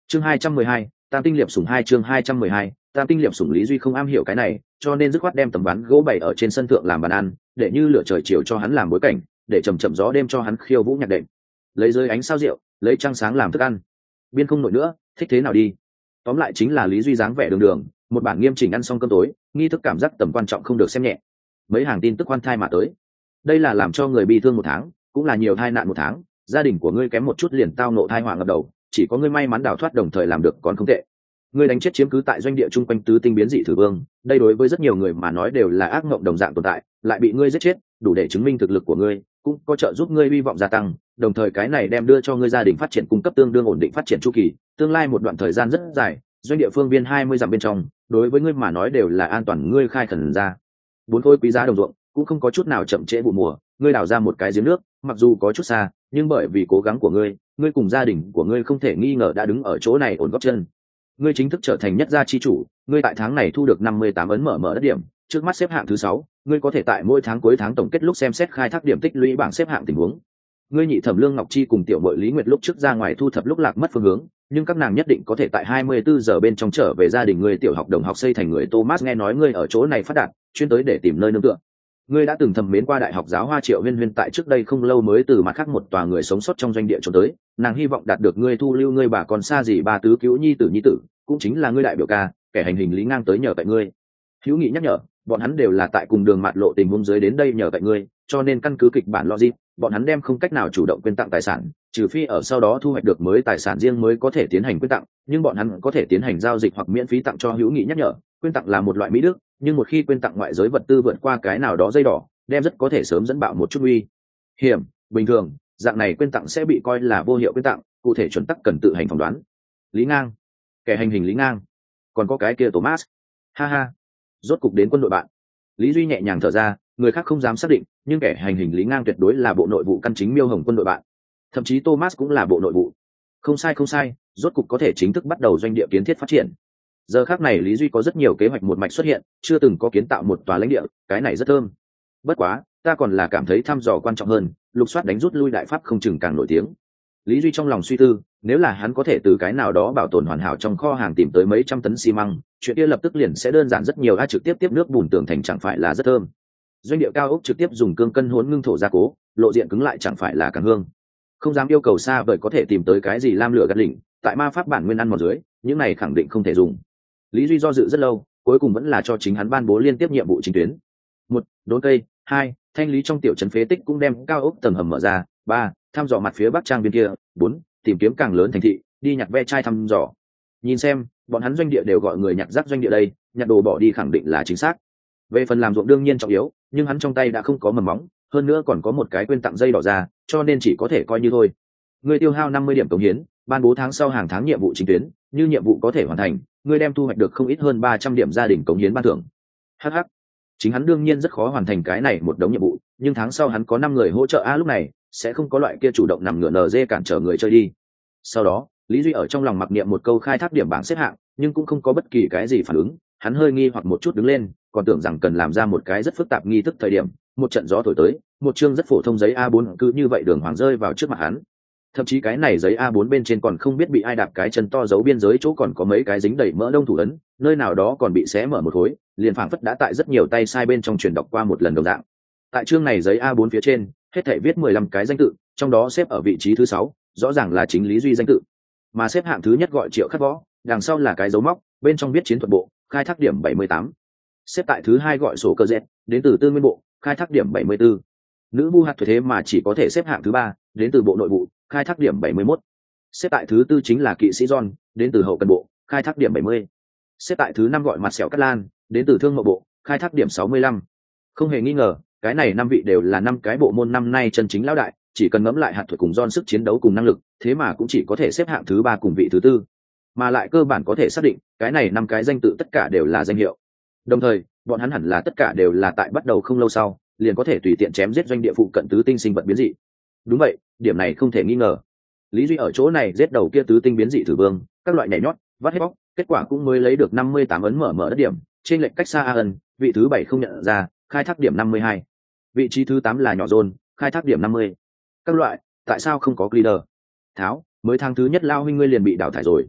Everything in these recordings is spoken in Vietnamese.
Chương 212, Tam tinh liệp sủng 2 chương 212, Tam tinh liệp sủng. Lý Duy không am hiểu cái này, cho nên dứt khoát đem tấm ván gỗ bày ở trên sân thượng làm bàn ăn, để như lửa trời chiều cho hắn làm bối cảnh, để chậm chậm gió đêm cho hắn khiêu vũ nhạc đệm. Lấy dưới ánh sao rượu, lấy trăng sáng làm thức ăn. Biên không nổi nữa, thích thế nào đi. Tóm lại chính là Lý Duy dáng vẻ đường đường, một bản nghiêm chỉnh ăn xong cơm tối, nghi thức cảm giác tầm quan trọng không được xem nhẹ. Mấy hàng tin tức khoan thai mà tới. Đây là làm cho người bị thương một tháng, cũng là nhiều tai nạn một tháng, gia đình của ngươi kém một chút liền tao nộ tai họa ngập đầu, chỉ có ngươi may mắn đào thoát đồng thời làm được còn không tệ. Ngươi đánh chết chiếm cứ tại doanh địa chung quanh tứ tinh biến dị thử vương, đây đối với rất nhiều người mà nói đều là ác mộng đồng dạng tồn tại, lại bị ngươi giết chết, đủ để chứng minh thực lực của ngươi, cũng có trợ giúp ngươi hy vọng gia tăng, đồng thời cái này đem đưa cho ngươi gia đình phát triển cung cấp tương đương ổn định phát triển chu kỳ, tương lai một đoạn thời gian rất dài, doanh địa phương viên 20 dặm bên trong, đối với ngươi mà nói đều là an toàn. Ngươi khai khẩn ra 4 khối quý giá đồng ruộng, cũng không có chút nào chậm trễ vụ mùa, ngươi đào ra một cái giếng nước, mặc dù có chút xa, nhưng bởi vì cố gắng của ngươi, ngươi cùng gia đình của ngươi không thể nghi ngờ đã đứng ở chỗ này ổn gót chân. Ngươi chính thức trở thành nhất gia chi chủ, ngươi tại tháng này thu được 58 ấn mở đất điểm, trước mắt xếp hạng thứ 6, ngươi có thể tại mỗi tháng cuối tháng tổng kết lúc xem xét khai thác điểm tích lũy bảng xếp hạng tình huống. Ngươi nhị thẩm Lương Ngọc Chi cùng tiểu muội Lý Nguyệt lúc trước ra ngoài thu thập lúc lạc mất phương hướng, nhưng các nàng nhất định có thể tại 24 giờ bên trong trở về gia đình ngươi. Tiểu học đồng học xây thành người Thomas nghe nói ngươi ở chỗ này phát đạt, chuyên tới để tìm nơi nương tựa. Ngươi đã từng thầm mến qua đại học giáo hoa Triệu Huyên Huyên, tại trước đây không lâu mới từ mặt khác một tòa người sống sót trong doanh địa trốn tới, nàng hy vọng đạt được ngươi thu lưu ngươi bà con xa gì ba tứ cứu nhi tử, cũng chính là ngươi đại biểu ca, kẻ hành hình Lý Ngang tới nhờ cậy ngươi. Hữu Nghị nhắc nhở, bọn hắn đều là tại cùng đường mạt lộ tình huống dưới đến đây nhờ cậy ngươi, cho nên căn cứ kịch bản logic, bọn hắn đem không cách nào chủ động quyên tặng tài sản, trừ phi ở sau đó thu hoạch được mới tài sản riêng mới có thể tiến hành quyên tặng, nhưng bọn hắn có thể tiến hành giao dịch hoặc miễn phí tặng cho. Hữu Nghị nhắc nhở, quyên tặng là một loại mỹ đức, nhưng một khi quyên tặng ngoại giới vật tư vượt qua cái nào đó dây đỏ, đem rất có thể sớm dẫn bạo một chút nguy hiểm. Bình thường, dạng này quyên tặng sẽ bị coi là vô hiệu quyên tặng, cụ thể chuẩn tắc cần tự hành phỏng đoán. Lý Ngang, kẻ hành hình Lý Ngang, còn có cái kia Thomas. Ha ha, rốt cục đến quân đội bạn. Lý Duy nhẹ nhàng thở ra, người khác không dám xác định, nhưng kẻ hành hình Lý Ngang tuyệt đối là bộ nội vụ căn chính Miêu Hồng quân đội bạn, thậm chí Thomas cũng là bộ nội vụ. Không sai, rốt cục có thể chính thức bắt đầu doanh địa kiến thiết phát triển. Giờ khác này Lý Duy có rất nhiều kế hoạch một mạch xuất hiện, chưa từng có kiến tạo một tòa lãnh địa, cái này rất thơm. Bất quá, ta còn là cảm thấy thăm dò quan trọng hơn, lục soát đánh rút lui đại pháp không chừng càng nổi tiếng. Lý Duy trong lòng suy tư, nếu là hắn có thể từ cái nào đó bảo tồn hoàn hảo trong kho hàng tìm tới mấy trăm tấn xi măng, chuyện kia lập tức liền sẽ đơn giản rất nhiều. Trực tiếp tiếp nước bùn tường thành chẳng phải là rất thơm. Doanh địa cao ốc trực tiếp dùng cương cân hỗn ngưng thổ gia cố, lộ diện cứng lại chẳng phải là càng hương. Không dám yêu cầu xa vời có thể tìm tới cái gì lam lửa gắt lỉnh, tại ma pháp bản nguyên ăn một dưới, những này khẳng định không thể dùng. Lý Duy do dự rất lâu, cuối cùng vẫn là cho chính hắn ban bố liên tiếp nhiệm vụ chính tuyến. 1. Đốn cây. 2. Thanh lý trong tiểu trấn phế tích cũng đem cao ốc tầng hầm mở ra. 3. Thăm dò mặt phía bắc trang viên kia. 4. Tìm kiếm càng lớn thành thị, đi nhặt ve chai thăm dò. Nhìn xem, bọn hắn doanh địa đều gọi người nhặt rác doanh địa đây, nhặt đồ bỏ đi khẳng định là chính xác. Về phần làm ruộng đương nhiên trọng yếu, nhưng hắn trong tay đã không có mầm móng, hơn nữa còn có một cái quyên tặng dây đỏ ra, cho nên chỉ có thể coi như thôi. Ngươi tiêu hao 50 điểm cống hiến, ban bố tháng sau hàng tháng nhiệm vụ chính tuyến, như nhiệm vụ có thể hoàn thành, ngươi đem thu hoạch được không ít hơn 300 điểm gia đình cống hiến ban thưởng. Hh. Chính hắn đương nhiên rất khó hoàn thành cái này một đống nhiệm vụ, nhưng tháng sau hắn có 5 người hỗ trợ lúc này sẽ không có loại kia chủ động nằm ngửa NG cản trở người chơi đi. Sau đó, Lý Duy ở trong lòng mặc niệm một câu khai thác điểm bảng xếp hạng, nhưng cũng không có bất kỳ cái gì phản ứng, hắn hơi nghi hoặc một chút đứng lên, còn tưởng rằng cần làm ra một cái rất phức tạp nghi thức. Thời điểm một trận gió thổi tới, một chương rất phổ thông giấy A4 cứ như vậy đường hoàng rơi vào trước mặt hắn. Thậm chí cái này giấy A4 bên trên còn không biết bị ai đạp cái chân to, dấu biên giới chỗ còn có mấy cái dính đầy mỡ đông thủ ấn, nơi nào đó còn bị xé mở một khối, liền phảng phất đã tại rất nhiều tay sai bên trong truyền đọc qua một lần đồng dạng. Tại chương này giấy A4 phía trên, hết thảy viết 15 cái danh tự, trong đó xếp ở vị trí thứ 6, rõ ràng là chính Lý Duy danh tự. Mà xếp hạng thứ nhất gọi Triệu Khắc Võ, đằng sau là cái dấu móc, bên trong viết chiến thuật bộ, khai thác điểm 78. Xếp tại thứ hai gọi Sổ Cơ Dẹt, đến từ Tư Nguyên bộ, khai thác điểm 74. Nữ Bu Hạt Thuế thế mà chỉ có thể xếp hạng thứ 3, đến từ Bộ Nội vụ, khai thác điểm 71. Xếp tại thứ tư chính là Kỵ sĩ John, đến từ Hậu Cần bộ, khai thác điểm 70. Xếp tại thứ 5 gọi Mặt Sẹo Cát Lan, đến từ Thương Mậu bộ, khai thác điểm 65. Không hề nghi ngờ, cái này 5 vị đều là 5 cái bộ môn năm nay chân chính lão đại, chỉ cần ngẫm lại hạt thuật cùng John sức chiến đấu cùng năng lực, thế mà cũng chỉ có thể xếp hạng thứ 3 cùng vị thứ tư. Mà lại cơ bản có thể xác định, cái này 5 cái danh tự tất cả đều là danh hiệu. Đồng thời, bọn hắn hẳn là tất cả đều là tại bắt đầu không lâu sau, liền có thể tùy tiện chém giết doanh địa phụ cận tứ tinh sinh vật biến dị. Đúng vậy, điểm này không thể nghi ngờ. Lý Duy ở chỗ này giết đầu kia tứ tinh biến dị thử vương, các loại nhảy nhót, vắt hết bóc, kết quả cũng mới lấy được 58 ấn mở đất điểm, trên lệnh cách xa Aaron, vị thứ 7 không nhận ra, khai thác điểm 52. Vị trí thứ 8 là nhỏ John, khai thác điểm 50. Các loại, tại sao không có leader? Tháo, mới tháng thứ nhất lao huynh ngươi liền bị đào thải rồi.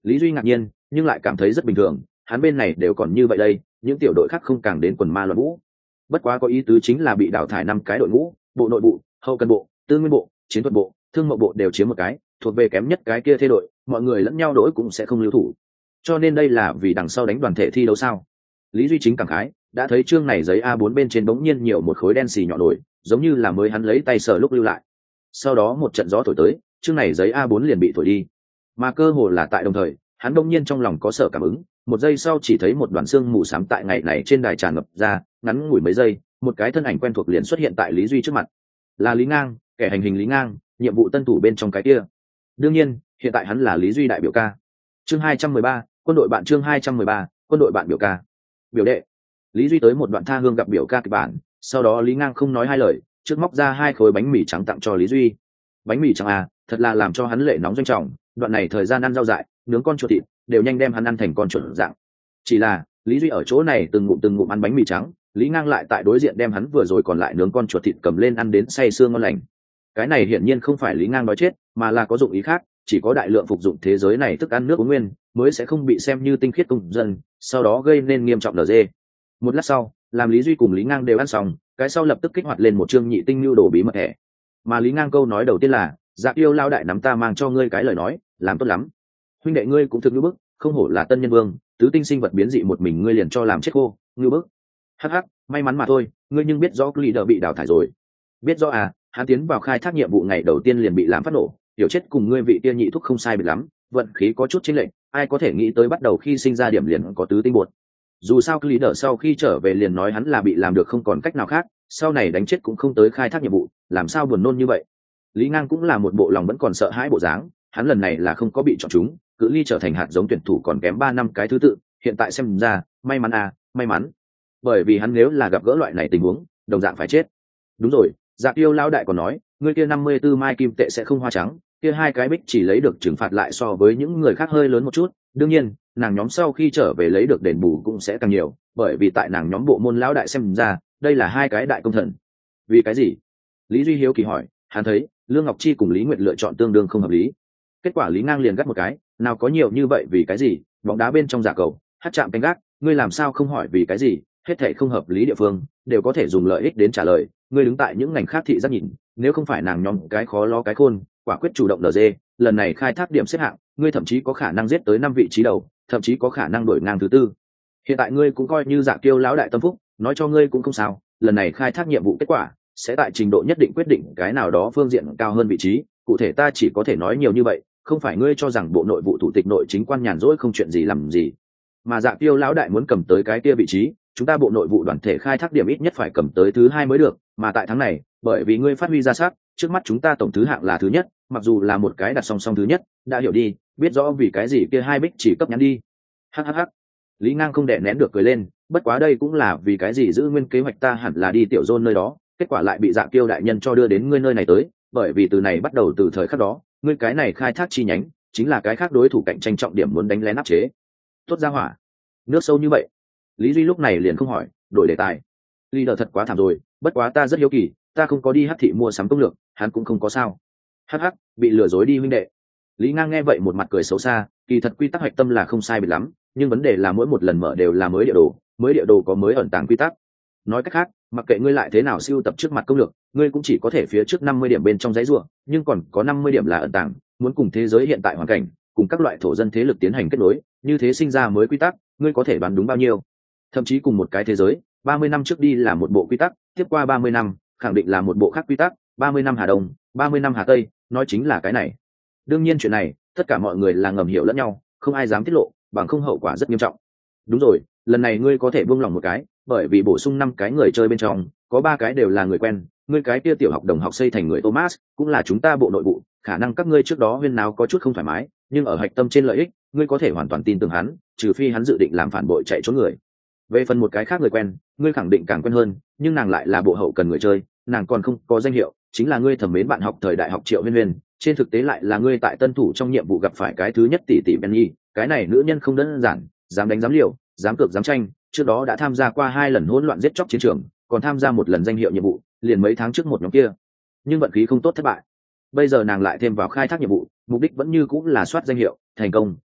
Lý Duy ngạc nhiên nhưng lại cảm thấy rất bình thường, hắn bên này đều còn như vậy đây, những tiểu đội khác không càng đến quần ma loạn vũ. Bất quá có ý tứ chính là bị đào thải 5 cái đội ngũ, bộ nội vụ, hậu cần bộ, tư nguyên bộ, chiến thuật bộ, thương mậu bộ đều chiếm một cái, thuộc về kém nhất cái kia thế đội, mọi người lẫn nhau đổi cũng sẽ không lưu thủ. Cho nên đây là vì đằng sau đánh đoàn thể thi đấu sao? Lý Duy chính cảm khái, đã thấy chương này giấy A4 bên trên bỗng nhiên nhiều một khối đen xì nhỏ nổi, giống như là mới hắn lấy tay sờ lúc lưu lại. Sau đó một trận gió thổi tới, chương này giấy A4 liền bị thổi đi. Mà cơ hồ là tại đồng thời, hắn bỗng nhiên trong lòng có sở cảm ứng, một giây sau chỉ thấy một đoàn xương mù xám tại ngày này trên đài tràn ngập ra, ngắn ngủi mấy giây, một cái thân ảnh quen thuộc liền xuất hiện tại Lý Duy trước mặt. Là Lý Ngang, kẻ hành hình Lý Ngang, nhiệm vụ tân thủ bên trong cái kia. Đương nhiên, hiện tại hắn là Lý Duy đại biểu ca. Chương 213, quân đội bạn, chương 213, quân đội bạn biểu ca. Biểu đệ. Lý Duy tới một đoạn tha hương gặp biểu ca kịch bản, sau đó Lý Ngang không nói hai lời, trước móc ra 2 khối bánh mì trắng tặng cho Lý Duy. Bánh mì trắng à, thật là làm cho hắn lệ nóng doanh trọng, đoạn này thời gian ăn rau dại, nướng con chuột thịt, đều nhanh đem hắn ăn thành con chuột dạng. Chỉ là, Lý Duy ở chỗ này từng ngụm ăn bánh mì trắng, Lý Ngang lại tại đối diện đem hắn vừa rồi còn lại nướng con chuột thịt cầm lên ăn đến say sưa ngon lành. Cái này hiển nhiên không phải Lý Ngang nói chết, mà là có dụng ý khác, chỉ có đại lượng phục dụng thế giới này thức ăn nước uống nguyên, mới sẽ không bị xem như tinh khiết công dân, sau đó gây nên nghiêm trọng LG. Một lát sau, làm Lý Duy cùng Lý Ngang đều ăn xong, cái sau lập tức kích hoạt lên một chương nhị tinh lưu đồ bí mật thẻ. Mà Lý Ngang câu nói đầu tiên là, "Dạ yêu lao đại nắm ta mang cho ngươi cái lời nói, làm tốt lắm. Huynh đệ ngươi cũng thực ngư bức, không hổ là tân nhân vương, tứ tinh sinh vật biến dị một mình ngươi liền cho làm chết khô, ngư bức." Hắc hắc, may mắn mà thôi, ngươi nhưng biết rõ leader bị đào thải rồi. Biết rõ à, hắn tiến vào khai thác nhiệm vụ ngày đầu tiên liền bị làm phát nổ, hiểu chết cùng ngươi vị kia nhị thúc không sai biệt lắm, vận khí có chút chênh lệch, ai có thể nghĩ tới bắt đầu khi sinh ra điểm liền có tứ tinh bột. Dù sao leader sau khi trở về liền nói hắn là bị làm được không còn cách nào khác, sau này đánh chết cũng không tới khai thác nhiệm vụ, làm sao buồn nôn như vậy. Lý Ngang cũng là một bộ lòng vẫn còn sợ hãi bộ dáng, hắn lần này là không có bị chọn chúng, cự ly trở thành hạt giống tuyển thủ còn kém 3 năm cái thứ tự, hiện tại xem ra, may mắn à, may mắn. Bởi vì hắn nếu là gặp gỡ loại này tình huống, đồng dạng phải chết. Đúng rồi, Dạ Tiêu lão đại còn nói, người kia 54 mai kim tệ sẽ không hoa trắng, kia 2 cái bích chỉ lấy được trừng phạt lại so với những người khác hơi lớn một chút, đương nhiên, nàng nhóm sau khi trở về lấy được đền bù cũng sẽ càng nhiều, bởi vì tại nàng nhóm bộ môn lão đại xem ra, đây là 2 cái đại công thần. Vì cái gì? Lý Duy hiếu kỳ hỏi, hắn thấy, Lương Ngọc Chi cùng Lý Nguyệt lựa chọn tương đương không hợp lý. Kết quả Lý Ngang liền gắt một cái, nào có nhiều như vậy vì cái gì, bóng đá bên trong giả cầu, hát chạm canh gác, ngươi làm sao không hỏi vì cái gì, hết thảy không hợp lý địa phương đều có thể dùng lợi ích đến trả lời, ngươi đứng tại những ngành khác thị giác nhìn, nếu không phải nàng nhóm cái khó lo cái khôn, quả quyết chủ động LG, lần này khai thác điểm xếp hạng, ngươi thậm chí có khả năng giết tới 5 vị trí đầu, thậm chí có khả năng đổi ngang thứ tư. Hiện tại ngươi cũng coi như Dạ Kiêu lão đại tâm phúc, nói cho ngươi cũng không sao, lần này khai thác nhiệm vụ kết quả sẽ tại trình độ nhất định quyết định cái nào đó phương diện cao hơn vị trí, cụ thể ta chỉ có thể nói nhiều như vậy, không phải ngươi cho rằng bộ nội vụ thủ tịch nội chính quan nhàn rỗi không chuyện gì làm gì, mà Dạ Kiêu lão đại muốn cầm tới cái kia vị trí, chúng ta bộ nội vụ đoàn thể khai thác điểm ít nhất phải cầm tới thứ 2 mới được, mà tại tháng này, bởi vì ngươi phát huy ra sắc, trước mắt chúng ta tổng thứ hạng là thứ nhất, mặc dù là một cái đặt song song thứ nhất, đã hiểu đi, biết rõ vì cái gì kia 2 bích chỉ cấp nhắn đi. Hhh. Lý Ngang không đè nén được cười lên, bất quá đây cũng là vì cái gì giữ nguyên kế hoạch ta hẳn là đi tiểu Zôn nơi đó, kết quả lại bị Dạ Kiêu đại nhân cho đưa đến ngươi nơi này tới, bởi vì từ này bắt đầu từ thời khắc đó, ngươi cái này khai thác chi nhánh, chính là cái khác đối thủ cạnh tranh trọng điểm muốn đánh lén áp chế. Tốt ra hỏa. Nước sâu như vậy. Lý Duy lúc này liền không hỏi, đổi đề tài. Leader thật quá thảm rồi, bất quá ta rất hiếu kỳ, ta không có đi hắc thị mua sắm công lược, hắn cũng không có sao. Hắc hắc, bị lừa dối đi huynh đệ. Lý Ngang nghe vậy một mặt cười xấu xa, kỳ thật quy tắc hạch tâm là không sai biệt lắm, nhưng vấn đề là mỗi một lần mở đều là mới địa đồ có mới ẩn tàng quy tắc. Nói cách khác, mặc kệ ngươi lại thế nào siêu tập trước mặt công lược, ngươi cũng chỉ có thể phía trước 50 điểm bên trong giấy rùa, nhưng còn có 50 điểm là ẩn tàng, muốn cùng thế giới hiện tại hoàn cảnh, cùng các loại thổ dân thế lực tiến hành kết nối, như thế sinh ra mới quy tắc, ngươi có thể đoán đúng bao nhiêu. Thậm chí cùng một cái thế giới, 30 năm trước đi là một bộ quy tắc, tiếp qua 30 năm, khẳng định là một bộ khác quy tắc, 30 năm Hà Đông, 30 năm Hà Tây, nói chính là cái này. Đương nhiên chuyện này, tất cả mọi người là ngầm hiểu lẫn nhau, không ai dám tiết lộ, bằng không hậu quả rất nghiêm trọng. Đúng rồi, lần này ngươi có thể buông lòng một cái, bởi vì bổ sung 5 cái người chơi bên trong, có 3 cái đều là người quen, ngươi cái kia tiểu học đồng học xây thành người Thomas, cũng là chúng ta bộ nội vụ, khả năng các ngươi trước đó huyên náo có chút không thoải mái, nhưng ở hạch tâm trên lợi ích, ngươi có thể hoàn toàn tin tưởng hắn, trừ phi hắn dự định làm phản bội chạy trốn người. Về phần một cái khác người quen, ngươi khẳng định càng quen hơn, nhưng nàng lại là bộ hậu cần người chơi, nàng còn không có danh hiệu, chính là ngươi thẩm mến bạn học thời đại học Triệu Huyên Huyên, trên thực tế lại là ngươi tại tân thủ trong nhiệm vụ gặp phải cái thứ nhất tỷ tỷ Benny, cái này nữ nhân không đơn giản, dám đánh dám liều, dám cược dám tranh, trước đó đã tham gia qua 2 lần hỗn loạn giết chóc chiến trường, còn tham gia một lần danh hiệu nhiệm vụ, liền mấy tháng trước một nhóm kia. Nhưng vận khí không tốt thất bại. Bây giờ nàng lại thêm vào khai thác nhiệm vụ, mục đích vẫn như cũng là soát danh hiệu, thành công,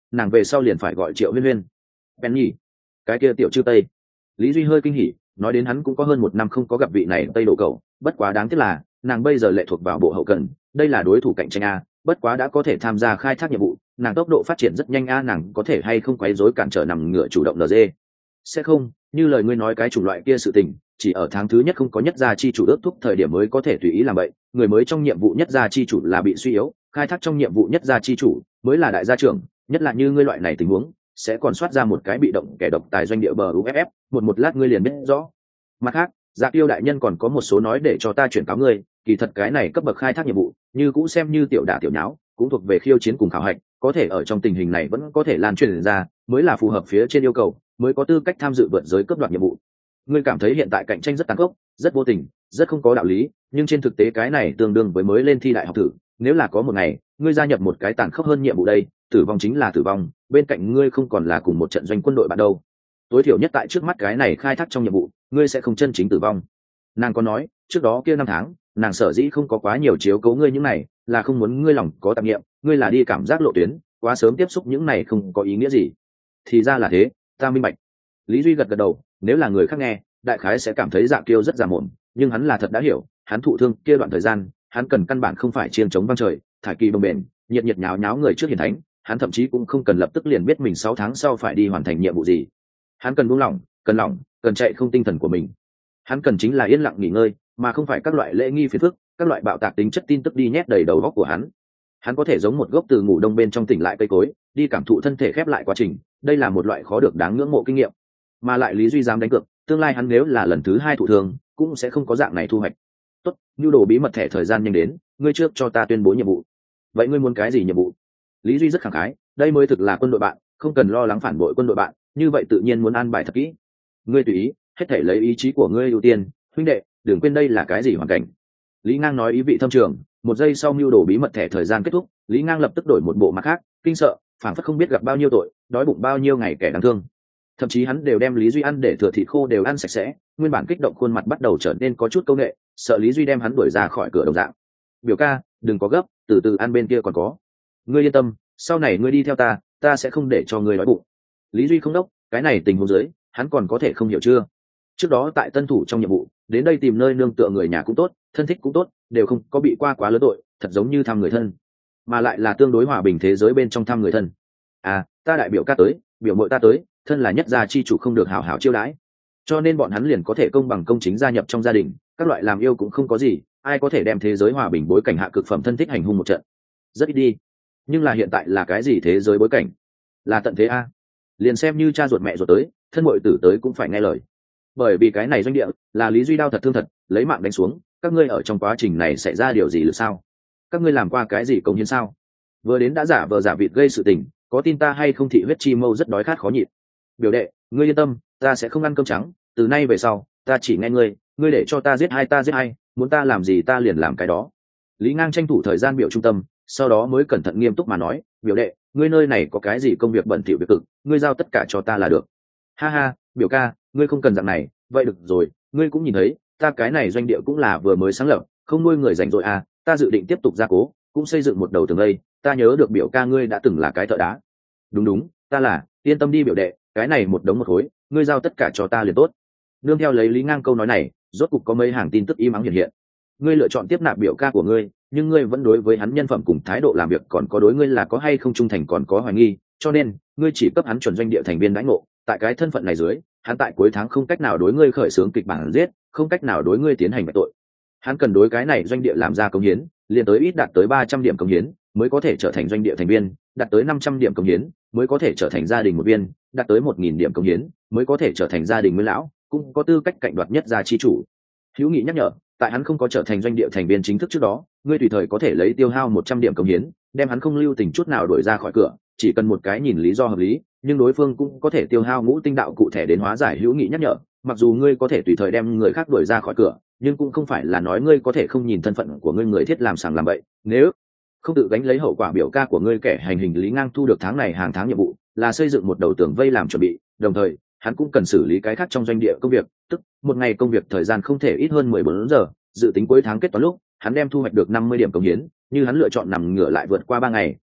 nàng về sau liền phải gọi Triệu Huyên Huyên. Penny, cái kia tiểu chư Tây. Lý Duy hơi kinh hỉ, nói đến hắn cũng có hơn 1 năm không có gặp vị này Tây Độ Cầu, bất quá đáng tiếc là nàng bây giờ lệ thuộc vào bộ hậu cần, đây là đối thủ cạnh tranh a, bất quá đã có thể tham gia khai thác nhiệm vụ, nàng tốc độ phát triển rất nhanh a, nàng có thể hay không quấy rối cản trở nằm ngựa chủ động NG. Sẽ không, như lời ngươi nói cái chủng loại kia sự tình, chỉ ở tháng thứ nhất không có nhất gia chi chủ ước thúc thời điểm mới có thể tùy ý làm vậy, người mới trong nhiệm vụ nhất gia chi chủ là bị suy yếu, khai thác trong nhiệm vụ nhất gia chi chủ mới là đại gia trưởng, nhất là như ngươi loại này tình huống sẽ còn soát ra một cái bị động kẻ độc tài doanh địa bờ UFF, một lát ngươi liền biết rõ. Mặt khác, Dạ Tiêu đại nhân còn có một số nói để cho ta chuyển cáo ngươi, kỳ thật cái này cấp bậc khai thác nhiệm vụ, như cũ xem như tiểu đả tiểu nháo, cũng thuộc về khiêu chiến cùng khảo hạch, có thể ở trong tình hình này vẫn có thể lan truyền ra, mới là phù hợp phía trên yêu cầu, mới có tư cách tham dự vượt giới cấp đoạt nhiệm vụ. Ngươi cảm thấy hiện tại cạnh tranh rất tàn khốc, rất vô tình, rất không có đạo lý, nhưng trên thực tế cái này tương đương với mới lên thi đại học thử, nếu là có một ngày, ngươi gia nhập một cái tàn khốc hơn nhiệm vụ đây, tử vong chính là tử vong, bên cạnh ngươi không còn là cùng một trận doanh quân đội bạn đâu. Tối thiểu nhất tại trước mắt cái này khai thác trong nhiệm vụ, ngươi sẽ không chân chính tử vong. Nàng có nói, trước đó kia 5 tháng, nàng sở dĩ không có quá nhiều chiếu cố ngươi những này, là không muốn ngươi lòng có tạp niệm, ngươi là đi cảm giác lộ tuyến, quá sớm tiếp xúc những này không có ý nghĩa gì. Thì ra là thế, ta minh bạch. Lý Duy gật gật đầu, nếu là người khác nghe, đại khái sẽ cảm thấy Dạ Kiêu rất giả mồm, nhưng hắn là thật đã hiểu, hắn thụ thương kia đoạn thời gian, hắn cần căn bản không phải chiêng chống vang trời, thải kỳ bồng bền, nhiệt nhiệt nháo nháo người trước hiển thánh, hắn thậm chí cũng không cần lập tức liền biết mình 6 tháng sau phải đi hoàn thành nhiệm vụ gì. Hắn cần buông lỏng, cần chạy không tinh thần của mình. Hắn cần chính là yên lặng nghỉ ngơi, mà không phải các loại lễ nghi phiền phức, các loại bạo tạc tính chất tin tức đi nhét đầy đầu óc của hắn. Hắn có thể giống một gốc từ ngủ đông bên trong tỉnh lại cây cối, đi cảm thụ thân thể khép lại quá trình, đây là một loại khó được đáng ngưỡng mộ kinh nghiệm. Mà lại Lý Duy dám đánh cược, tương lai hắn nếu là lần thứ 2 thụ thương, cũng sẽ không có dạng này thu hoạch. Tốt, nhu đồ bí mật thẻ thời gian nhanh đến, ngươi trước cho ta tuyên bố nhiệm vụ. Vậy ngươi muốn cái gì nhiệm vụ? Lý Duy rất khẳng khái, đây mới thực là quân đội bạn, không cần lo lắng phản bội quân đội bạn, như vậy tự nhiên muốn an bài thật kỹ. Ngươi tùy ý, hết thể lấy ý chí của ngươi ưu tiên, huynh đệ, đừng quên đây là cái gì hoàn cảnh. Lý Ngang nói ý vị thâm trường, một giây sau mưu đồ bí mật thẻ thời gian kết thúc, Lý Ngang lập tức đổi một bộ mặt khác, kinh sợ, phảng phất không biết gặp bao nhiêu tội, đói bụng bao nhiêu ngày kẻ đáng thương. Thậm chí hắn đều đem Lý Duy ăn để thừa thịt khô đều ăn sạch sẽ, nguyên bản kích động khuôn mặt bắt đầu trở nên có chút câu nệ, sợ Lý Duy đem hắn đuổi ra khỏi cửa đồng dạng. Biểu ca, đừng có gấp, từ từ ăn, bên kia còn có. Ngươi yên tâm, sau này ngươi đi theo ta, ta sẽ không để cho ngươi đói bụng. Lý Duy không đốc, cái này tình huống dưới, hắn còn có thể không hiểu chưa? Trước đó tại tân thủ trong nhiệm vụ, đến đây tìm nơi nương tựa người nhà cũng tốt, thân thích cũng tốt, đều không có bị qua quá lớn tội, thật giống như thăm người thân, mà lại là tương đối hòa bình thế giới bên trong thăm người thân. À, ta đại biểu ca tới, biểu muội ta tới, thân là nhất gia chi chủ không được hảo hảo chiêu đãi, cho nên bọn hắn liền có thể công bằng công chính gia nhập trong gia đình, các loại làm yêu cũng không có gì, ai có thể đem thế giới hòa bình bối cảnh hạ cực phẩm thân thích hành hung một trận, rất ít đi. Nhưng là hiện tại là cái gì thế giới bối cảnh? Là tận thế a. Liền xem như cha ruột mẹ ruột tới, thân muội tử tới cũng phải nghe lời. Bởi vì cái này doanh địa là Lý Duy đao thật thương thật, lấy mạng đánh xuống, các ngươi ở trong quá trình này xảy ra điều gì là sao? Các ngươi làm qua cái gì công hiến sao? Vừa đến đã giả vờ giả vịt gây sự tình, có tin ta hay không thị huyết chi mâu rất đói khát khó nhịn. Biểu đệ, ngươi yên tâm, ta sẽ không ăn cơm trắng, từ nay về sau, ta chỉ nghe ngươi, ngươi để cho ta giết hai, muốn ta làm gì ta liền làm cái đó. Lý Ngang tranh thủ thời gian biểu trung tâm, sau đó mới cẩn thận nghiêm túc mà nói, biểu đệ, ngươi nơi này có cái gì công việc bẩn thỉu việc cực, ngươi giao tất cả cho ta là được. Ha ha, biểu ca, ngươi không cần dạng này, vậy được rồi, ngươi cũng nhìn thấy, ta cái này doanh địa cũng là vừa mới sáng lập, không nuôi người rảnh rỗi à, ta dự định tiếp tục gia cố, cũng xây dựng một đầu tường lây, ta nhớ được biểu ca ngươi đã từng là cái thợ đá. Đúng, ta là, yên tâm đi biểu đệ, cái này một đống một khối, ngươi giao tất cả cho ta liền tốt. Nương theo lấy Lý Ngang câu nói này, rốt cục có mấy hàng tin tức im ắng hiện hiện. Ngươi lựa chọn tiếp nạp biểu ca của ngươi, nhưng ngươi vẫn đối với hắn nhân phẩm cùng thái độ làm việc còn có đối ngươi là có hay không trung thành còn có hoài nghi, cho nên ngươi chỉ cấp hắn chuẩn doanh địa thành viên đãi ngộ, tại cái thân phận này dưới, hắn tại cuối tháng không cách nào đối ngươi khởi xướng kịch bản giết, không cách nào đối ngươi tiến hành tội. Hắn cần đối cái này doanh địa làm ra công hiến, liền tới ít đạt tới 300 điểm công hiến, mới có thể trở thành doanh địa thành viên, đạt tới 500 điểm công hiến, mới có thể trở thành gia đình một viên, đạt tới 1000 điểm công hiến, mới có thể trở thành gia đình nguyên lão, cũng có tư cách cạnh đoạt nhất gia chi chủ. Hữu Nghị nhắc nhở, tại hắn không có trở thành doanh địa thành viên chính thức trước đó, ngươi tùy thời có thể lấy tiêu hao 100 điểm công hiến, đem hắn không lưu tình chút nào đuổi ra khỏi cửa, chỉ cần một cái nhìn lý do hợp lý, nhưng đối phương cũng có thể tiêu hao ngũ tinh đạo cụ thể đến hóa giải Hữu Nghị nhắc nhở, mặc dù ngươi có thể tùy thời đem người khác đuổi ra khỏi cửa, nhưng cũng không phải là nói ngươi có thể không nhìn thân phận của ngươi người thiết làm sàng làm bậy, nếu không tự gánh lấy hậu quả. Biểu ca của ngươi kẻ hành hình Lý Ngang thu được tháng này hàng tháng nhiệm vụ là xây dựng một đầu tường vây làm chuẩn bị, đồng thời hắn cũng cần xử lý cái khác trong doanh địa công việc, tức một ngày công việc thời gian không thể ít hơn 14 giờ, dự tính cuối tháng kết toán lúc hắn đem thu hoạch được 50 điểm công hiến, như hắn lựa chọn nằm ngửa lại vượt qua 3 ngày,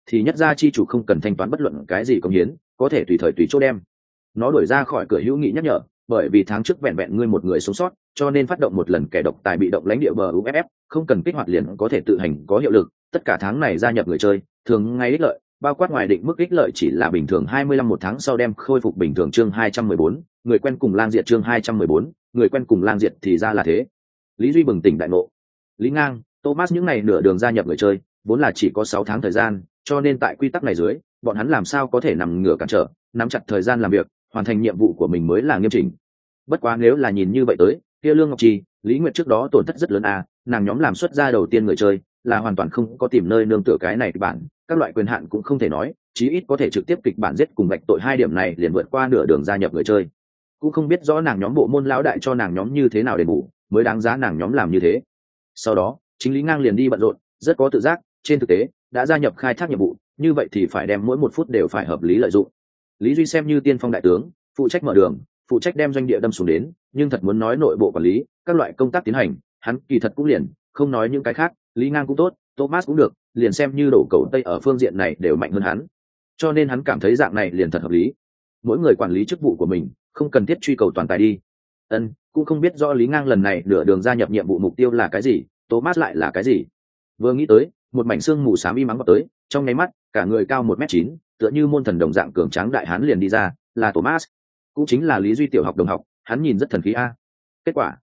thì nhất gia chi chủ không cần thanh toán bất luận cái gì công hiến, có thể tùy thời tùy chỗ đem nó đuổi ra khỏi cửa. Hữu Nghị nhắc nhở, bởi vì tháng trước vẹn vẹn ngươi một người sống sót, cho nên phát động một lần kẻ độc tài bị động lãnh địa bờ UFF, không cần kích hoạt liền có thể tự hành có hiệu lực. Tất cả tháng này gia nhập người chơi thường ngay ích lợi, bao quát ngoài định mức ích lợi chỉ là bình thường 25 một tháng sau đem khôi phục bình thường. Chương 214, người quen cùng lang diệt. Chương 214, người quen cùng lang diệt. Thì ra là thế. Lý Duy bừng tỉnh đại ngộ. Lý Ngang, Thomas những này nửa đường gia nhập người chơi vốn là chỉ có 6 tháng thời gian, cho nên tại quy tắc này dưới, bọn hắn làm sao có thể nằm ngửa cản trở, nắm chặt thời gian làm việc, hoàn thành nhiệm vụ của mình mới là nghiêm chỉnh. Bất quá nếu là nhìn như vậy tới, kia Lương Ngọc Trì, Lý Nguyệt trước đó tổn thất rất lớn à, nàng nhóm làm xuất ra đầu tiên người chơi, là hoàn toàn không có tìm nơi nương tựa cái này kịch bản, các loại quyền hạn cũng không thể nói, chí ít có thể trực tiếp kịch bản giết cùng vạch tội. 2 điểm này liền vượt qua nửa đường gia nhập người chơi. Cũng không biết rõ nàng nhóm bộ môn lão đại cho nàng nhóm như thế nào đền bù, mới đáng giá nàng nhóm làm như thế. Sau đó, chính Lý Ngang liền đi bận rộn, rất có tự giác, trên thực tế, đã gia nhập khai thác nhiệm vụ, như vậy thì phải đem mỗi 1 phút đều phải hợp lý lợi dụng. Lý Duy xem như tiên phong đại tướng, phụ trách mở đường, phụ trách đem doanh địa đâm xuống đến, nhưng thật muốn nói nội bộ quản lý, các loại công tác tiến hành, hắn kỳ thật cũng liền, không nói những cái khác, Lý Ngang cũng tốt, Thomas cũng được, liền xem như đổ cầu Tây ở phương diện này đều mạnh hơn hắn. Cho nên hắn cảm thấy dạng này liền thật hợp lý. Mỗi người quản lý chức vụ của mình, không cần thiết truy cầu toàn tài đi. Cũng không biết rõ Lý Ngang lần này nửa đường gia nhập nhiệm vụ mục tiêu là cái gì, Thomas lại là cái gì. Vừa nghĩ tới, một mảnh xương mù xám im ắng vào tới, trong nháy mắt, cả người cao 1m9, tựa như môn thần đồng dạng cường tráng đại hán liền đi ra, là Thomas, cũng chính là Lý Duy tiểu học đồng học, hắn nhìn rất thần khí a. Kết quả,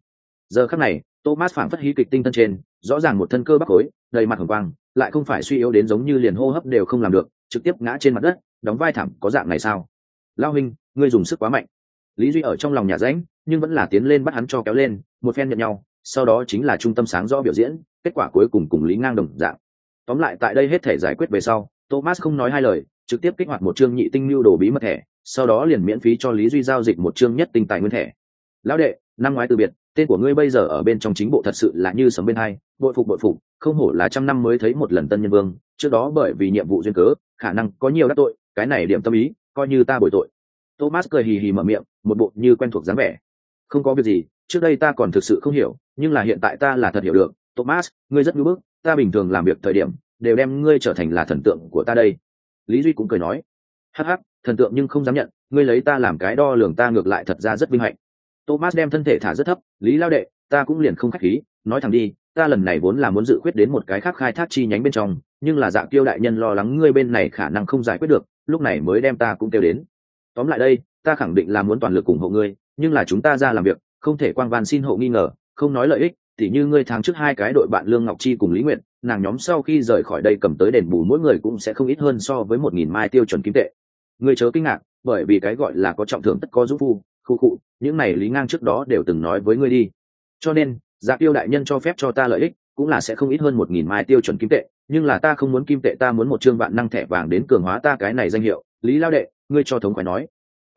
giờ khắc này, Thomas phảng phất hí kịch tinh thân trên, rõ ràng một thân cơ bắp khối, đầy mặt hồng quang, lại không phải suy yếu đến giống như liền hô hấp đều không làm được, trực tiếp ngã trên mặt đất, đóng vai thảm. Có dạng này sao? Lao huynh, ngươi dùng sức quá mạnh. Lý Duy ở trong lòng nhà rãnh, nhưng vẫn là tiến lên bắt hắn cho kéo lên, một phen nhận nhau, sau đó chính là trung tâm sáng rõ biểu diễn, kết quả cuối cùng cùng Lý Ngang đồng dạng. Tóm lại tại đây hết thể giải quyết về sau, Thomas không nói hai lời, trực tiếp kích hoạt một chương nhị tinh lưu đồ bí mật thẻ, sau đó liền miễn phí cho Lý Duy giao dịch một chương nhất tinh tài nguyên thẻ. Lão đệ, năm ngoái từ biệt, tên của ngươi bây giờ ở bên trong chính bộ thật sự là như sấm bên hai, bội phục, không hổ là 100 năm mới thấy một lần tân nhân vương, trước đó bởi vì nhiệm vụ duyên cớ, khả năng có nhiều đắc tội, cái này điểm tâm ý, coi như ta bồi tội. Thomas cười hì hì mở miệng, một bộ như quen thuộc dáng vẻ. Không có việc gì, trước đây ta còn thực sự không hiểu, nhưng là hiện tại ta là thật hiểu được. Thomas, ngươi rất ngu bức, ta bình thường làm việc thời điểm, đều đem ngươi trở thành là thần tượng của ta đây. Lý Duy cũng cười nói, hắc hắc, thần tượng nhưng không dám nhận, ngươi lấy ta làm cái đo lường ta ngược lại thật ra rất vinh hạnh. Thomas đem thân thể thả rất thấp, Lý lao đệ, ta cũng liền không khách khí, nói thẳng đi, ta lần này vốn là muốn dự quyết đến một cái khác khai thác chi nhánh bên trong, nhưng là Dạ Kiêu đại nhân lo lắng ngươi bên này khả năng không giải quyết được, lúc này mới đem ta cũng kêu đến. Tóm lại đây, ta khẳng định là muốn toàn lực ủng hộ ngươi, nhưng là chúng ta ra làm việc, không thể quang van xin hộ nghi ngờ, không nói lợi ích, tỉ như ngươi tháng trước 2 cái đội bạn Lương Ngọc Chi cùng Lý Nguyệt, nàng nhóm sau khi rời khỏi đây cầm tới đền bù mỗi người cũng sẽ không ít hơn so với 1000 mai tiêu chuẩn kim tệ. Ngươi chớ kinh ngạc, bởi vì cái gọi là có trọng thưởng tất có giúp phu, khu, những này Lý Ngang trước đó đều từng nói với ngươi đi. Cho nên, Dạ Kiêu đại nhân cho phép cho ta lợi ích, cũng là sẽ không ít hơn 1000 mai tiêu chuẩn kim tệ, nhưng là ta không muốn kim tệ, ta muốn một chương vạn năng thẻ vàng đến cường hóa ta cái này danh hiệu. Lý lao đệ, ngươi cho thống khoái nói.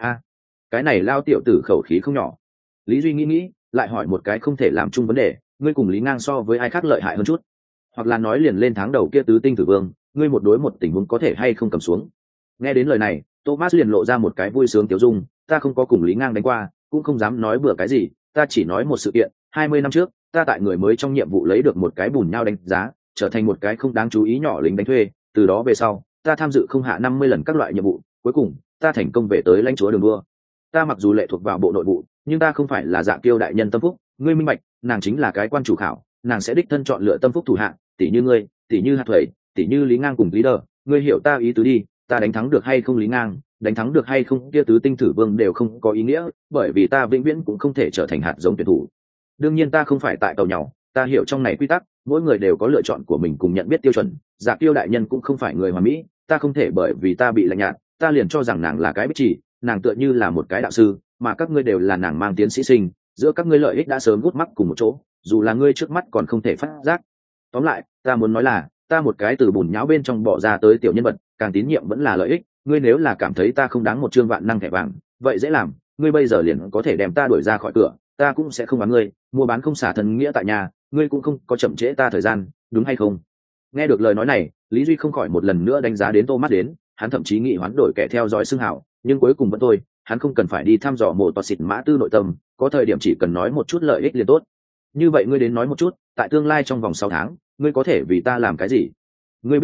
Cái này lao tiểu tử khẩu khí không nhỏ. Lý Duy nghĩ, lại hỏi một cái không thể làm chung vấn đề, ngươi cùng Lý Ngang so với ai khác lợi hại hơn chút, hoặc là nói liền lên tháng đầu kia tứ tinh thử vương, ngươi một đối một tình huống có thể hay không cầm xuống. Nghe đến lời này, Thomas liền lộ ra một cái vui sướng tiểu dung, ta không có cùng Lý Ngang đánh qua, cũng không dám nói bừa cái gì, ta chỉ nói một sự kiện, 20 năm trước, ta tại người mới trong nhiệm vụ lấy được một cái bùn nhau đánh giá, trở thành một cái không đáng chú ý nhỏ lính đánh thuê, từ đó về sau, ta tham dự không hạ 50 lần các loại nhiệm vụ, cuối cùng, ta thành công về tới lãnh chúa đường đua. Ta mặc dù lệ thuộc vào bộ nội vụ, nhưng ta không phải là Dạ Kiêu đại nhân tâm phúc, ngươi minh bạch, nàng chính là cái quan chủ khảo, nàng sẽ đích thân chọn lựa tâm phúc thủ hạng, tỷ như ngươi, tỷ như Hạt Thủy, tỷ như Lý Ngang cùng Lý Đờ, ngươi hiểu ta ý tứ đi, ta đánh thắng được hay không Lý Ngang, đánh thắng được hay không kia tứ tinh thử vương đều không có ý nghĩa, bởi vì ta vĩnh viễn cũng không thể trở thành hạt giống tuyển thủ. Đương nhiên ta không phải tại cầu nhau, ta hiểu trong này quy tắc, mỗi người đều có lựa chọn của mình cùng nhận biết tiêu chuẩn, Dạ Kiêu đại nhân cũng không phải người hoàn mỹ, ta không thể bởi vì ta bị lạnh nhạt, ta liền cho rằng nàng là cái bích chỉ, nàng tựa như là một cái đạo sư, mà các ngươi đều là nàng mang tiến sĩ sinh, giữa các ngươi lợi ích đã sớm gút mắc cùng một chỗ, dù là ngươi trước mắt còn không thể phát giác. Tóm lại, ta muốn nói là, ta một cái từ bùn nhão bên trong bỏ ra tới tiểu nhân vật, càng tín nhiệm vẫn là lợi ích, ngươi nếu là cảm thấy ta không đáng một chương vạn năng thẻ vàng, vậy dễ làm, ngươi bây giờ liền có thể đem ta đuổi ra khỏi cửa, ta cũng sẽ không bán ngươi, mua bán không xả thân nghĩa tại nhà, ngươi cũng không có chậm trễ ta thời gian, đúng hay không? Nghe được lời nói này, Lý Duy không khỏi một lần nữa đánh giá đến Thomas đến, hắn thậm chí nghĩ hoán đổi kẻ theo dõi xưng hào, nhưng cuối cùng vẫn thôi, hắn không cần phải đi thăm dò mộ toa xịt mã tư nội tâm, có thời điểm chỉ cần nói một chút lợi ích liền tốt. Như vậy ngươi đến nói một chút, tại tương lai trong vòng 6 tháng, ngươi có thể vì ta làm cái gì? Ngươi biết rõ,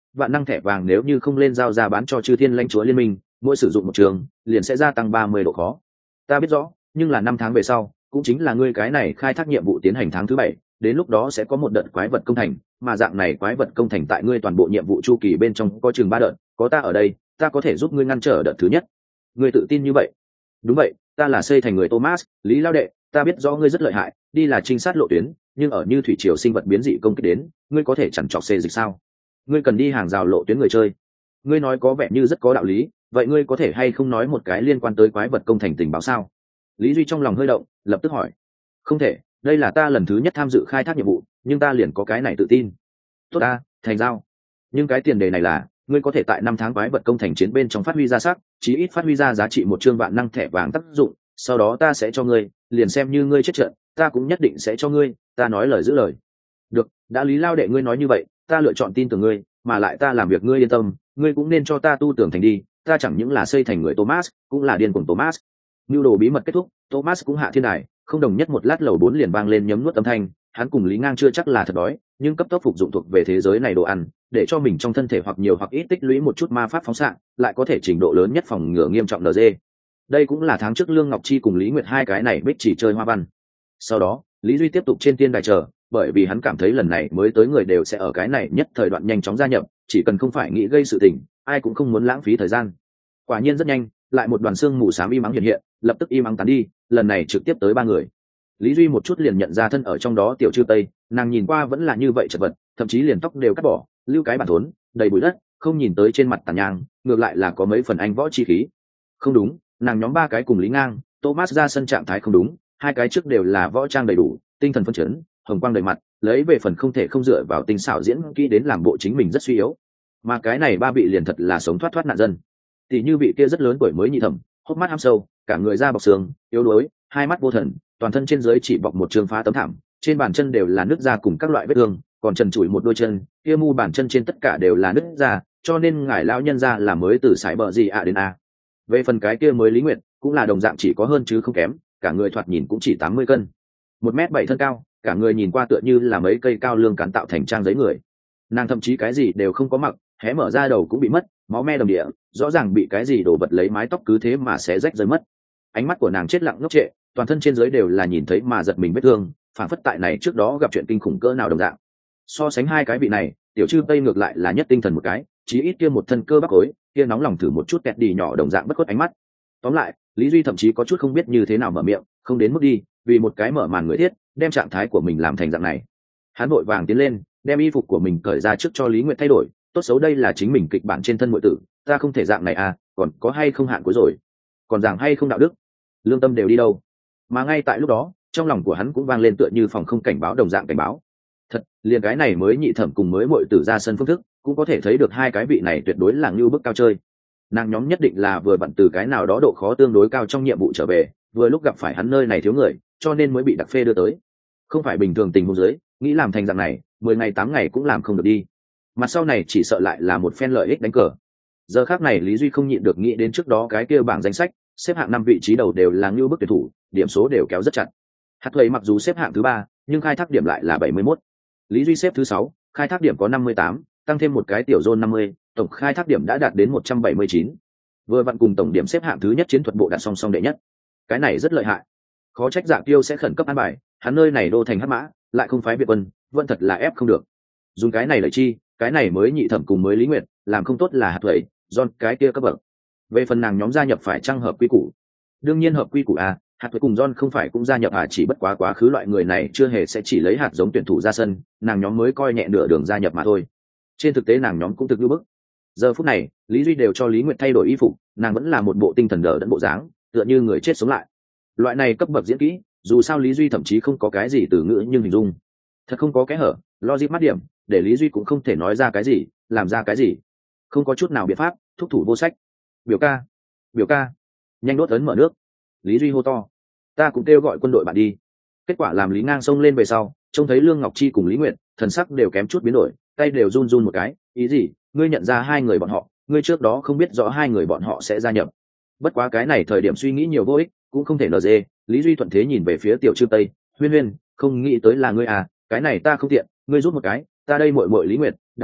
vạn năng thẻ vàng nếu như không lên giao ra bán cho chư thiên lãnh chúa liên minh, mỗi sử dụng một trường liền sẽ gia tăng 30 độ khó. Ta biết rõ, nhưng là 5 tháng về sau, cũng chính là ngươi cái này khai thác nhiệm vụ tiến hành tháng thứ 7, đến lúc đó sẽ có một đợt quái vật công thành, mà dạng này quái vật công thành tại ngươi toàn bộ nhiệm vụ chu kỳ bên trong có chừng 3 đợt, có ta ở đây, ta có thể giúp ngươi ngăn trở đợt thứ nhất. Ngươi tự tin như vậy? Đúng vậy, ta là xây thành người Thomas, Lý Lao đệ, ta biết rõ ngươi rất lợi hại, đi là trinh sát lộ tuyến, nhưng ở như thủy triều sinh vật biến dị công kích đến, ngươi có thể chặn chọc xê dịch sao? Ngươi cần đi hàng rào lộ tuyến người chơi. Ngươi nói có vẻ như rất có đạo lý, vậy ngươi có thể hay không nói một cái liên quan tới quái vật công thành tình báo sao? Lý Duy trong lòng hơi động, lập tức hỏi. Không thể, đây là ta lần thứ nhất tham dự khai thác nhiệm vụ, nhưng ta liền có cái này tự tin. Tốt ta, thành giao. Nhưng cái tiền đề này là, ngươi có thể tại 5 tháng quái vật công thành chiến bên trong phát huy ra sắc, chí ít phát huy ra giá trị một chương vạn năng thẻ vàng tác dụng, sau đó ta sẽ cho ngươi, liền xem như ngươi chết trận, ta cũng nhất định sẽ cho ngươi, ta nói lời giữ lời. Được, đã Lý Lao đệ ngươi nói như vậy, ta lựa chọn tin tưởng ngươi, mà lại ta làm việc ngươi yên tâm, ngươi cũng nên cho ta tu tưởng thành đi, ta chẳng những là xây thành người Thomas, cũng là điên cuồng Thomas. Nưu đồ bí mật kết thúc, Thomas cũng hạ thiên đài, không đồng nhất một lát lầu 4 liền vang lên nhấm nuốt âm thanh, hắn cùng Lý Ngang chưa chắc là thật đói, nhưng cấp tốc phục dụng thuộc về thế giới này đồ ăn, để cho mình trong thân thể hoặc nhiều hoặc ít tích lũy một chút ma pháp phóng xạ, lại có thể trình độ lớn nhất phòng ngừa nghiêm trọng NG. Đây cũng là tháng trước Lương Ngọc Chi cùng Lý Nguyệt hai cái này bích chỉ chơi hoa văn. Sau đó, Lý Duy tiếp tục trên tiên đài chờ, bởi vì hắn cảm thấy lần này mới tới người đều sẽ ở cái này nhất thời đoạn nhanh chóng gia nhập, chỉ cần không phải nghĩ gây sự tình, ai cũng không muốn lãng phí thời gian. Quả nhiên rất nhanh, lại một đoàn xương mù xám im ắng hiện hiện, lập tức im ắng tán đi, lần này trực tiếp tới 3 người. Lý Duy một chút liền nhận ra thân ở trong đó tiểu Trư Tây, nàng nhìn qua vẫn là như vậy chật vật, thậm chí liền tóc đều cắt bỏ, lưu cái bản thốn, đầy bụi đất, không nhìn tới trên mặt tàn nhang, ngược lại là có mấy phần anh võ chi khí. Không đúng, nàng nhóm 3 cái cùng Lý Ngang, Thomas ra sân trạng thái không đúng, 2 cái trước đều là võ trang đầy đủ, tinh thần phấn chấn, hồng quang đầy mặt, lấy về phần không thể không dựa vào tinh xảo diễn kỹ đến làm bộ chính mình rất suy yếu. Mà cái này 3 vị liền thật là sống thoát nạn dân. Tỷ như vị kia rất lớn tuổi mới nhị thẩm, hốc mắt hăm sâu, cả người da bọc xương, yếu đuối, hai mắt vô thần, toàn thân trên dưới chỉ bọc một trường phá tấm thảm, trên bàn chân đều là nứt ra cùng các loại vết thương, còn trần trụi một đôi chân, kia mu bàn chân trên tất cả đều là nứt ra, cho nên ngài lão nhân ra là mới từ sải bờ gì ạ đến a. Về phần cái kia mới Lý Nguyệt, cũng là đồng dạng chỉ có hơn chứ không kém, cả người thoạt nhìn cũng chỉ 80 cân, 1m7 thân cao, cả người nhìn qua tựa như là mấy cây cao lương cán tạo thành trang giấy người. Nàng thậm chí cái gì đều không có mặc, hé mở ra đầu cũng bị mất, máu me đầm địa, rõ ràng bị cái gì đổ vật lấy mái tóc cứ thế mà xé rách rơi mất. Ánh mắt của nàng chết lặng ngốc trệ, toàn thân trên dưới đều là nhìn thấy mà giật mình vết thương, phản phất tại này trước đó gặp chuyện kinh khủng cỡ nào đồng dạng. So sánh hai cái vị này, tiểu Trư Tây ngược lại là nhất tinh thần một cái, chí ít kia một thân cơ bắp khối, kia nóng lòng thử một chút kẹt đi nhỏ đồng dạng bất khuất ánh mắt. Tóm lại, Lý Duy thậm chí có chút không biết như thế nào mở miệng, không đến mức đi, vì một cái mở màn người thiết, đem trạng thái của mình làm thành dạng này. Hắn vội vàng tiến lên, đem y phục của mình cởi ra trước cho Lý Nguyệt thay đổi, tốt xấu đây là chính mình kịch bản trên thân muội tử, ta không thể dạng này à, còn có hay không hạn cuối rồi, còn dạng hay không đạo đức, lương tâm đều đi đâu. Mà ngay tại lúc đó, trong lòng của hắn cũng vang lên tựa như phòng không cảnh báo đồng dạng cảnh báo. Thật, liền cái này mới nhị thẩm cùng mới muội tử ra sân phương thức, cũng có thể thấy được hai cái vị này tuyệt đối là ngưu bức cao chơi. Nàng nhóm nhất định là vừa bận từ cái nào đó độ khó tương đối cao trong nhiệm vụ trở về, vừa lúc gặp phải hắn nơi này thiếu người, cho nên mới bị đặc phê đưa tới. Không phải bình thường tình huống dưới, nghĩ làm thành dạng này, 10 ngày 8 ngày cũng làm không được đi. Mặt sau này chỉ sợ lại là một phen lợi ích đánh cờ. Giờ khác này Lý Duy không nhịn được nghĩ đến trước đó cái kia bảng danh sách, xếp hạng 5 vị trí đầu đều là ngưu bức tuyển thủ, điểm số đều kéo rất chặt. Hạt Thuẩy mặc dù xếp hạng thứ 3, nhưng khai thác điểm lại là 71. Lý Duy xếp thứ 6, khai thác điểm có 58, tăng thêm một cái tiểu zone 50, tổng khai thác điểm đã đạt đến 179. Vừa vặn cùng tổng điểm xếp hạng thứ nhất chiến thuật bộ đạt song song đệ nhất. Cái này rất lợi hại. Khó trách Dạ Kiêu sẽ khẩn cấp an bài, hắn nơi này đô thành hắc mã, lại không phái Việt quân, vẫn thật là ép không được. Dùng cái này lợi chi, cái này mới nhị thẩm cùng mới Lý Nguyệt, làm không tốt là Hạt Thuẩy, John cái kia cấp bậc. Về phần nàng nhóm gia nhập phải trang hợp quy củ. Đương nhiên hợp quy củ à, Hạt Thuẩy cùng John không phải cũng gia nhập à, chỉ bất quá khứ loại người này chưa hề sẽ chỉ lấy hạt giống tuyển thủ ra sân, nàng nhóm mới coi nhẹ nửa đường gia nhập mà thôi. Trên thực tế nàng nhóm cũng thực như bức. Giờ phút này, Lý Duy đều cho Lý Nguyệt thay đổi y phục, nàng vẫn là một bộ tinh thần đờ đẫn bộ dáng, tựa như người chết sống lại. Loại này cấp bậc diễn kỹ, dù sao Lý Duy thậm chí không có cái gì từ ngữ nhưng hình dung, thật không có cái hở, logic mắt điểm, để Lý Duy cũng không thể nói ra cái gì, làm ra cái gì, không có chút nào biện pháp, thúc thủ vô sách. Biểu ca, nhanh đốt ấn mở nước. Lý Duy hô to. Ta cũng kêu gọi quân đội bạn đi. Kết quả làm Lý Ngang xông lên về sau, trông thấy Lương Ngọc Chi cùng Lý Nguyệt, thần sắc đều kém chút biến đổi, tay đều run run một cái. Ý gì? Ngươi nhận ra hai người bọn họ, ngươi trước đó không biết rõ hai người bọn họ sẽ gia nhập. Bất quá cái này thời điểm suy nghĩ nhiều vô ích, cũng không thể lờ dê. Lý Duy thuận thế nhìn về phía tiểu Trư Tây, Huyên Huyên, không nghĩ tới là ngươi à, cái này ta không tiện, ngươi giúp một cái, ta đây muội muội Lý Nguyệt, đáng chết,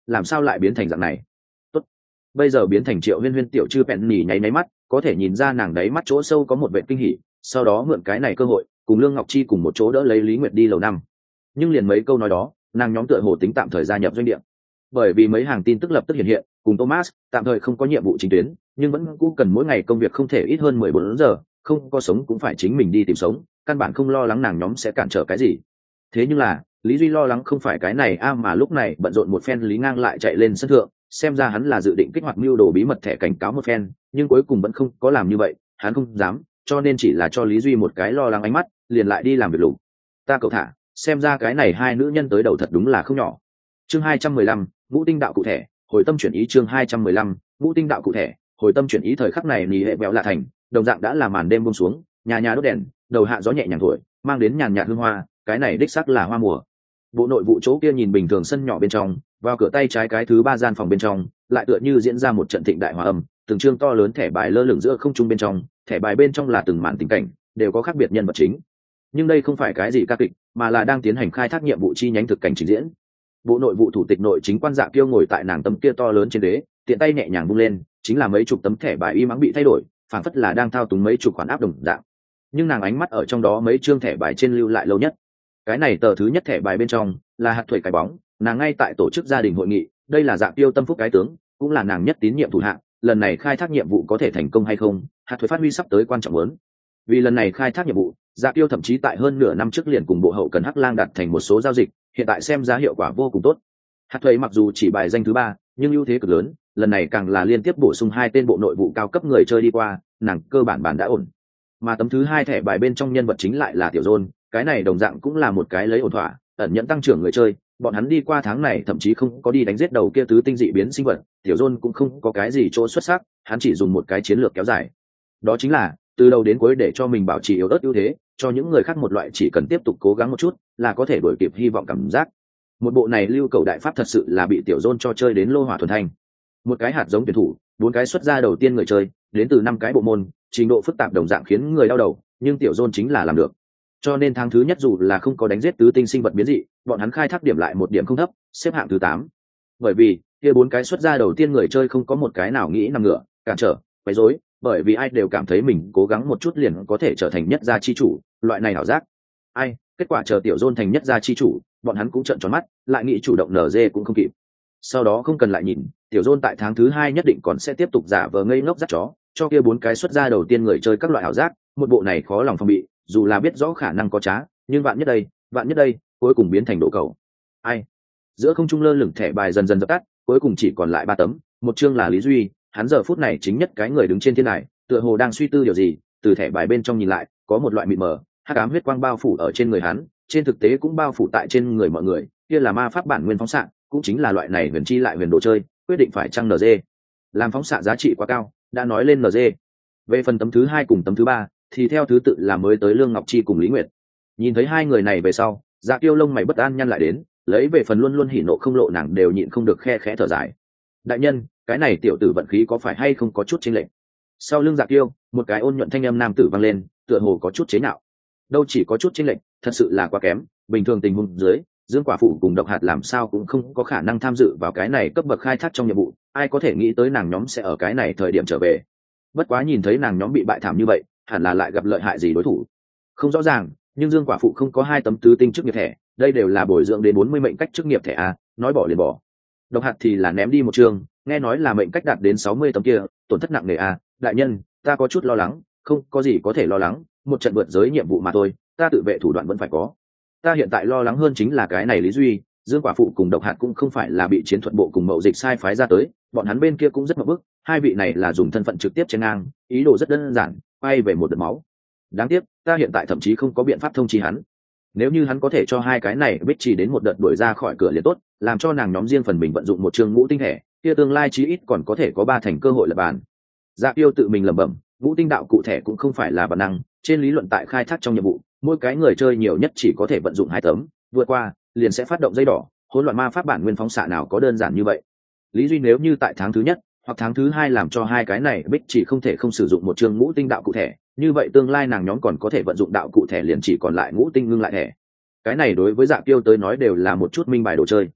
làm sao lại biến thành dạng này. Tốt. Bây giờ biến thành Triệu Huyên Huyên tiểu chư Penny nháy mắt, có thể nhìn ra nàng đáy mắt chỗ sâu có một vẻ kinh hỉ, sau đó mượn cái này cơ hội cùng Lương Ngọc Chi cùng một chỗ đỡ lấy Lý Nguyệt đi lầu năm. Nhưng liền mấy câu nói đó, nàng nhóm tựa hồ tính tạm thời gia nhập doanh địa, bởi vì mấy hàng tin tức lập tức hiện hiện, cùng Thomas tạm thời không có nhiệm vụ chính tuyến, nhưng vẫn cũng cần mỗi ngày công việc không thể ít hơn 14 giờ, không có sống cũng phải chính mình đi tìm sống, căn bản không lo lắng nàng nhóm sẽ cản trở cái gì. Thế nhưng là Lý Duy lo lắng không phải cái này mà lúc này bận rộn một phen Lý Ngang lại chạy lên sân thượng, xem ra hắn là dự định kích hoạt mưu đồ bí mật thẻ cảnh cáo một phen, nhưng cuối cùng vẫn không có làm như vậy, hắn không dám, cho nên chỉ là cho Lý Duy một cái lo lắng ánh mắt, liền lại đi làm việc lục. Ta cậu thả, xem ra cái này hai nữ nhân tới đầu thật đúng là không nhỏ. Chương 215, ngũ tinh đạo cụ thể, hồi tâm chuyển ý. Chương 215, ngũ tinh đạo cụ thể, hồi tâm chuyển ý. Thời khắc này Nỉ Hệ Bèo Lạ thành, đồng dạng đã là màn đêm buông xuống, nhà nhà đốt đèn, đầu hạ gió nhẹ nhàng thổi, mang đến nhàn nhạt hương hoa, cái này đích xác là hoa mùa. Bộ nội vụ chỗ kia nhìn bình thường sân nhỏ bên trong, vào cửa tay trái cái thứ ba gian phòng bên trong, lại tựa như diễn ra một trận thịnh đại hòa âm, từng chương to lớn thẻ bài lơ lửng giữa không trung bên trong, thẻ bài bên trong là từng màn tình cảnh, đều có khác biệt nhân vật chính. Nhưng đây không phải cái gì ca kịch, mà là đang tiến hành khai thác nhiệm vụ chi nhánh thực cảnh trình diễn. Bộ nội vụ thủ tịch nội chính quan Dạ Kiêu ngồi tại nàng tấm kia to lớn trên đế, tiện tay nhẹ nhàng vung lên, chính là mấy chục tấm thẻ bài y mắng bị thay đổi, phảng phất là đang thao túng mấy chục khoản áp đồng dạng. Nhưng nàng ánh mắt ở trong đó mấy chương thẻ bài trên lưu lại lâu nhất. Cái này tờ thứ nhất thẻ bài bên trong là hạt thuẩy cái bóng, nàng ngay tại tổ chức gia đình hội nghị, đây là Dạ Kiêu tâm phúc cái tướng, cũng là nàng nhất tín nhiệm thủ hạ, lần này khai thác nhiệm vụ có thể thành công hay không, hạt thuẩy phát huy sắp tới quan trọng lớn. Vì lần này khai thác nhiệm vụ, Dạ Kiêu thậm chí tại hơn nửa năm trước liền cùng bộ hậu cần Hắc Lang đặt thành một số giao dịch, hiện tại xem ra hiệu quả vô cùng tốt. Hạt thuẩy mặc dù chỉ bài danh thứ ba, nhưng ưu thế cực lớn, lần này càng là liên tiếp bổ sung hai tên bộ nội vụ cao cấp người chơi đi qua, nàng cơ bản đã ổn. Mà tấm thứ hai thẻ bài bên trong nhân vật chính lại là Tiểu Dôn, cái này đồng dạng cũng là một cái lấy ổn thỏa, ẩn nhận tăng trưởng người chơi, bọn hắn đi qua tháng này thậm chí không có đi đánh giết đầu kia tứ tinh dị biến sinh vật, Tiểu Dôn cũng không có cái gì chỗ xuất sắc, hắn chỉ dùng một cái chiến lược kéo dài. Đó chính là từ đầu đến cuối để cho mình bảo trì yếu ớt ưu thế, cho những người khác một loại chỉ cần tiếp tục cố gắng một chút là có thể đuổi kịp hy vọng cảm giác. Một bộ này lưu cầu đại pháp thật sự là bị Tiểu Dôn cho chơi đến lô hỏa thuần thanh. Một cái hạt giống tuyển thủ, bốn cái xuất ra đầu tiên người chơi, đến từ năm cái bộ môn, trình độ phức tạp đồng dạng khiến người đau đầu, nhưng Tiểu Dôn chính là làm được. Cho nên tháng thứ nhất dù là không có đánh giết tứ tinh sinh vật biến dị, bọn hắn khai thác điểm lại một điểm không thấp, xếp hạng thứ 8. Bởi vì kia bốn cái xuất ra đầu tiên người chơi không có một cái nào nghĩ nằm ngửa, cản trở, quấy rối, bởi vì ai đều cảm thấy mình cố gắng một chút liền có thể trở thành nhất gia chi chủ, loại này ảo giác. Ai, kết quả chờ Tiểu Dôn thành nhất gia chi chủ, bọn hắn cũng trợn tròn mắt, lại nghĩ chủ động nở dê cũng không kịp. Sau đó không cần lại nhìn, Tiểu Dôn tại tháng thứ 2 nhất định còn sẽ tiếp tục giả vờ ngây ngốc dắt chó, cho kia bốn cái xuất ra đầu tiên người chơi các loại ảo giác, một bộ này khó lòng phòng bị, dù là biết rõ khả năng có trá, nhưng vạn nhất đây, cuối cùng biến thành độ cầu. Ai? Giữa không trung lơ lửng thẻ bài dần dần dập tắt, cuối cùng chỉ còn lại 3 tấm, một chương là Lý Duy, hắn giờ phút này chính nhất cái người đứng trên thiên đài, tựa hồ đang suy tư điều gì, từ thẻ bài bên trong nhìn lại, có một loại mịt mờ, hắc ám huyết quang bao phủ ở trên người hắn, trên thực tế cũng bao phủ tại trên người mọi người, kia là ma pháp bản nguyên phóng xạ, cũng chính là loại này huyền chi lại huyền đồ chơi, quyết định phải chăng NG. Làm phóng xạ giá trị quá cao, đã nói lên NG. Về phần tấm thứ 2 cùng tấm thứ 3, thì theo thứ tự là mới tới Lương Ngọc Chi cùng Lý Nguyệt. Nhìn thấy hai người này về sau, Dạ Kiêu lông mày bất an nhăn lại đến, lấy về phần luôn luôn hỉ nộ không lộ nàng đều nhịn không được khe khẽ thở dài. Đại nhân, cái này tiểu tử vận khí có phải hay không có chút chênh lệch? Sau lưng Dạ Kiêu, một cái ôn nhuận thanh âm nam tử vang lên, tựa hồ có chút chế nhạo. Đâu chỉ có chút chênh lệch, thật sự là quá kém, bình thường tình huống dưới, Dương Quả Phụ cùng Độc Hạt làm sao cũng không có khả năng tham dự vào cái này cấp bậc khai thác trong nhiệm vụ, ai có thể nghĩ tới nàng nhóm sẽ ở cái này thời điểm trở về. Bất quá nhìn thấy nàng nhóm bị bại thảm như vậy, hẳn là lại gặp lợi hại gì đối thủ. Không rõ ràng, nhưng Dương Quả Phụ không có 2 tấm tứ tinh chức nghiệp thẻ, đây đều là bồi dưỡng đến 40 mệnh cách chức nghiệp thẻ a, nói bỏ liền bỏ. Độc Hạt thì là ném đi một trường, nghe nói là mệnh cách đạt đến 60 tấm kia, tổn thất nặng nề a, đại nhân, ta có chút lo lắng, không có gì có thể lo lắng, một trận vượt giới nhiệm vụ mà thôi, ta tự vệ thủ đoạn vẫn phải có. Ta hiện tại lo lắng hơn chính là cái này Lý Duy, Dương Quả Phụ cùng Độc Hạt cũng không phải là bị chiến thuật bộ cùng mậu dịch sai phái ra tới, bọn hắn bên kia cũng rất mập bức, hai vị này là dùng thân phận trực tiếp chém ngang, ý đồ rất đơn giản, quay về một đợt máu. Đáng tiếc, ta hiện tại thậm chí không có biện pháp thông chi hắn. Nếu như hắn có thể cho hai cái này biết chỉ đến một đợt đuổi ra khỏi cửa liền tốt, làm cho nàng nhóm riêng phần mình vận dụng một chương ngũ tinh thẻ, kia tương lai chí ít còn có thể có 3 thành cơ hội lập bàn. Dạ Kiêu tự mình lẩm bẩm, ngũ tinh đạo cụ thể cũng không phải là bản năng, trên lý luận tại khai thác trong nhiệm vụ, mỗi cái người chơi nhiều nhất chỉ có thể vận dụng 2 tấm, vượt qua liền sẽ phát động dây đỏ, hỗn loạn ma pháp bản nguyên phóng xạ nào có đơn giản như vậy. Lý Duy nếu như tại tháng thứ nhất hoặc tháng thứ 2 làm cho hai cái này bích chỉ không thể không sử dụng một chương ngũ tinh đạo cụ thể, như vậy tương lai nàng nhóm còn có thể vận dụng đạo cụ thể liền chỉ còn lại ngũ tinh ngưng lại thẻ. Cái này đối với Dạ Kiêu tới nói đều là một chút minh bài đồ chơi.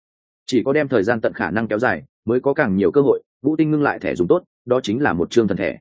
chỉ có đem thời gian tận khả năng kéo dài mới có càng nhiều cơ hội ngũ tinh ngưng lại thẻ dùng tốt, đó chính là một chương thần thẻ.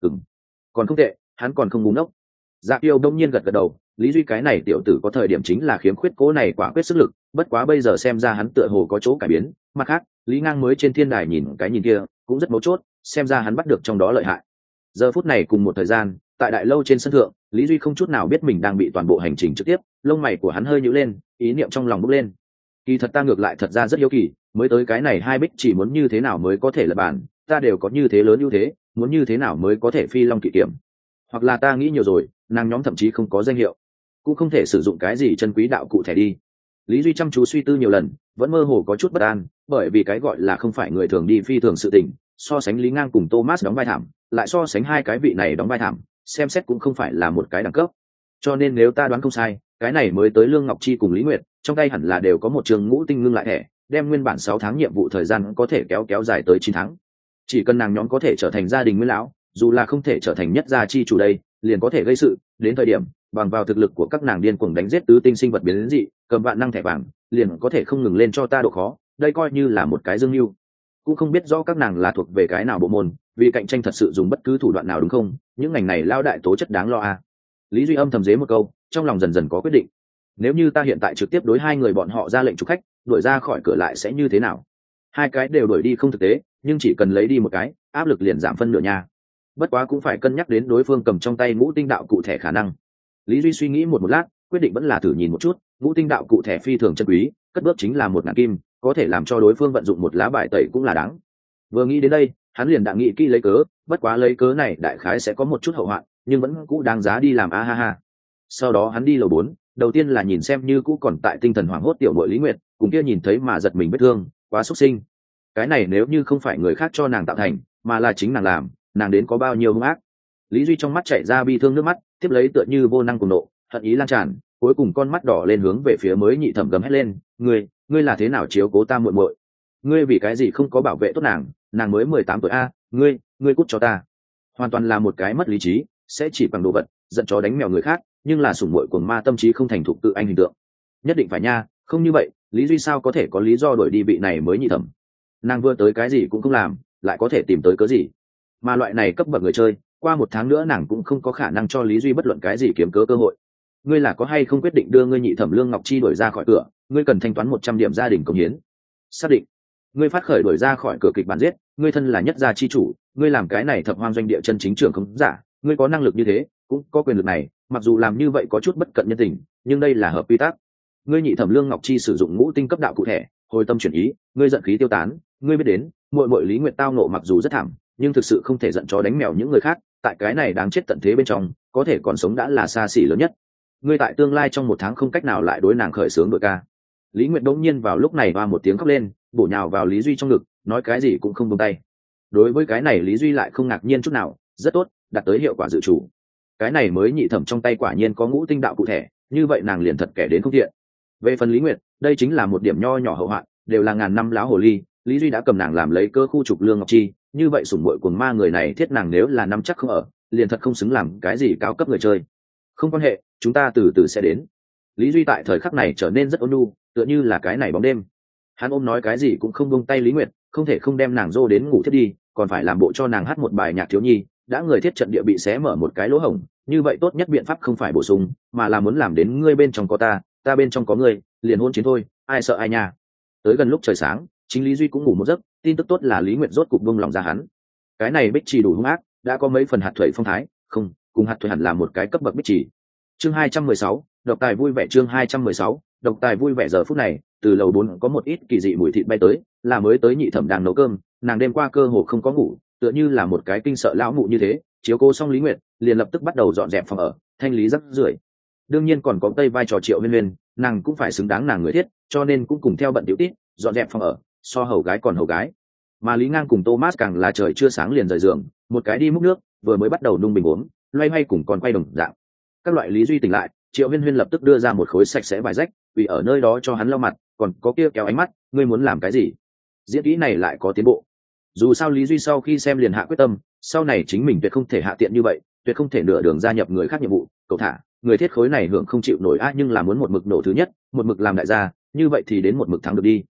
Còn không tệ, hắn còn không búng ốc. Dạ Kiêu đông nhiên gật gật đầu, Lý Duy cái này tiểu tử có thời điểm chính là khiếm khuyết cố này quả quyết sức lực, bất quá bây giờ xem ra hắn tựa hồ có chỗ cải biến. Mặt khác, Lý Ngang mới trên thiên đài nhìn cái nhìn kia cũng rất mấu chốt, xem ra hắn bắt được trong đó lợi hại. Giờ phút này cùng một thời gian, tại đại lâu trên sân thượng, Lý Duy không chút nào biết mình đang bị toàn bộ hành trình trực tiếp, lông mày của hắn hơi nhíu lên, ý niệm trong lòng bốc lên. Kỳ thật ta ngược lại thật ra rất hiếu kỳ, mới tới cái này hai bích chỉ muốn như thế nào mới có thể là bản, ta đều có như thế lớn ưu thế, muốn như thế nào mới có thể phi long kỵ kiểm. Hoặc là ta nghĩ nhiều rồi, nàng nhóm thậm chí không có danh hiệu, cũng không thể sử dụng cái gì chân quý đạo cụ thể đi. Lý Duy chăm chú suy tư nhiều lần, vẫn mơ hồ có chút bất an, bởi vì cái gọi là không phải người thường đi phi thường sự tình, so sánh Lý Ngang cùng Thomas đóng vai thảm, lại so sánh hai cái vị này đóng vai thảm, xem xét cũng không phải là một cái đẳng cấp. Cho nên nếu ta đoán không sai, cái này mới tới Lương Ngọc Chi cùng Lý Nguyệt, trong tay hẳn là đều có một trường ngũ tinh ngưng lại thẻ, đem nguyên bản 6 tháng nhiệm vụ thời gian có thể kéo dài tới 9 tháng. Chỉ cần nàng nhóm có thể trở thành gia đình nguyên lão, dù là không thể trở thành nhất gia chi chủ đây, liền có thể gây sự, đến thời điểm bằng vào thực lực của các nàng điên cuồng đánh giết tứ tinh sinh vật biến dị, cầm vạn năng thẻ vàng, liền có thể không ngừng lên cho ta độ khó, đây coi như là một cái dương mưu. Cũng không biết rõ các nàng là thuộc về cái nào bộ môn, vì cạnh tranh thật sự dùng bất cứ thủ đoạn nào đúng không? Những ngành này lao đại tố chất đáng lo à? Lý Duy âm thầm dế một câu, trong lòng dần dần có quyết định. Nếu như ta hiện tại trực tiếp đối hai người bọn họ ra lệnh trục khách, đuổi ra khỏi cửa lại sẽ như thế nào? Hai cái đều đuổi đi không thực tế, nhưng chỉ cần lấy đi một cái, áp lực liền giảm phân nửa nha. Bất quá cũng phải cân nhắc đến đối phương cầm trong tay ngũ tinh đạo cụ thể khả năng. Lý Duy suy nghĩ một lát, quyết định vẫn là thử nhìn một chút. Ngũ tinh đạo cụ thể phi thường chân quý, cất bước chính là 1.000 kim, có thể làm cho đối phương vận dụng một lá bài tẩy cũng là đáng. Vừa nghĩ đến đây, hắn liền đã nghĩ kỹ lấy cớ, bất quá lấy cớ này đại khái sẽ có một chút hậu hoạn, nhưng vẫn cũ đáng giá đi làm a ha ha. Sau đó hắn đi lầu 4, đầu tiên là nhìn xem như cũ còn tại tinh thần hoảng hốt tiểu muội Lý Nguyệt, cùng kia nhìn thấy mà giật mình vết thương, quá xúc sinh. Cái này nếu như không phải người khác cho nàng tạo thành, mà là chính nàng làm, nàng đến có bao nhiêu hung ác. Lý Duy trong mắt chảy ra bi thương nước mắt, tiếp lấy tựa như vô năng cùng nộ, hận ý lan tràn, cuối cùng con mắt đỏ lên hướng về phía mới nhị thẩm gầm hét lên, ngươi là thế nào chiếu cố ta muội muội? Ngươi vì cái gì không có bảo vệ tốt nàng, nàng mới 18 tuổi a, ngươi cút cho ta. Hoàn toàn là một cái mất lý trí, sẽ chỉ bằng đồ vật, giận chó đánh mèo người khác, nhưng là sủng muội cuồng ma tâm trí không thành thục tự anh hình tượng. Nhất định phải nha, không như vậy, Lý Duy sao có thể có lý do đuổi đi vị này mới nhị thẩm? Nàng vừa tới cái gì cũng không làm, lại có thể tìm tới cớ gì? Mà loại này cấp bậc người chơi, qua 1 tháng nữa nàng cũng không có khả năng cho Lý Duy bất luận cái gì kiếm cớ cơ hội. Ngươi là có hay không quyết định đưa ngươi nhị thẩm Lương Ngọc Chi đuổi ra khỏi cửa, ngươi cần thanh toán 100 điểm gia đình cống hiến. Xác định. Ngươi phát khởi đuổi ra khỏi cửa kịch bản giết, ngươi thân là nhất gia chi chủ, ngươi làm cái này thập hoang doanh địa chân chính trưởng không giả, ngươi có năng lực như thế, cũng có quyền lực này, mặc dù làm như vậy có chút bất cận nhân tình, nhưng đây là hợp quy tắc. Ngươi nhị thẩm Lương Ngọc Chi sử dụng ngũ tinh cấp đạo cụ thể, hồi tâm chuyển ý, ngươi giận khí tiêu tán, ngươi biết đến, muội Lý Nguyệt tao nộ mặc dù rất thảm, nhưng thực sự không thể giận chó đánh mèo những người khác, tại cái này đáng chết tận thế bên trong, có thể còn sống đã là xa xỉ lớn nhất. Ngươi tại tương lai trong 1 tháng không cách nào lại đối nàng khởi xướng đội ca. Lý Nguyệt đống nhiên vào lúc này hoa một tiếng khóc lên, bổ nhào vào Lý Duy trong ngực, nói cái gì cũng không buông tay. Đối với cái này Lý Duy lại không ngạc nhiên chút nào, rất tốt, đạt tới hiệu quả dự chủ. Cái này mới nhị thẩm trong tay quả nhiên có ngũ tinh đạo cụ thể, như vậy nàng liền thật kẻ đến không thiện. Về phần Lý Nguyệt, đây chính là một điểm nho nhỏ hậu hoạn, đều là ngàn năm láo hồ ly, Lý Duy đã cầm nàng làm lấy cơ khu trục Lương Ngọc Chi, như vậy sủng muội cuồng ma người này thiết nàng nếu là nắm chắc không ở, liền thật không xứng làm cái gì cao cấp người chơi. Không quan hệ, chúng ta từ từ sẽ đến. Lý Duy tại thời khắc này trở nên rất ôn nhu, tựa như là cái này bóng đêm. Hắn ôm nói cái gì cũng không buông tay Lý Nguyệt, không thể không đem nàng dô đến ngủ thiết đi, còn phải làm bộ cho nàng hát một bài nhạc thiếu nhi, đã người thiết trận địa bị xé mở một cái lỗ hổng, như vậy tốt nhất biện pháp không phải bổ sung, mà là muốn làm đến ngươi bên trong có ta, ta bên trong có ngươi, liền hôn chiến thôi, ai sợ ai nha. Tới gần lúc trời sáng, chính Lý Duy cũng ngủ một giấc, tin tức tốt là Lý Nguyệt rốt cục buông lòng ra hắn. Cái này bích trì đủ hung ác, đã có mấy phần hạt thuẩy phong thái, không, cùng hạt thuẩy hẳn là một cái cấp bậc bích trì. Chương 216, độc tài vui vẻ. Chương 216, độc tài vui vẻ. Giờ phút này, từ lầu 4 có một ít kỳ dị mùi thịt bay tới, là mới tới nhị thẩm đang nấu cơm, nàng đêm qua cơ hồ không có ngủ, tựa như là một cái kinh sợ lão mụ như thế, chiếu cố xong Lý Nguyệt, liền lập tức bắt đầu dọn dẹp phòng ở, thanh lý rác rưởi. Đương nhiên còn có tây vai trò Triệu Huyên Huyên, nàng cũng phải xứng đáng nàng người thiết, cho nên cũng cùng theo bận tiểu tít, dọn dẹp phòng ở, so hầu gái còn hầu gái. Mà Lý Ngang cùng Thomas càng là trời chưa sáng liền rời giường, một cái đi múc nước, vừa mới bắt đầu nung bình uống, loay hoay cùng còn quay đồng dạng. Các loại Lý Duy tỉnh lại, Triệu Huyên Huyên lập tức đưa ra một khối sạch sẽ vải rách, vì ở nơi đó cho hắn lau mặt, còn có kia kéo ánh mắt, ngươi muốn làm cái gì? Diễn kỹ này lại có tiến bộ. Dù sao Lý Duy sau khi xem liền hạ quyết tâm, sau này chính mình tuyệt không thể hạ tiện như vậy, tuyệt không thể nửa đường gia nhập người khác nhiệm vụ, cậu thả, người thiết khối này hưởng không chịu nổi nhưng là muốn một mực nổ thứ nhất, một mực làm đại gia, như vậy thì đến một mực thắng được đi.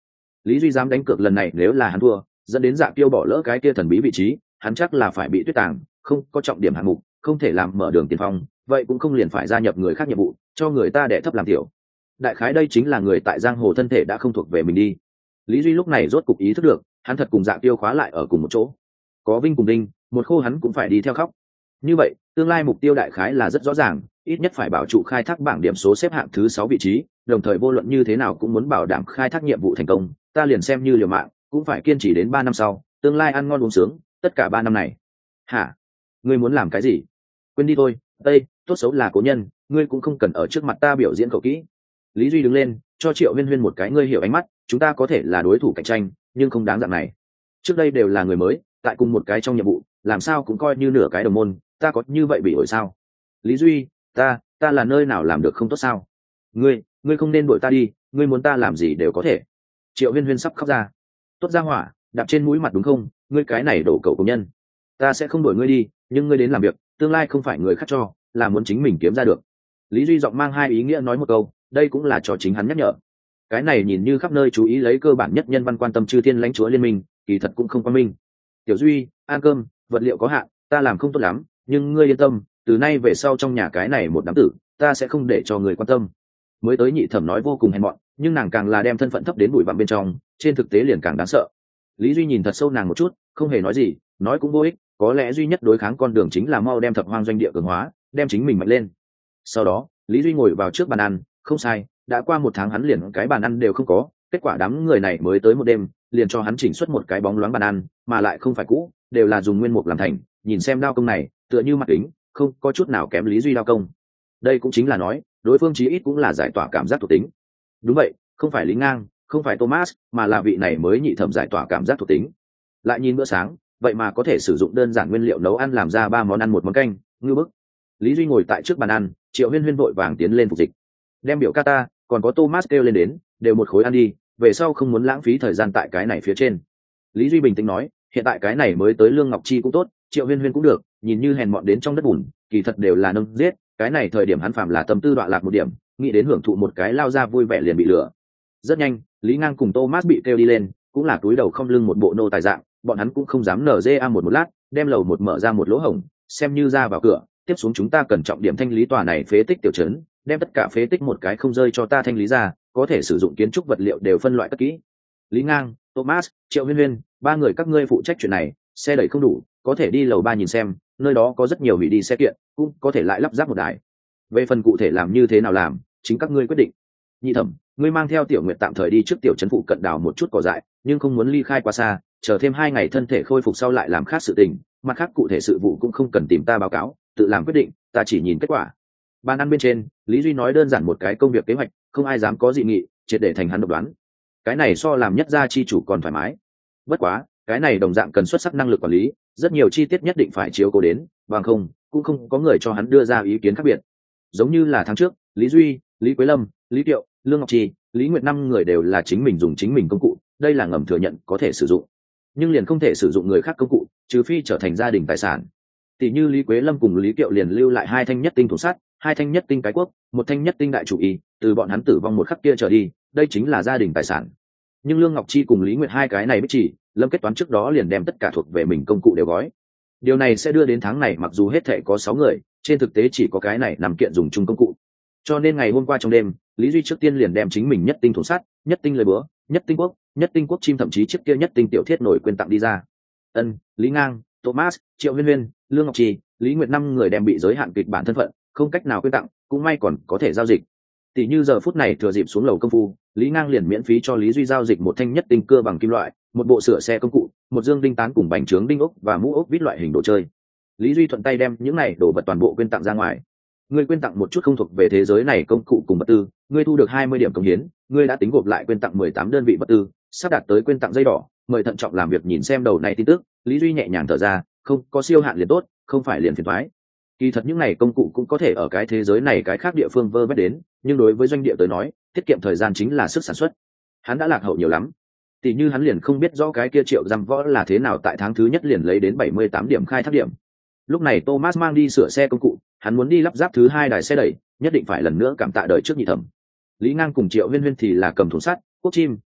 Lý Duy dám đánh cược lần này nếu là hắn thua, dẫn đến Dạ Kiêu bỏ lỡ cái kia thần bí vị trí, hắn chắc là phải bị tuyết tàng, không có trọng điểm hạng mục, không thể làm mở đường tiền phong, vậy cũng không liền phải gia nhập người khác nhiệm vụ, cho người ta đẻ thấp làm tiểu. Đại khái đây chính là người tại giang hồ thân thể đã không thuộc về mình đi. Lý Duy lúc này rốt cục ý thức được, hắn thật cùng Dạ Kiêu khóa lại ở cùng một chỗ. Có vinh cùng đinh, một khô hắn cũng phải đi theo khóc. Như vậy, tương lai mục tiêu đại khái là rất rõ ràng, ít nhất phải bảo trụ khai thác bảng điểm số xếp hạng thứ 6 vị trí, đồng thời vô luận như thế nào cũng muốn bảo đảm khai thác nhiệm vụ thành công, ta liền xem như liều mạng, cũng phải kiên trì đến 3 năm sau, tương lai ăn ngon uống sướng, tất cả 3 năm này. Hả? Ngươi muốn làm cái gì? Quên đi thôi, Tây, tốt xấu là cố nhân, ngươi cũng không cần ở trước mặt ta biểu diễn cậu kỹ. Lý Duy đứng lên, cho Triệu Huyên Huyên một cái ngươi hiểu ánh mắt, chúng ta có thể là đối thủ cạnh tranh, nhưng không đáng dạng này. Trước đây đều là người mới, tại cùng một cái trong nhiệm vụ, làm sao cũng coi như nửa cái đồng môn, ta có như vậy bị ổi sao? Lý Duy, ta là nơi nào làm được không tốt sao? Ngươi không nên đuổi ta đi, ngươi muốn ta làm gì đều có thể. Triệu Huyên Huyên sắp khóc ra. Tốt ra hỏa, đạp trên mũi mặt đúng không? Ngươi cái này đổ cậu công nhân. Ta sẽ không đuổi ngươi đi, nhưng ngươi đến làm việc, tương lai không phải người khác cho, là muốn chính mình kiếm ra được. Lý Duy giọng mang hai ý nghĩa nói một câu, đây cũng là cho chính hắn nhắc nhở. Cái này nhìn như khắp nơi chú ý lấy cơ bản nhất nhân văn quan tâm chư thiên lãnh chúa liên minh, kỳ thật cũng không quan minh. Tiểu Duy, ăn cơm, vật liệu có hạn, ta làm không tốt lắm, nhưng ngươi yên tâm, từ nay về sau trong nhà cái này một đám tử, ta sẽ không để cho người quan tâm. Mới tới nhị thẩm nói vô cùng hèn mọn, nhưng nàng càng là đem thân phận thấp đến bụi bặm bên trong, trên thực tế liền càng đáng sợ. Lý Duy nhìn thật sâu nàng một chút, không hề nói gì, nói cũng vô ích, có lẽ duy nhất đối kháng con đường chính là mau đem thập hoang doanh địa cường hóa, đem chính mình mạnh lên. Sau đó, Lý Duy ngồi vào trước bàn ăn, không sai, đã qua 1 tháng hắn liền cái bàn ăn đều không có, kết quả đám người này mới tới một đêm, liền cho hắn chỉnh xuất một cái bóng loáng bàn ăn, mà lại không phải cũ, đều là dùng nguyên mục làm thành, nhìn xem đao công này, tựa như mặt kính, không có chút nào kém Lý Duy đao công. Đây cũng chính là nói, đối phương chí ít cũng là giải tỏa cảm giác thuộc tính. Đúng vậy, không phải Lý Ngang, không phải Thomas, mà là vị này mới nhị thẩm giải tỏa cảm giác thuộc tính. Lại nhìn bữa sáng, vậy mà có thể sử dụng đơn giản nguyên liệu nấu ăn làm ra 3 món ăn một món canh, ngư bức. Lý Duy ngồi tại trước bàn ăn, Triệu Huyên Huyên vội vàng tiến lên phục dịch. Đem biểu ca ta, còn có Thomas kêu lên đến, đều một khối ăn đi, về sau không muốn lãng phí thời gian tại cái này phía trên. Lý Duy bình tĩnh nói, hiện tại cái này mới tới Lương Ngọc Chi cũng tốt, Triệu Huyên Huyên cũng được, nhìn như hèn mọn đến trong đất bùn, kỳ thật đều là nâng giết, cái này thời điểm hắn phạm là tâm tư đọa lạc một điểm, nghĩ đến hưởng thụ một cái lao ra vui vẻ liền bị lừa. Rất nhanh, Lý Ngang cùng Thomas bị kêu đi lên, cũng là túi đầu không lưng một bộ nô tài dạng, bọn hắn cũng không dám nở dê a một lát, đem lầu một mở ra một lỗ hổng, xem như ra vào cửa, tiếp xuống chúng ta cần trọng điểm thanh lý tòa này phế tích tiểu trấn, đem tất cả phế tích một cái không rơi cho ta thanh lý ra, có thể sử dụng kiến trúc vật liệu đều phân loại cất kỹ. Lý Ngang, Thomas, Triệu Huyên Huyên, 3 người các ngươi phụ trách chuyện này, xe đẩy không đủ, có thể đi lầu 3 nhìn xem, nơi đó có rất nhiều hủy đi xe kiện, cũng có thể lại lắp ráp một đài. Về phần cụ thể làm như thế nào làm, chính các ngươi quyết định. Nhị thẩm, ngươi mang theo Tiểu Nguyệt tạm thời đi trước tiểu trấn phụ cận đảo một chút cỏ dại, nhưng không muốn ly khai quá xa, chờ thêm 2 ngày thân thể khôi phục sau lại làm khác sự tình, mặt khác cụ thể sự vụ cũng không cần tìm ta báo cáo, tự làm quyết định, ta chỉ nhìn kết quả. Bàn ăn bên trên, Lý Duy nói đơn giản một cái công việc kế hoạch, không ai dám có dị nghị, triệt để thành hắn độc đoán. Cái này so làm nhất gia chi chủ còn thoải mái. Bất quá, cái này đồng dạng cần xuất sắc năng lực quản lý, rất nhiều chi tiết nhất định phải chiếu cố đến, bằng không, cũng không có người cho hắn đưa ra ý kiến khác biệt. Giống như là tháng trước, Lý Duy, Lý Quế Lâm, Lý Tiệu, Lương Ngọc Trì, Lý Nguyệt 5 người đều là chính mình dùng chính mình công cụ, đây là ngầm thừa nhận có thể sử dụng, nhưng liền không thể sử dụng người khác công cụ, trừ phi trở thành gia đình tài sản. Tỷ như Lý Quế Lâm cùng Lý Tiệu liền lưu lại 2 thanh nhất tinh thủ sát, 2 thanh nhất tinh cái quốc, 1 thanh nhất tinh đại chủ y, từ bọn hắn tử vong một khắc kia trở đi, đây chính là gia đình tài sản. Nhưng Lương Ngọc Chi cùng Lý Nguyệt 2 cái này biết chỉ, Lâm kết toán trước đó liền đem tất cả thuộc về mình công cụ đều gói. Điều này sẽ đưa đến tháng này mặc dù hết thể có 6 người, trên thực tế chỉ có cái này nằm kiện dùng chung công cụ. Cho nên ngày hôm qua trong đêm, Lý Duy trước tiên liền đem chính mình nhất tinh thủ sát, nhất tinh lời búa, nhất tinh quốc chim, thậm chí chiếc kia nhất tinh tiểu thiết nổi quyền tặng đi ra. Lý Ngang, Thomas, Triệu Huyên Huyên, Lương Ngọc Trì, Lý Nguyệt 5 người đem bị giới hạn kịch bản thân phận, không cách nào quyên tặng, cũng may còn có thể giao dịch. Tỷ như giờ phút này thừa dịp xuống lầu công phu, Lý Ngang liền miễn phí cho Lý Duy giao dịch 1 thanh nhất tinh cưa bằng kim loại, 1 bộ sửa xe công cụ, 1 dương đinh tán cùng bánh trướng đinh ốc và mũ ốc vít loại hình đồ chơi. Lý Duy thuận tay đem những này đồ vật toàn bộ quyên tặng ra ngoài. Ngươi quyên tặng một chút không thuộc về thế giới này công cụ cùng vật tư, ngươi thu được 20 điểm cống hiến, ngươi đã tính gộp lại quyên tặng 18 đơn vị vật tư, sắp đạt tới quyên tặng dây đỏ, mời thận trọng làm việc. Nhìn xem đầu này tin tức, Lý Duy nhẹ nhàng thở ra, không có siêu hạn liền tốt, không phải liền phiền toái. Kỳ thật những này công cụ cũng có thể ở cái thế giới này cái khác địa phương vơ vét đến, nhưng đối với doanh địa tới nói, tiết kiệm thời gian chính là sức sản xuất. Hắn đã lạc hậu nhiều lắm. Tỷ như hắn liền không biết rõ cái kia Triệu Giam Võ là thế nào tại tháng thứ nhất liền lấy đến 78 điểm khai thác điểm. Lúc này Thomas mang đi sửa xe công cụ, hắn muốn đi lắp ráp thứ 2 đài xe đẩy, nhất định phải lần nữa cảm tạ đời trước nhị thẩm. Lý Ngang cùng Triệu Huyên Huyên thì là cầm thủ sắt, quốc chim,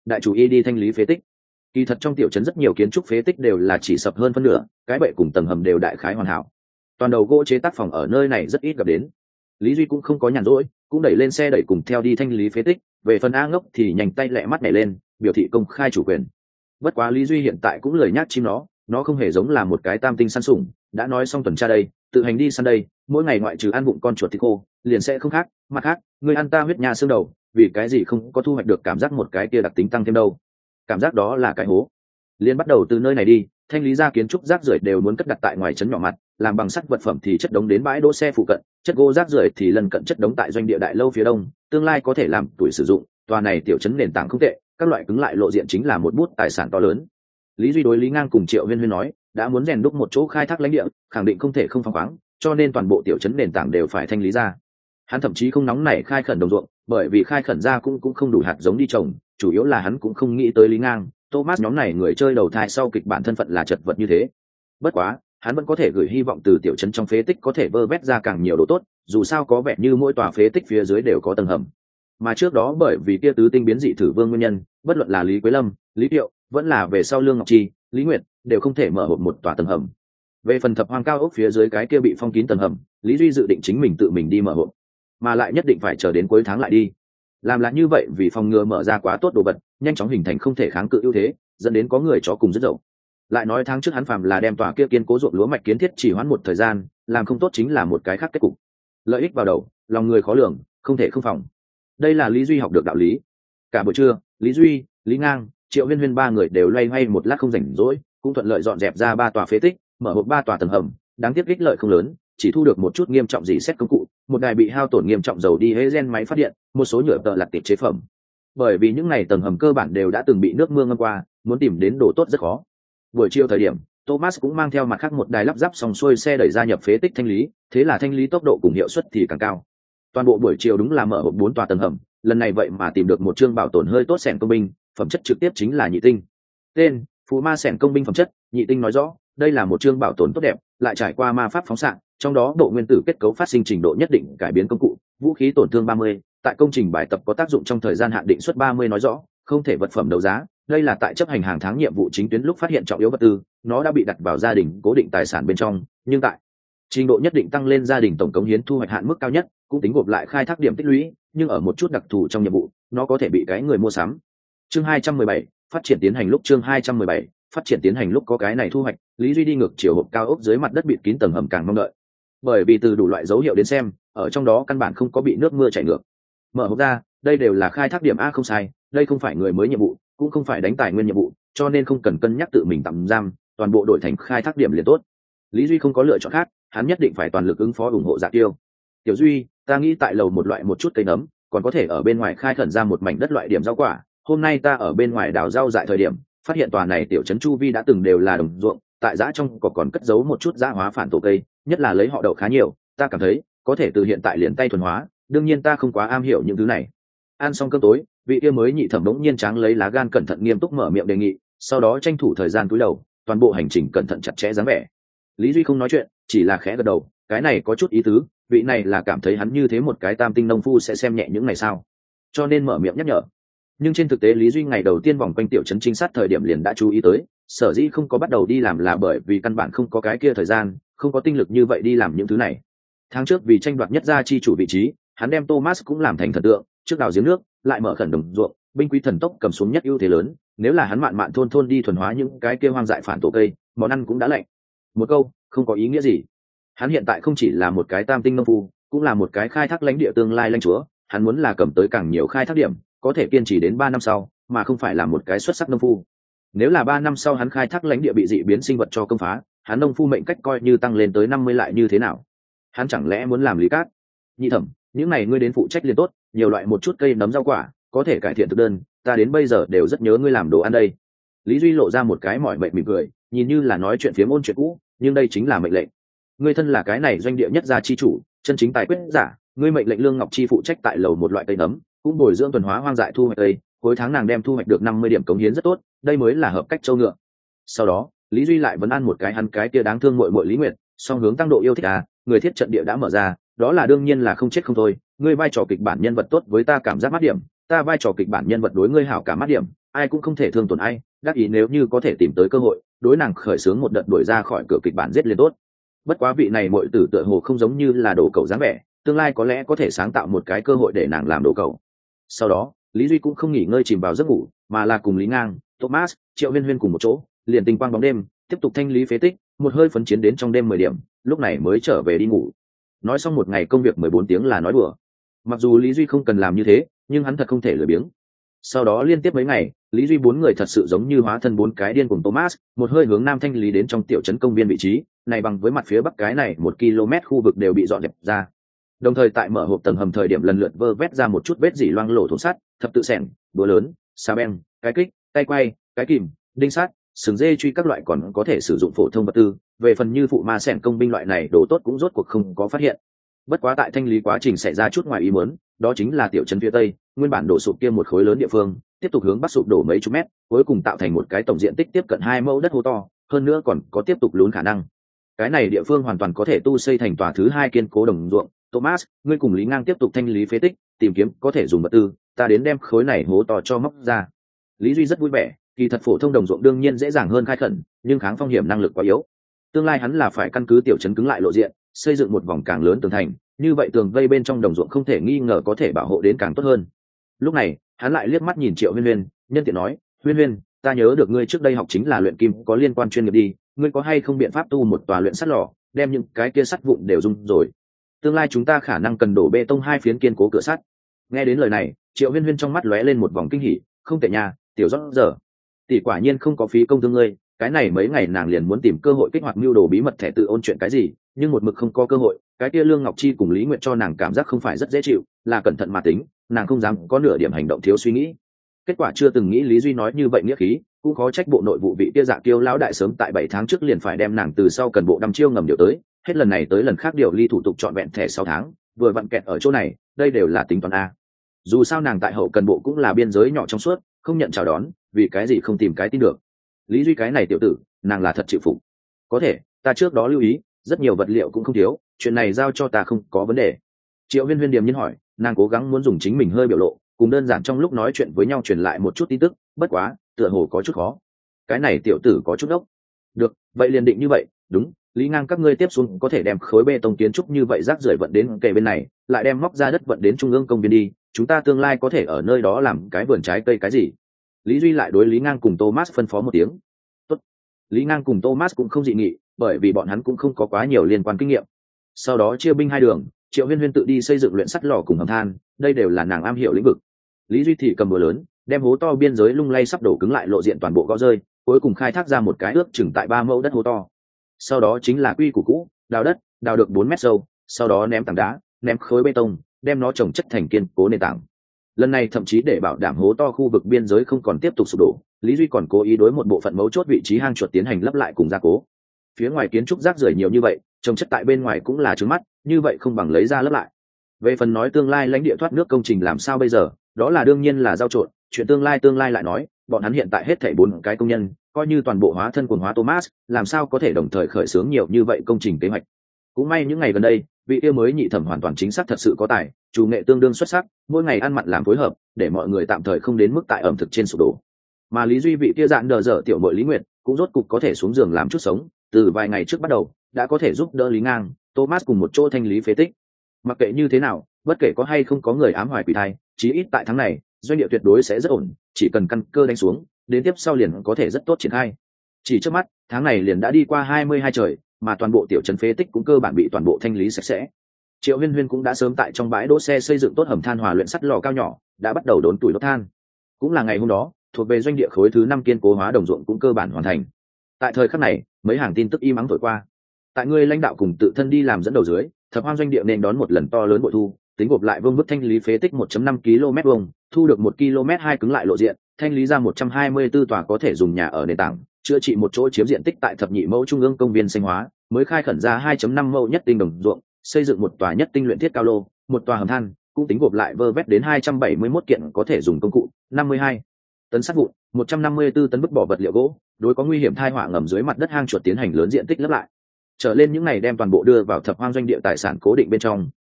đại chủ y đi thanh lý phế tích. Kỳ thật trong tiểu trấn rất nhiều kiến trúc phế tích đều là chỉ sập hơn phân nửa, cái bệ cùng tầng hầm đều đại khái hoàn hảo. Toàn đầu gỗ chế tác phòng ở nơi này rất ít gặp đến. Lý Duy cũng không có nhàn rỗi, cũng đẩy lên xe đẩy cùng theo đi thanh lý phế tích. Về phần A Ngốc thì nhanh tay lẹ mắt nhảy lên, biểu thị công khai chủ quyền. Bất quá Lý Duy hiện tại cũng lười nhác chim nó không hề giống là một cái tam tinh săn sủng, đã nói xong tuần tra đây, tự hành đi săn đây, mỗi ngày ngoại trừ ăn vụng con chuột thịt khô, liền sẽ không khác. Mặt khác, người ăn ta huyết nha xương đầu, vì cái gì không có thu hoạch được cảm giác một cái kia đặc tính tăng thêm đâu? Cảm giác đó là cái hố. Liên bắt đầu từ nơi này đi, thanh lý ra kiến trúc rác rưởi đều muốn cất đặt tại ngoài trấn nhỏ mặt, làm bằng sắt vật phẩm thì chất đống đến bãi đỗ xe phụ cận, chất gỗ rác rưởi thì lần cận chất đống tại doanh địa đại lâu phía đông, tương lai có thể làm tuổi sử dụng. Tòa này tiểu trấn nền tảng không tệ, các loại cứng lại lộ diện chính là một bút tài sản to lớn. Lý Duy đối Lý Ngang cùng Triệu Huyên Huyên nói, đã muốn rèn đúc một chỗ khai thác lãnh địa, khẳng định không thể không phóng khoáng, cho nên toàn bộ tiểu trấn nền tảng đều phải thanh lý ra. Hắn thậm chí không nóng nảy khai khẩn đồng ruộng, bởi vì khai khẩn ra cũng không đủ hạt giống đi trồng, chủ yếu là hắn cũng không nghĩ tới Lý Ngang, Thomas nhóm này người chơi đầu thai sau kịch bản thân phận là chật vật như thế. Bất quá, hắn vẫn có thể gửi hy vọng từ tiểu trấn trong phế tích có thể vơ vét ra càng nhiều đồ tốt, dù sao có vẻ như mỗi tòa phế tích phía dưới đều có tầng hầm. Mà trước đó bởi vì kia tứ tinh biến dị thử vương nguyên nhân, bất luận là Lý Quế Lâm, Lý Tiệu, vẫn là về sau Lương Ngọc Chi, Lý Nguyệt, đều không thể mở hộp một tòa tầng hầm. Về phần thập hoang cao ốc phía dưới cái kia bị phong kín tầng hầm, Lý Duy dự định chính mình tự mình đi mở hộp, mà lại nhất định phải chờ đến cuối tháng lại đi. Làm là như vậy vì phòng ngừa mở ra quá tốt đồ vật, nhanh chóng hình thành không thể kháng cự ưu thế, dẫn đến có người chó cùng rất dậu. Lại nói tháng trước hắn phàm là đem tòa kia kiên cố ruộng lúa mạch kiến thiết chỉ hoãn một thời gian, làm không tốt chính là một cái khác kết cục. Lợi ích vào đầu, lòng người khó lường, không thể không phòng. Đây là Lý Duy học được đạo lý. Cả buổi trưa, Lý Duy, Lý Ngang, Triệu Huyên Huyên ba người đều loay hoay một lát không rảnh rỗi, cũng thuận lợi dọn dẹp ra 3 tòa phế tích, mở hộp 3 tòa tầng hầm, đáng tiếc ích lợi không lớn, chỉ thu được một chút nghiêm trọng gì xét công cụ, một đài bị hao tổn nghiêm trọng dầu đi hế gen máy phát điện, một số nhựa tợ lặt tiệp chế phẩm. Bởi vì những này tầng hầm cơ bản đều đã từng bị nước mưa ngâm qua, muốn tìm đến đồ tốt rất khó. Buổi chiều thời điểm, Thomas cũng mang theo mặt khác một đài lắp ráp xong xuôi xe đẩy ra nhập phế tích thanh lý, thế là thanh lý tốc độ cùng hiệu suất thì càng cao. Toàn bộ buổi chiều đúng là mở hộp 4 tòa tầng hầm, lần này vậy mà tìm được một chương bảo tồn hơi tốt xẻn công binh, phẩm chất trực tiếp chính là nhị tinh. Tên: Phù Ma xẻn công binh phẩm chất, nhị tinh nói rõ, đây là một chương bảo tồn tốt đẹp, lại trải qua ma pháp phóng xạ, trong đó độ nguyên tử kết cấu phát sinh trình độ nhất định cải biến công cụ, vũ khí tổn thương 30, tại công trình bài tập có tác dụng trong thời gian hạn định suất 30 nói rõ, không thể vật phẩm đấu giá, đây là tại chấp hành hàng tháng nhiệm vụ chính tuyến lúc phát hiện trọng yếu vật tư, nó đã bị đặt vào gia đình cố định tài sản bên trong, nhưng tại trình độ nhất định tăng lên gia đình tổng cống hiến thu hoạch hạn mức cao nhất, cũng tính gộp lại khai thác điểm tích lũy, nhưng ở một chút đặc thù trong nhiệm vụ, nó có thể bị cái người mua sắm. Chương 217, phát triển tiến hành lúc chương 217, phát triển tiến hành lúc có cái này thu hoạch, Lý Duy đi ngược chiều hộp cao ốc dưới mặt đất bịt kín tầng hầm càng mong đợi. Bởi vì từ đủ loại dấu hiệu đến xem, ở trong đó căn bản không có bị nước mưa chảy ngược. Mở hộp ra, đây đều là khai thác điểm A không sai, đây không phải người mới nhiệm vụ, cũng không phải đánh tài nguyên nhiệm vụ, cho nên không cần cân nhắc tự mình tạm giam, toàn bộ đổi thành khai thác điểm liền tốt. Lý Duy không có lựa chọn khác, hắn nhất định phải toàn lực ứng phó ủng hộ Dạ Tiêu. Tiểu Duy, ta nghĩ tại lầu một loại một chút cây nấm, còn có thể ở bên ngoài khai khẩn ra một mảnh đất loại điểm rau quả. Hôm nay ta ở bên ngoài đào rau dại thời điểm, phát hiện tòa này tiểu trấn chu vi đã từng đều là đồng ruộng, tại giã trong còn cất giấu một chút giã hóa phản tổ cây, nhất là lấy họ đậu khá nhiều, ta cảm thấy có thể từ hiện tại liền tay thuần hóa, đương nhiên ta không quá am hiểu những thứ này. Ăn xong cơm tối, vị kia mới nhị thẩm bỗng nhiên tráng lấy lá gan cẩn thận nghiêm túc mở miệng đề nghị, sau đó tranh thủ thời gian cúi đầu, toàn bộ hành trình cẩn thận chặt chẽ dáng vẻ. Lý Duy không nói chuyện, chỉ là khẽ gật đầu, cái này có chút ý tứ, vị này là cảm thấy hắn như thế một cái tam tinh nông phu sẽ xem nhẹ những ngày sao, cho nên mở miệng nhắc nhở. Nhưng trên thực tế Lý Duy ngày đầu tiên vòng quanh tiểu trấn trinh sát thời điểm liền đã chú ý tới, sở dĩ không có bắt đầu đi làm là bởi vì căn bản không có cái kia thời gian, không có tinh lực như vậy đi làm những thứ này. Tháng trước vì tranh đoạt nhất gia chi chủ vị trí, hắn đem Thomas cũng làm thành thần tượng, trước đào giếng nước, lại mở khẩn đồng ruộng, binh quý thần tốc cầm xuống nhất ưu thế lớn, nếu là hắn mạn mạn thôn thôn đi thuần hóa những cái kia hoang dại phản tổ cây, món ăn cũng đã lạnh. Một câu, không có ý nghĩa gì. Hắn hiện tại không chỉ là một cái tam tinh nông phu, cũng là một cái khai thác lãnh địa tương lai lãnh chúa, hắn muốn là cầm tới càng nhiều khai thác điểm, có thể kiên trì đến 3 năm sau, mà không phải là một cái xuất sắc nông phu. Nếu là 3 năm sau hắn khai thác lãnh địa bị dị biến sinh vật cho công phá, hắn nông phu mệnh cách coi như tăng lên tới 50 lại như thế nào? Hắn chẳng lẽ muốn làm Lý Cát? Nhị thẩm, những này ngươi đến phụ trách liền tốt, nhiều loại một chút cây nấm rau quả, có thể cải thiện thực đơn, ta đến bây giờ đều rất nhớ ngươi làm đồ ăn đây. Lý Duy lộ ra một cái mỏi mệt mỉm cười, nhìn như là nói chuyện phiếm ôn chuyện cũ, nhưng đây chính là mệnh lệnh. Ngươi thân là cái này doanh địa nhất gia chi chủ, chân chính tài quyết giả, ngươi mệnh lệnh Lương Ngọc Chi phụ trách tại lầu một loại cây nấm, cũng bồi dưỡng tuần hóa hoang dại thu hoạch cây, cuối tháng nàng đem thu hoạch được 50 điểm cống hiến rất tốt, đây mới là hợp cách châu ngựa. Sau đó, Lý Duy lại vấn an một cái hắn cái kia đáng thương muội muội Lý Nguyệt, song hướng tăng độ yêu thích người thiết trận địa đã mở ra, đó là đương nhiên là không chết không thôi, ngươi vai trò kịch bản nhân vật tốt với ta cảm giác mát điểm, ta vai trò kịch bản nhân vật đối ngươi hảo cảm mát điểm, ai cũng không thể thương tổn ai, đắc ý nếu như có thể tìm tới cơ hội đối nàng khởi xướng một đợt đuổi ra khỏi cửa kịch bản giết liền tốt. Bất quá vị này muội tử tựa hồ không giống như là đồ cầu dáng vẻ, tương lai có lẽ có thể sáng tạo một cái cơ hội để nàng làm đồ cầu. Sau đó Lý Duy cũng không nghỉ ngơi chìm vào giấc ngủ, mà là cùng Lý Ngang, Thomas, Triệu Huyên Huyên cùng một chỗ liền tinh quang bóng đêm tiếp tục thanh lý phế tích, một hơi phấn chiến đến trong đêm 10 điểm, lúc này mới trở về đi ngủ. Nói xong một ngày công việc 14 tiếng là nói đùa. Mặc dù Lý Duy không cần làm như thế, nhưng hắn thật không thể lười biếng. Sau đó liên tiếp mấy ngày, Lý Duy bốn người thật sự giống như hóa thân bốn cái điên cùng Thomas, một hơi hướng nam thanh lý đến trong tiểu trấn công viên vị trí, này bằng với mặt phía bắc cái này 1 km khu vực đều bị dọn dẹp ra. Đồng thời tại mở hộp tầng hầm thời điểm lần lượt vơ vét ra một chút vết dỉ loang lổ thổ sắt, thập tự xẻng, búa lớn, xà beng, cái kích, tay quay, cái kìm, đinh sắt, sừng dê truy các loại còn có thể sử dụng phổ thông vật tư. Về phần như phụ ma xẻng công binh loại này đồ tốt cũng rốt cuộc không có phát hiện. Bất quá tại thanh lý quá trình xảy ra chút ngoài ý muốn, đó chính là tiểu trấn phía tây nguyên bản đổ sụp kia một khối lớn địa phương tiếp tục hướng bắc sụp đổ mấy chục mét, cuối cùng tạo thành một cái tổng diện tích tiếp cận 2 mẫu đất hố to, hơn nữa còn có tiếp tục lún khả năng. Cái này địa phương hoàn toàn có thể tu xây thành tòa thứ 2 kiên cố đồng ruộng. Thomas, ngươi cùng Lý Ngang tiếp tục thanh lý phế tích, tìm kiếm có thể dùng vật tư, ta đến đem khối này hố to cho móc ra. Lý Duy rất vui vẻ, kỳ thật phổ thông đồng ruộng đương nhiên dễ dàng hơn khai khẩn, nhưng kháng phong hiểm năng lực quá yếu. Tương lai hắn là phải căn cứ tiểu trấn cứng lại lộ diện, xây dựng một vòng càng lớn tường thành, như vậy tường vây bên trong đồng ruộng không thể nghi ngờ có thể bảo hộ đến càng tốt hơn. Lúc này hắn lại liếc mắt nhìn Triệu Huyên Huyên, nhân tiện nói, Huyên Huyên, ta nhớ được ngươi trước đây học chính là luyện kim có liên quan chuyên nghiệp đi, ngươi có hay không biện pháp tu một tòa luyện sắt lò, đem những cái kia sắt vụn đều dung rồi, tương lai chúng ta khả năng cần đổ bê tông 2 phiến kiên cố cửa sắt. Nghe đến lời này, Triệu Huyên Huyên trong mắt lóe lên một vòng kinh hỉ, không tệ nha, tiểu rót giờ tỷ quả nhiên không có phí công thương ngươi. Cái này mấy ngày nàng liền muốn tìm cơ hội kích hoạt mưu đồ bí mật thẻ tự ôn chuyện cái gì, nhưng một mực không có cơ hội. Cái kia Lương Ngọc Chi cùng Lý Nguyệt cho nàng cảm giác không phải rất dễ chịu, là cẩn thận mà tính, nàng không dám có nửa điểm hành động thiếu suy nghĩ. Kết quả chưa từng nghĩ Lý Duy nói như vậy nghĩa khí, cũng khó trách bộ nội vụ vị kia Dạ Kiêu lão đại sớm tại 7 tháng trước liền phải đem nàng từ sau cần bộ đăm chiêu ngầm điều tới, hết lần này tới lần khác điều ly thủ tục trọn vẹn thẻ 6 tháng, vừa vặn kẹt ở chỗ này, đây đều là tính toán a. Dù sao nàng tại hậu cần bộ cũng là biên giới nhỏ trong suốt, không nhận chào đón, vì cái gì không tìm cái tin được. Lý Duy cái này tiểu tử, nàng là thật chịu phục. Có thể, ta trước đó lưu ý, rất nhiều vật liệu cũng không thiếu, chuyện này giao cho ta không có vấn đề. Triệu Huyên Huyên điềm nhiên hỏi, nàng cố gắng muốn dùng chính mình hơi biểu lộ, cùng đơn giản trong lúc nói chuyện với nhau truyền lại một chút tin tức, bất quá, tựa hồ có chút khó. Cái này tiểu tử có chút đốc. Được, vậy liền định như vậy, đúng, Lý Ngang các ngươi tiếp xuống có thể đem khối bê tông kiến trúc như vậy rác rưởi vận đến kề bên này, lại đem móc ra đất vận đến trung ương công viên đi, chúng ta tương lai có thể ở nơi đó làm cái vườn trái cây cái gì. Lý Duy lại đối Lý Ngang cùng Thomas phân phó một tiếng. Tốt. Lý Ngang cùng Thomas cũng không dị nghị, bởi vì bọn hắn cũng không có quá nhiều liên quan kinh nghiệm. Sau đó chia binh hai đường, Triệu Huyên Huyên tự đi xây dựng luyện sắt lò cùng hầm than, đây đều là nàng am hiểu lĩnh vực. Lý Duy thì cầm búa lớn, đem hố to biên giới lung lay sắp đổ cứng lại lộ diện toàn bộ gõ rơi, cuối cùng khai thác ra một cái ước chừng tại 3 mẫu đất hố to. Sau đó chính là quy củ cũ, đào đất, đào được 4 mét sâu, sau đó ném tảng đá, ném khối bê tông, đem nó trồng chất thành kiên cố nền tảng. Lần này thậm chí để bảo đảm hố to khu vực biên giới không còn tiếp tục sụp đổ, Lý Duy còn cố ý đối một bộ phận mấu chốt vị trí hang chuột tiến hành lấp lại cùng gia cố. Phía ngoài kiến trúc rác rưởi nhiều như vậy, trồng chất tại bên ngoài cũng là trướng mắt, như vậy không bằng lấy ra lấp lại. Về phần nói tương lai lãnh địa thoát nước công trình làm sao bây giờ, đó là đương nhiên là giao trộn, chuyện tương lai lại nói, bọn hắn hiện tại hết thảy 4 cái công nhân, coi như toàn bộ hóa thân quần hóa Thomas, làm sao có thể đồng thời khởi xướng nhiều như vậy công trình kế hoạch. Cũng may những ngày gần đây, vị yêu mới nhị thẩm hoàn toàn chính xác thật sự có tài, chủ nghệ tương đương xuất sắc, mỗi ngày ăn mặn làm phối hợp, để mọi người tạm thời không đến mức tại ẩm thực trên sụp đổ. Mà Lý Duy vị kia dạn đờ dở tiểu muội Lý Nguyệt, cũng rốt cục có thể xuống giường làm chút sống, từ vài ngày trước bắt đầu, đã có thể giúp đỡ Lý Ngang, Thomas cùng một chỗ thanh lý phế tích. Mặc kệ như thế nào, bất kể có hay không có người ám hoài quỷ thai, chí ít tại tháng này, doanh địa tuyệt đối sẽ rất ổn, chỉ cần căn cơ đánh xuống, đến tiếp sau liền có thể rất tốt triển khai. Chỉ trước mắt, tháng này liền đã đi qua 22 trời, mà toàn bộ tiểu trấn phế tích cũng cơ bản bị toàn bộ thanh lý sạch sẽ. Triệu Huyên Huyên cũng đã sớm tại trong bãi đỗ xe xây dựng tốt hầm than hòa luyện sắt lò cao nhỏ, đã bắt đầu đốn tuổi đốt than. Cũng là ngày hôm đó, thuộc về doanh địa khối thứ 5 kiên cố hóa đồng ruộng cũng cơ bản hoàn thành. Tại thời khắc này, mấy hàng tin tức im ắng thổi qua. Tại người lãnh đạo cùng tự thân đi làm dẫn đầu dưới, Thập Hoang doanh địa nên đón một lần to lớn bội thu, tính gộp lại vương bức thanh lý phế tích 1.5 km vuông, thu được 1 km 2 cứng lại lộ diện, thanh lý ra 124 tòa có thể dùng nhà ở nền tảng, chữa trị một chỗ chiếm diện tích tại thập nhị mẫu trung ương công viên xanh hóa, mới khai khẩn ra 2.5 mẫu nhất tinh đồng ruộng, xây dựng một tòa nhất tinh luyện thiết cao lô, một tòa hầm than, cũng tính gộp lại vơ vét đến 271 kiện có thể dùng công cụ, 52 tấn sắt vụn, 154 tấn bức bỏ vật liệu gỗ, đối có nguy hiểm tai họa ngầm dưới mặt đất hang chuột tiến hành lớn diện tích lấp lại. Trở lên những này đem toàn bộ đưa vào Thập Hoang doanh địa tài sản cố định bên trong,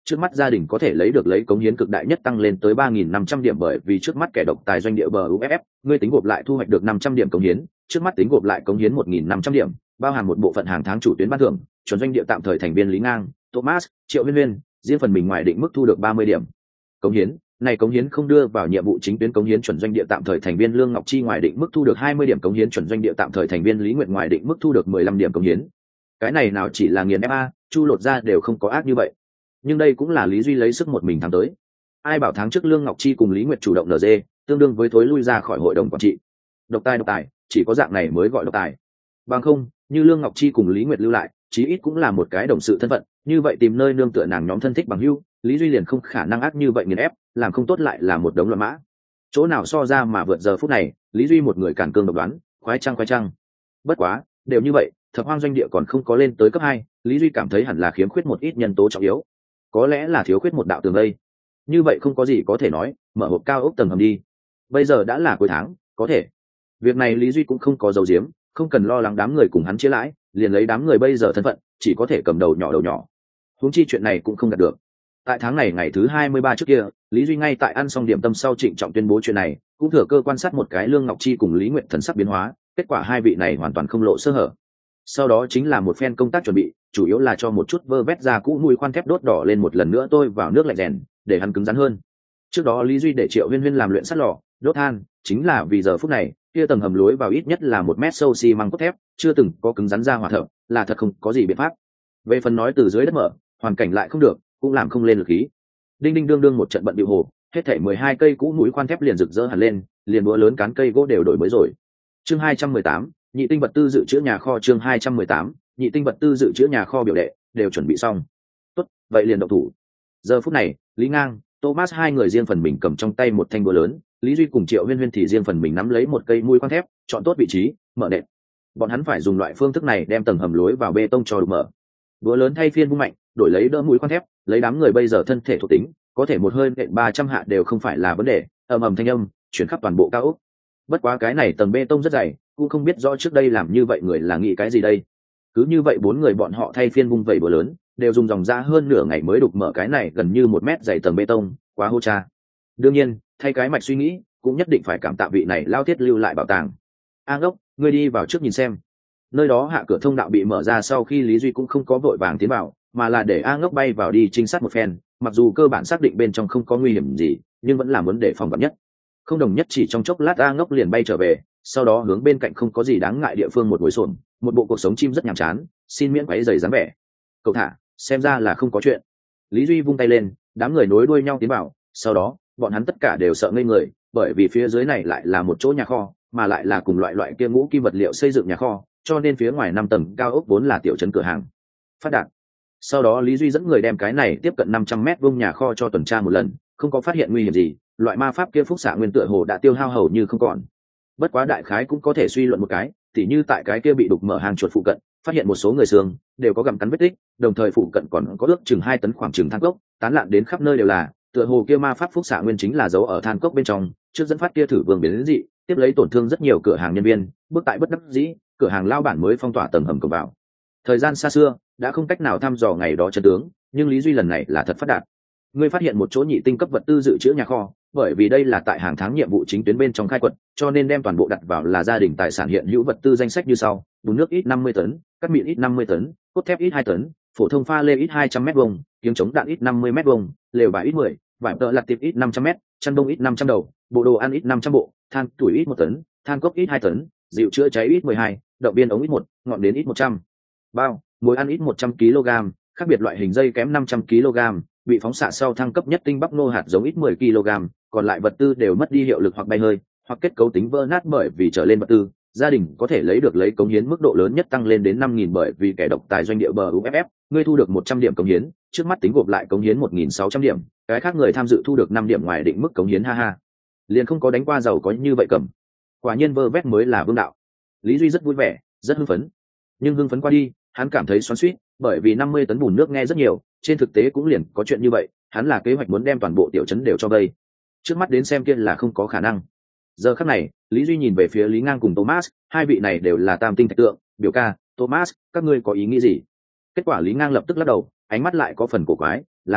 trước mắt gia đình có thể lấy được lấy cống hiến cực đại nhất tăng lên tới 3.500 điểm, bởi vì trước mắt kẻ độc tài doanh địa BUFF, ngươi tính gộp lại thu hoạch được 500 điểm cống hiến, trước mắt tính gộp lại cống hiến 1.500 điểm, bao hàm một bộ phận hàng tháng chủ tuyến ban thưởng, chuẩn doanh địa tạm thời thành viên Lý Ngang, Thomas, Triệu Huyên Huyên, riêng phần mình ngoài định mức thu được 30 điểm cống hiến. Này cống hiến không đưa vào nhiệm vụ chính tuyến cống hiến chuẩn doanh địa tạm thời thành viên Lương Ngọc Chi ngoài định mức thu được 20 điểm cống hiến, chuẩn doanh địa tạm thời thành viên Lý Nguyệt ngoài định mức thu được 15 điểm cống hiến. Cái này nào chỉ là nghiền FA, Chu Lột ra đều không có ác như vậy. Nhưng đây cũng là Lý Duy lấy sức một mình thắng tới. Ai bảo tháng trước Lương Ngọc Chi cùng Lý Nguyệt chủ động NG, tương đương với thối lui ra khỏi hội đồng quản trị. Độc tài, chỉ có dạng này mới gọi độc tài. Bằng không, như Lương Ngọc Chi cùng Lý Nguyệt lưu lại, chí ít cũng là một cái đồng sự thân phận, như vậy tìm nơi nương tựa nàng nhóm thân thích bằng hữu, Lý Duy liền không khả năng ác như vậy nghiền ép, làm không tốt lại là một đống loạn mã. Chỗ nào so ra mà vượt giờ phút này, Lý Duy một người càn cương độc đoán, khoái trăng. Bất quá, đều như vậy, Thập Hoang doanh địa còn không có lên tới cấp 2, Lý Duy cảm thấy hẳn là khiếm khuyết một ít nhân tố trọng yếu. Có lẽ là thiếu khuyết một đạo tường vây. Như vậy không có gì có thể nói, mở hộp cao ốc tầng hầm đi. Bây giờ đã là cuối tháng, có thể. Việc này Lý Duy cũng không có dấu diếm, không cần lo lắng đám người cùng hắn chia lãi, liền lấy đám người bây giờ thân phận, chỉ có thể cầm đầu nhỏ. Huống chi chuyện này cũng không đạt được. Tại tháng này ngày thứ 23 trước kia, Lý Duy ngay tại ăn xong điểm tâm sau trịnh trọng tuyên bố chuyện này, cũng thừa cơ quan sát một cái Lương Ngọc Chi cùng Lý Nguyệt thần sắc biến hóa, kết quả hai vị này hoàn toàn không lộ sơ hở. Sau đó chính là một phen công tác chuẩn bị, chủ yếu là cho một chút vơ vét ra cũ mùi khoan thép đốt đỏ lên một lần nữa tôi vào nước lạnh rèn, để hắn cứng rắn hơn. Trước đó Lý Duy để Triệu Huyên Huyên làm luyện sắt lò, đốt than, chính là vì giờ phút này, kia tầng hầm lối vào ít nhất là 1 mét sâu xi măng cốt thép, chưa từng có cứng rắn ra hỏa thợ, là thật không có gì biện pháp. Về phần nói từ dưới đất mở, hoàn cảnh lại không được, cũng làm không lên lực khí. Đinh đương một trận bận bịu hồ, hết thảy 12 cây cũ mũi khoan thép liền rực rỡ hẳn lên, liền búa lớn cán cây gỗ đều đổi mới rồi. Chương 218, nhị tinh vật tư dự trữ nhà kho. Chương 218, nhị tinh vật tư dự trữ nhà kho biểu đệ đều chuẩn bị xong. Tốt, vậy liền động thủ. Giờ phút này, Lý Ngang, Thomas hai người riêng phần mình cầm trong tay một thanh búa lớn, Lý Duy cùng Triệu Huyên Huyên thì riêng phần mình nắm lấy một cây mũi khoan thép, chọn tốt vị trí, mở nệm. Bọn hắn phải dùng loại phương thức này đem tầng hầm lối vào bê tông cho đục mở. Búa lớn thay phiên vung mạnh, đổi lấy đỡ mũi khoan thép, lấy đám người bây giờ thân thể thuộc tính, có thể một hơi nện 300 hạ đều không phải là vấn đề, ầm thanh âm chuyển khắp toàn bộ cao ốc. Bất quá cái này tầng bê tông rất dày, cũng không biết rõ trước đây làm như vậy người là nghĩ cái gì đây. Cứ như vậy 4 người bọn họ thay phiên vung vẩy búa lớn, đều dùng dòng ra hơn nửa ngày mới đục mở cái này gần như 1 mét dày tầng bê tông, quá hô cha. Đương nhiên, thay cái mạch suy nghĩ, cũng nhất định phải cảm tạ vị này lao thiết lưu lại bảo tàng. A Ngốc, ngươi đi vào trước nhìn xem. Nơi đó hạ cửa thông đạo bị mở ra sau khi Lý Duy cũng không có vội vàng tiến vào, mà là để A Ngốc bay vào đi trinh sát một phen, mặc dù cơ bản xác định bên trong không có nguy hiểm gì, nhưng vẫn là muốn để phòng vạn nhất. Không đồng nhất chỉ trong chốc lát A Ngốc liền bay trở về, sau đó hướng bên cạnh không có gì đáng ngại địa phương một ngồi xổm, một bộ cuộc sống chim rất nhàm chán, xin miễn quấy rầy dáng vẻ. Cậu thả, xem ra là không có chuyện. Lý Duy vung tay lên, đám người nối đuôi nhau tiến vào, sau đó bọn hắn tất cả đều sợ ngây người, bởi vì phía dưới này lại là một chỗ nhà kho, mà lại là cùng loại kia ngũ kim vật liệu xây dựng nhà kho, cho nên phía ngoài 5 tầng cao ốc vốn là tiểu trấn cửa hàng. Phát đạt. Sau đó Lý Duy dẫn người đem cái này tiếp cận 500 mét vuông nhà kho cho tuần tra một lần, không có phát hiện nguy hiểm gì, loại ma pháp kia phúc xạ nguyên tựa hồ đã tiêu hao hầu như không còn. Bất quá đại khái cũng có thể suy luận một cái, tỉ như tại cái kia bị đục mở hàng chuột phụ cận, phát hiện một số người xương đều có gặm cắn vết tích, đồng thời phụ cận còn có ước chừng 2 tấn khoảng chừng than cốc, tán lạn đến khắp nơi đều là, tựa hồ kia ma pháp phúc xạ nguyên chính là giấu ở than cốc bên trong, trước dẫn phát kia thử vương biến dị, tiếp lấy tổn thương rất nhiều cửa hàng nhân viên, bước tại bất đắc dĩ, cửa hàng lao bản mới phong tỏa tầng hầm cổng vào. Thời gian xa xưa đã không cách nào thăm dò ngày đó chân tướng, nhưng Lý Duy lần này là thật phát đạt. Ngươi phát hiện một chỗ nhị tinh cấp vật tư dự trữ nhà kho, bởi vì đây là tại hàng tháng nhiệm vụ chính tuyến bên trong khai quật, cho nên đem toàn bộ đặt vào là gia đình tài sản hiện hữu vật tư danh sách như sau: bùn nước ít 50 tấn, cát mịn ít 50 tấn, cốt thép ít 2 tấn, phổ thông pha lê ít 200 mét vuông, kiếng chống đạn ít 50 mét vuông, lều vải ít 10, vải tợ lặt tiệp ít 500 mét, chăn bông ít 500 đầu, bộ đồ ăn ít 500 bộ, than tuổi ít 1 tấn, than cốc ít 2 tấn, dịu chữa cháy ít 12, động viên ống ít 1, ngọn nến ít 100, bao muối ăn ít 100 kg, khác biệt loại hình dây kém 500 kg, bị phóng xạ sau thăng cấp nhất tinh bắp nô hạt giống ít 10 kg, còn lại vật tư đều mất đi hiệu lực hoặc bay hơi, hoặc kết cấu tính vỡ nát bởi vì trở lên vật tư, gia đình có thể lấy được lấy cống hiến mức độ lớn nhất tăng lên đến 5.000 bởi vì kẻ độc tài doanh địa BUFF, ngươi thu được 100 điểm cống hiến, trước mắt tính gộp lại cống hiến 1.600 điểm, cái khác người tham dự thu được 5 điểm ngoài định mức cống hiến ha ha. Liền không có đánh qua giàu có như vậy cầm. Quả nhiên vơ vét mới là vương đạo. Lý Duy rất vui vẻ, rất hưng phấn. Nhưng hưng phấn qua đi, hắn cảm thấy xoắn xuýt, bởi vì 50 tấn bùn nước nghe rất nhiều, trên thực tế cũng liền có chuyện như vậy, hắn là kế hoạch muốn đem toàn bộ tiểu trấn đều cho vây. Trước mắt đến xem kia là không có khả năng. Giờ khắc này, Lý Duy nhìn về phía Lý Ngang cùng Thomas, hai vị này đều là tam tinh thạch tượng, biểu ca, Thomas, các ngươi có ý nghĩ gì? Kết quả Lý Ngang lập tức lắc đầu, ánh mắt lại có phần cổ quái, làm sao,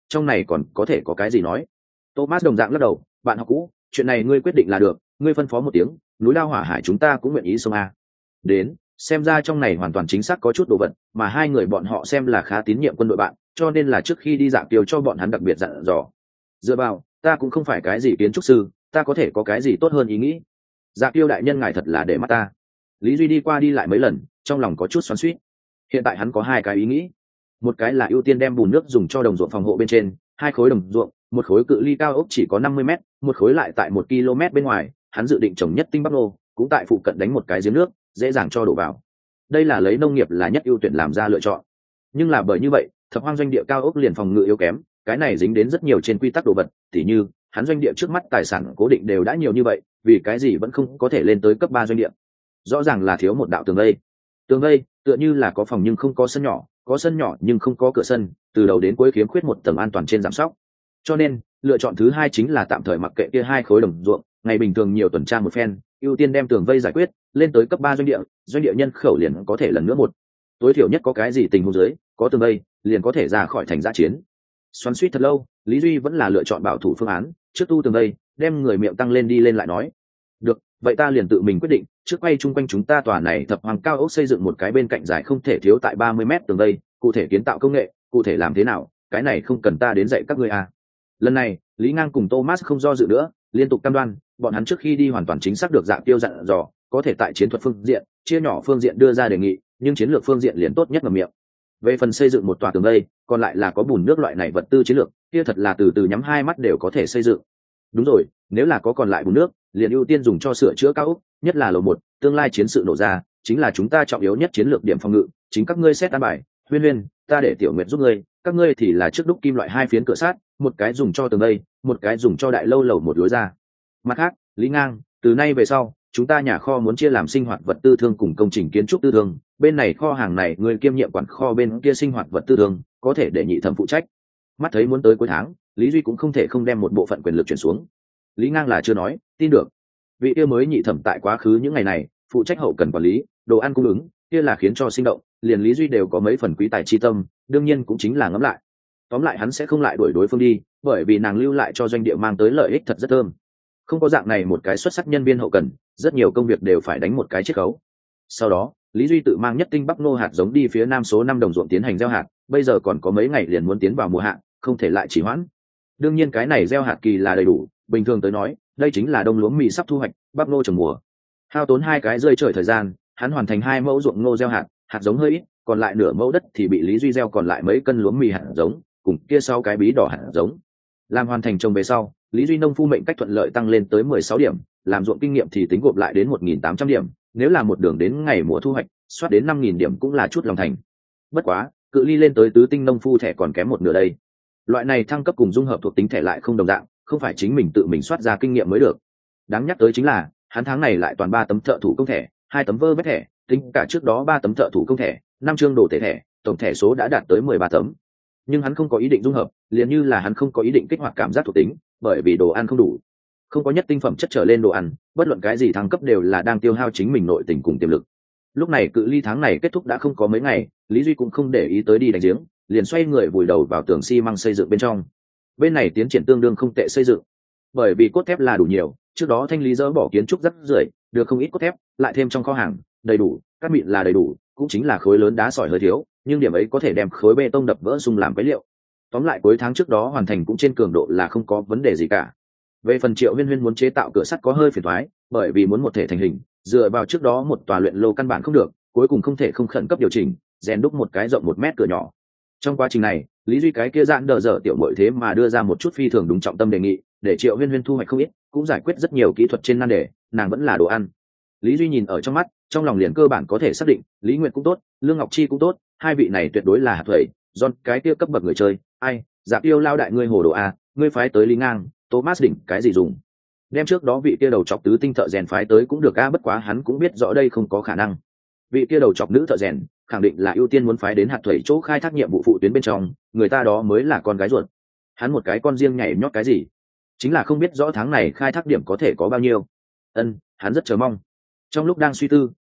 trong này còn có thể có cái gì nói. Thomas đồng dạng lắc đầu, bạn học cũ, chuyện này ngươi quyết định là được, ngươi phân phó một tiếng, núi lao hỏa hải chúng ta cũng nguyện ý xông a. Đến, xem ra trong này hoàn toàn chính xác có chút đồ vật, mà hai người bọn họ xem là khá tín nhiệm quân đội bạn, cho nên là trước khi đi Dạ Kiều cho bọn hắn đặc biệt dặn dò. Dựa vào, ta cũng không phải cái gì kiến trúc sư, ta có thể có cái gì tốt hơn ý nghĩ. Dạ Kiều đại nhân ngài thật là để mắt ta. Lý Duy đi qua đi lại mấy lần, trong lòng có chút xoắn xuýt. Hiện tại hắn có hai cái ý nghĩ. Một cái là ưu tiên đem bùn nước dùng cho đồng ruộng phòng hộ bên trên, hai khối đồng ruộng, một khối cự ly cao ốc chỉ có 50 m, một khối lại tại 1 km bên ngoài, hắn dự định trồng nhất tinh bắp nô, cũng tại phụ cận đánh một cái giếng nước, dễ dàng cho đổ vào. Đây là lấy nông nghiệp là nhất ưu tuyển làm ra lựa chọn. Nhưng là bởi như vậy, thập hoang doanh địa cao ốc liền phòng ngự yếu kém, cái này dính đến rất nhiều trên quy tắc đồ vật, tỉ như hắn doanh địa trước mắt tài sản cố định đều đã nhiều như vậy, vì cái gì vẫn không có thể lên tới cấp 3 doanh địa. Rõ ràng là thiếu một đạo tường vây. Tường vây tựa như là có phòng nhưng không có sân nhỏ, có sân nhỏ nhưng không có cửa sân, từ đầu đến cuối khiếm khuyết một tầng an toàn trên giám sóc. Cho nên lựa chọn thứ hai chính là tạm thời mặc kệ kia hai khối đồng ruộng, ngày bình thường nhiều tuần tra một phen, ưu tiên đem tường vây giải quyết, lên tới cấp 3 doanh địa nhân khẩu liền có thể lần nữa một. Tối thiểu nhất có cái gì tình huống dưới, có tường vây, liền có thể ra khỏi thành dã chiến. Xoắn xuýt thật lâu, Lý Duy vẫn là lựa chọn bảo thủ phương án, trước tu tường vây, đem người miệng tăng lên đi lên lại nói. Được, vậy ta liền tự mình quyết định, trước quay chung quanh chúng ta tòa này thập hoàng cao ốc xây dựng một cái bên cạnh dài không thể thiếu tại 30 mét tường vây, cụ thể kiến tạo công nghệ, cụ thể làm thế nào, cái này không cần ta đến dạy các ngươi à. Lần này, Lý Ngang cùng Thomas không do dự nữa, liên tục cam đoan, bọn hắn trước khi đi hoàn toàn chính xác được Dạ Kiều dặn dò, có thể tại chiến thuật phương diện, chia nhỏ phương diện đưa ra đề nghị, nhưng chiến lược phương diện liền tốt nhất ngậm miệng. Về phần xây dựng một tòa tường vây, còn lại là có bùn nước loại này vật tư chiến lược, kia thật là từ từ nhắm hai mắt đều có thể xây dựng. Đúng rồi, nếu là có còn lại bùn nước, liền ưu tiên dùng cho sửa chữa cao ốc, nhất là lầu 1, tương lai chiến sự nổ ra, chính là chúng ta trọng yếu nhất chiến lược điểm phòng ngự, chính các ngươi xét an bài, Huyên Huyên, ta để Tiểu Nguyệt giúp ngươi, các ngươi thì là trước đúc kim loại hai phiến cửa sắt, một cái dùng cho tường vây, một cái dùng cho đại lâu lầu một lối ra. Mặt khác, Lý Ngang, từ nay về sau, chúng ta nhà kho muốn chia làm sinh hoạt vật tư thương cùng công trình kiến trúc tư thương, bên này kho hàng này người kiêm nhiệm quản kho, bên kia sinh hoạt vật tư thương, có thể để nhị thẩm phụ trách. Mắt thấy muốn tới cuối tháng, Lý Duy cũng không thể không đem một bộ phận quyền lực chuyển xuống. Lý Ngang là chưa nói, tin được. Vị kia mới nhị thẩm tại quá khứ những ngày này, phụ trách hậu cần quản lý, đồ ăn cung ứng, kia là khiến cho sinh động, liền Lý Duy đều có mấy phần quý tài chi tâm, đương nhiên cũng chính là ngẫm lại. Tóm lại hắn sẽ không lại đuổi đối phương đi, bởi vì nàng lưu lại cho doanh địa mang tới lợi ích thật rất thơm. Không có dạng này một cái xuất sắc nhân viên hậu cần, rất nhiều công việc đều phải đánh một cái chiết khấu. Sau đó, Lý Duy tự mang nhất tinh bắp nô hạt giống đi phía nam số 5 đồng ruộng tiến hành gieo hạt, bây giờ còn có mấy ngày liền muốn tiến vào mùa hạn, không thể lại trì hoãn. Đương nhiên cái này gieo hạt kỳ là đầy đủ, bình thường tới nói, đây chính là đông lúa mì sắp thu hoạch, bắp nô trồng mùa. Hao tốn 2 cái rơi trời thời gian, hắn hoàn thành 2 mẫu ruộng ngô gieo hạt, hạt giống hơi ít, còn lại nửa mẫu đất thì bị Lý Duy gieo còn lại mấy cân lúa mì hạt giống, cùng kia sau cái bí đỏ hạt giống. Làm hoàn thành trồng về sau, Lý Duy nông phu mệnh cách thuận lợi tăng lên tới 16 điểm, làm ruộng kinh nghiệm thì tính gộp lại đến 1.800 điểm, nếu là một đường đến ngày mùa thu hoạch, soát đến 5.000 điểm cũng là chút lòng thành. Bất quá, cự ly lên tới tứ tinh nông phu thẻ còn kém một nửa đây. Loại này thăng cấp cùng dung hợp thuộc tính thẻ lại không đồng dạng, không phải chính mình tự mình soát ra kinh nghiệm mới được. Đáng nhắc tới chính là, hắn tháng này lại toàn 3 tấm thợ thủ công thẻ, 2 tấm vơ vét thẻ, tính cả trước đó 3 tấm thợ thủ công thẻ, 5 chương đồ tể thẻ, tổng thẻ số đã đạt tới 13 tấm. Nhưng hắn không có ý định dung hợp, liền như là hắn không có ý định kích hoạt cảm giác thuộc tính, bởi vì đồ ăn không đủ. Không có nhất tinh phẩm chất trở lên đồ ăn, bất luận cái gì thăng cấp đều là đang tiêu hao chính mình nội tình cùng tiềm lực. Lúc này cự ly tháng này kết thúc đã không có mấy ngày, Lý Duy cũng không để ý tới đi đánh giếng, liền xoay người vùi đầu vào tường xi măng xây dựng bên trong. Bên này tiến triển tương đương không tệ xây dựng, bởi vì cốt thép là đủ nhiều, trước đó thanh lý dỡ bỏ kiến trúc rất rưởi, được không ít cốt thép, lại thêm trong kho hàng đầy đủ, cát mịn là đầy đủ, cũng chính là khối lớn đá sỏi hơi thiếu, nhưng điểm ấy có thể đem khối bê tông đập vỡ sung làm phế liệu. Tóm lại cuối tháng trước đó hoàn thành cũng trên cường độ là không có vấn đề gì cả. Về phần Triệu Huyên Huyên muốn chế tạo cửa sắt có hơi phiền toái, bởi vì muốn một thể thành hình, dựa vào trước đó một tòa luyện lô căn bản không được, cuối cùng không thể không khẩn cấp điều chỉnh, rèn đúc một cái rộng 1 mét cửa nhỏ. Trong quá trình này, Lý Duy cái kia dạn đờ dở tiểu muội thế mà đưa ra một chút phi thường đúng trọng tâm đề nghị, để Triệu Huyên Huyên thu hoạch không ít, cũng giải quyết rất nhiều kỹ thuật trên nan đề, nàng vẫn là đồ ăn. Lý Duy nhìn ở trong mắt, trong lòng liền cơ bản có thể xác định, Lý Nguyệt cũng tốt, Lương Ngọc Chi cũng tốt, hai vị này tuyệt đối là hạt thủy, John cái kia cấp bậc người chơi, ai, Dạ Kiều lao đại ngươi hồ đồ a, ngươi phái tới Lý Ngang, Thomas đỉnh cái gì dùng? Đem trước đó vị kia đầu chọc tứ tinh thợ rèn phái tới cũng được a, bất quá hắn cũng biết rõ đây không có khả năng. Vị kia đầu chọc nữ thợ rèn, khẳng định là ưu tiên muốn phái đến hạt thủy chỗ khai thác nhiệm vụ phụ tuyến bên trong, người ta đó mới là con gái ruột. Hắn một cái con riêng nhảy nhót cái gì? Chính là không biết rõ tháng này khai thác điểm có thể có bao nhiêu. Hắn rất chờ mong. Trong lúc đang suy tư,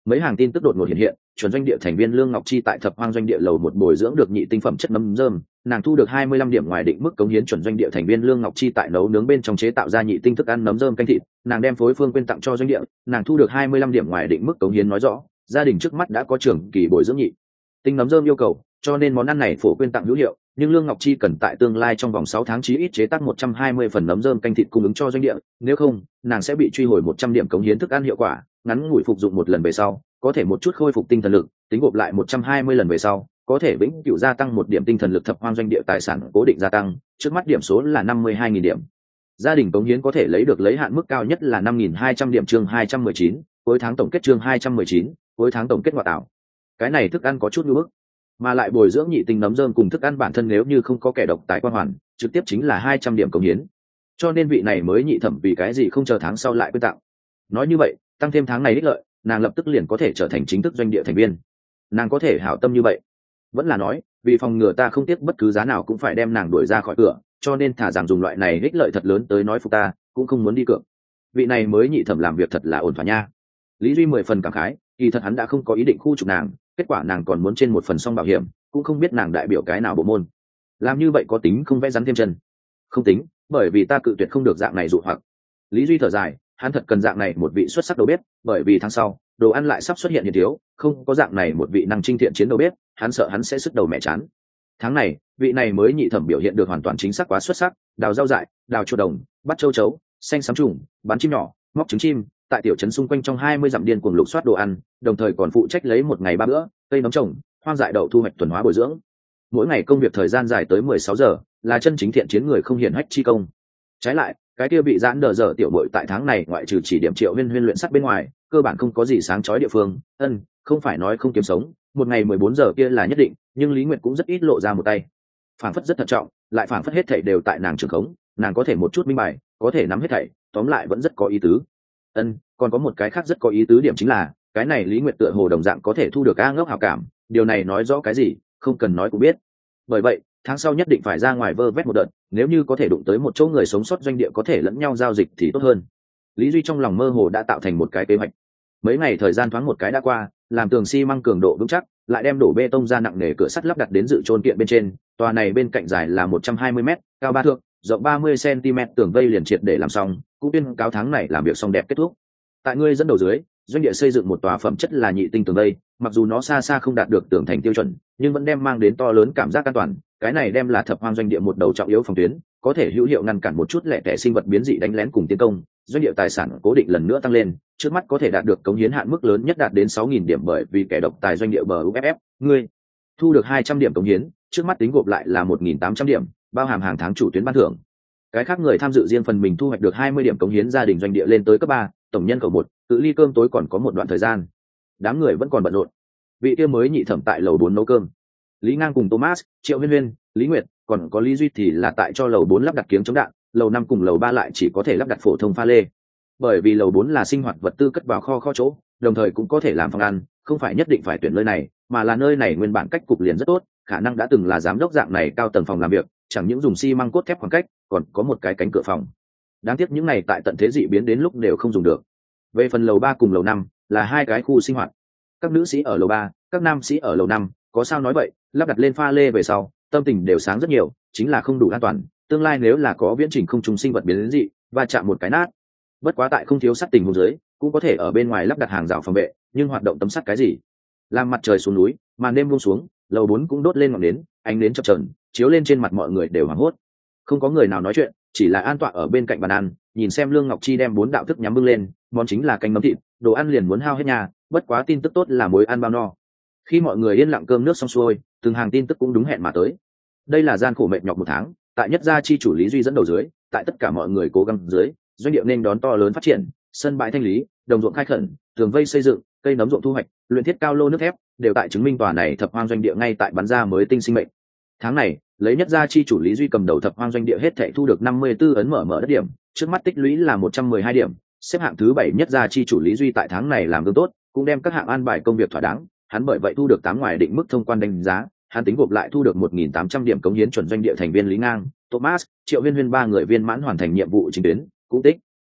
Mấy hàng tin tức đột ngột hiện hiện, chuẩn doanh địa thành viên Lương Ngọc Chi tại Thập Hoang doanh địa lầu một bồi dưỡng được nhị tinh phẩm chất nấm rơm, nàng thu được 25 điểm ngoài định mức cống hiến. Chuẩn doanh địa thành viên Lương Ngọc Chi tại nấu nướng bên trong chế tạo ra nhị tinh thức ăn nấm rơm canh thịt, nàng đem phối phương quyên tặng cho doanh địa, nàng thu được 25 điểm ngoài định mức cống hiến. Nói rõ gia đình trước mắt đã có trưởng kỳ bồi dưỡng nhị tinh nấm rơm yêu cầu, cho nên món ăn này phổ quyên tặng hữu hiệu, nhưng Lương Ngọc Chi cần tại tương lai trong vòng 6 tháng chí ít chế tác 120 phần nấm rơm canh thịt cung ứng cho doanh địa, nếu không nàng sẽ bị truy hồi 100 điểm cống hiến thức ăn hiệu quả. Ngắn ngủi phục dụng một lần về sau có thể một chút khôi phục tinh thần lực, tính gộp lại 120 lần về sau có thể vĩnh cửu gia tăng 1 điểm tinh thần lực. Thập Hoang doanh địa tài sản cố định gia tăng, trước mắt điểm số là 52.000 điểm, gia đình cống hiến có thể lấy được lấy hạn mức cao nhất là 5.200 điểm. Chương 219, cuối tháng tổng kết. Chương 219, cuối tháng tổng kết. Ngoại tạo cái này thức ăn có chút như bức, mà lại bồi dưỡng nhị tinh nấm rơm cùng thức ăn bản thân nếu như không có kẻ độc tài quan hoàn trực tiếp chính là 200 điểm cống hiến, cho nên vị này mới nhị thẩm vì cái gì không chờ tháng sau lại quyên tặng. Nói như vậy tăng thêm tháng này ích lợi, nàng lập tức liền có thể trở thành chính thức doanh địa thành viên. Nàng có thể hảo tâm như vậy, vẫn là nói vì phòng ngừa ta không tiếc bất cứ giá nào cũng phải đem nàng đuổi ra khỏi cửa, cho nên thả rằng dùng loại này ích lợi thật lớn tới nói phục ta cũng không muốn đi cược. Vị này mới nhị thẩm làm việc thật là ổn thỏa nha. Lý Duy 10 phần cảm khái, kỳ thật hắn đã không có ý định khu trục nàng, kết quả nàng còn muốn trên một phần song bảo hiểm, cũng không biết nàng đại biểu cái nào bộ môn. Làm như vậy có tính không vẽ rắn thêm chân? Không tính, bởi vì ta cự tuyệt không được dạng này dụ hoặc. Lý Duy thở dài, hắn thật cần dạng này một vị xuất sắc đầu bếp, bởi vì tháng sau đồ ăn lại sắp xuất hiện hiện thiếu, không có dạng này một vị năng trinh thiện chiến đầu bếp, hắn sợ hắn sẽ sức đầu mẹ chán. Tháng này vị này mới nhị thẩm biểu hiện được hoàn toàn chính xác quá xuất sắc, đào rau dại, đào chuột đồng, bắt châu chấu, xanh sắm trùng, bắn chim nhỏ, móc trứng chim, tại tiểu trấn xung quanh trong 20 dặm điên cuồng lục soát đồ ăn, đồng thời còn phụ trách lấy một ngày 3 bữa cây nấm trồng, hoang dại đậu thu hoạch tuần hóa bồi dưỡng. Mỗi ngày công việc thời gian dài tới 16 giờ, là chân chính thiện chiến người không hiển hách chi công. Trái lại cái kia bị giãn đờ dở tiểu bội tại tháng này ngoại trừ chỉ điểm Triệu Huyên Huyên luyện sắt bên ngoài cơ bản không có gì sáng chói địa phương. Không phải nói không kiếm sống, một ngày 14 giờ kia là nhất định, nhưng Lý Nguyệt cũng rất ít lộ ra một tay, phảng phất rất thận trọng, lại phảng phất hết thảy đều tại nàng trường khống, nàng có thể một chút minh bài, có thể nắm hết thảy, tóm lại vẫn rất có ý tứ. Còn có một cái khác rất có ý tứ điểm chính là cái này Lý Nguyệt tựa hồ đồng dạng có thể thu được A Ngốc hảo cảm, điều này nói rõ cái gì không cần nói cũng biết. Bởi vậy tháng sau nhất định phải ra ngoài vơ vét một đợt, nếu như có thể đụng tới một chỗ người sống sót doanh địa có thể lẫn nhau giao dịch thì tốt hơn. Lý Duy trong lòng mơ hồ đã tạo thành một cái kế hoạch. Mấy ngày thời gian thoáng một cái đã qua, làm tường xi măng cường độ vững chắc, lại đem đổ bê tông ra nặng nề cửa sắt lắp đặt đến dự trôn kiện bên trên. Tòa này bên cạnh dài là 120 m, cao 3 thước, rộng 30 cm tường vây liền triệt để làm xong, cũng tuyên cáo tháng này làm việc xong đẹp kết thúc. Tại ngươi dẫn đầu dưới, doanh địa xây dựng một tòa phẩm chất là nhị tinh tường vây, mặc dù nó xa xa không đạt được tường thành tiêu chuẩn, nhưng vẫn đem mang đến to lớn cảm giác an toàn. Cái này đem là Thập Hoang doanh địa một đầu trọng yếu phòng tuyến, có thể hữu hiệu ngăn cản một chút lẻ tẻ sinh vật biến dị đánh lén cùng tiến công. Doanh địa tài sản cố định lần nữa tăng lên, trước mắt có thể đạt được cống hiến hạn mức lớn nhất đạt đến 6.000 điểm, bởi vì kẻ độc tài doanh địa bờ UFF, ngươi thu được 200 điểm cống hiến, trước mắt tính gộp lại là 1.800 điểm, bao hàm hàng tháng chủ tuyến ban thưởng. Cái khác người tham dự riêng phần mình thu hoạch được 20 điểm cống hiến, gia đình doanh địa lên tới cấp 3, tổng nhân khẩu 1, cự ly cơm tối còn có một đoạn thời gian. Đám người vẫn còn bận rộn. Vị kia mới nhị thẩm tại lầu 4 nấu cơm. Lý Ngang cùng Thomas, Triệu Huyên Huyên, Lý Nguyệt, còn có Lý Duy thì là tại cho lầu 4 lắp đặt kiếng chống đạn, lầu 5 cùng lầu 3 lại chỉ có thể lắp đặt phổ thông pha lê. Bởi vì lầu 4 là sinh hoạt vật tư cất vào kho chỗ, đồng thời cũng có thể làm phòng ăn, không phải nhất định phải tuyển nơi này, mà là nơi này nguyên bản cách cục liền rất tốt, khả năng đã từng là giám đốc dạng này cao tầng phòng làm việc, chẳng những dùng xi măng cốt thép khoảng cách, còn có một cái cánh cửa phòng. Đáng tiếc những này tại tận thế dị biến đến lúc đều không dùng được. Về phần lầu 3 cùng lầu 5 là hai cái khu sinh hoạt, các nữ sĩ ở lầu 3, các nam sĩ ở lầu 5, có sao nói vậy, lắp đặt lên pha lê về sau, tâm tình đều sáng rất nhiều, chính là không đủ an toàn, tương lai nếu là có viễn trình không trùng sinh vật biến đến dị, và chạm một cái nát. Bất quá tại không thiếu sắt tình huống dưới, cũng có thể ở bên ngoài lắp đặt hàng rào phòng vệ, nhưng hoạt động tấm sắt cái gì? Làm mặt trời xuống núi, màn đêm buông xuống, lầu 4 cũng đốt lên ngọn nến, ánh nến chập chờn, chiếu lên trên mặt mọi người đều hoảng hốt. Không có người nào nói chuyện, chỉ là an tọa ở bên cạnh bàn ăn, nhìn xem Lương Ngọc Chi đem 4 đạo thức nhắm bưng lên, món chính là canh nấm thịt, đồ ăn liền muốn hao hết nhà, bất quá tin tức tốt là muối ăn bao no. Khi mọi người yên lặng cơm nước xong xuôi, từng hàng tin tức cũng đúng hẹn mà tới. Đây là gian khổ mệt nhọc một tháng, tại nhất gia chi chủ Lý Duy dẫn đầu dưới, tại tất cả mọi người cố gắng dưới, doanh địa nên đón to lớn phát triển, sân bãi thanh lý, đồng ruộng khai khẩn, tường vây xây dựng, cây nấm ruộng thu hoạch, luyện thiết cao lô nước thép, đều tại chứng minh tòa này Thập Hoang doanh địa ngay tại bắn ra mới tinh sinh mệnh. Tháng này, lấy nhất gia chi chủ Lý Duy cầm đầu Thập Hoang doanh địa hết thảy thu được 54 ấn mở đất điểm, trước mắt tích lũy là 112 điểm, xếp hạng thứ 7. Nhất gia chi chủ Lý Duy tại tháng này làm tương tốt, cũng đem các hạng an bài công việc thỏa đáng, hắn bởi vậy thu được 8 ngoài định mức thông quan đánh giá, hắn tính gộp lại thu được 1.800 điểm cống hiến chuẩn doanh địa thành viên Lý Ngang, Thomas, Triệu Huyên Huyên ba người viên mãn hoàn thành nhiệm vụ chính tuyến, cũng tích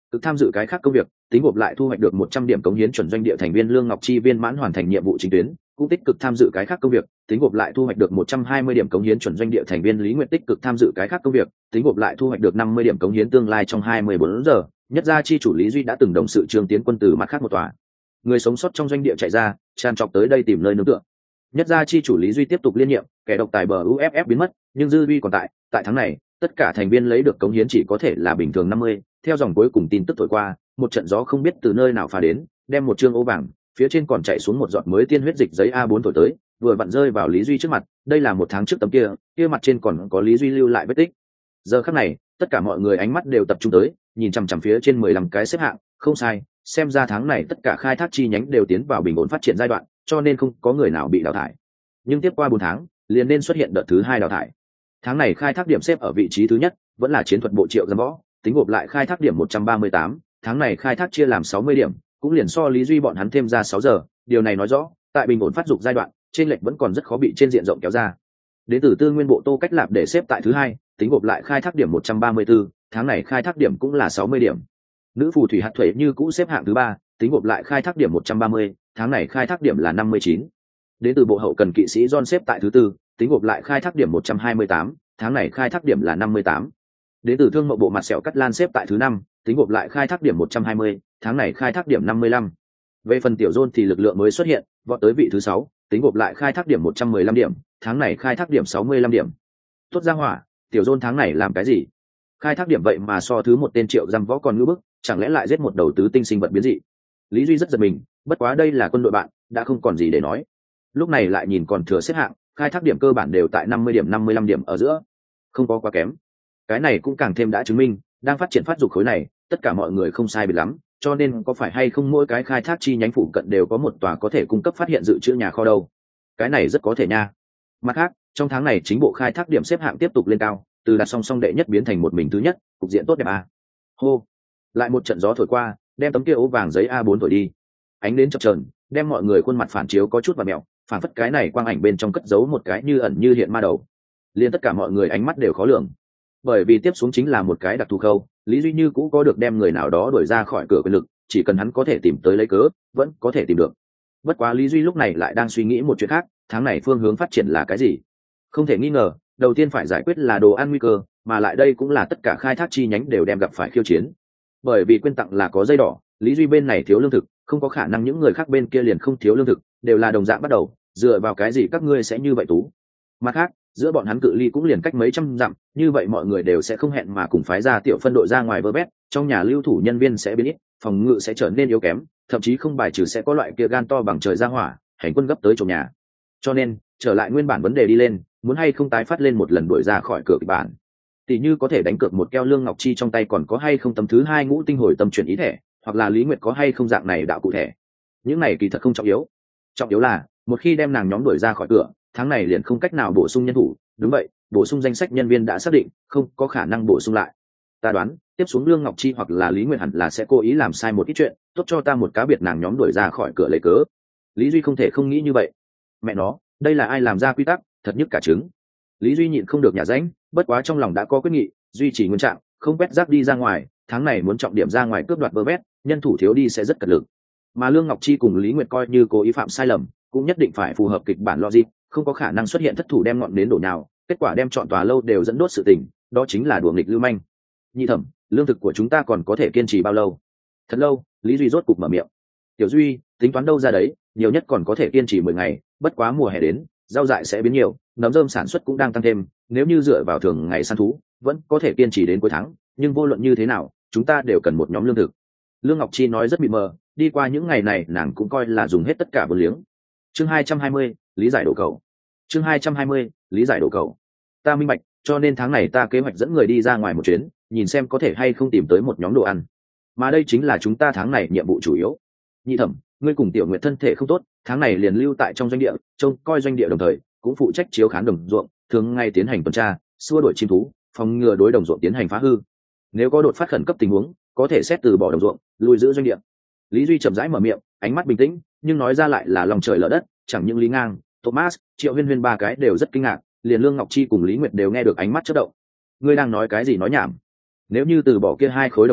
Cực tham dự cái khác công việc, tính gộp lại thu hoạch được 100 điểm cống hiến chuẩn doanh địa thành viên Lương Ngọc Chi viên mãn hoàn thành nhiệm vụ chính tuyến, cũng tích cực tham dự cái khác công việc, tính gộp lại thu hoạch được 120 điểm cống hiến chuẩn doanh địa thành viên Lý Nguyệt tích cực tham dự cái khác công việc, tính gộp lại thu hoạch được 50 điểm cống hiến tương lai trong 24 giờ. Nhất gia chi chủ Lý Duy đã từng đồng sự Trương Tiến Quân từ mặt khác một tòa người sống sót trong doanh địa chạy ra, tràn trọc tới đây tìm nơi nương tựa. Nhất gia chi chủ Lý Duy tiếp tục liên nhiệm, kẻ độc tài bờ UFF biến mất, nhưng dư uy còn tại tháng này, tất cả thành viên lấy được cống hiến chỉ có thể là bình thường 50. Theo dòng cuối cùng tin tức thổi qua, một trận gió không biết từ nơi nào phá đến, đem một trương ố vàng, phía trên còn chạy xuống một giọt mới tiên huyết dịch giấy A4 thổi tới, vừa vặn rơi vào Lý Duy trước mặt. Đây là 1 tháng trước tấm kia mặt trên còn có Lý Duy lưu lại vết tích. Giờ khắc này, tất cả mọi người ánh mắt đều tập trung tới, nhìn chằm chằm phía trên 15 cái xếp hạng, không sai, xem ra tháng này tất cả khai thác chi nhánh đều tiến vào bình ổn phát triển giai đoạn, cho nên không có người nào bị đào thải. Nhưng tiếp qua 4 tháng, liền nên xuất hiện đợt thứ 2 đào thải. Tháng này khai thác điểm xếp ở vị trí thứ nhất, vẫn là chiến thuật bộ Triệu Giám Võ, tính gộp lại khai thác điểm 138, tháng này khai thác chia làm 60 điểm, cũng liền so Lý Duy bọn hắn thêm ra 6 giờ, điều này nói rõ, tại bình ổn phát dục giai đoạn, trên lệch vẫn còn rất khó bị trên diện rộng kéo ra. Đến từ Tư Nguyên bộ Tô Cách Lạp để xếp tại thứ 2, tính gộp lại khai thác điểm 134, tháng này khai thác điểm cũng là 60 điểm. Nữ phù thủy hạt thuế như cũ xếp hạng thứ 3, tính gộp lại khai thác điểm 130, tháng này khai thác điểm là 59. Đến từ bộ hậu cần kỵ sĩ John xếp tại thứ 4, tính gộp lại khai thác điểm 128, tháng này khai thác điểm là 58. Đến từ thương mậu bộ mặt sẹo Cắt Lan xếp tại thứ 5, tính gộp lại khai thác điểm 120, tháng này khai thác điểm 55. Về phần tiểu John thì lực lượng mới xuất hiện, vọt tới vị thứ 6, tính gộp lại khai thác điểm 115 điểm, tháng này khai thác điểm 65 điểm. Tốt ra hỏa, tiểu John tháng này làm cái gì? Khai thác điểm vậy mà so thứ một tên Triệu Giám Võ còn ngưỡng bức, chẳng lẽ lại giết một đầu tứ tinh sinh vật biến dị? Lý Duy rất giật mình, bất quá đây là quân đội bạn, đã không còn gì để nói. Lúc này lại nhìn còn thừa xếp hạng, khai thác điểm cơ bản đều tại 50 điểm 55 điểm ở giữa, không có quá kém. Cái này cũng càng thêm đã chứng minh, đang phát triển phát dục khối này, tất cả mọi người không sai biệt lắm, cho nên có phải hay không mỗi cái khai thác chi nhánh phụ cận đều có một tòa có thể cung cấp phát hiện dự trữ nhà kho đâu? Cái này rất có thể nha. Mặt khác, trong tháng này chính bộ khai thác điểm xếp hạng tiếp tục lên cao, từ đặt song song đệ nhất biến thành một mình thứ nhất, cục diện tốt đẹp à. Hô, lại một trận gió thổi qua, đem tấm kia ố vàng giấy A4 thổi đi. Ánh đến chập chờn, đem mọi người khuôn mặt phản chiếu có chút và mẹo, phản phất cái này quang ảnh bên trong cất giấu một cái như ẩn như hiện ma đầu. Liên tất cả mọi người ánh mắt đều khó lường. Bởi vì tiếp xuống chính là một cái đặc thù khâu, Lý Duy Như cũ có được đem người nào đó đuổi ra khỏi cửa quyền lực, chỉ cần hắn có thể tìm tới lấy cớ, vẫn có thể tìm được. Bất quá Lý Duy lúc này lại đang suy nghĩ một chuyện khác, tháng này phương hướng phát triển là cái gì? Không thể nghi ngờ, đầu tiên phải giải quyết là đồ ăn nguy cơ, mà lại đây cũng là tất cả khai thác chi nhánh đều đem gặp phải khiêu chiến. Bởi vì quyên tặng là có dây đỏ, Lý Duy bên này thiếu lương thực, không có khả năng những người khác bên kia liền không thiếu lương thực, đều là đồng dạng bắt đầu, dựa vào cái gì các ngươi sẽ như vậy tú? Mặt khác, giữa bọn hắn cự ly cũng liền cách mấy trăm dặm, như vậy mọi người đều sẽ không hẹn mà cùng phái ra tiểu phân đội ra ngoài vơ vét, trong nhà lưu thủ nhân viên sẽ biến ít, phòng ngự sẽ trở nên yếu kém, thậm chí không bài trừ sẽ có loại kia gan to bằng trời ra hỏa, hành quân gấp tới trộm nhà. Cho nên, trở lại nguyên bản vấn đề đi lên, muốn hay không tái phát lên một lần đuổi ra khỏi cửa kịch bản. Tỷ như có thể đánh cược một keo Lương Ngọc Chi trong tay còn có hay không tấm thứ 2 ngũ tinh hồi tâm chuyển ý thẻ, hoặc là Lý Nguyệt có hay không dạng này đạo cụ thể. Những này kỳ thật không trọng yếu. Trọng yếu là, một khi đem nàng nhóm đuổi ra khỏi cửa, tháng này liền không cách nào bổ sung nhân thủ. Đúng vậy, bổ sung danh sách nhân viên đã xác định, không có khả năng bổ sung lại. Ta đoán, tiếp xuống Lương Ngọc Chi hoặc là Lý Nguyệt hẳn là sẽ cố ý làm sai một ít chuyện, tốt cho ta một cá biệt nàng nhóm đuổi ra khỏi cửa lấy cớ. Lý Duy không thể không nghĩ như vậy. Mẹ nó, đây là ai làm ra quy tắc, thật nhức cả trứng. Lý Duy nhịn không được nhả ránh, bất quá trong lòng đã có quyết nghị, duy trì nguyên trạng, không quét rác đi ra ngoài, tháng này muốn trọng điểm ra ngoài cướp đoạt bơ vét, nhân thủ thiếu đi sẽ rất cật lực. Mà Lương Ngọc Chi cùng Lý Nguyệt coi như cố ý phạm sai lầm, cũng nhất định phải phù hợp kịch bản logic, không có khả năng xuất hiện thất thủ đem ngọn đến đổ nào, kết quả đem chọn tòa lâu đều dẫn đốt sự tình, đó chính là đùa nghịch lưu manh. Nhị thẩm, lương thực của chúng ta còn có thể kiên trì bao lâu? Thật lâu, Lý Duy rốt cục mở miệng. Tiểu Duy, tính toán đâu ra đấy, nhiều nhất còn có thể kiên trì 10 ngày, bất quá mùa hè đến, rau dại sẽ biến nhiều, nấm rơm sản xuất cũng đang tăng thêm, nếu như dựa vào thường ngày săn thú, vẫn có thể kiên trì đến cuối tháng, nhưng vô luận như thế nào, chúng ta đều cần một nhóm lương thực. Lương Ngọc Chi nói rất mịt mờ, đi qua những ngày này nàng cũng coi là dùng hết tất cả vốn liếng. Chương 220, lý giải độ cầu. Chương 220, lý giải độ cầu. Ta minh bạch, cho nên tháng này ta kế hoạch dẫn người đi ra ngoài một chuyến, nhìn xem có thể hay không tìm tới một nhóm đồ ăn. Mà đây chính là chúng ta tháng này nhiệm vụ chủ yếu. Nhị thẩm, ngươi cùng Tiểu Nguyệt thân thể không tốt, tháng này liền lưu tại trong doanh địa, trông coi doanh địa đồng thời, cũng phụ trách chiếu khán đồng ruộng, thường ngày tiến hành tuần tra, xua đuổi chim thú, phòng ngừa đối đồng ruộng tiến hành phá hư. Nếu có đột phát khẩn cấp tình huống, có thể xét từ bỏ đồng ruộng, lui giữ doanh địa. Lý Duy chậm rãi mở miệng, ánh mắt bình tĩnh, nhưng nói ra lại là lòng trời lở đất, chẳng những Lý Ngang, Thomas, Triệu Huyên Huyên ba cái đều rất kinh ngạc, liền Lương Ngọc Chi cùng Lý Nguyệt đều nghe được ánh mắt chớp động. Ngươi đang nói cái gì nói nhảm? Nếu như từ bỏ kia 2 khối đồng ruộng,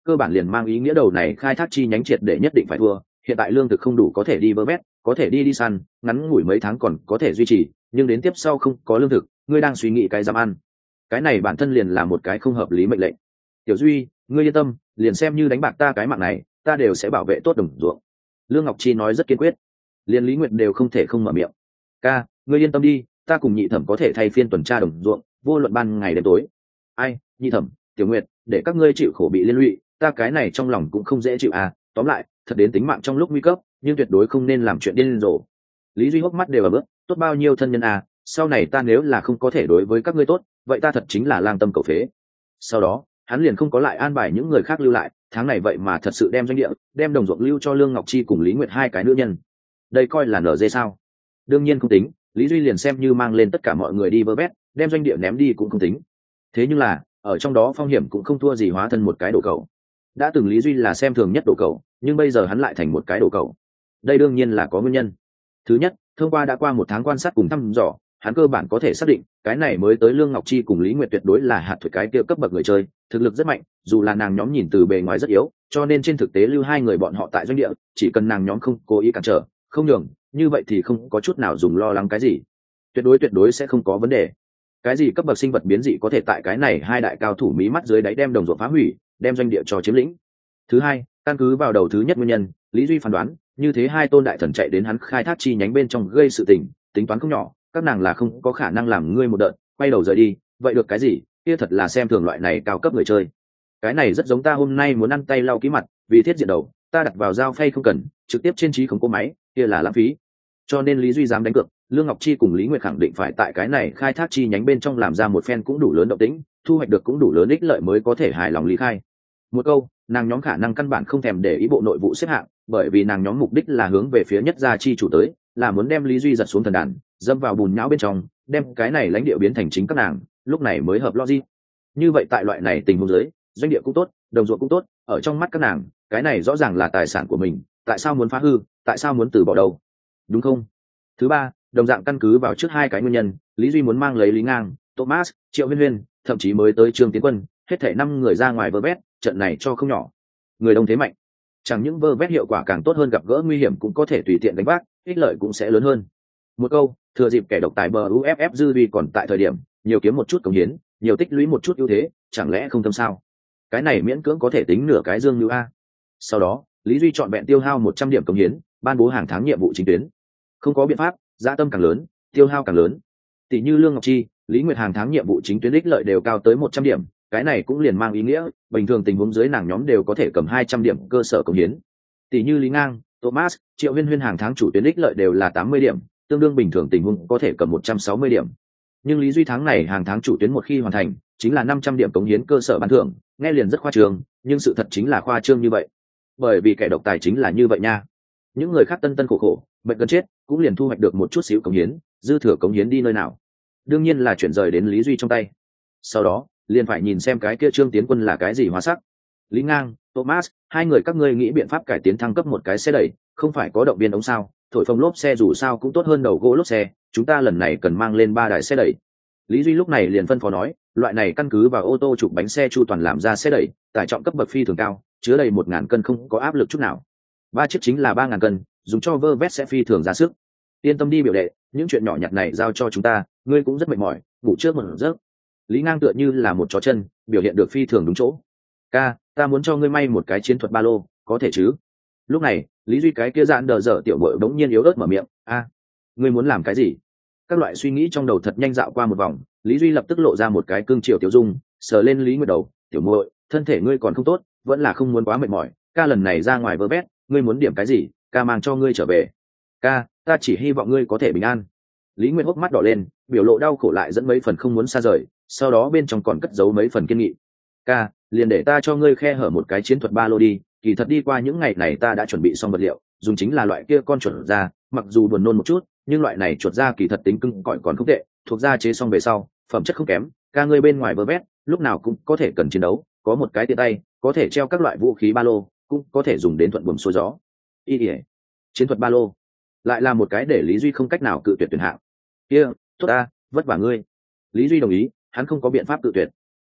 cơ bản liền mang ý nghĩa đầu này khai thác chi nhánh triệt để nhất định phải thua. Hiện tại lương thực không đủ có thể đi vơ vét, có thể đi săn, ngắn ngủi mấy tháng còn có thể duy trì, nhưng đến tiếp sau không có lương thực, ngươi đang suy nghĩ cái dám ăn. Cái này bản thân liền là một cái không hợp lý mệnh lệnh. Tiểu Duy, ngươi yên tâm, liền xem như đánh bạc ta cái mạng này, ta đều sẽ bảo vệ tốt đồng ruộng. Lương Ngọc Chi nói rất kiên quyết, liền Lý Nguyệt đều không thể không mở miệng. Ca, ngươi yên tâm đi, ta cùng nhị thẩm có thể thay phiên tuần tra đồng ruộng, vô luận ban ngày đêm tối. Ai, nhị thẩm, Tiểu Nguyệt, để các ngươi chịu khổ bị liên lụy, ta cái này trong lòng cũng không dễ chịu à. Tóm lại, thật đến tính mạng trong lúc nguy cấp, nhưng tuyệt đối không nên làm chuyện điên rồ. Lý Duy hốc mắt đều ở bước, tốt bao nhiêu thân nhân à, sau này ta nếu là không có thể đối với các ngươi tốt, vậy ta thật chính là lang tâm cầu phế. Sau đó, hắn liền không có lại an bài những người khác lưu lại, tháng này vậy mà thật sự đem doanh địa, đem đồng ruộng lưu cho Lương Ngọc Chi cùng Lý Nguyệt hai cái nữ nhân. Đây coi là nở dê sao? Đương nhiên không tính, Lý Duy liền xem như mang lên tất cả mọi người đi vơ vét, đem doanh địa ném đi cũng không tính. Thế nhưng là, ở trong đó phong hiểm cũng không thua gì hóa thân một cái đổ cầu. Đã từng Lý Duy là xem thường nhất đổ cầu, nhưng bây giờ hắn lại thành một cái đổ cầu. Đây đương nhiên là có nguyên nhân. Thứ nhất, thông qua đã qua một tháng quan sát cùng thăm dò, hắn cơ bản có thể xác định cái này mới tới Lương Ngọc Chi cùng Lý Nguyệt tuyệt đối là hạt thuộc cái kia cấp bậc người chơi, thực lực rất mạnh, dù là nàng nhóm nhìn từ bề ngoài rất yếu, cho nên trên thực tế lưu hai người bọn họ tại doanh địa, chỉ cần nàng nhóm không cố ý cản trở, không nhường, như vậy thì không có chút nào dùng lo lắng cái gì, tuyệt đối sẽ không có vấn đề. Cái gì cấp bậc sinh vật biến dị có thể tại cái này hai đại cao thủ mí mắt dưới đáy đem đồng ruộng phá hủy, đem doanh địa cho chiếm lĩnh. Thứ hai, căn cứ vào đầu thứ nhất nguyên nhân, Lý Duy phán đoán, như thế hai tôn đại thần chạy đến hắn khai thác chi nhánh bên trong gây sự tình, tính toán không nhỏ, các nàng là không có khả năng làm ngươi một đợt quay đầu rời đi, vậy được cái gì, kia thật là xem thường loại này cao cấp người chơi. Cái này rất giống ta hôm nay muốn ăn tay lau ký mặt, vì thiết diện đầu, ta đặt vào dao phay không cần, trực tiếp trên trí không có máy, kia là lãng phí. Cho nên Lý Duy dám đánh cược, Lương Ngọc Chi cùng Lý Nguyệt khẳng định phải tại cái này khai thác chi nhánh bên trong làm ra một phen cũng đủ lớn động tĩnh, thu hoạch được cũng đủ lớn ích lợi mới có thể hài lòng lý khai. Một câu, nàng nhóm khả năng căn bản không thèm để ý bộ nội vụ xếp hạng, bởi vì nàng nhóm mục đích là hướng về phía nhất gia chi chủ tới, là muốn đem Lý Duy giật xuống thần đàn, dâm vào bùn nhão bên trong, đem cái này lãnh địa biến thành chính các nàng, lúc này mới hợp logic. Như vậy tại loại này tình huống dưới, doanh địa cũng tốt, đồng ruộng cũng tốt, ở trong mắt các nàng, cái này rõ ràng là tài sản của mình, tại sao muốn phá hư, tại sao muốn từ bỏ đâu, đúng không? Thứ ba, đồng dạng căn cứ vào trước hai cái nguyên nhân, Lý Duy muốn mang lấy Lý Ngang, Thomas, Triệu Huyên Huyên, thậm chí mới tới Trương Tiến Quân, hết thảy 5 người ra ngoài vơ vét, trận này cho không nhỏ. Người đông thế mạnh, chẳng những vơ vét hiệu quả càng tốt hơn, gặp gỡ nguy hiểm cũng có thể tùy tiện đánh vác, ích lợi cũng sẽ lớn hơn. Một câu, thừa dịp kẻ độc tài bờ UFF dư vi còn tại thời điểm, nhiều kiếm một chút cống hiến, nhiều tích lũy một chút ưu thế, chẳng lẽ không thâm sao? Cái này miễn cưỡng có thể tính nửa cái dương như a. Sau đó, Lý Duy chọn vẹn tiêu hao 100 điểm cống hiến, ban bố hàng tháng nhiệm vụ chính tuyến. Không có biện pháp, dã tâm càng lớn, tiêu hao càng lớn. Tỷ như Lương Ngọc Chi, Lý Nguyệt hàng tháng nhiệm vụ chính tuyến ích lợi đều cao tới 100 điểm, cái này cũng liền mang ý nghĩa, bình thường tình huống dưới nàng nhóm đều có thể cầm 200 điểm cơ sở cống hiến. Tỷ như Lý Ngang, Thomas, Triệu Huyên Huyên hàng tháng chủ tuyến ích lợi đều là 80 điểm, tương đương bình thường tình huống có thể cầm 160 điểm. Nhưng Lý Duy tháng này hàng tháng chủ tuyến một khi hoàn thành, chính là 500 điểm cống hiến cơ sở ban thưởng, nghe liền rất khoa trương, nhưng sự thật chính là khoa trương như vậy. Bởi vì kẻ độc tài chính là như vậy nha. Những người khác tân tân khổ khổ, mệt gần chết, cũng liền thu hoạch được một chút xíu cống hiến, dư thừa cống hiến đi nơi nào? Đương nhiên là chuyển rời đến Lý Duy trong tay. Sau đó, liền phải nhìn xem cái kia Trương Tiến Quân là cái gì hóa sắc. Lý Ngang, Thomas, hai người các ngươi nghĩ biện pháp cải tiến thăng cấp một cái xe đẩy, không phải có động viên ống sao, thổi phồng lốp xe dù sao cũng tốt hơn đầu gỗ lốp xe, chúng ta lần này cần mang lên 3 đài xe đẩy. Lý Duy lúc này liền phân phó nói, loại này căn cứ vào ô tô trục bánh xe chu toàn làm ra xe đẩy, tải trọng cấp bậc phi thường cao, chứa đầy 1000 cân không có áp lực chút nào. 3 chiếc chính là 3000 cân, dùng cho vơ vét sẽ phi thường ra sức. Yên tâm đi biểu đệ, những chuyện nhỏ nhặt này giao cho chúng ta, ngươi cũng rất mệt mỏi, ngủ trước một giấc. Lý Ngang tựa như là một chó chân, biểu hiện được phi thường đúng chỗ. Ca, ta muốn cho ngươi may một cái chiến thuật ba lô, có thể chứ? Lúc này, Lý Duy cái kia dạn đờ dở tiểu bội đống nhiên yếu ớt mở miệng, a, ngươi muốn làm cái gì? Các loại suy nghĩ trong đầu thật nhanh dạo qua một vòng, Lý Duy lập tức lộ ra một cái cương chiều tiểu dung, sờ lên Lý Nguyệt đầu, tiểu muội, thân thể ngươi còn không tốt, vẫn là không muốn quá mệt mỏi, ca lần này ra ngoài vơ vét, ngươi muốn điểm cái gì, ca mang cho ngươi trở về. Ca, ta chỉ hy vọng ngươi có thể bình an. Lý Nguyệt hốc mắt đỏ lên, biểu lộ đau khổ lại dẫn mấy phần không muốn xa rời, sau đó bên trong còn cất giấu mấy phần kiên nghị. Ca, liền để ta cho ngươi khe hở một cái chiến thuật ba lô đi, kỳ thật đi qua những ngày này ta đã chuẩn bị xong vật liệu, dùng chính là loại kia con chuột da, mặc dù buồn nôn một chút, nhưng loại này chuột da kỳ thật tính cứng cỏi còn không tệ, thuộc da chế xong về sau, phẩm chất không kém, ca ngươi bên ngoài vơ vét, lúc nào cũng có thể cần chiến đấu, có một cái tiện tay, có thể treo các loại vũ khí ba lô, cũng có thể dùng đến thuận buồm xuôi gió. Chiến thuật ba lô, lại là một cái để Lý Duy không cách nào cự tuyệt tuyển hạng. Kia, tốt ta, vất vả ngươi. Lý Duy đồng ý, hắn không có biện pháp cự tuyệt.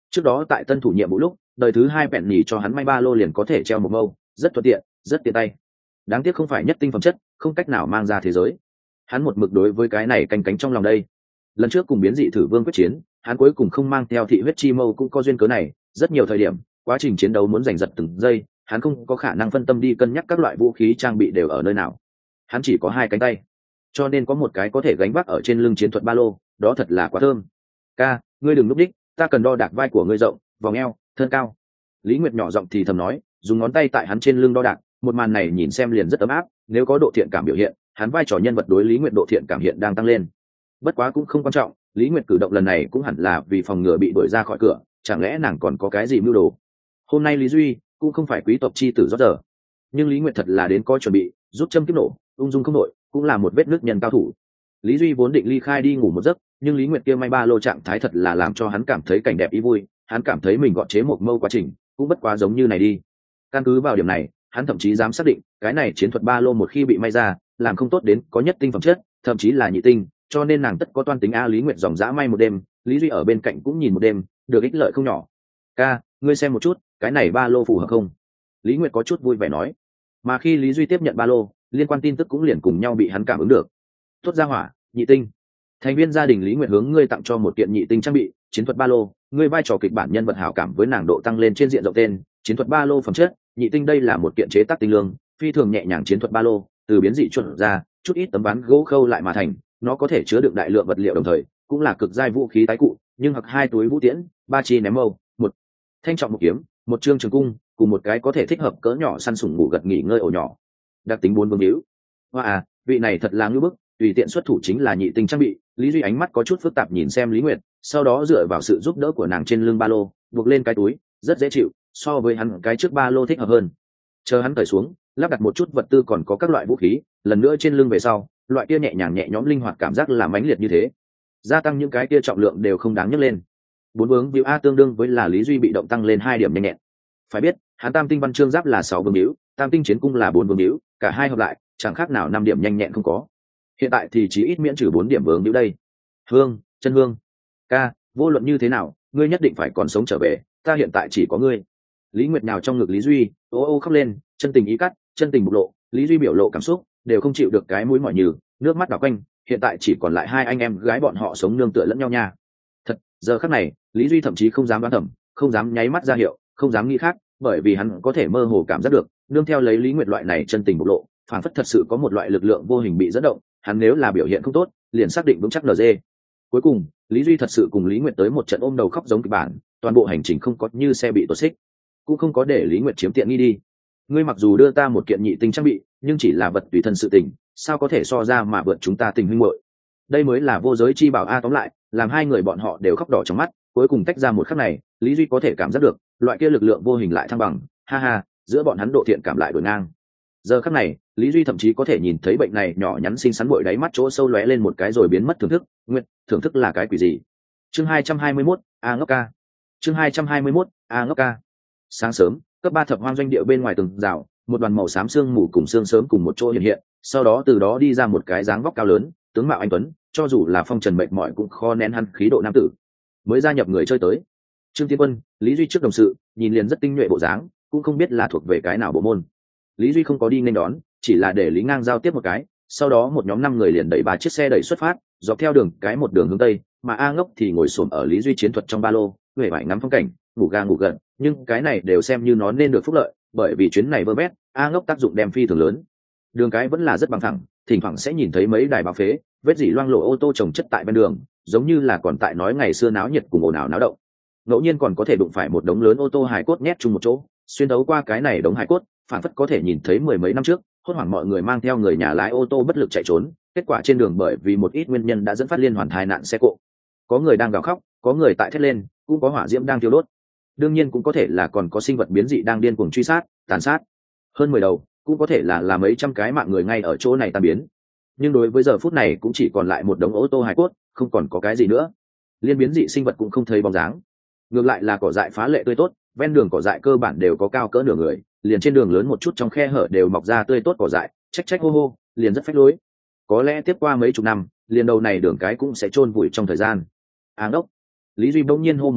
Trước đó tại tân thủ nhiệm vụ lúc đời thứ hai bẹn nhì cho hắn may ba lô liền có thể treo một mâu, rất thuận tiện, rất tiện tay. Đáng tiếc không phải nhất tinh phẩm chất, không cách nào mang ra thế giới. Hắn một mực đối với cái này canh cánh trong lòng đây. Lần trước cùng biến dị thử vương quyết chiến, hắn cuối cùng không mang theo thị huyết chi mâu cũng có duyên cớ này. Rất nhiều thời điểm quá trình chiến đấu muốn giành giật từng giây, hắn không có khả năng phân tâm đi cân nhắc các loại vũ khí trang bị đều ở nơi nào. Hắn chỉ có hai cánh tay, cho nên có một cái có thể gánh vác ở trên lưng chiến thuật ba lô, đó thật là quá thơm. Ca, ngươi đừng núp đích, ta cần đo đạc vai của ngươi rộng, vòng eo, thân cao. Lý Nguyệt nhỏ giọng thì thầm nói, dùng ngón tay tại hắn trên lưng đo đạc. Một màn này nhìn xem liền rất ấm áp, nếu có độ thiện cảm biểu hiện, hắn vai trò nhân vật đối Lý Nguyệt độ thiện cảm hiện đang tăng lên. Bất quá cũng không quan trọng, Lý Nguyệt cử động lần này cũng hẳn là vì phòng ngừa bị đuổi ra khỏi cửa, chẳng lẽ nàng còn có cái gì mưu đồ? Hôm nay Lý Duy cũng không phải quý tộc chi tử rót giờ, nhưng Lý Nguyệt thật là đến coi chuẩn bị, rút châm kiếp nổ, ung dung không nổi, cũng là một vết nước nhân cao thủ. Lý Duy vốn định ly khai đi ngủ một giấc, nhưng Lý Nguyệt kia may ba lô trạng thái thật là làm cho hắn cảm thấy cảnh đẹp ý vui, hắn cảm thấy mình gọt chế một mâu quá trình cũng bất quá giống như này đi. Căn cứ vào điểm này, hắn thậm chí dám xác định cái này chiến thuật ba lô một khi bị may ra, làm không tốt đến có nhất tinh phẩm chất, thậm chí là nhị tinh, cho nên nàng tất có toan tính a. Lý Nguyệt dòng dã may một đêm, Lý Duy ở bên cạnh cũng nhìn một đêm, được ích lợi không nhỏ. Ca, ngươi xem một chút, cái này ba lô phù hợp không? Lý Nguyệt có chút vui vẻ nói. Mà khi Lý Duy tiếp nhận ba lô, liên quan tin tức cũng liền cùng nhau bị hắn cảm ứng được. Tốt ra hỏa, nhị tinh. Thành viên gia đình Lý Nguyệt hướng ngươi tặng cho một kiện nhị tinh trang bị, chiến thuật ba lô, ngươi vai trò kịch bản nhân vật hảo cảm với nàng độ tăng lên trên diện rộng tên, chiến thuật ba lô phẩm chất, nhị tinh. Đây là một kiện chế tác tinh lương, phi thường nhẹ nhàng chiến thuật ba lô, từ biến dị chuẩn ra, chút ít tấm ván gỗ khâu lại mà thành, nó có thể chứa đựng đại lượng vật liệu đồng thời, cũng là cực giai vũ khí tái cụ, nhưng hoặc hai túi vũ tiễn, ba chi ném mâu, một thanh trọng một kiếm, một chương trường cung, cùng một cái có thể thích hợp cỡ nhỏ săn sủng ngủ gật nghỉ ngơi ổ nhỏ. Đặc tính 4 vương hữu. Hoa à, vị này thật là ngưu bức, tùy tiện xuất thủ chính là nhị tinh trang bị. Lý Duy ánh mắt có chút phức tạp nhìn xem Lý Nguyệt, sau đó dựa vào sự giúp đỡ của nàng trên lưng ba lô, buộc lên cái túi, rất dễ chịu, so với hắn cái trước ba lô thích hợp hơn. Chờ hắn cởi xuống, lắp đặt một chút vật tư còn có các loại vũ khí, lần nữa trên lưng về sau, loại kia nhẹ nhàng nhẹ nhõm linh hoạt cảm giác là mãnh liệt như thế. Gia tăng những cái kia trọng lượng đều không đáng nhấc lên. 4 vướng víu a tương đương với là Lý Duy bị động tăng lên 2 điểm nhanh nhẹn. Phải biết, hắn tam tinh văn chương giáp là 6 vướng víu, tam tinh chiến cung là 4 vướng víu, cả hai hợp lại, chẳng khác nào 5 điểm nhanh nhẹn không có. Hiện tại thì chỉ ít miễn trừ 4 điểm vướng víu đây. Hương, chân hương. Ca, vô luận như thế nào, ngươi nhất định phải còn sống trở về, ta hiện tại chỉ có ngươi. Lý Nguyệt nào trong ngực Lý Duy, ô ô khóc lên, chân tình ý cắt, chân tình bộc lộ. Lý Duy biểu lộ cảm xúc, đều không chịu được cái mũi mỏi nhừ, nước mắt đảo quanh. Hiện tại chỉ còn lại hai anh em gái bọn họ sống nương tựa lẫn nhau nha. Thật, giờ khắc này, Lý Duy thậm chí không dám đoán thầm, không dám nháy mắt ra hiệu, không dám nghĩ khác, bởi vì hắn có thể mơ hồ cảm giác được, nương theo lấy Lý Nguyệt loại này chân tình bộc lộ, phản phất thật sự có một loại lực lượng vô hình bị dẫn động. Hắn nếu là biểu hiện không tốt, liền xác định vững chắc NG. Cuối cùng, Lý Duy thật sự cùng Lý Nguyệt tới một trận ôm đầu khóc giống kịch bản, toàn bộ hành trình không có như xe bị tuột xích, cũng không có để Lý Nguyệt chiếm tiện nghi đi. Ngươi mặc dù đưa ta một kiện nhị tinh trang bị, nhưng chỉ là vật tùy thân sự tình, sao có thể so ra mà vượt chúng ta tình huynh muội. Đây mới là vô giới chi bảo a. Tóm lại, làm hai người bọn họ đều khóc đỏ trong mắt, cuối cùng tách ra một khắc này, Lý Duy có thể cảm giác được, loại kia lực lượng vô hình lại thăng bằng, ha ha, giữa bọn hắn độ thiện cảm lại đổi ngang. Giờ khắc này, Lý Duy thậm chí có thể nhìn thấy bệnh này nhỏ nhắn xinh xắn bội đáy mắt chỗ sâu lóe lên một cái rồi biến mất thưởng thức. Nguyện, thưởng thức là cái quỷ gì? Chương 221, a ngốc ca. Chương 221, a ngốc ca. Sáng sớm, cấp 3 thập hoang doanh địa bên ngoài từng rào, một đoàn màu xám sương mù cùng sương sớm cùng một chỗ hiện hiện, sau đó từ đó đi ra một cái dáng vóc cao lớn, tướng mạo anh tuấn, cho dù là phong trần mệt mỏi cũng khó nén hắn khí độ nam tử. Mới gia nhập người chơi tới. Trương Tiến Quân, Lý Duy trước đồng sự, nhìn liền rất tinh nhuệ bộ dáng, cũng không biết là thuộc về cái nào bộ môn. Lý Duy không có đi nên đón, chỉ là để Lý Ngang giao tiếp một cái, sau đó một nhóm 5 người liền đẩy 3 chiếc xe đẩy xuất phát, dọc theo đường cái một đường hướng tây, mà A Ngốc thì ngồi xổm ở Lý Duy chiến thuật trong ba lô, huệ vải ngắm phong cảnh, ngủ ga ngủ gật, nhưng cái này đều xem như nó nên được phúc lợi, bởi vì chuyến này vơ vét, A Ngốc tác dụng đem phi thường lớn. Đường cái vẫn là rất bằng phẳng, thỉnh thoảng sẽ nhìn thấy mấy đài báo phế, vết dỉ loang lổ ô tô chồng chất tại bên đường, giống như là còn tại nói ngày xưa náo nhiệt cùng ồn ào náo động. Ngẫu nhiên còn có thể đụng phải một đống lớn ô tô hài cốt nhét chung một chỗ, xuyên thấu qua cái này đống hài cốt, phản phất có thể nhìn thấy mười mấy năm trước, hốt hoảng mọi người mang theo người nhà lái ô tô bất lực chạy trốn, kết quả trên đường bởi vì một ít nguyên nhân đã dẫn phát liên hoàn tai nạn xe cộ. Có người đang gào khóc, có người tại thét lên, cũng có hỏa diễm đang thiêu đốt. Đương nhiên cũng có thể là còn có sinh vật biến dị đang điên cuồng truy sát, tàn sát. Hơn 10 đầu, cũng có thể là mấy trăm cái mạng người ngay ở chỗ này tan biến. Nhưng đối với giờ phút này cũng chỉ còn lại một đống ô tô hài cốt, không còn có cái gì nữa. Liên biến dị sinh vật cũng không thấy bóng dáng. Ngược lại là cỏ dại phá lệ tươi tốt, ven đường cỏ dại cơ bản đều có cao cỡ nửa người, liền trên đường lớn một chút trong khe hở đều mọc ra tươi tốt cỏ dại, trách hô hô, liền rất phách lối. Có lẽ tiếp qua mấy chục năm, liền đầu này đường cái cũng sẽ chôn vùi trong thời gian. A Ngốc, Lý Duy bỗng nhiên hô một tiếng,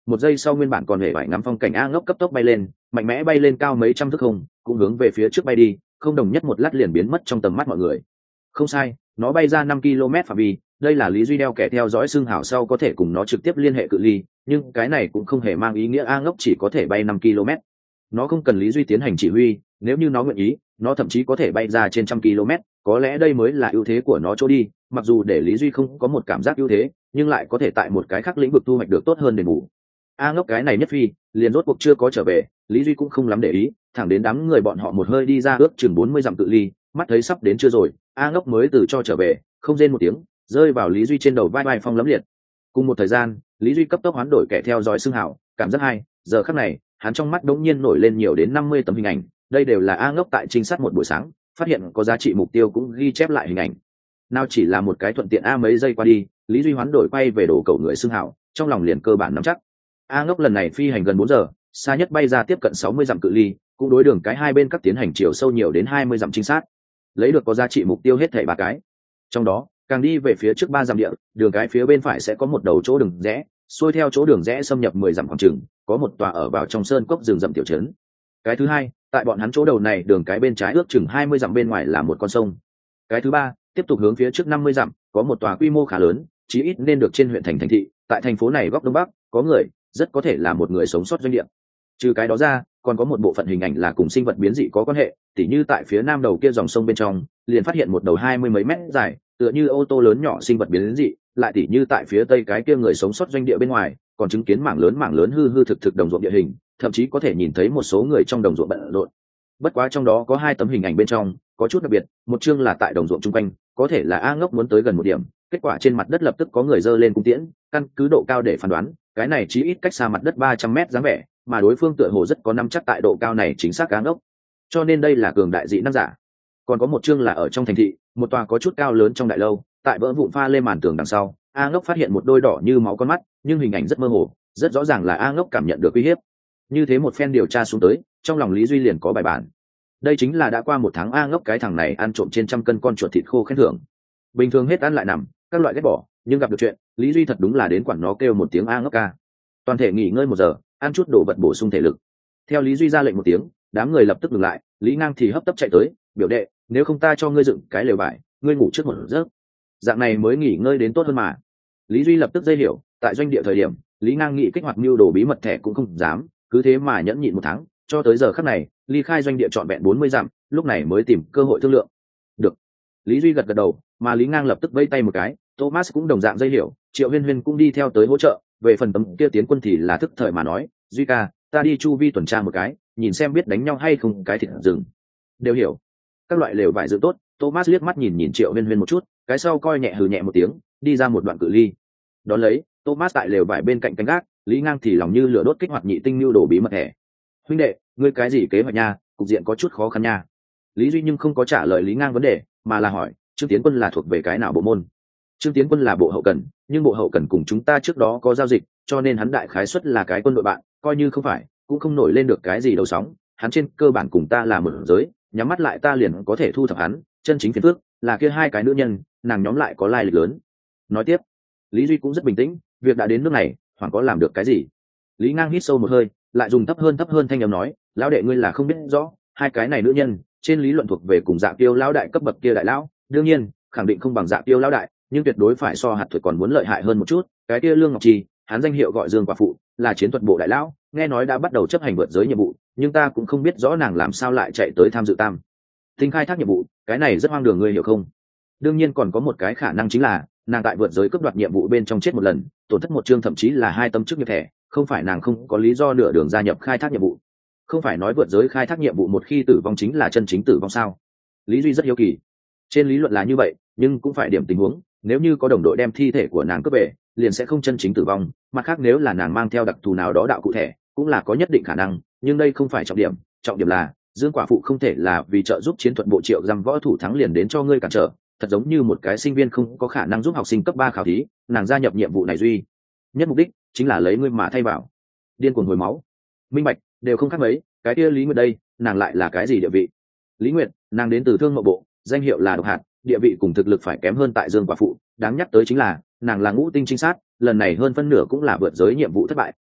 một giây sau nguyên bản còn hề phải ngắm phong cảnh A Ngốc cấp tốc bay lên, mạnh mẽ bay lên cao mấy trăm thước không, cũng hướng về phía trước bay đi, không đồng nhất một lát liền biến mất trong tầm mắt mọi người. Không sai, nó bay ra 5 km phạm vi, đây là Lý Duy đeo kẻ theo dõi xương hảo sau có thể cùng nó trực tiếp liên hệ cự ly, nhưng cái này cũng không hề mang ý nghĩa A Ngốc chỉ có thể bay 5 km. Nó không cần Lý Duy tiến hành chỉ huy, nếu như nó nguyện ý, nó thậm chí có thể bay ra trên 100 km, có lẽ đây mới là ưu thế của nó chỗ đi, mặc dù để Lý Duy không có một cảm giác ưu thế, nhưng lại có thể tại một cái khác lĩnh vực thu hoạch được tốt hơn đền bù. A Ngốc cái này nhất phi, liền rốt cuộc chưa có trở về, Lý Duy cũng không lắm để ý, thẳng đến đám người bọn họ một hơi đi ra ước chừng 40 dặm cự ly, mắt thấy sắp đến chưa rồi, A Ngốc mới từ cho trở về, không rên một tiếng, rơi vào Lý Duy trên đầu vai vai phong lấm liệt. Cùng một thời gian, Lý Duy cấp tốc hoán đổi kẻ theo dõi xương hảo, cảm giác hay, giờ khắc này, hắn trong mắt đống nhiên nổi lên nhiều đến 50 tấm hình ảnh, đây đều là A Ngốc tại trinh sát một buổi sáng, phát hiện có giá trị mục tiêu cũng ghi chép lại hình ảnh. Nào chỉ là một cái thuận tiện A mấy giây qua đi, Lý Duy hoán đổi quay về đổ cầu người xương hảo, trong lòng liền cơ bản nắm chắc. A Ngốc lần này phi hành gần 4 giờ, xa nhất bay ra tiếp cận 60 dặm cự ly, cũng đối đường cái hai bên các tiến hành chiều sâu nhiều đến 20 dặm trinh sát. Lấy được có giá trị mục tiêu hết thảy 3 cái. Trong đó, càng đi về phía trước 3 dặm địa, đường cái phía bên phải sẽ có một đầu chỗ đường rẽ, xuôi theo chỗ đường rẽ xâm nhập 10 dặm khoảng chừng, có một tòa ở vào trong sơn cốc rừng rậm tiểu trấn. Cái thứ hai, tại bọn hắn chỗ đầu này đường cái bên trái ước chừng 20 dặm bên ngoài là một con sông. Cái thứ ba, tiếp tục hướng phía trước 50 dặm, có một tòa quy mô khá lớn, chí ít nên được trên huyện thành thị, tại thành phố này góc đông bắc, có người, rất có thể là một người sống sót doanh địa. Trừ cái đó ra, còn có một bộ phận hình ảnh là cùng sinh vật biến dị có quan hệ, tỉ như tại phía nam đầu kia dòng sông bên trong, liền phát hiện một đầu 20 mấy mét dài, tựa như ô tô lớn nhỏ sinh vật biến dị, lại tỉ như tại phía tây cái kia người sống sót doanh địa bên ngoài, còn chứng kiến mảng lớn hư hư thực đồng ruộng địa hình, thậm chí có thể nhìn thấy một số người trong đồng ruộng bận rộn. Bất quá trong đó có 2 tấm hình ảnh bên trong có chút đặc biệt, một chương là tại đồng ruộng chung quanh, có thể là A Ngốc muốn tới gần một điểm, kết quả trên mặt đất lập tức có người giơ lên cung tiễn, căn cứ độ cao để phán đoán, cái này chí ít cách xa mặt đất 300 mét dáng vẻ, mà đối phương tựa hồ rất có nắm chắc tại độ cao này chính xác A Ngốc, cho nên đây là cường đại dị năng giả. Còn có một chương là ở trong thành thị, một tòa có chút cao lớn trong đại lâu, tại vỡ vụn pha lê màn tường đằng sau, A Ngốc phát hiện một đôi đỏ như máu con mắt, nhưng hình ảnh rất mơ hồ, rất rõ ràng là A Ngốc cảm nhận được uy hiếp. Như thế một phen điều tra xuống tới, trong lòng Lý Duy liền có bài bản. Đây chính là đã qua 1 tháng A Ngốc cái thằng này ăn trộm trên 100 cân con chuột thịt khô khen thưởng. Bình thường hết ăn lại nằm, các loại ghét bỏ, nhưng gặp được chuyện, Lý Duy thật đúng là đến quản nó kêu một tiếng A Ngốc ca. Toàn thể nghỉ ngơi 1 giờ, ăn chút đồ vật bổ sung thể lực. Theo Lý Duy ra lệnh 1 tiếng, đám người lập tức ngừng lại, Lý Ngang thì hấp tấp chạy tới, biểu đệ, nếu không ta cho ngươi dựng cái lều vải, ngươi ngủ trước một giấc, dạng này mới nghỉ ngơi đến tốt hơn mà. Lý Duy lập tức dây hiểu, tại doanh địa thời điểm, Lý Ngang nghĩ kích hoạt mưu đồ bí mật thẻ cũng không dám, cứ thế mà nhẫn nhịn 1 tháng, cho tới giờ khắc này, ly khai doanh địa trọn vẹn 40 dặm, lúc này mới tìm cơ hội thương lượng. Được. Lý Duy gật đầu, mà Lý Ngang lập tức vẫy tay một cái, Thomas cũng đồng dạng dây hiểu, Triệu Huyên Huyên cũng đi theo tới hỗ trợ, về phần tấm kia tiến quân thì là thức thời mà nói, Duy ca, ta đi chu vi tuần tra một cái, nhìn xem biết đánh nhau hay không cái thịt rừng. Đều hiểu. Các loại lều vải dự tốt, Thomas liếc mắt nhìn Triệu Huyên Huyên một chút, cái sau coi nhẹ hừ nhẹ một tiếng, đi ra một đoạn cự ly. Đón lấy, Thomas tại lều vải bên cạnh canh gác, Lý Ngang thì lòng như lửa đốt kích hoạt nhị tinh lưu đồ bí mật thẻ. Huynh đệ, ngươi cái gì kế hoạch nha, cục diện có chút khó khăn nha. Lý Duy nhưng không có trả lời Lý Ngang vấn đề, mà là hỏi, Trương Tiến Quân là thuộc về cái nào bộ môn? Trương Tiến Quân là bộ hậu cần, nhưng bộ hậu cần cùng chúng ta trước đó có giao dịch, cho nên hắn đại khái suất là cái quân đội bạn, coi như không phải, cũng không nổi lên được cái gì đầu sóng. Hắn trên cơ bản cùng ta là một giới, nhắm mắt lại ta liền có thể thu thập hắn. Chân chính phiền phức là kia 2 cái nữ nhân, nàng nhóm lại có lai lịch lớn. Nói tiếp, Lý Duy cũng rất bình tĩnh, việc đã đến nước này, Hoàng có làm được cái gì? Lý Ngang hít sâu một hơi, lại dùng thấp hơn thanh âm nói, lão đệ ngươi là không biết rõ, 2 cái này nữ nhân, trên lý luận thuộc về cùng Dạ Kiêu lão đại cấp bậc kia đại lão, đương nhiên, khẳng định không bằng Dạ Kiêu lão đại, nhưng tuyệt đối phải so hạt thuật còn muốn lợi hại hơn một chút. Cái kia Lương Ngọc Trì, hắn danh hiệu gọi Dương Quả Phụ, là chiến thuật bộ đại lão, nghe nói đã bắt đầu chấp hành vượt giới nhiệm vụ, nhưng ta cũng không biết rõ nàng làm sao lại chạy tới tham dự tam tinh khai thác nhiệm vụ, cái này rất hoang đường ngươi hiểu không? Đương nhiên còn có một cái khả năng chính là nàng tại vượt giới cướp đoạt nhiệm vụ bên trong chết một lần, tổn thất 1 chương thậm chí là 2 tấm chức nghiệp thẻ, không phải nàng không có lý do nửa đường gia nhập khai thác nhiệm vụ. Không phải nói vượt giới khai thác nhiệm vụ một khi tử vong chính là chân chính tử vong sao? Lý Duy rất hiếu kỳ. Trên lý luận là như vậy, nhưng cũng phải điểm tình huống, nếu như có đồng đội đem thi thể của nàng cướp về, liền sẽ không chân chính tử vong, mặt khác nếu là nàng mang theo đặc thù nào đó đạo cụ thể, cũng là có nhất định khả năng, nhưng đây không phải trọng điểm là Dương Quả Phụ không thể là vì trợ giúp chiến thuật bộ Triệu giam võ thủ thắng liền đến cho ngươi cản trở, thật giống như một cái sinh viên không có khả năng giúp học sinh cấp 3 khảo thí, nàng gia nhập nhiệm vụ này duy nhất mục đích chính là lấy ngươi mà thay vào. Điên cuồng hồi máu. Minh bạch, đều không khác mấy, cái kia Lý Nguyệt đây, nàng lại là cái gì địa vị? Lý Nguyệt, nàng đến từ Thương Mậu bộ, danh hiệu là độc hạt, địa vị cùng thực lực phải kém hơn tại Dương Quả Phụ, đáng nhắc tới chính là, nàng là ngũ tinh trinh sát, lần này hơn phân nửa cũng là vượt giới nhiệm vụ thất bại,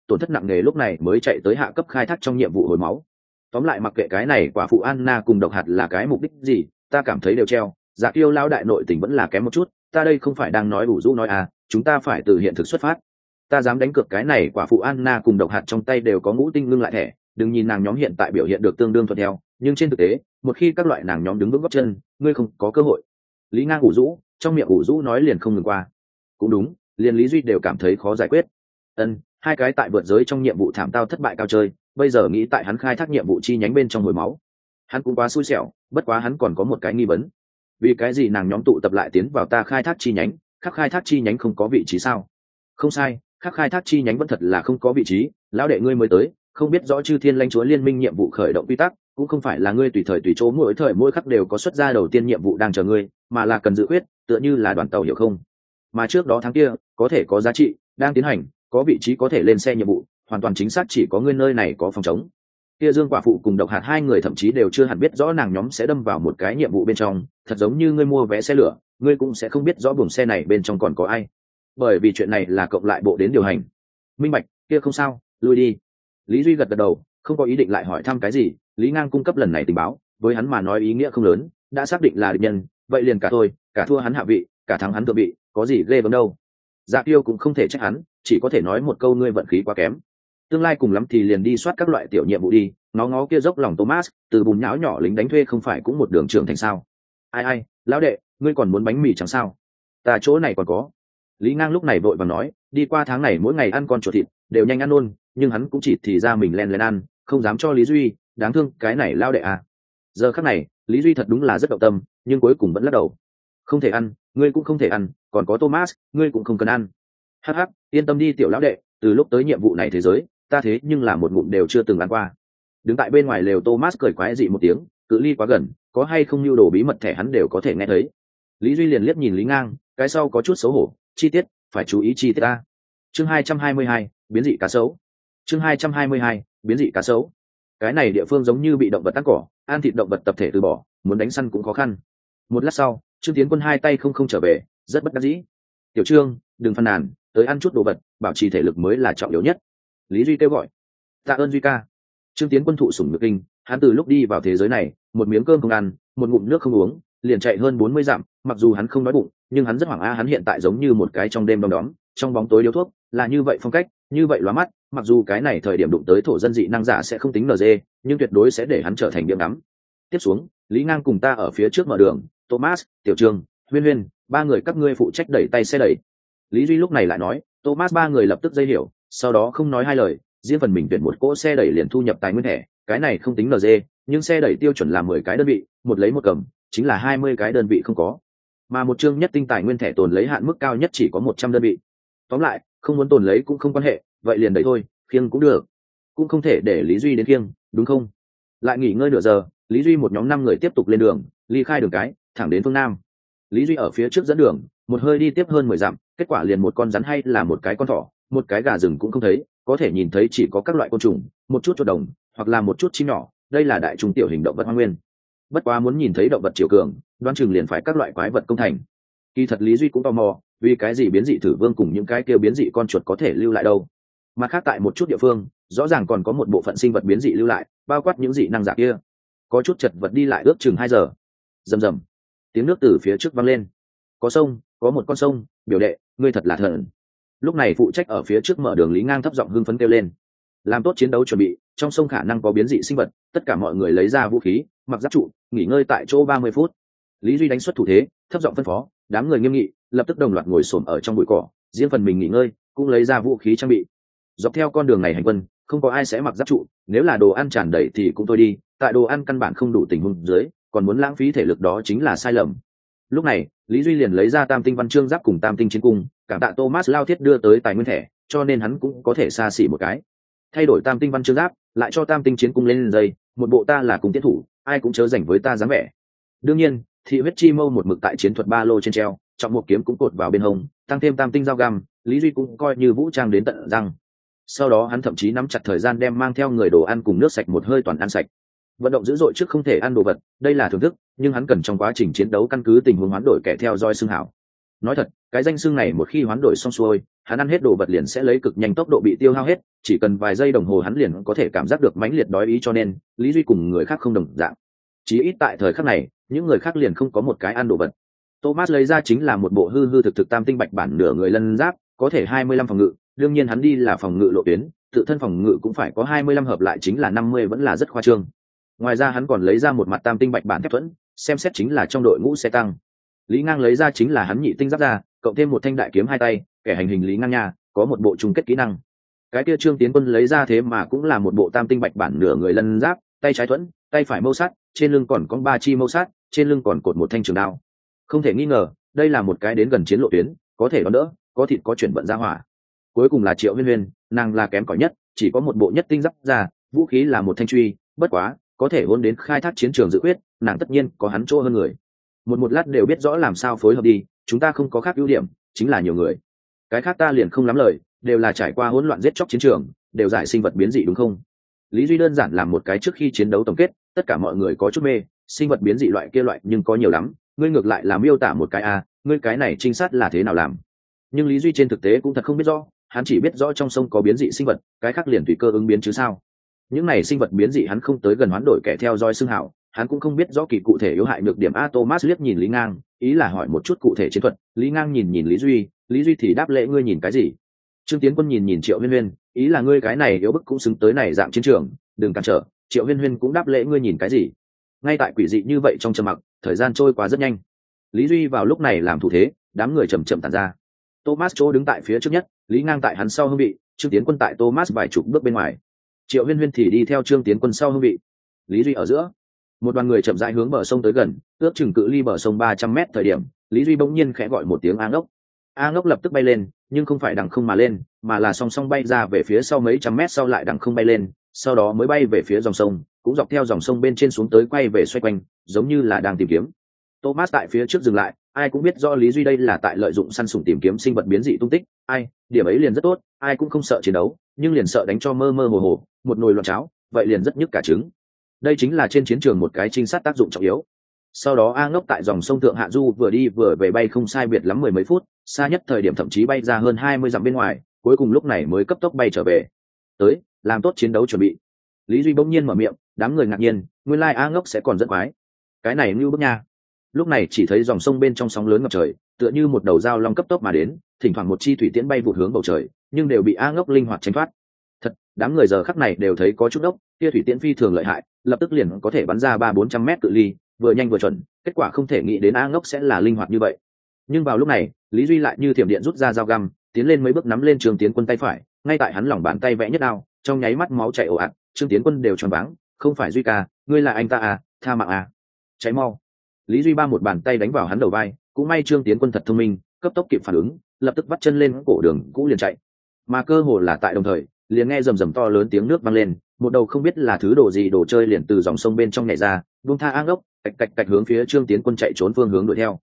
tổn thất nặng nề lúc này mới chạy tới hạ cấp khai thác trong nhiệm vụ hồi máu. Tóm lại mặc kệ cái này quả phụ Anna cùng độc hạt là cái mục đích gì, ta cảm thấy đều treo. Dạ Kiêu lao đại nội tình vẫn là kém một chút, ta đây không phải đang nói ủ rũ nói à, chúng ta phải từ hiện thực xuất phát. Ta dám đánh cược cái này quả phụ Anna cùng độc hạt trong tay đều có ngũ tinh ngưng lại thẻ, đừng nhìn nàng nhóm hiện tại biểu hiện được tương đương thuận theo, nhưng trên thực tế, một khi các loại nàng nhóm đứng vững gót chân, ngươi không có cơ hội. Lý Ngang ủ rũ, trong miệng ủ rũ nói liền không ngừng qua. Cũng đúng, liền Lý Duy đều cảm thấy khó giải quyết. Hai cái tại vượt giới trong nhiệm vụ thảm tao thất bại cao chơi, bây giờ nghĩ tại hắn khai thác nhiệm vụ chi nhánh bên trong hồi máu, hắn cũng quá xui xẻo. Bất quá hắn còn có một cái nghi vấn, vì cái gì nàng nhóm tụ tập lại tiến vào ta khai thác chi nhánh, khác khai thác chi nhánh không có vị trí sao? Không sai, khác khai thác chi nhánh vẫn thật là không có vị trí. Lão đệ ngươi mới tới, không biết rõ chư thiên lãnh chúa liên minh nhiệm vụ khởi động quy tắc, cũng không phải là ngươi tùy thời tùy chỗ mỗi thời mỗi khắc đều có xuất ra đầu tiên nhiệm vụ đang chờ ngươi, mà là cần dự quyết, tựa như là đoàn tàu hiểu không? Mà trước đó tháng kia có thể có giá trị đang tiến hành, có vị trí có thể lên xe nhiệm vụ, hoàn toàn chính xác chỉ có ngươi nơi này có phòng chống. Kia Dương quả phụ cùng độc hạt hai người thậm chí đều chưa hẳn biết rõ nàng nhóm sẽ đâm vào một cái nhiệm vụ bên trong, thật giống như ngươi mua vé xe lửa, ngươi cũng sẽ không biết rõ buồng xe này bên trong còn có ai, bởi vì chuyện này là cộng lại bộ đến điều hành. Minh bạch, kia không sao, lui đi. Lý Duy gật đầu, không có ý định lại hỏi thăm cái gì. Lý Ngang cung cấp lần này tình báo với hắn mà nói ý nghĩa không lớn, đã xác định là địch nhân, vậy liền cả thôi, cả thua hắn hạ vị, cả thắng hắn thượng vị, có gì ghê gớm đâu. Dạ Kiêu cũng không thể trách hắn, chỉ có thể nói một câu ngươi vận khí quá kém. Tương lai cùng lắm thì liền đi soát các loại tiểu nhiệm vụ đi. Ngó ngó kia dốc lòng Thomas, từ bùn nhão nhỏ lính đánh thuê không phải cũng một đường trưởng thành sao? Ai, lão đệ, ngươi còn muốn bánh mì chẳng sao? Ta chỗ này còn có. Lý Ngang lúc này vội vàng nói, đi qua tháng này mỗi ngày ăn con chuột thịt, đều nhanh ăn luôn, nhưng hắn cũng chỉ thì ra mình len lén ăn, không dám cho Lý Duy, đáng thương cái này lao đệ à. Giờ khắc này, Lý Duy thật đúng là rất động tâm, nhưng cuối cùng vẫn lắc đầu. Không thể ăn, ngươi cũng không thể ăn, còn có Thomas, ngươi cũng không cần ăn. Hắc, yên tâm đi tiểu lão đệ, từ lúc tới nhiệm vụ này thế giới, ta thế nhưng là một ngụm đều chưa từng ăn qua. Đứng tại bên ngoài lều Thomas cười quái dị một tiếng, cự ly quá gần, có hay không lưu đồ bí mật thẻ hắn đều có thể nghe thấy. Lý Duy liền liếc nhìn Lý Ngang, cái sau có chút xấu hổ, chi tiết, phải chú ý chi tiết ta. Chương 222, biến dị cá sấu. Chương 222, biến dị cá sấu. Cái này địa phương giống như bị động vật ăn cỏ, ăn thịt động vật tập thể từ bỏ, muốn đánh săn cũng khó khăn. Một lát sau, Trương Tiến Quân hai tay không trở về, rất bất đắc dĩ. Tiểu Trương, đừng phàn nàn, tới ăn chút đồ vật, bảo trì thể lực mới là trọng yếu nhất. Lý Duy kêu gọi. Tạ ơn Duy ca. Trương Tiến Quân thụ sủng nhược kinh, hắn từ lúc đi vào thế giới này, một miếng cơm không ăn, một ngụm nước không uống, liền chạy hơn 40 dặm, mặc dù hắn không đói bụng, nhưng hắn rất hoảng hắn hiện tại giống như một cái trong đêm đom đóm, trong bóng tối điếu thuốc, là như vậy phong cách, như vậy lóa mắt, mặc dù cái này thời điểm đụng tới thổ dân dị năng giả sẽ không tính NG, nhưng tuyệt đối sẽ để hắn trở thành điểm đắm. Tiếp xuống, Lý Ngang cùng ta ở phía trước mở đường, Thomas, Tiểu Trương, Huyên Huyên, ba người các ngươi phụ trách đẩy tay xe đẩy. Lý Duy lúc này lại nói, Thomas ba người lập tức dây hiểu, sau đó không nói hai lời, riêng phần mình tuyển một cỗ xe đẩy liền thu nhập tài nguyên thẻ, cái này không tính NG, nhưng xe đẩy tiêu chuẩn là 10 cái đơn vị, một lấy một cầm, chính là 20 cái đơn vị không có. Mà một chương nhất tinh tài nguyên thẻ tồn lấy hạn mức cao nhất chỉ có 100 đơn vị. Tóm lại, không muốn tồn lấy cũng không quan hệ, vậy liền đẩy thôi, khiêng cũng được. Cũng không thể để Lý Duy đến khiêng, đúng không? Lại nghỉ ngơi nửa giờ, Lý Duy một nhóm 5 người tiếp tục lên đường, ly khai đường cái, thẳng đến phương Nam. Lý Duy ở phía trước dẫn đường, một hơi đi tiếp hơn 10 dặm, kết quả liền một con rắn hay là một cái con thỏ, một cái gà rừng cũng không thấy, có thể nhìn thấy chỉ có các loại côn trùng, một chút chuột đồng, hoặc là một chút chim nhỏ, đây là đại trung tiểu hình động vật hoang nguyên. Bất quá muốn nhìn thấy động vật triều cường, đoán chừng liền phải các loại quái vật công thành. Kỳ thật Lý Duy cũng tò mò, vì cái gì biến dị thử vương cùng những cái kêu biến dị con chuột có thể lưu lại đâu. Mà khác tại một chút địa phương, rõ ràng còn có một bộ phận sinh vật biến dị lưu lại, bao quát những dị năng giả kia. Có chút chật vật đi lại ước chừng 2 giờ. Rầm rầm, tiếng nước từ phía trước vang lên. Có sông, có một con sông, biểu đệ, ngươi thật là thần. Lúc này phụ trách ở phía trước mở đường Lý Ngang thấp giọng hưng phấn kêu lên. Làm tốt chiến đấu chuẩn bị, trong sông khả năng có biến dị sinh vật, tất cả mọi người lấy ra vũ khí, mặc giáp trụ, nghỉ ngơi tại chỗ 30 phút. Lý Duy đánh xuất thủ thế, thấp giọng phân phó, đám người nghiêm nghị, lập tức đồng loạt ngồi xổm ở trong bụi cỏ, riêng phần mình nghỉ ngơi, cũng lấy ra vũ khí trang bị. Dọc theo con đường này hành quân, không có ai sẽ mặc giáp trụ, nếu là đồ ăn tràn đầy thì cũng thôi đi, tại đồ ăn căn bản không đủ tình huống dưới, còn muốn lãng phí thể lực đó chính là sai lầm. Lúc này, Lý Duy liền lấy ra Tam tinh văn chương giáp cùng Tam tinh chiến cung, cảm tạ Thomas lao thiết đưa tới tài nguyên thẻ, cho nên hắn cũng có thể xa xỉ một cái. Thay đổi Tam tinh văn chương giáp, lại cho Tam tinh chiến cung lên dây, một bộ ta là cùng tiến thủ, ai cũng chớ rảnh với ta dáng vẻ. Đương nhiên, thị huyết chi mâu một mực tại chiến thuật ba lô trên treo, trọng một kiếm cũng cột vào bên hông, tăng thêm Tam tinh dao găm, Lý Duy cũng coi như vũ trang đến tận răng. Sau đó hắn thậm chí nắm chặt thời gian đem mang theo người đồ ăn cùng nước sạch một hơi toàn ăn sạch. Vận động dữ dội trước không thể ăn đồ vật, đây là thưởng thức, nhưng hắn cần trong quá trình chiến đấu căn cứ tình huống hoán đổi kẻ theo dõi xương hảo. Nói thật, cái danh xưng này một khi hoán đổi xong xuôi, hắn ăn hết đồ vật liền sẽ lấy cực nhanh tốc độ bị tiêu hao hết, chỉ cần vài giây đồng hồ hắn liền có thể cảm giác được mãnh liệt đói ý, cho nên Lý Duy cùng người khác không đồng dạng. Chỉ ít tại thời khắc này, những người khác liền không có một cái ăn đồ vật. Thomas lấy ra chính là một bộ hư hư thực thực tam tinh bạch bản nửa người lân giáp, có thể 25 phòng ngự, đương nhiên hắn đi là phòng ngự lộ tuyến, tự thân phòng ngự cũng phải có 25 hợp lại chính là 50, vẫn là rất khoa trương. Ngoài ra hắn còn lấy ra một mặt tam tinh bạch bản thép thuẫn, xem xét chính là trong đội ngũ xe tăng. Lý Ngang lấy ra chính là hắn nhị tinh giáp ra, cộng thêm một thanh đại kiếm hai tay, kẻ hành hình Lý Ngang nha, có một bộ chung kết kỹ năng. Cái kia Trương Tiến Quân lấy ra thế mà cũng là một bộ tam tinh bạch bản nửa người lân giáp, tay trái thuẫn, tay phải mâu sắt, trên lưng còn có 3 chi mâu sắt, trên lưng còn cột một thanh trường đao. Không thể nghi ngờ, đây là một cái đến gần chiến lộ tuyến, có thể đón đỡ, có thịt có chuyển vận ra hỏa. Cuối cùng là Triệu Huyên Huyên, nàng là kém cỏi nhất, chỉ có một bộ nhất tinh giáp ra, vũ khí là một thanh truy, bất quá có thể hôn đến khai thác chiến trường dự quyết, nàng tất nhiên có hắn chỗ hơn người. Một lát đều biết rõ làm sao phối hợp đi, chúng ta không có khác ưu điểm, chính là nhiều người. Cái khác ta liền không lắm lời, đều là trải qua hỗn loạn giết chóc chiến trường, đều giải sinh vật biến dị đúng không? Lý Duy đơn giản làm một cái trước khi chiến đấu tổng kết, tất cả mọi người có chút mê, sinh vật biến dị loại kia loại nhưng có nhiều lắm, ngươi ngược lại là miêu tả một cái ngươi cái này trinh sát là thế nào làm? Nhưng Lý Duy trên thực tế cũng thật không biết rõ, hắn chỉ biết rõ trong sông có biến dị sinh vật, cái khác liền tùy cơ ứng biến chứ sao? Những này sinh vật biến dị hắn không tới gần hoán đổi kẻ theo dõi xưng hảo, hắn cũng không biết rõ kỳ cụ thể yếu hại nhược điểm. Thomas liếc nhìn Lý Ngang, ý là hỏi một chút cụ thể chiến thuật. Lý Ngang nhìn nhìn Lý Duy, Lý Duy thì đáp lễ ngươi nhìn cái gì? Trương Tiến Quân nhìn nhìn Triệu Huyên Huyên, ý là ngươi cái này yếu bức cũng xứng tới này dạng chiến trường, đừng cản trở. Triệu Huyên Huyên cũng đáp lễ ngươi nhìn cái gì? Ngay tại quỷ dị như vậy trong trầm mặc, thời gian trôi qua rất nhanh. Lý Duy vào lúc này làm thủ thế, đám người chậm chậm tản ra. Thomas chỗ đứng tại phía trước nhất, Lý Ngang tại hắn sau hương vị, Trương Tiến Quân tại Thomas vài chục bước bên ngoài. Triệu Huyên Huyên thì đi theo Trương Tiến Quân sau hương vị. Lý Duy ở giữa. Một đoàn người chậm rãi hướng bờ sông tới gần, ước chừng cự ly bờ sông 300 m thời điểm, Lý Duy bỗng nhiên khẽ gọi một tiếng A Ngốc. A Ngốc lập tức bay lên, nhưng không phải đằng không mà lên, mà là song song bay ra về phía sau mấy trăm mét, sau lại đằng không bay lên, sau đó mới bay về phía dòng sông, cũng dọc theo dòng sông bên trên xuống tới quay về xoay quanh, giống như là đang tìm kiếm. Thomas tại phía trước dừng lại, ai cũng biết rõ Lý Duy đây là tại lợi dụng săn sủng tìm kiếm sinh vật biến dị tung tích, điểm ấy liền rất tốt, ai cũng không sợ chiến đấu, nhưng liền sợ đánh cho mơ mơ hồ hồ, một nồi loạn cháo, vậy liền rất nhức cả trứng. Đây chính là trên chiến trường một cái trinh sát tác dụng trọng yếu. Sau đó A Ngốc tại dòng sông Thượng Hạ Du vừa đi vừa về bay không sai biệt lắm 10 mấy phút, xa nhất thời điểm thậm chí bay ra hơn 20 dặm bên ngoài, cuối cùng lúc này mới cấp tốc bay trở về. Tới, làm tốt chiến đấu chuẩn bị. Lý Duy bỗng nhiên mở miệng, đám người ngạc nhiên, nguyên lai A Ngốc sẽ còn rất quái. Cái này như bức nha. Lúc này chỉ thấy dòng sông bên trong sóng lớn ngập trời, tựa như một đầu dao long cấp tốc mà đến, thỉnh thoảng một chi thủy tiễn bay vụt hướng bầu trời, nhưng đều bị A Ngốc linh hoạt tránh thoát. Thật, đám người giờ khắc này đều thấy có chút đốc, kia thủy tiễn phi thường lợi hại, lập tức liền có thể bắn ra 300-400 mét cự ly, vừa nhanh vừa chuẩn, kết quả không thể nghĩ đến A Ngốc sẽ là linh hoạt như vậy. Nhưng vào lúc này, Lý Duy lại như thiểm điện rút ra dao găm, tiến lên mấy bước nắm lên Trương Tiến Quân tay phải, ngay tại hắn lòng bàn tay vẽ nhất đao, trong nháy mắt máu chảy ồ ạt, Trương Tiến Quân đều choáng váng, không phải Duy ca, ngươi là anh ta à, tha mạng à, cháy mau. Lý Duy ba một bàn tay đánh vào hắn đầu vai, cũng may Trương Tiến Quân thật thông minh, cấp tốc kịp phản ứng, lập tức vắt chân lên cổ đường cũ liền chạy. Mà cơ hồ là tại đồng thời, liền nghe rầm rầm to lớn tiếng nước vang lên, một đầu không biết là thứ đồ gì đồ chơi liền từ dòng sông bên trong nhảy ra, buông tha A Ngốc, cạch cạch cạch hướng phía Trương Tiến Quân chạy trốn phương hướng đuổi theo.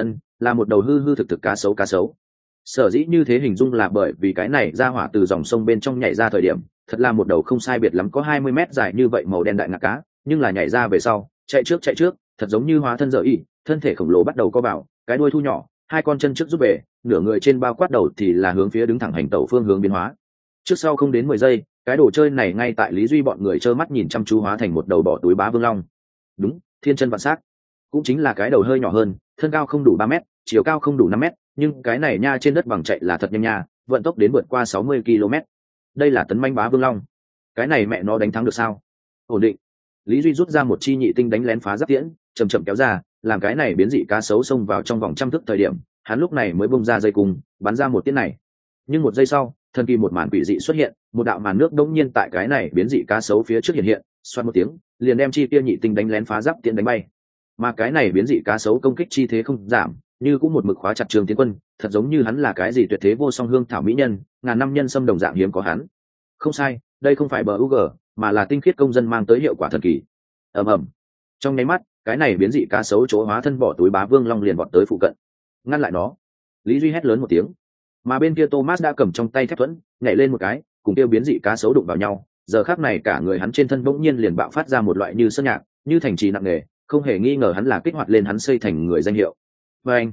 Là một đầu hư hư thực thực cá sấu. Sở dĩ như thế hình dung là bởi vì cái này ra hỏa từ dòng sông bên trong nhảy ra thời điểm, thật là một đầu không sai biệt lắm có 20 mét dài như vậy màu đen đại ngạc cá, nhưng là nhảy ra về sau, chạy trước, thật giống như hóa thân dở y, thân thể khổng lồ bắt đầu co vào, cái đuôi thu nhỏ, hai con chân trước rút về, nửa người trên bao quát đầu thì là hướng phía đứng thẳng hành tẩu phương hướng biến hóa. Trước sau không đến 10 giây, cái đồ chơi này ngay tại Lý Duy bọn người trơ mắt nhìn chăm chú hóa thành một đầu bỏ túi bá vương long. Đúng, thiên chân vạn sắc, cũng chính là cái đầu hơi nhỏ hơn, thân cao không đủ 3 mét, chiều cao không đủ 5 mét, nhưng cái này nha trên đất bằng chạy là thật nhanh nha, vận tốc đến vượt qua 60 km. Đây là tấn manh bá vương long. Cái này mẹ nó đánh thắng được sao? Ổn định. Lý Duy rút ra một chi nhị tinh đánh lén phá giáp tiễn, chậm chậm kéo ra, làm cái này biến dị cá sấu xông vào trong vòng trăm thước thời điểm, hắn lúc này mới bung ra dây cung, bắn ra một tiễn này. Nhưng một giây sau, thần kỳ một màn quỷ dị xuất hiện, một đạo màn nước đống nhiên tại cái này biến dị cá sấu phía trước hiện hiện, xoát một tiếng, liền đem chi kia nhị tinh đánh lén phá giáp tiễn đánh bay. Mà cái này biến dị cá sấu công kích chi thế không giảm, như cũng một mực khóa chặt Trương Tiến Quân, thật giống như hắn là cái gì tuyệt thế vô song hương thảo mỹ nhân, ngàn năm nhân xâm đồng dạng hiếm có hắn. Không sai, đây không phải BUG, mà là tinh khiết công dân mang tới hiệu quả thần kỳ. Ầm. Trong nháy mắt, cái này biến dị cá sấu chỗ hóa thân bỏ túi bá vương long liền vọt tới phụ cận, ngăn lại nó. Lý Duy hét lớn một tiếng, mà bên kia Thomas đã cầm trong tay thép thuẫn, nhảy lên một cái, cùng tiêu biến dị cá sấu đụng vào nhau. Giờ khắc này cả người hắn trên thân bỗng nhiên liền bạo phát ra một loại như sơn nhạc, như thành trì nặng nề, không hề nghi ngờ hắn là kích hoạt lên hắn xây thành người danh hiệu. Và anh,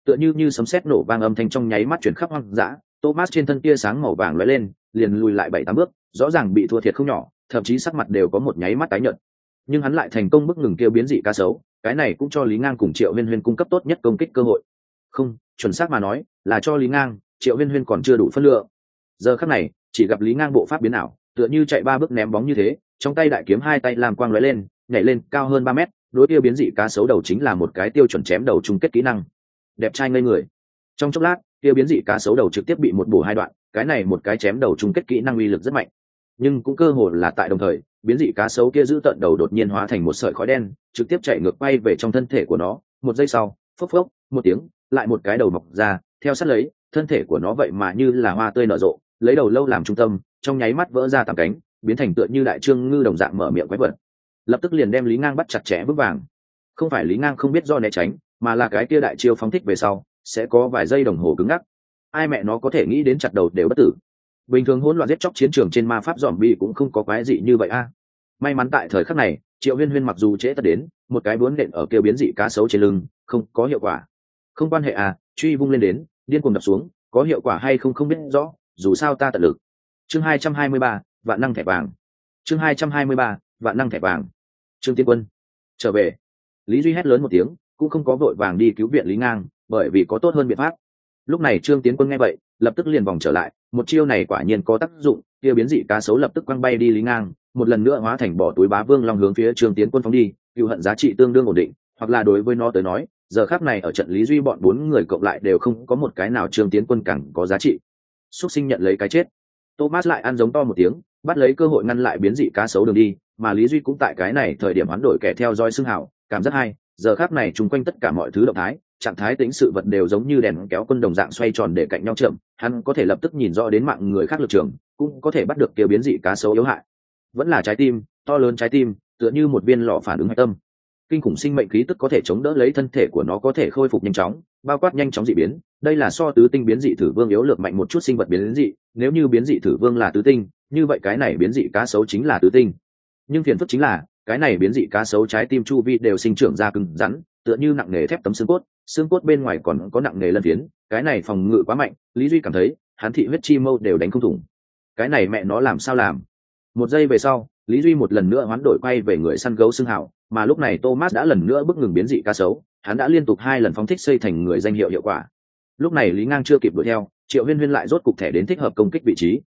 tựa như sấm sét nổ vang âm thanh trong nháy mắt chuyển khắp hoang dã. Thomas trên thân tia sáng màu vàng lóe lên, liền lùi lại 7-8 bước, rõ ràng bị thua thiệt không nhỏ, thậm chí sắc mặt đều có một nháy mắt tái nhợt. Nhưng hắn lại thành công bức ngừng kêu biến dị cá sấu, cái này cũng cho Lý Ngang cùng Triệu Huyên Huyên cung cấp tốt nhất công kích cơ hội. Không, chuẩn xác mà nói, là cho Lý Ngang, Triệu Huyên Huyên còn chưa đủ phân lượng. Giờ khắc này, chỉ gặp Lý Ngang bộ pháp biến ảo, tựa như chạy 3 bước ném bóng như thế, trong tay đại kiếm hai tay làm quang lóe lên, nhảy lên cao hơn 3 mét, đối tiêu biến dị cá sấu đầu chính là một cái tiêu chuẩn chém đầu chung kết kỹ năng. Đẹp trai ngây người. Trong chốc lát, tiêu biến dị cá sấu đầu trực tiếp bị một bổ hai đoạn, cái này một cái chém đầu chung kết kỹ năng uy lực rất mạnh. Nhưng cũng cơ hồ là tại đồng thời, biến dị cá sấu kia giữ tận đầu đột nhiên hóa thành một sợi khói đen, trực tiếp chạy ngược bay về trong thân thể của nó. Một giây sau, phốc phốc, một tiếng, lại một cái đầu mọc ra, theo sát lấy, thân thể của nó vậy mà như là hoa tươi nở rộ, lấy đầu lâu làm trung tâm, trong nháy mắt vỡ ra 8 cánh, biến thành tựa như đại trương ngư đồng dạng mở miệng quái vật. Lập tức liền đem Lý Ngang bắt chặt chẽ vững vàng. Không phải Lý Ngang không biết do né tránh, mà là cái kia đại chiêu phóng thích về sau, sẽ có vài giây đồng hồ cứng ngắc. Ai mẹ nó có thể nghĩ đến chặt đầu đều bất tử. Bình thường hỗn loạn giết chóc chiến trường trên ma pháp zombie cũng không có quái gì như vậy a. May mắn tại thời khắc này, Triệu Huyên Huyên mặc dù trễ tất đến, một cái bướm nện ở kêu biến dị cá sấu trên lưng, không có hiệu quả. Không quan hệ à, truy vung lên đến, điên cuồng đập xuống, có hiệu quả hay không không biết rõ, dù sao ta tận lực. Chương 223, vạn năng thẻ vàng. Chương 223, vạn năng thẻ vàng. Trương Tiến Quân trở về. Lý Duy hét lớn một tiếng, cũng không có vội vàng đi cứu viện Lý Ngang, bởi vì có tốt hơn biện pháp. Lúc này Trương Tiến Quân nghe vậy, lập tức liền vòng trở lại, một chiêu này quả nhiên có tác dụng, kia biến dị cá sấu lập tức quăng bay đi Lý Ngang, một lần nữa hóa thành bỏ túi bá vương long hướng phía Trương Tiến Quân phóng đi, cựu hận giá trị tương đương ổn định, hoặc là đối với nó tới nói, giờ khắc này ở trận Lý Duy bọn 4 người cộng lại đều không có một cái nào Trương Tiến Quân càng có giá trị. Súc sinh nhận lấy cái chết. Thomas lại ăn giống to một tiếng, bắt lấy cơ hội ngăn lại biến dị cá sấu đường đi, mà Lý Duy cũng tại cái này thời điểm hoán đổi kẻ theo dõi xưng hào, cảm giác hay, giờ khắc này chung quanh tất cả mọi thứ động thái, trạng thái tính sự vật đều giống như đèn kéo quân đồng dạng xoay tròn để cạnh nhau chậm, hắn có thể lập tức nhìn rõ đến mạng người khác lực trường, cũng có thể bắt được kia biến dị cá sấu yếu hại. Vẫn là trái tim, to lớn trái tim, tựa như một viên lọ phản ứng hạch tâm. Kinh khủng sinh mệnh khí tức có thể chống đỡ lấy thân thể của nó có thể khôi phục nhanh chóng, bao quát nhanh chóng dị biến. Đây là so tứ tinh biến dị thử vương yếu lược mạnh một chút sinh vật biến dị, nếu như biến dị thử vương là tứ tinh, như vậy cái này biến dị cá sấu chính là tứ tinh. Nhưng phiền phức chính là, cái này biến dị cá sấu trái tim chu vi đều sinh trưởng ra cứng rắn, tựa như nặng nề thép tấm xương cốt bên ngoài còn có nặng nề lân phiến, cái này phòng ngự quá mạnh, Lý Duy cảm thấy, hắn thị huyết chi mâu đều đánh không thủng. Cái này mẹ nó làm sao làm? Một giây về sau, Lý Duy một lần nữa hoán đổi quay về người săn gấu xương hào, mà lúc này Thomas đã lần nữa bức ngừng biến dị cá sấu, hắn đã liên tục 2 lần phóng thích xây thành người danh hiệu hiệu quả. Lúc này Lý Ngang chưa kịp đuổi theo, Triệu Huyên Huyên lại rốt cục thẻ đến thích hợp công kích vị trí.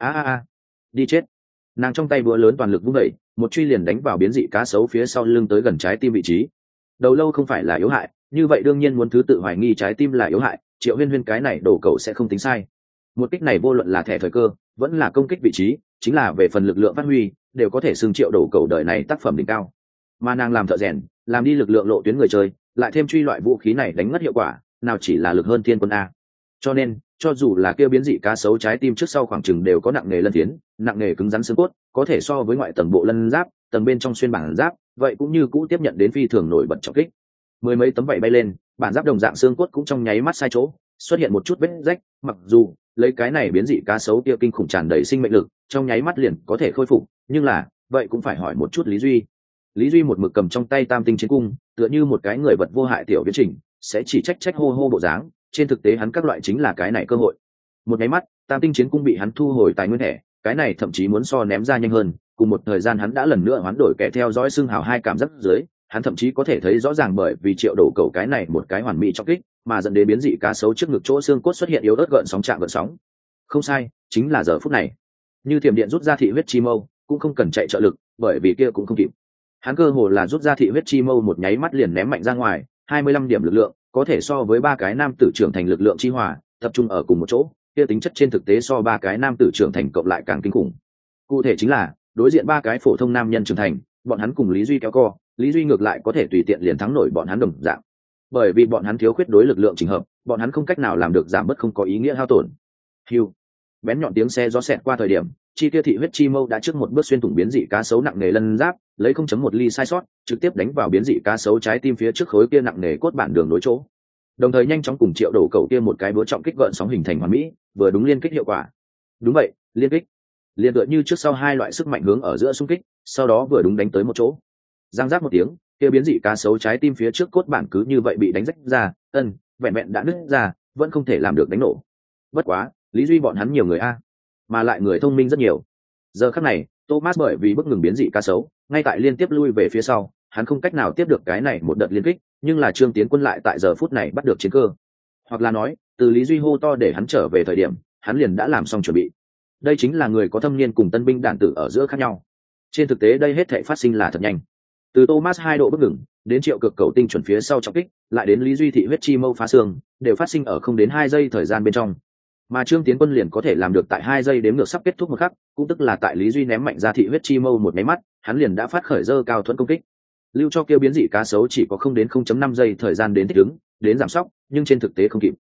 Đi chết! Nàng trong tay búa lớn toàn lực vung đẩy, một truy liền đánh vào biến dị cá sấu phía sau lưng tới gần trái tim vị trí. Đầu lâu không phải là yếu hại, như vậy đương nhiên muốn thứ tự hoài nghi trái tim là yếu hại, Triệu Huyên Huyên cái này đổ cầu sẽ không tính sai. Một kích này vô luận là thẻ thời cơ, vẫn là công kích vị trí, chính là về phần lực lượng phát huy, đều có thể xưng Triệu đổ cầu đời này tác phẩm đỉnh cao. Mà nàng làm thợ rèn, làm đi lực lượng lộ tuyến người chơi, lại thêm truy loại vũ khí này đánh mất hiệu quả, nào chỉ là lực hơn thiên quân a. Cho nên, cho dù là kêu biến dị cá sấu trái tim trước sau khoảng chừng đều có nặng nề lân phiến, nặng nề cứng rắn xương cốt, có thể so với ngoại tầng bộ lân giáp, tầng bên trong xuyên bản giáp, vậy cũng như cũ tiếp nhận đến phi thường nổi bật trọng kích. Mười mấy tấm vảy bay lên, bản giáp đồng dạng xương cốt cũng trong nháy mắt sai chỗ, xuất hiện một chút vết rách, mặc dù lấy cái này biến dị cá sấu kia kinh khủng tràn đầy sinh mệnh lực, trong nháy mắt liền có thể khôi phục, nhưng là, vậy cũng phải hỏi một chút Lý Duy. Lý Duy một mực cầm trong tay tam tinh chiến cung, tựa như một cái người vật vô hại tiểu viễn trình, sẽ chỉ trách hô hô bộ dáng, trên thực tế hắn các loại chính là cái này cơ hội. Một nháy mắt, tam tinh chiến cung bị hắn thu hồi tài nguyên thẻ, cái này thậm chí muốn so ném ra nhanh hơn, cùng một thời gian hắn đã lần nữa hoán đổi kẻ theo dõi xương hào 2 cảm giác dưới, hắn thậm chí có thể thấy rõ ràng bởi vì Triệu đổ cầu cái này một cái hoàn mỹ trong kích, mà dẫn đến biến dị cá sấu trước ngực chỗ xương cốt xuất hiện yếu ớt gợn sóng chạm gợn sóng. Không sai, chính là giờ phút này. Như thiểm điện rút ra thị huyết chi mâu, cũng không cần chạy trợ lực, bởi vì kia cũng không kịp. Hắn cơ hồ là rút ra thị huyết chi mâu một nháy mắt liền ném mạnh ra ngoài, 25 điểm lực lượng, có thể so với 3 cái nam tử trưởng thành lực lượng chi hòa, tập trung ở cùng một chỗ, kia tính chất trên thực tế so 3 cái nam tử trưởng thành cộng lại càng kinh khủng. Cụ thể chính là, đối diện 3 cái phổ thông nam nhân trưởng thành, bọn hắn cùng Lý Duy kéo co, Lý Duy ngược lại có thể tùy tiện liền thắng nổi bọn hắn đồng dạng. Bởi vì bọn hắn thiếu khuyết đối lực lượng chỉnh hợp, bọn hắn không cách nào làm được giảm bớt không có ý nghĩa hao tổn. Hưu. Bén nhọn tiếng xe gió xẹt qua thời điểm, chi kia thị huyết chi mâu đã trước một bước xuyên thủng biến dị cá sấu nặng nề lân giáp, lấy 0.1 ly sai sót, trực tiếp đánh vào biến dị cá sấu trái tim phía trước khối kia nặng nề cốt bản đường nối chỗ. Đồng thời nhanh chóng cùng Triệu đổ cầu kia một cái búa trọng kích gợn sóng hình thành hoàn mỹ, vừa đúng liên kích hiệu quả. Đúng vậy, liên kích. Liên tựa như trước sau 2 loại sức mạnh hướng ở giữa xung kích, sau đó vừa đúng đánh tới một chỗ. Giang giác một tiếng, kia biến dị cá sấu trái tim phía trước cốt bản cứ như vậy bị đánh rách ra, vẹn vẹn đã nứt ra vẫn không thể làm được đánh nổ. Bất quá Lý Duy bọn hắn nhiều người a, mà lại người thông minh rất nhiều. Giờ khắc này Thomas bởi vì bức ngừng biến dị cá sấu ngay tại liên tiếp lui về phía sau, hắn không cách nào tiếp được cái này một đợt liên kích, nhưng là Trương Tiến Quân lại tại giờ phút này bắt được chiến cơ, hoặc là nói từ Lý Duy hô to để hắn trở về thời điểm hắn liền đã làm xong chuẩn bị. Đây chính là người có thâm niên cùng tân binh đạn tử ở giữa khác nhau. Trên thực tế đây hết thảy phát sinh là thật nhanh, từ Thomas 2 độ bức ngừng đến Triệu Cực cầu tinh chuẩn phía sau trọng kích, lại đến Lý Duy thị huyết chi mâu phá xương, đều phát sinh ở không đến 2 giây thời gian bên trong. Mà Trương Tiến Quân liền có thể làm được tại 2 giây đếm ngược sắp kết thúc một khắc, cũng tức là tại Lý Duy ném mạnh ra thị huyết chi mâu một máy mắt, hắn liền đã phát khởi dơ cao thuẫn công kích. Lưu cho kêu biến dị cá sấu chỉ có không đến 0.5 giây thời gian đến thích ứng, đến giảm sóc, nhưng trên thực tế không kịp.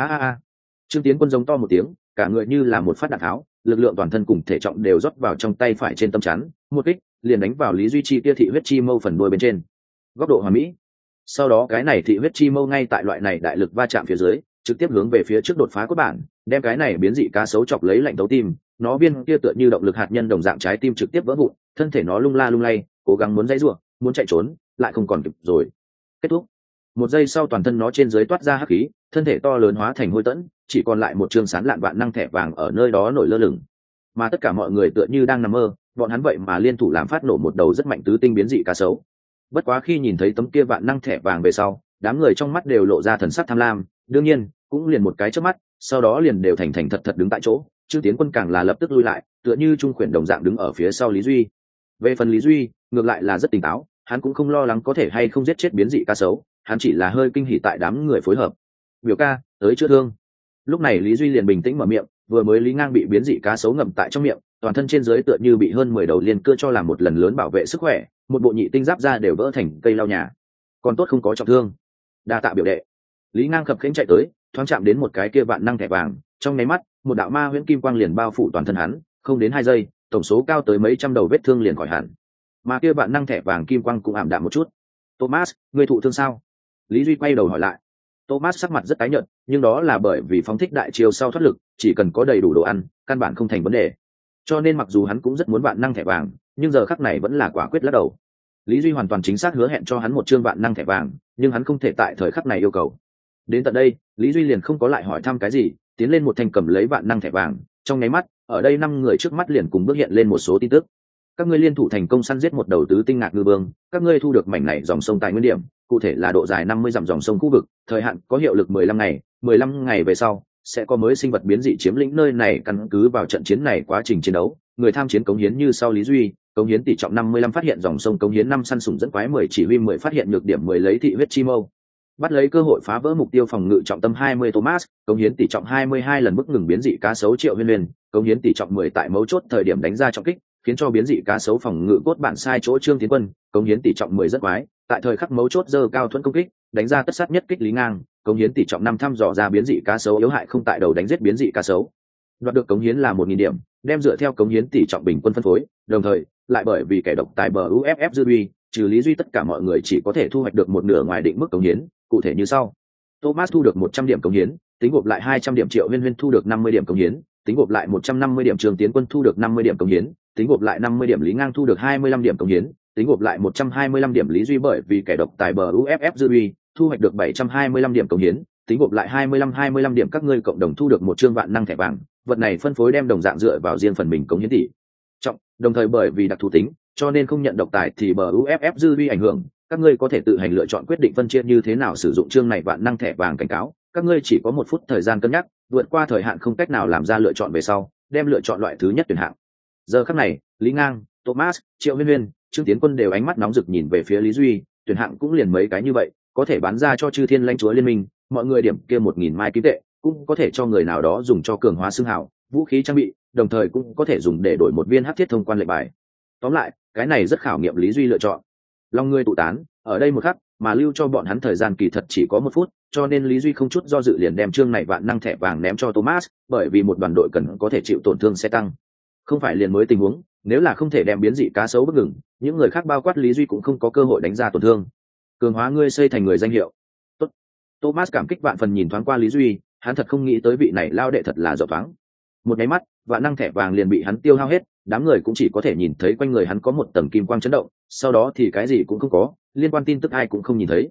Trương Tiến Quân giống to một tiếng, cả người như là một phát đạn tháo, lực lượng toàn thân cùng thể trọng đều rót vào trong tay phải trên tâm chắn, một kích liền đánh vào Lý Duy chi kia thị huyết chi mâu phần đuôi bên trên, góc độ hoàn mỹ. Sau đó cái này thị huyết chi mâu ngay tại loại này đại lực va chạm phía dưới, trực tiếp hướng về phía trước đột phá cốt bản, đem cái này biến dị cá sấu chọc lấy lạnh tấu tim, nó viên kia tựa như động lực hạt nhân đồng dạng trái tim trực tiếp vỡ vụn, thân thể nó lung la lung lay, cố gắng muốn giãy giụa, muốn chạy trốn, lại không còn kịp rồi. Kết thúc. Một giây sau toàn thân nó trên dưới toát ra hắc khí, thân thể to lớn hóa thành hôi tẫn, chỉ còn lại một trường sán lạn vạn năng thẻ vàng ở nơi đó nổi lơ lửng. Mà tất cả mọi người tựa như đang nằm mơ, bọn hắn vậy mà liên thủ làm phát nổ một đầu rất mạnh tứ tinh biến dị cá sấu. Bất quá khi nhìn thấy tấm kia vạn năng thẻ vàng về sau, đám người trong mắt đều lộ ra thần sắc tham lam, đương nhiên cũng liền một cái chớp mắt, sau đó liền đều thành thành thật thật đứng tại chỗ. Trương Tiến Quân càng là lập tức lui lại, tựa như trung khuyển đồng dạng đứng ở phía sau Lý Duy. Về phần Lý Duy, ngược lại là rất tỉnh táo, hắn cũng không lo lắng có thể hay không giết chết biến dị cá sấu, hắn chỉ là hơi kinh hỉ tại đám người phối hợp. Biểu ca, tới chữa thương. Lúc này Lý Duy liền bình tĩnh mở miệng, vừa mới Lý Ngang bị biến dị cá sấu ngậm tại trong miệng, toàn thân trên dưới tựa như bị hơn 10 đầu liên cưa cho làm một lần lớn bảo vệ sức khỏe, một bộ nhị tinh giáp da đều vỡ thành cây lau nhà. Còn tốt không có trọng thương. Đa tạ biểu đệ. Lý Ngang khập khiễng chạy tới, thoáng chạm đến một cái kia vạn năng thẻ vàng, trong nháy mắt, một đạo ma huyễn kim quang liền bao phủ toàn thân hắn, không đến 2 giây, tổng số cao tới mấy trăm đầu vết thương liền khỏi hẳn. Mà kia vạn năng thẻ vàng kim quang cũng ảm đạm một chút. Thomas, ngươi thụ thương sao? Lý Duy quay đầu hỏi lại. Thomas sắc mặt rất tái nhợt, nhưng đó là bởi vì phóng thích đại chiêu sau thoát lực, chỉ cần có đầy đủ đồ ăn, căn bản không thành vấn đề. Cho nên mặc dù hắn cũng rất muốn vạn năng thẻ vàng, nhưng giờ khắc này vẫn là quả quyết lắc đầu. Lý Duy hoàn toàn chính xác hứa hẹn cho hắn một chương vạn năng thẻ vàng, nhưng hắn không thể tại thời khắc này yêu cầu. Đến tận đây, Lý Duy liền không có lại hỏi thăm cái gì, tiến lên một thanh cầm lấy vạn năng thẻ vàng, trong nháy mắt, ở đây 5 người trước mắt liền cùng bước hiện lên một số tin tức. Các ngươi liên thủ thành công săn giết một đầu tứ tinh ngạc ngư vương, các ngươi thu được mảnh này dòng sông tài nguyên điểm, cụ thể là độ dài 50 dặm dòng sông khu vực, thời hạn có hiệu lực 15 ngày, 15 ngày về sau sẽ có mới sinh vật biến dị chiếm lĩnh nơi này. Căn cứ vào trận chiến này quá trình chiến đấu, người tham chiến cống hiến như sau: Lý Duy, cống hiến tỷ trọng 55, phát hiện dòng sông cống hiến 5, săn sủng dẫn quái 10, chỉ huy 10, phát hiện nhược điểm 10, lấy thị huyết chi mâu, bắt lấy cơ hội phá vỡ mục tiêu phòng ngự trọng tâm 20. Thomas, cống hiến tỷ trọng 22 lần bức ngừng biến dị cá sấu. Triệu Huyên Huyên, cống hiến tỷ trọng 10 tại mấu chốt thời điểm đánh ra trọng kích, khiến cho biến dị cá sấu phòng ngự cốt bản sai chỗ. Trương Tiến Quân, cống hiến tỷ trọng 10 rất quái, tại thời khắc mấu chốt dơ cao thuẫn công kích, đánh ra tất sát nhất kích. Lý Ngang, cống hiến tỷ trọng 5, thăm dò ra biến dị cá sấu yếu hại không tại đầu, đánh giết biến dị cá sấu, đoạt được cống hiến là 1.000 điểm, đem dựa theo cống hiến tỷ trọng bình quân phân phối, đồng thời lại bởi vì kẻ độc tài bờ UFF dư uy, trừ Lý Duy tất cả mọi người chỉ có thể thu hoạch được một nửa ngoài định mức cống hiến, cụ thể như sau: Thomas thu được 100 điểm cống hiến, tính gộp lại 200 điểm. Triệu Huyên Huyên thu được 50 điểm cống hiến, tính gộp lại 150 điểm. Trương Tiến Quân thu được 50 điểm cống hiến, tính gộp lại 50 điểm. Lý Ngang thu được 25 điểm cống hiến, tính gộp lại 125 điểm. Lý Duy bởi vì kẻ độc tài bờ UFF dư uy, thu hoạch được 725 điểm cống hiến, tính gộp lại 25 điểm. Các ngươi cộng đồng thu được một chương vạn năng thẻ vàng, vật này phân phối đem đồng dạng dựa vào riêng phần mình cống hiến tỷ trọng, đồng thời bởi vì đặc thù tính, cho nên không nhận độc tài thì bờ UFF dư uy ảnh hưởng, các ngươi có thể tự hành lựa chọn quyết định phân chia như thế nào sử dụng chương này vạn năng thẻ vàng. Cảnh cáo, các ngươi chỉ có 1 phút thời gian cân nhắc, vượt qua thời hạn không cách nào làm ra lựa chọn về sau, đem lựa chọn loại thứ nhất tuyển hạng. Giờ khắc này, Lý Ngang, Thomas, Triệu Huyên Huyên, Trương Tiến Quân đều ánh mắt nóng rực nhìn về phía Lý Duy. Tuyển hạng cũng liền mấy cái như vậy, có thể bán ra cho Chư Thiên Lãnh Chúa Liên Minh, mọi người điểm kia 1.000 mai kim tệ, cũng có thể cho người nào đó dùng cho cường hóa xương hào, vũ khí trang bị, đồng thời cũng có thể dùng để đổi một viên hắc thiết thông quan lệnh bài. Tóm lại, cái này rất khảo nghiệm Lý Duy lựa chọn. Long người tụ tán ở đây một khắc, mà lưu cho bọn hắn thời gian kỳ thật chỉ có 1 phút, cho nên Lý Duy không chút do dự liền đem chương này vạn năng thẻ vàng ném cho Thomas, bởi vì một đoàn đội cần có thể chịu tổn thương sẽ tăng. Không phải liền mới tình huống, nếu là không thể đem biến dị cá sấu bức ngừng, những người khác bao quát Lý Duy cũng không có cơ hội đánh ra tổn thương. Cường hóa ngươi xây thành người danh hiệu. Tốt. Thomas cảm kích vạn phần nhìn thoáng qua Lý Duy, hắn thật không nghĩ tới vị này lao đệ thật là giỏi thoáng. Một cái mắt, vạn năng thẻ vàng liền bị hắn tiêu hao hết, đám người cũng chỉ có thể nhìn thấy quanh người hắn có một tầng kim quang chấn động, sau đó thì cái gì cũng không có, liên quan tin tức ai cũng không nhìn thấy.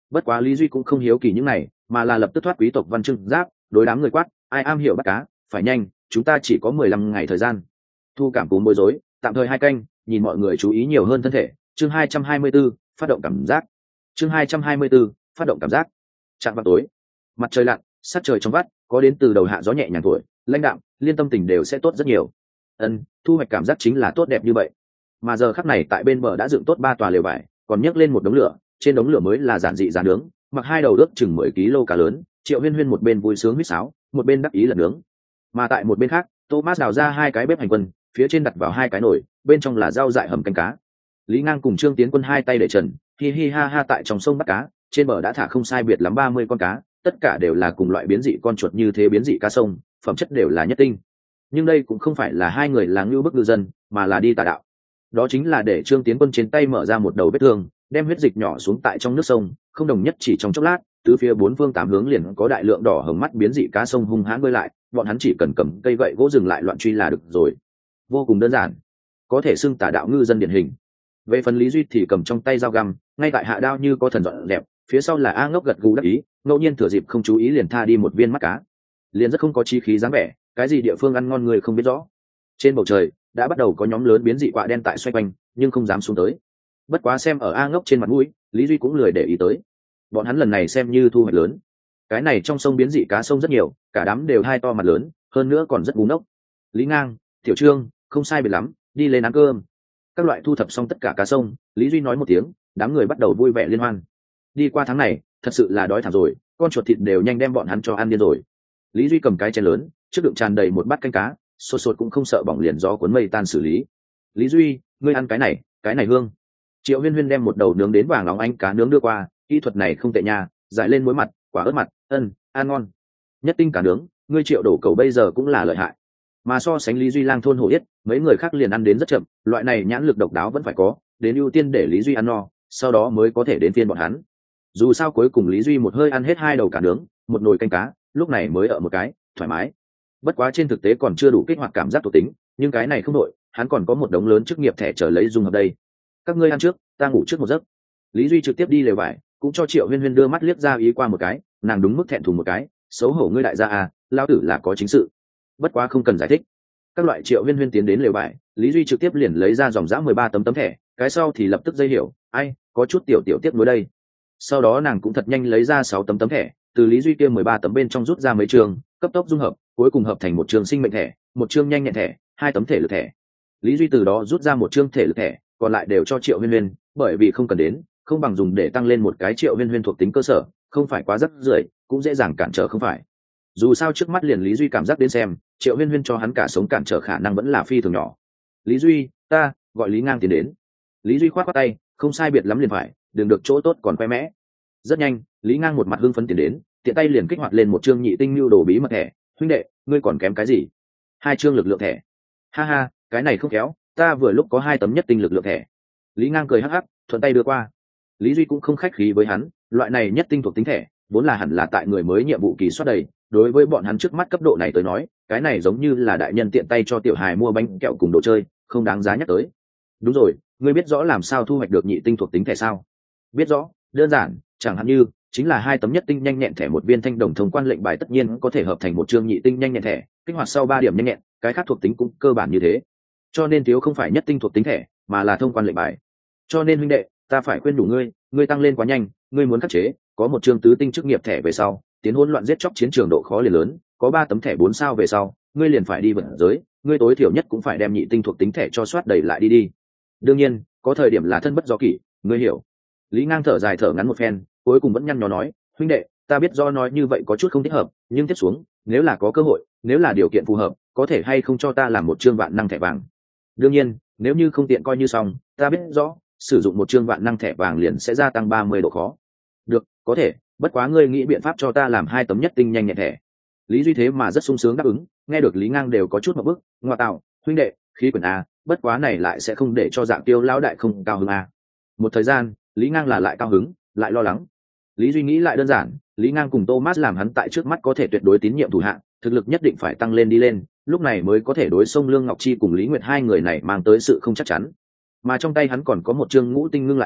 Bất quá Lý Duy cũng không hiếu kỳ những này, mà là lập tức thoát quý tộc văn chương giáp, đối đám người quát, ai am hiểu bắt cá, phải nhanh, chúng ta chỉ có 15 ngày thời gian. Thu cảm cúm bối rối, tạm thời 2 canh, nhìn mọi người chú ý nhiều hơn thân thể. Chương 224, phát động cảm giác. Chương 224, phát động cảm giác. Trạm vào tối, mặt trời lặn, sát trời trong vắt, có đến từ đầu hạ gió nhẹ nhàng thổi, lãnh đạm, liên tâm tình đều sẽ tốt rất nhiều. Thu hoạch cảm giác chính là tốt đẹp như vậy. Mà giờ khắc này tại bên bờ đã dựng tốt 3 tòa lều vải, còn nhấc lên một đống lửa, trên đống lửa mới là giản dị giá nướng, mặc 2 đầu ước chừng 10 kg cá lớn, Triệu Huyên Huyên một bên vui sướng huýt sáo, một bên đắc ý lật nướng. Mà tại một bên khác, Thomas đào ra 2 cái bếp hành quân, phía trên đặt vào 2 cái nồi, bên trong là rau dại hầm canh cá. Lý Ngang cùng Trương Tiến Quân 2 tay để trần, hi hi ha ha tại trong sông bắt cá, trên bờ đã thả không sai biệt lắm 30 con cá, tất cả đều là cùng loại biến dị con chuột như thế biến dị cá sông, phẩm chất đều là nhất tinh. Nhưng đây cũng không phải là 2 người là ngưu bức ngư dân, mà là đi tà đạo. Đó chính là để Trương Tiến Quân trên tay mở ra một đầu vết thương, đem huyết dịch nhỏ xuống tại trong nước sông, không đồng nhất chỉ trong chốc lát, từ phía 4 phương 8 hướng liền có đại lượng đỏ hồng mắt biến dị cá sông hung hãn bơi lại, bọn hắn chỉ cần cầm cây gậy gỗ dừng lại loạn truy là được rồi. Vô cùng đơn giản, có thể xưng tà đạo ngư dân điển hình. Về phần Lý Duy thì cầm trong tay dao găm, ngay tại hạ đao như có thần dọn đẹp, phía sau là A Ngốc gật gù đắc ý, ngẫu nhiên thừa dịp không chú ý liền tha đi một viên mắt cá. Liền rất không có chí khí dáng vẻ, cái gì địa phương ăn ngon người không biết rõ. Trên bầu trời đã bắt đầu có nhóm lớn biến dị quạ đen tại xoay quanh, nhưng không dám xuống tới. Bất quá xem ở A Ngốc trên mặt mũi, Lý Duy cũng lười để ý tới. Bọn hắn lần này xem như thu hoạch lớn. Cái này trong sông biến dị cá sông rất nhiều, cả đám đều 2 to mặt lớn, hơn nữa còn rất bú nốc. Lý Ngang, Tiểu Trương, không sai biệt lắm, đi lên ăn cơm. Các loại thu thập xong tất cả cá sông, Lý Duy nói một tiếng, đám người bắt đầu vui vẻ liên hoan. Đi qua tháng này, thật sự là đói thảm rồi, con chuột thịt đều nhanh đem bọn hắn cho ăn điên rồi. Lý Duy cầm cái chén lớn, trước đựng tràn đầy một bát canh cá, sốt cũng không sợ bỏng liền gió cuốn mây tan xử lý. Lý Duy, ngươi ăn cái này hương. Triệu Huyên Huyên đem một đầu nướng đến vàng óng ánh cá nướng đưa qua, kỹ thuật này không tệ nha, giải lên muối mặt, quả ớt mặt, ăn ngon. Nhất tinh cá nướng, ngươi Triệu đổ cầu bây giờ cũng là lợi hại. Mà so sánh Lý Duy lang thôn hổ yết, mấy người khác liền ăn đến rất chậm, loại này nhãn lực độc đáo vẫn phải có, đến ưu tiên để Lý Duy ăn no, sau đó mới có thể đến phiên bọn hắn. Dù sao cuối cùng Lý Duy một hơi ăn hết 2 đầu cá nướng, một nồi canh cá, lúc này mới ở một cái, thoải mái. Bất quá trên thực tế còn chưa đủ kích hoạt cảm giác thuộc tính, nhưng cái này không đổi, hắn còn có một đống lớn chức nghiệp thẻ chờ lấy dung hợp đây. Các ngươi ăn trước, ta ngủ trước một giấc. Lý Duy trực tiếp đi lều vải, cũng cho Triệu Huyên Huyên đưa mắt liếc ra ý qua một cái, nàng đúng mức thẹn thùng một cái, xấu hổ ngươi đại gia à, lao tử là có chính sự. Bất quá không cần giải thích. Các loại Triệu Huyên Huyên tiến đến lều vải, Lý Duy trực tiếp liền lấy ra dòng dã 13 tấm thẻ, cái sau thì lập tức dây hiểu, ai, có chút tiểu tiếc nuối đây. Sau đó nàng cũng thật nhanh lấy ra 6 tấm thẻ, từ Lý Duy kia 13 tấm bên trong rút ra mấy trường, cấp tốc dung hợp, cuối cùng hợp thành một trường sinh mệnh thẻ, một trường nhanh nhẹn thẻ, 2 tấm thể lực thẻ. Lý Duy từ đó rút ra một trường thể lực thẻ, còn lại đều cho Triệu Huyên Huyên, bởi vì không cần đến, không bằng dùng để tăng lên một cái Triệu Huyên Huyên thuộc tính cơ sở, không phải quá rắc rưởi, cũng dễ dàng cản trở không phải. Dù sao trước mắt liền Lý Duy cảm giác đến xem, Triệu Huyên Huyên cho hắn cả sống cản trở khả năng vẫn là phi thường nhỏ. Lý Duy, ta gọi Lý Ngang tiến đến. Lý Duy khoát khoát tay, không sai biệt lắm liền phải, đừng được chỗ tốt còn khoe mẽ. Rất nhanh, Lý Ngang một mặt hưng phấn tiến đến, tiện tay liền kích hoạt lên một chương nhị tinh lưu đồ bí mật thẻ. Huynh đệ, ngươi còn kém cái gì? 2 chương lực lượng thẻ. Ha ha, cái này không kéo, ta vừa lúc có 2 tấm nhất tinh lực lượng thẻ. Lý Ngang cười hắc hắc, thuận tay đưa qua. Lý Duy cũng không khách khí với hắn, loại này nhất tinh thuộc tính thẻ, vốn là hẳn là tại người mới nhiệm vụ kỳ soát đầy, đối với bọn hắn trước mắt cấp độ này tới nói, cái này giống như là đại nhân tiện tay cho tiểu hài mua bánh kẹo cùng đồ chơi, không đáng giá nhắc tới. Đúng rồi, ngươi biết rõ làm sao thu hoạch được nhị tinh thuộc tính thẻ sao? Biết rõ, đơn giản, chẳng hạn như chính là 2 tấm nhất tinh nhanh nhẹn thẻ, một viên thanh đồng thông quan lệnh bài tất nhiên có thể hợp thành một chương nhị tinh nhanh nhẹn thẻ, kích hoạt sau 3 điểm nhanh nhẹn, cái khác thuộc tính cũng cơ bản như thế. Cho nên thiếu không phải nhất tinh thuộc tính thẻ, mà là thông quan lệnh bài. Cho nên huynh đệ, ta phải khuyên đủ ngươi tăng lên quá nhanh, ngươi muốn khắc chế, có một chương tứ tinh chức nghiệp thẻ về sau, tiến hỗn loạn giết chóc chiến trường độ khó liền lớn, có 3 tấm thẻ 4 sao về sau, ngươi liền phải đi vận giới, ngươi tối thiểu nhất cũng phải đem nhị tinh thuộc tính thẻ cho soát đầy lại đi. Đương nhiên, có thời điểm là thân bất do kỷ, ngươi hiểu. Lý Ngang thở dài thở ngắn một phen, cuối cùng vẫn nhăn nhó nói, huynh đệ, ta biết do nói như vậy có chút không thích hợp, nhưng tiếp xuống, nếu là có cơ hội, nếu là điều kiện phù hợp, có thể hay không cho ta làm một chương vạn năng thẻ vàng. Đương nhiên, nếu như không tiện coi như xong, ta biết rõ, sử dụng một chương vạn năng thẻ vàng liền sẽ gia tăng 30 độ khó. Được, có thể, bất quá ngươi nghĩ biện pháp cho ta làm 2 tấm nhất tinh nhanh nhẹn thẻ. Lý Duy thế mà rất sung sướng đáp ứng, nghe được Lý Ngang đều có chút một bức, ngoa tạo, huynh đệ, khí quyển a, bất quá này lại sẽ không để cho Dạng Tiêu lão đại không cao hứng a. Một thời gian, Lý Ngang là lại cao hứng, lại lo lắng. Lý Duy nghĩ lại đơn giản, Lý Ngang cùng Thomas làm hắn tại trước mắt có thể tuyệt đối tín nhiệm thủ hạ, thực lực nhất định phải tăng lên đi lên, lúc này mới có thể đối xông Lương Ngọc Chi cùng Lý Nguyệt 2 người này mang tới sự không chắc chắn. Mà trong tay hắn còn có một chương ngũ tinh ngưng lại thẻ,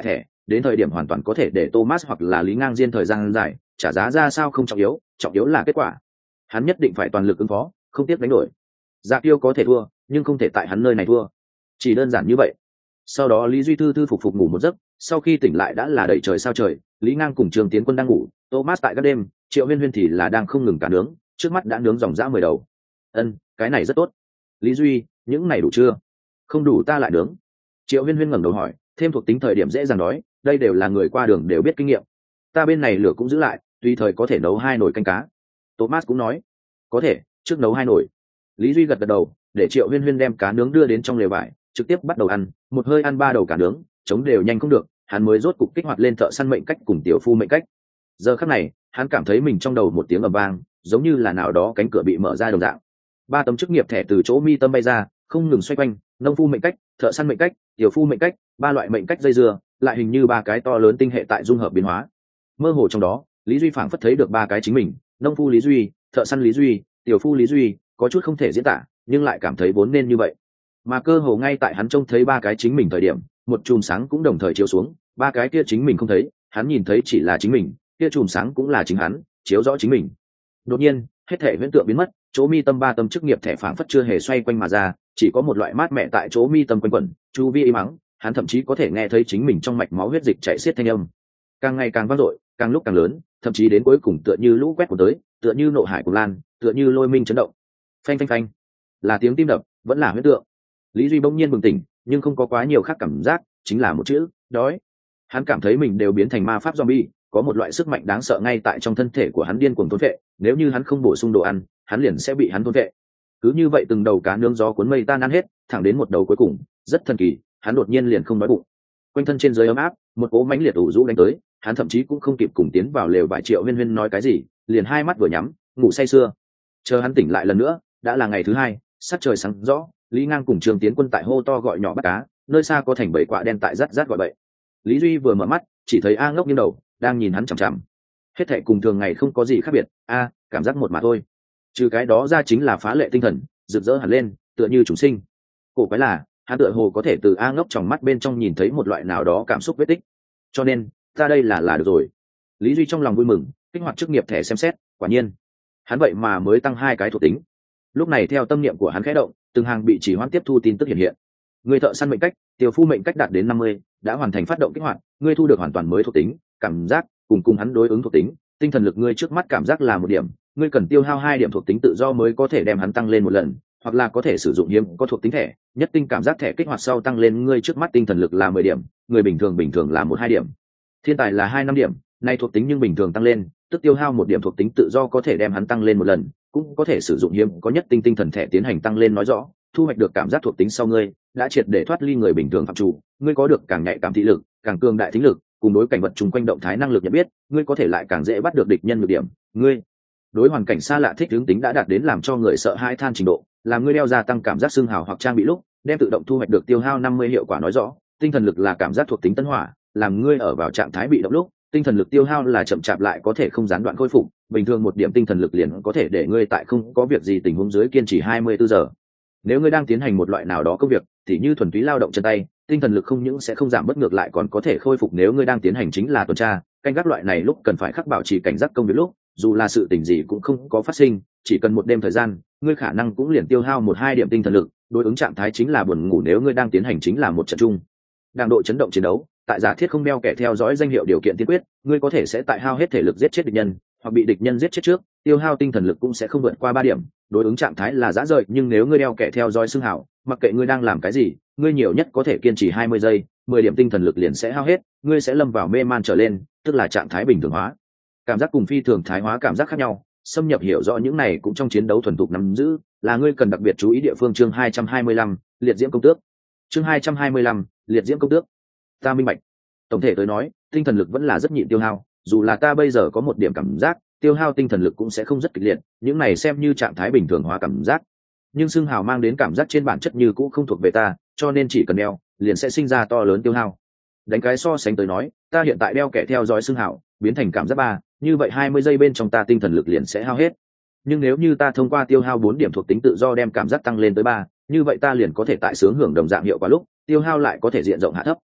đến thời điểm hoàn toàn có thể để Thomas hoặc là Lý Ngang Diên thời gian dài, trả giá ra sao không trọng yếu là kết quả. Hắn nhất định phải toàn lực ứng phó, không tiếc đánh đổi. Dạ Kiêu có thể thua, nhưng không thể tại hắn nơi này thua. Chỉ đơn giản như vậy. Sau đó Lý Duy thư phục ngủ một giấc, sau khi tỉnh lại đã là đầy trời sao trời, Lý Ngang cùng Trường Tiến Quân đang ngủ, Thomas tại các đêm, Triệu Huyên Huyên thì là đang không ngừng cả nướng, trước mắt đã nướng dòng dã 10 đầu. Cái này rất tốt. Lý Duy, những này đủ chưa? Không đủ ta lại nướng. Triệu Huyên Huyên ngẩng đầu hỏi, thêm thuộc tính thời điểm dễ dàng đói, đây đều là người qua đường đều biết kinh nghiệm. Ta bên này lửa cũng giữ lại, tùy thời có thể nấu 2 nồi canh cá. Thomas cũng nói, có thể, trước nấu 2 nồi. Lý Duy gật đầu, để Triệu Huyên Huyên đem cá nướng đưa đến trong lều vải, trực tiếp bắt đầu ăn, một hơi ăn 3 đầu cá nướng, chống đều nhanh không được, hắn mới rốt cục kích hoạt lên thợ săn mệnh cách cùng tiểu phu mệnh cách. Giờ khắc này, hắn cảm thấy mình trong đầu một tiếng ầm vang, giống như là nào đó cánh cửa bị mở ra đồng dạng. 3 tấm chức nghiệp thẻ từ chỗ mi tâm bay ra, không ngừng xoay quanh, nông phu mệnh cách, thợ săn mệnh cách, tiểu phu mệnh cách, 3 loại mệnh cách dây dưa, lại hình như 3 cái to lớn tinh hệ tại dung hợp biến hóa. Mơ hồ trong đó, Lý Duy phảng phất thấy được 3 cái chính mình, nông phu Lý Duy, thợ săn Lý Duy, tiểu phu Lý Duy, có chút không thể diễn tả, nhưng lại cảm thấy vốn nên như vậy. Mà cơ hồ ngay tại hắn trông thấy 3 cái chính mình thời điểm, một chùm sáng cũng đồng thời chiếu xuống, 3 cái kia chính mình không thấy, hắn nhìn thấy chỉ là chính mình, kia chùm sáng cũng là chính hắn, chiếu rõ chính mình. Đột nhiên, hết thể huyễn tượng biến mất, chỗ mi tâm 3 tấm chức nghiệp thẻ phảng phất chưa hề xoay quanh mà ra, chỉ có một loại mát mẻ tại chỗ mi tâm quanh quẩn, chu vi im mắng, hắn thậm chí có thể nghe thấy chính mình trong mạch máu huyết dịch chảy xiết thanh âm. Càng ngày càng vang dội, càng lúc càng lớn, thậm chí đến cuối cùng tựa như lũ quét của tới, tựa như nộ hải của lan, tựa như lôi minh chấn động. Phanh phanh phanh, là tiếng tim đập, vẫn là huyễn tượng. Lý Duy bỗng nhiên bừng tỉnh, nhưng không có quá nhiều khác cảm giác, chính là một chữ, đói. Hắn cảm thấy mình đều biến thành ma pháp zombie, có một loại sức mạnh đáng sợ ngay tại trong thân thể của hắn điên cuồng thôn vệ, nếu như hắn không bổ sung đồ ăn, hắn liền sẽ bị hắn thôn vệ. Cứ như vậy từng đầu cá nướng gió cuốn mây tan ăn hết, thẳng đến một đầu cuối cùng, rất thần kỳ, hắn đột nhiên liền không đói bụng. Quanh thân trên dưới ấm áp, một cỗ mãnh liệt ủ rũ đánh tới, hắn thậm chí cũng không kịp cùng tiến vào lều vải. Triệu Huyên Huyên nói cái gì, liền hai mắt vừa nhắm, ngủ say sưa. Chờ hắn tỉnh lại lần nữa, đã là ngày thứ hai, sắc trời sáng rõ, Lý Ngang cùng Trường Tiến Quân tại hô to gọi nhỏ bắt cá, nơi xa có thành bầy quạ đen tại rát rát gọi bậy. Lý Duy vừa mở mắt, chỉ thấy A Ngốc nghiêng đầu, đang nhìn hắn chằm chằm. Hết thảy cùng thường ngày không có gì khác biệt, cảm giác một mà thôi. Trừ cái đó ra chính là phá lệ tinh thần, rực rỡ hẳn lên, tựa như chúng sinh. Cổ quái là, hắn tựa hồ có thể từ A Ngốc trong mắt bên trong nhìn thấy một loại nào đó cảm xúc vết tích. Cho nên, ta đây là được rồi. Lý Duy trong lòng vui mừng, kích hoạt chức nghiệp thẻ xem xét, quả nhiên, hắn vậy mà mới tăng 2 cái thuộc tính. Lúc này theo tâm niệm của hắn khẽ động, từng hàng bị chỉ hoãn tiếp thu tin tức hiện hiện. Người thợ săn mệnh cách, tiểu phu mệnh cách đạt đến 50, đã hoàn thành phát động kích hoạt, ngươi thu được hoàn toàn mới thuộc tính, cảm giác, cùng hắn đối ứng thuộc tính, tinh thần lực ngươi trước mắt cảm giác là 1 điểm, ngươi cần tiêu hao 2 điểm thuộc tính tự do mới có thể đem hắn tăng lên 1 lần, hoặc là có thể sử dụng hiếm có thuộc tính thẻ, nhất tinh cảm giác thẻ kích hoạt sau tăng lên ngươi trước mắt tinh thần lực là 10 điểm, người bình thường là 1-2 điểm. Thiên tài là 2-5 điểm, nay thuộc tính nhưng bình thường tăng lên, tức tiêu hao 1 điểm thuộc tính tự do có thể đem hắn tăng lên 1 lần, cũng có thể sử dụng hiếm có nhất tinh tinh thần thẻ tiến hành tăng lên. Nói rõ, thu hoạch được cảm giác thuộc tính sau ngươi đã triệt để thoát ly người bình thường phạm chủ, ngươi có được càng nhạy cảm thị lực, càng cường đại thính lực, cùng đối cảnh vật chung quanh động thái năng lực nhận biết, ngươi có thể lại càng dễ bắt được địch nhân nhược điểm, ngươi đối hoàn cảnh xa lạ thích ứng tính đã đạt đến làm cho người sợ hãi than trình độ, làm ngươi đeo gia tăng cảm giác xương hào hoặc trang bị lúc đem tự động thu hoạch được tiêu hao 50 hiệu quả. Nói rõ, tinh thần lực là cảm giác thuộc tính tân hỏa, làm ngươi ở vào trạng thái bị động lúc tinh thần lực tiêu hao là chậm chạp lại có thể không gián đoạn khôi phục, bình thường 1 điểm tinh thần lực liền có thể để ngươi tại không có việc gì tình huống dưới kiên trì 24 giờ. Nếu ngươi đang tiến hành một loại nào đó công việc, thì như thuần túy lao động chân tay, tinh thần lực không những sẽ không giảm, bất ngược lại còn có thể khôi phục. Nếu ngươi đang tiến hành chính là tuần tra, canh gác loại này lúc cần phải khắc bảo trì cảnh giác công việc lúc, dù là sự tình gì cũng không có phát sinh, chỉ cần 1 đêm thời gian, ngươi khả năng cũng liền tiêu hao 1-2 điểm tinh thần lực, đối ứng trạng thái chính là buồn ngủ. Nếu ngươi đang tiến hành chính là một trận chung đẳng độ chấn động chiến đấu, tại giả thiết không đeo kẻ theo dõi danh hiệu điều kiện tiên quyết, ngươi có thể sẽ tại hao hết thể lực giết chết địch nhân, hoặc bị địch nhân giết chết trước, tiêu hao tinh thần lực cũng sẽ không vượt qua 3 điểm, đối ứng trạng thái là dã rời. Nhưng nếu ngươi đeo kẻ theo dõi xưng hảo, mặc kệ ngươi đang làm cái gì, ngươi nhiều nhất có thể kiên trì 20 giây, 10 điểm tinh thần lực liền sẽ hao hết, ngươi sẽ lâm vào mê man trở lên, tức là trạng thái bình thường hóa. Cảm giác cùng phi thường thái hóa cảm giác khác nhau, xâm nhập hiểu rõ những này cũng trong chiến đấu thuần thục nắm giữ, là ngươi cần đặc biệt chú ý địa phương. Chương 225, liệt diễm công tước. Chương 225, liệt diễm công tước. Ta minh bạch. Tổng thể tới nói, tinh thần lực vẫn là rất nhịn tiêu hao, dù là ta bây giờ có 1 điểm cảm giác, tiêu hao tinh thần lực cũng sẽ không rất kịch liệt, những này xem như trạng thái bình thường hóa cảm giác. Nhưng xương hào mang đến cảm giác trên bản chất như cũng không thuộc về ta, cho nên chỉ cần đeo, liền sẽ sinh ra to lớn tiêu hao. Đánh cái so sánh tới nói, ta hiện tại đeo kẻ theo dõi xương hào, biến thành cảm giác 3, như vậy 20 giây bên trong ta tinh thần lực liền sẽ hao hết. Nhưng nếu như ta thông qua tiêu hao 4 điểm thuộc tính tự do đem cảm giác tăng lên tới 3, như vậy ta liền có thể tại sướng hưởng đồng dạng hiệu quả lúc, tiêu hao lại có thể diện rộng hạ thấp.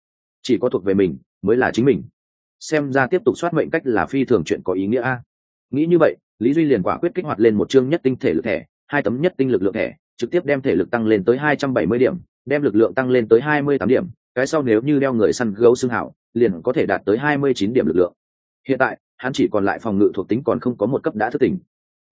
chỉ có thuộc về mình mới là chính mình. Xem ra tiếp tục soát mệnh cách là phi thường chuyện có ý nghĩa a. Nghĩ như vậy, Lý Duy liền quả quyết kích hoạt lên một chương nhất tinh thể lực thẻ, 2 tấm nhất tinh lực lượng thẻ, trực tiếp đem thể lực tăng lên tới 270 điểm, đem lực lượng tăng lên tới 28 điểm, cái sau nếu như đeo người săn gấu xương hảo, liền có thể đạt tới 29 điểm lực lượng. Hiện tại, hắn chỉ còn lại phòng ngự thuộc tính còn không có một cấp đã thức tỉnh.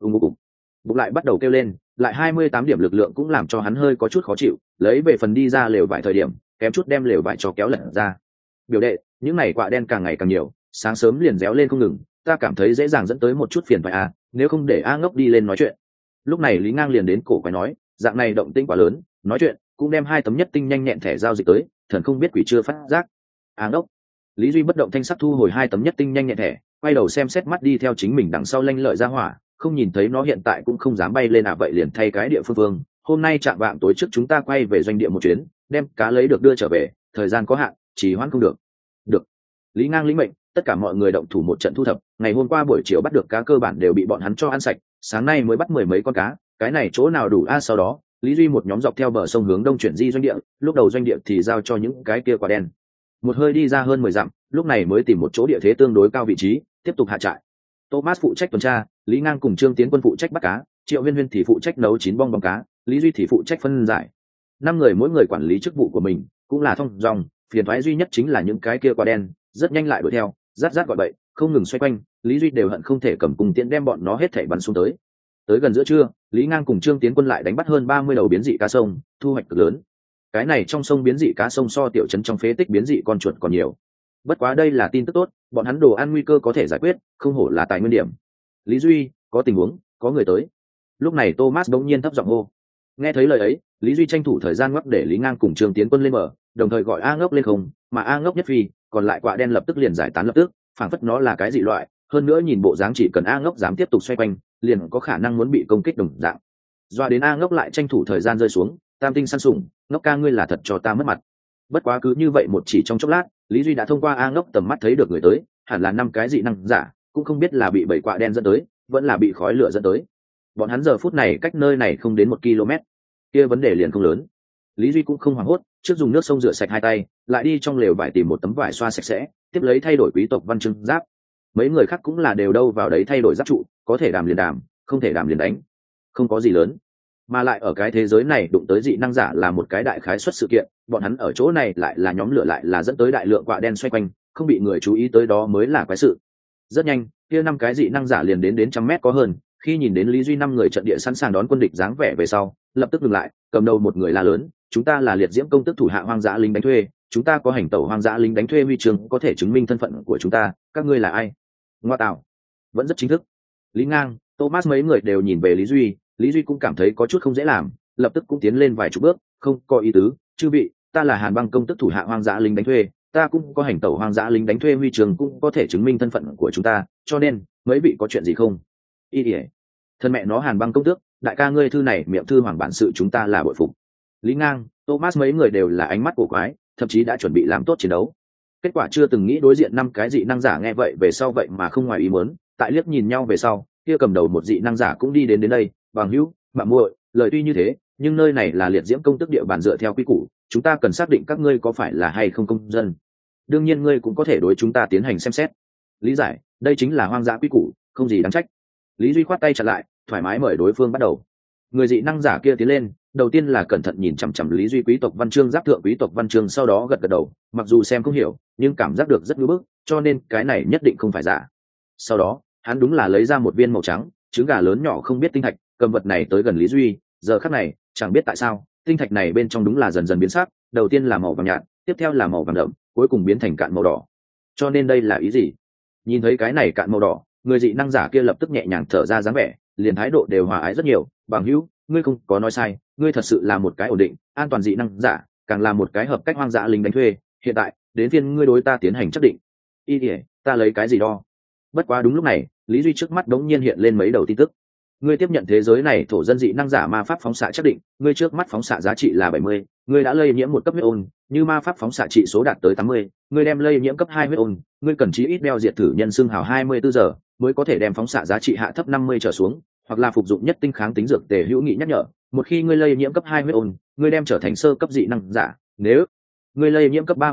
Bụng lại bắt đầu kêu lên, lại 28 điểm lực lượng cũng làm cho hắn hơi có chút khó chịu, lấy về phần đi ra lều vải thời điểm, kém chút đem lều vải cho kéo lật ra. Biểu đệ, những này quạ đen càng ngày càng nhiều, sáng sớm liền réo lên không ngừng, ta cảm thấy dễ dàng dẫn tới một chút phiền phải à, nếu không để A Ngốc đi lên nói chuyện. Lúc này Lý Ngang liền đến cổ quái nói, dạng này động tĩnh quá lớn, nói chuyện cũng đem 2 tấm nhất tinh nhanh nhẹn thẻ giao dịch tới, thần không biết quỷ chưa phát giác. A Ngốc. Lý Duy bất động thanh sắc thu hồi 2 tấm nhất tinh nhanh nhẹn thẻ, quay đầu xem xét mắt đi theo chính mình đằng sau lanh lợi ra hỏa, không nhìn thấy nó hiện tại cũng không dám bay lên vậy liền thay cái địa phương. Hôm nay chạm vạng tối trước chúng ta quay về doanh địa một chuyến, đem cá lấy được đưa trở về, thời gian có hạn, trì hoãn không được. Được. Lý Ngang lĩnh mệnh, tất cả mọi người động thủ một trận thu thập, ngày hôm qua buổi chiều bắt được cá cơ bản đều bị bọn hắn cho ăn sạch, sáng nay mới bắt 10 mấy con cá, cái này chỗ nào đủ a. Sau đó Lý Duy một nhóm dọc theo bờ sông hướng đông chuyển di doanh địa, lúc đầu doanh địa thì giao cho những cái kia quả đen. Một hơi đi ra hơn 10 dặm, lúc này mới tìm một chỗ địa thế tương đối cao vị trí, tiếp tục hạ trại. Thomas phụ trách tuần tra, Lý Ngang cùng Trương Tiến Quân phụ trách bắt cá, Triệu Huyên Huyên thì phụ trách nấu chín bong bóng cá, Lý Duy thì phụ trách phân giải. 5 người mỗi người quản lý chức vụ của mình, cũng là thông dòng, phiền toái duy nhất chính là những cái kia quả đen, rất nhanh lại đuổi theo, rát rát gọi bậy, không ngừng xoay quanh, Lý Duy đều hận không thể cầm cung tiễn đem bọn nó hết thảy bắn xuống tới. Tới gần giữa trưa, Lý Ngang cùng Trương Tiến Quân lại đánh bắt hơn 30 đầu biến dị cá sông, thu hoạch cực lớn. Cái này trong sông biến dị cá sông so tiểu trấn trong phế tích biến dị con chuột còn nhiều. Bất quá đây là tin tức tốt, bọn hắn đồ ăn nguy cơ có thể giải quyết, không hổ là tài nguyên điểm. Lý Duy, có tình huống, có người tới. Lúc này Thomas đống nhiên thấp giọng hô. Nghe thấy lời ấy, Lý Duy tranh thủ thời gian ngoắc để Lý Ngang cùng Trương Tiến Quân lên bờ, đồng thời gọi A Ngốc lên không, mà A Ngốc nhất phi, còn lại quạ đen lập tức liền giải tán lập tức, phảng phất nó là cái dị loại, hơn nữa nhìn bộ dáng chỉ cần A Ngốc dám tiếp tục xoay quanh, liền có khả năng muốn bị công kích đồng dạng. Doa đến A Ngốc lại tranh thủ thời gian rơi xuống, tam tinh săn sủng, Ngốc ca ngươi là thật cho ta mất mặt. Bất quá cứ như vậy một chỉ trong chốc lát, Lý Duy đã thông qua A Ngốc tầm mắt thấy được người tới, hẳn là 5 cái dị năng giả, cũng không biết là bị 7 quạ đen dẫn tới, vẫn là bị khói lửa dẫn tới. Bọn hắn giờ phút này cách nơi này không đến 1 km, kia vấn đề liền không lớn. Lý Duy cũng không hoảng hốt, trước dùng nước sông rửa sạch 2 tay, lại đi trong lều vải tìm một tấm vải xoa sạch sẽ, tiếp lấy thay đổi quý tộc văn chương giáp. Mấy người khác cũng là đều đâu vào đấy thay đổi giáp trụ, có thể đàm liền đàm, không thể đàm liền đánh, không có gì lớn. Mà lại ở cái thế giới này đụng tới dị năng giả là một cái đại khái suất sự kiện, bọn hắn ở chỗ này lại là nhóm lửa lại là dẫn tới đại lượng quạ đen xoay quanh, không bị người chú ý tới đó mới là quái sự. Rất nhanh, kia 5 cái dị năng giả liền đến trăm mét có hơn, khi nhìn đến Lý Duy 5 người trận địa sẵn sàng đón quân địch dáng vẻ về sau, lập tức dừng lại, cầm đầu một người la lớn, chúng ta là liệt diễm công tức thủ hạ hoang dã lính đánh thuê, chúng ta có hành tẩu hoang dã lính đánh thuê huy chương có thể chứng minh thân phận của chúng ta, các ngươi là ai? Ngoa tạo, vẫn rất chính thức. Lý Ngang, Thomas mấy người đều nhìn về Lý Duy cũng cảm thấy có chút không dễ làm, lập tức cũng tiến lên vài chục bước, không có ý tứ, chư vị, ta là Hàn Băng công tức thủ hạ hoang dã lính đánh thuê, ta cũng có hành tẩu hoang dã lính đánh thuê huy chương cũng có thể chứng minh thân phận của chúng ta, cho nên mấy vị có chuyện gì không? Thân mẹ nó Hàn Băng công tước, đại ca ngươi thư này miệng thư hoàng bản sự chúng ta là bội phục. Lý Ngang, Thomas mấy người đều là ánh mắt cổ quái, thậm chí đã chuẩn bị làm tốt chiến đấu. Kết quả chưa từng nghĩ đối diện 5 cái dị năng giả nghe vậy về sau vậy mà không ngoài ý muốn, tại liếc nhìn nhau về sau, kia cầm đầu một dị năng giả cũng đi đến đây, bằng hữu, bạn muội, lời tuy như thế, nhưng nơi này là liệt diễm công tức địa bàn dựa theo quy củ, chúng ta cần xác định các ngươi có phải là hay không công dân. Đương nhiên ngươi cũng có thể đối chúng ta tiến hành xem xét. Lý giải, đây chính là hoang dã quy củ, không gì đáng trách. Lý Duy khoát tay chặn lại, thoải mái mời đối phương bắt đầu. Người dị năng giả kia tiến lên, đầu tiên là cẩn thận nhìn chằm chằm Lý Duy quý tộc văn chương giáp thượng quý tộc văn chương, sau đó gật gật đầu, mặc dù xem không hiểu, nhưng cảm giác được rất ngưỡng bức, cho nên cái này nhất định không phải giả. Sau đó, hắn đúng là lấy ra một viên màu trắng, trứng gà lớn nhỏ không biết tinh thạch, cầm vật này tới gần Lý Duy, giờ khắc này, chẳng biết tại sao, tinh thạch này bên trong đúng là dần dần biến sắc, đầu tiên là màu vàng nhạt, tiếp theo là màu vàng đậm, cuối cùng biến thành cạn màu đỏ. Cho nên đây là ý gì? Nhìn thấy cái này cạn màu đỏ, người dị năng giả kia lập tức nhẹ nhàng thở ra dáng vẻ, liền thái độ đều hòa ái rất nhiều, bằng hữu, ngươi không có nói sai, ngươi thật sự là một cái ổn định, an toàn dị năng giả, càng là một cái hợp cách hoang dã lính đánh thuê, hiện tại, đến phiên ngươi đối ta tiến hành xác định. Ta lấy cái gì đo? Bất quá đúng lúc này, Lý Duy trước mắt đống nhiên hiện lên mấy đầu tin tức. Ngươi tiếp nhận thế giới này thổ dân dị năng giả ma pháp phóng xạ chắc định, ngươi trước mắt phóng xạ giá trị là 70, ngươi đã lây nhiễm 1 cấp huyết ôn, như ma pháp phóng xạ trị số đạt tới 80, ngươi đem lây nhiễm cấp 2 huyết ôn, ngươi cần chí ít đeo diệt thử nhân xương hào 24 giờ mới có thể đem phóng xạ giá trị hạ thấp 50 trở xuống, hoặc là phục dụng nhất tinh kháng tính dược tề hữu nghị nhắc nhở, một khi ngươi lây nhiễm cấp 2 huyết ôn, ngươi đem trở thành sơ cấp dị năng giả, nếu ngươi lây nhiễm cấp 3 huyết ôn,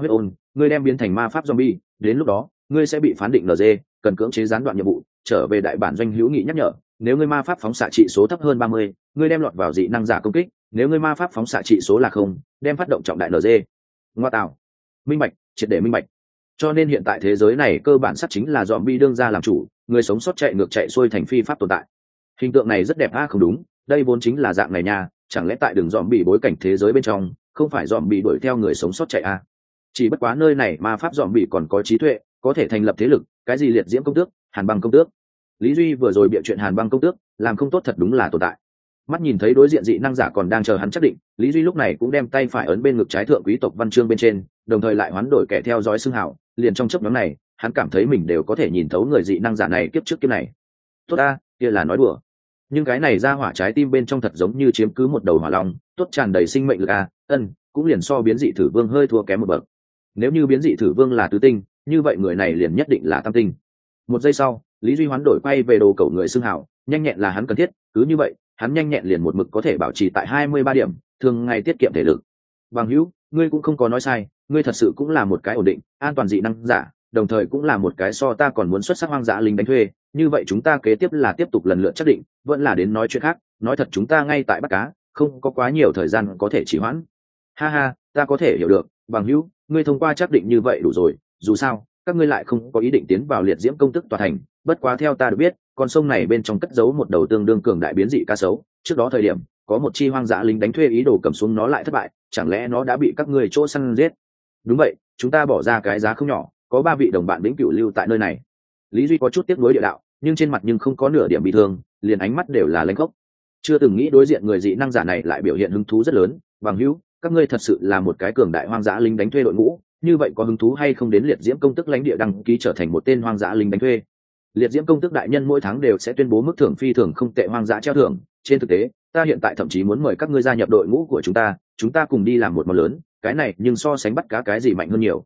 ngươi đem biến thành ma pháp zombie, đến lúc đó ngươi sẽ bị phán định NG, cần cưỡng chế gián đoạn nhiệm vụ, trở về đại bản doanh hữu nghị nhắc nhở, nếu ngươi ma pháp phóng xạ trị số thấp hơn 30, ngươi đem lọt vào dị năng giả công kích, nếu ngươi ma pháp phóng xạ trị số là không, đem phát động trọng đại NG. Ngoa tạo. Minh bạch, triệt để minh bạch. Cho nên hiện tại thế giới này cơ bản sắt chính là zombie đương ra làm chủ, người sống sót chạy ngược chạy xuôi thành phi pháp tồn tại. Hình tượng này rất đẹp không đúng, đây vốn chính là dạng này nha, chẳng lẽ tại đường zombie bối cảnh thế giới bên trong, không phải zombie đuổi theo người sống sót chạy Chỉ bất quá nơi này ma pháp zombie còn có trí tuệ, có thể thành lập thế lực, cái gì liệt diễm công tước, hàn băng công tước. Lý Duy vừa rồi bịa chuyện hàn băng công tước, làm không tốt thật đúng là tồn tại. Mắt nhìn thấy đối diện dị năng giả còn đang chờ hắn chắc định, Lý Duy lúc này cũng đem tay phải ấn bên ngực trái thượng quý tộc văn chương bên trên, đồng thời lại hoán đổi kẻ theo dõi xưng hảo, liền trong chớp nhoáng này, hắn cảm thấy mình đều có thể nhìn thấu người dị năng giả này kiếp trước kiếp này. Tốt kia là nói đùa. Nhưng cái này ra hỏa trái tim bên trong thật giống như chiếm cứ một đầu hỏa long, tốt tràn đầy sinh mệnh lực cũng liền so biến dị thử vương hơi thua kém một bậc. Nếu như biến dị thử vương là tứ tinh, như vậy người này liền nhất định là tam tinh. Một giây sau, Lý Duy hoán đổi quay về đồ cầu người xưng hảo, nhanh nhẹn là hắn cần thiết, cứ như vậy, hắn nhanh nhẹn liền một mực có thể bảo trì tại 23 điểm, thường ngày tiết kiệm thể lực. Bằng hữu, ngươi cũng không có nói sai, ngươi thật sự cũng là một cái ổn định, an toàn dị năng giả, đồng thời cũng là một cái so ta còn muốn xuất sắc hoang dã lính đánh thuê, như vậy chúng ta kế tiếp là tiếp tục lần lượt xác định, vẫn là đến nói chuyện khác, nói thật chúng ta ngay tại bắt cá, không có quá nhiều thời gian có thể trì hoãn. Ha ha, ta có thể hiểu được, bằng hữu, ngươi thông qua xác định như vậy đủ rồi, dù sao, các ngươi lại không có ý định tiến vào liệt diễm công tức tòa thành, bất quá theo ta được biết, con sông này bên trong cất giấu một đầu tương đương cường đại biến dị cá sấu, trước đó thời điểm có một chi hoang dã lính đánh thuê ý đồ cầm xuống nó lại thất bại, chẳng lẽ nó đã bị các ngươi chỗ săn giết? Đúng vậy, chúng ta bỏ ra cái giá không nhỏ, có 3 vị đồng bạn vĩnh cửu lưu tại nơi này. Lý Duy có chút tiếc nuối địa đạo, nhưng trên mặt nhưng không có nửa điểm bị thương, liền ánh mắt đều là lãnh khốc. Chưa từng nghĩ đối diện người dị năng giả này lại biểu hiện hứng thú rất lớn, bằng hữu, các ngươi thật sự là một cái cường đại hoang dã lính đánh thuê đội ngũ, như vậy có hứng thú hay không đến liệt diễm công tức lãnh địa đăng ký trở thành một tên hoang dã lính đánh thuê? Liệt diễm công tức đại nhân mỗi tháng đều sẽ tuyên bố mức thưởng phi thường không tệ hoang dã treo thưởng, trên thực tế ta hiện tại thậm chí muốn mời các ngươi gia nhập đội ngũ của chúng ta cùng đi làm một món lớn, cái này nhưng so sánh bắt cá cái gì mạnh hơn nhiều.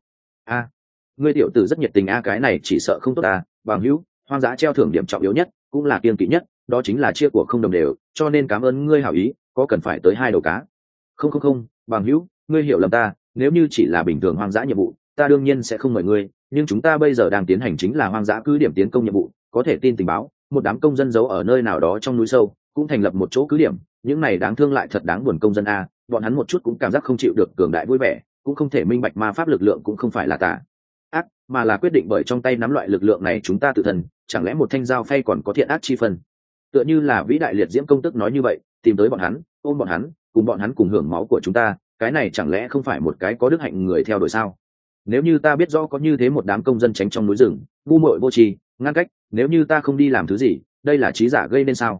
Ngươi tiểu tử rất nhiệt tình cái này chỉ sợ không tốt bằng hữu, hoang dã treo thưởng điểm trọng yếu nhất cũng là kiêng kỵ nhất, đó chính là chia của không đồng đều, cho nên cảm ơn ngươi hảo ý, có cần phải tới 2 đầu cá? Không, bằng hữu, ngươi hiểu lầm ta, nếu như chỉ là bình thường hoang dã nhiệm vụ, ta đương nhiên sẽ không mời ngươi, nhưng chúng ta bây giờ đang tiến hành chính là hoang dã cứ điểm tiến công nhiệm vụ, có thể tin tình báo, một đám công dân giấu ở nơi nào đó trong núi sâu, cũng thành lập một chỗ cứ điểm, những này đáng thương lại thật đáng buồn công dân bọn hắn một chút cũng cảm giác không chịu được cường đại vui vẻ, cũng không thể minh bạch ma pháp lực lượng cũng không phải là tà ác, mà là quyết định bởi trong tay nắm loại lực lượng này chúng ta tự thân, chẳng lẽ một thanh dao phay còn có thiện ác chi phần? Tựa như là vĩ đại liệt diễm công tức nói như vậy, tìm tới bọn hắn, ôm bọn hắn, cùng bọn hắn cùng hưởng máu của chúng ta, cái này chẳng lẽ không phải một cái có đức hạnh người theo đuổi sao? Nếu như ta biết rõ có như thế một đám công dân tránh trong núi rừng, ngu muội vô tri, ngăn cách, nếu như ta không đi làm thứ gì, đây là trí giả gây nên sao?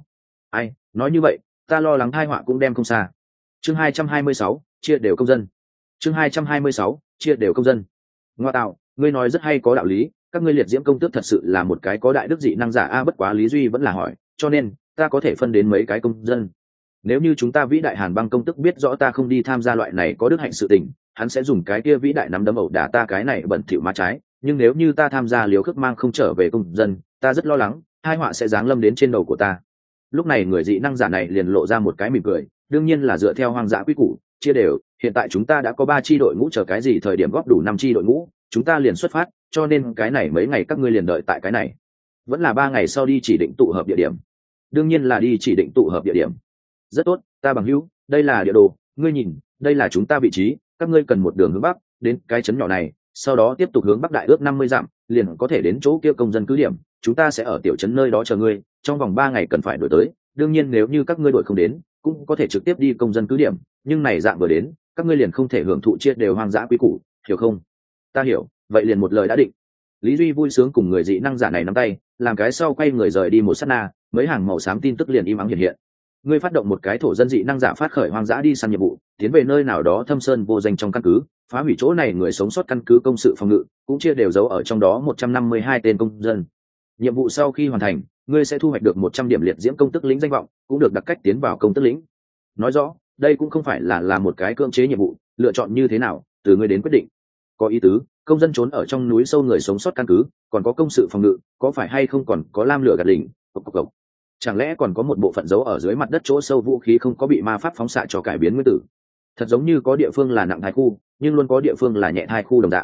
Nói như vậy, ta lo lắng tai họa cũng đem không xa. Chương 226, chia đều công dân. Chương 226, chia đều công dân. Ngoa tạo, ngươi nói rất hay có đạo lý, các ngươi liệt diễm công tước thật sự là một cái có đại đức dị năng giả bất quá Lý Duy vẫn là hỏi, cho nên ta có thể phân đến mấy cái công dân. Nếu như chúng ta vĩ đại hàn băng công tức biết rõ ta không đi tham gia loại này có đức hạnh sự tình, hắn sẽ dùng cái kia vĩ đại nắm đấm ẩu đả ta cái này bẩn thỉu má trái, nhưng nếu như ta tham gia liều khước mang không trở về công dân, ta rất lo lắng hai họa sẽ giáng lâm đến trên đầu của ta. Lúc này người dị năng giả này liền lộ ra một cái mỉm cười, đương nhiên là dựa theo hoang dã quy củ chia đều, hiện tại chúng ta đã có 3 chi đội ngũ, chờ cái gì thời điểm góp đủ 5 chi đội ngũ chúng ta liền xuất phát, cho nên cái này mấy ngày các ngươi liền đợi tại cái này, vẫn là 3 ngày sau đi chỉ định tụ hợp địa điểm. Đương nhiên là đi chỉ định tụ hợp địa điểm. Rất tốt, ta bằng hữu, đây là địa đồ, ngươi nhìn, đây là chúng ta vị trí, các ngươi cần một đường hướng bắc đến cái trấn nhỏ này, sau đó tiếp tục hướng bắc đại ước 50 dặm, liền có thể đến chỗ kia công dân cứ điểm, chúng ta sẽ ở tiểu trấn nơi đó chờ ngươi, trong vòng 3 ngày cần phải đuổi tới. Đương nhiên nếu như các ngươi đuổi không đến, cũng có thể trực tiếp đi công dân cứ điểm, nhưng này dạng vừa đến, các ngươi liền không thể hưởng thụ chia đều hoang dã quý củ, hiểu không? Ta hiểu, vậy liền một lời đã định. Lý Duy vui sướng cùng người dị năng giả này nắm tay, làm cái sau quay người rời đi một sát na, mấy hàng màu xám tin tức liền im ắng hiện hiện. Ngươi phát động một cái thổ dân dị năng giả phát khởi hoang dã đi săn nhiệm vụ, tiến về nơi nào đó thâm sơn vô danh trong căn cứ, phá hủy chỗ này người sống sót căn cứ công sự phòng ngự, cũng chia đều giấu ở trong đó 152 tên công dân. Nhiệm vụ sau khi hoàn thành, ngươi sẽ thu hoạch được 100 điểm liệt diễm công tức lĩnh danh vọng, cũng được đặc cách tiến vào công tức lĩnh. Nói rõ, đây cũng không phải là một cái cưỡng chế nhiệm vụ, lựa chọn như thế nào, từ ngươi đến quyết định. Có ý tứ, công dân trốn ở trong núi sâu người sống sót căn cứ, còn có công sự phòng ngự, có phải hay không còn có lam lửa gạt lỉnh, chẳng lẽ còn có một bộ phận giấu ở dưới mặt đất chỗ sâu vũ khí không có bị ma pháp phóng xạ cho cải biến nguyên tử. Thật giống như có địa phương là nặng thai khu, nhưng luôn có địa phương là nhẹ thai khu đồng dạng.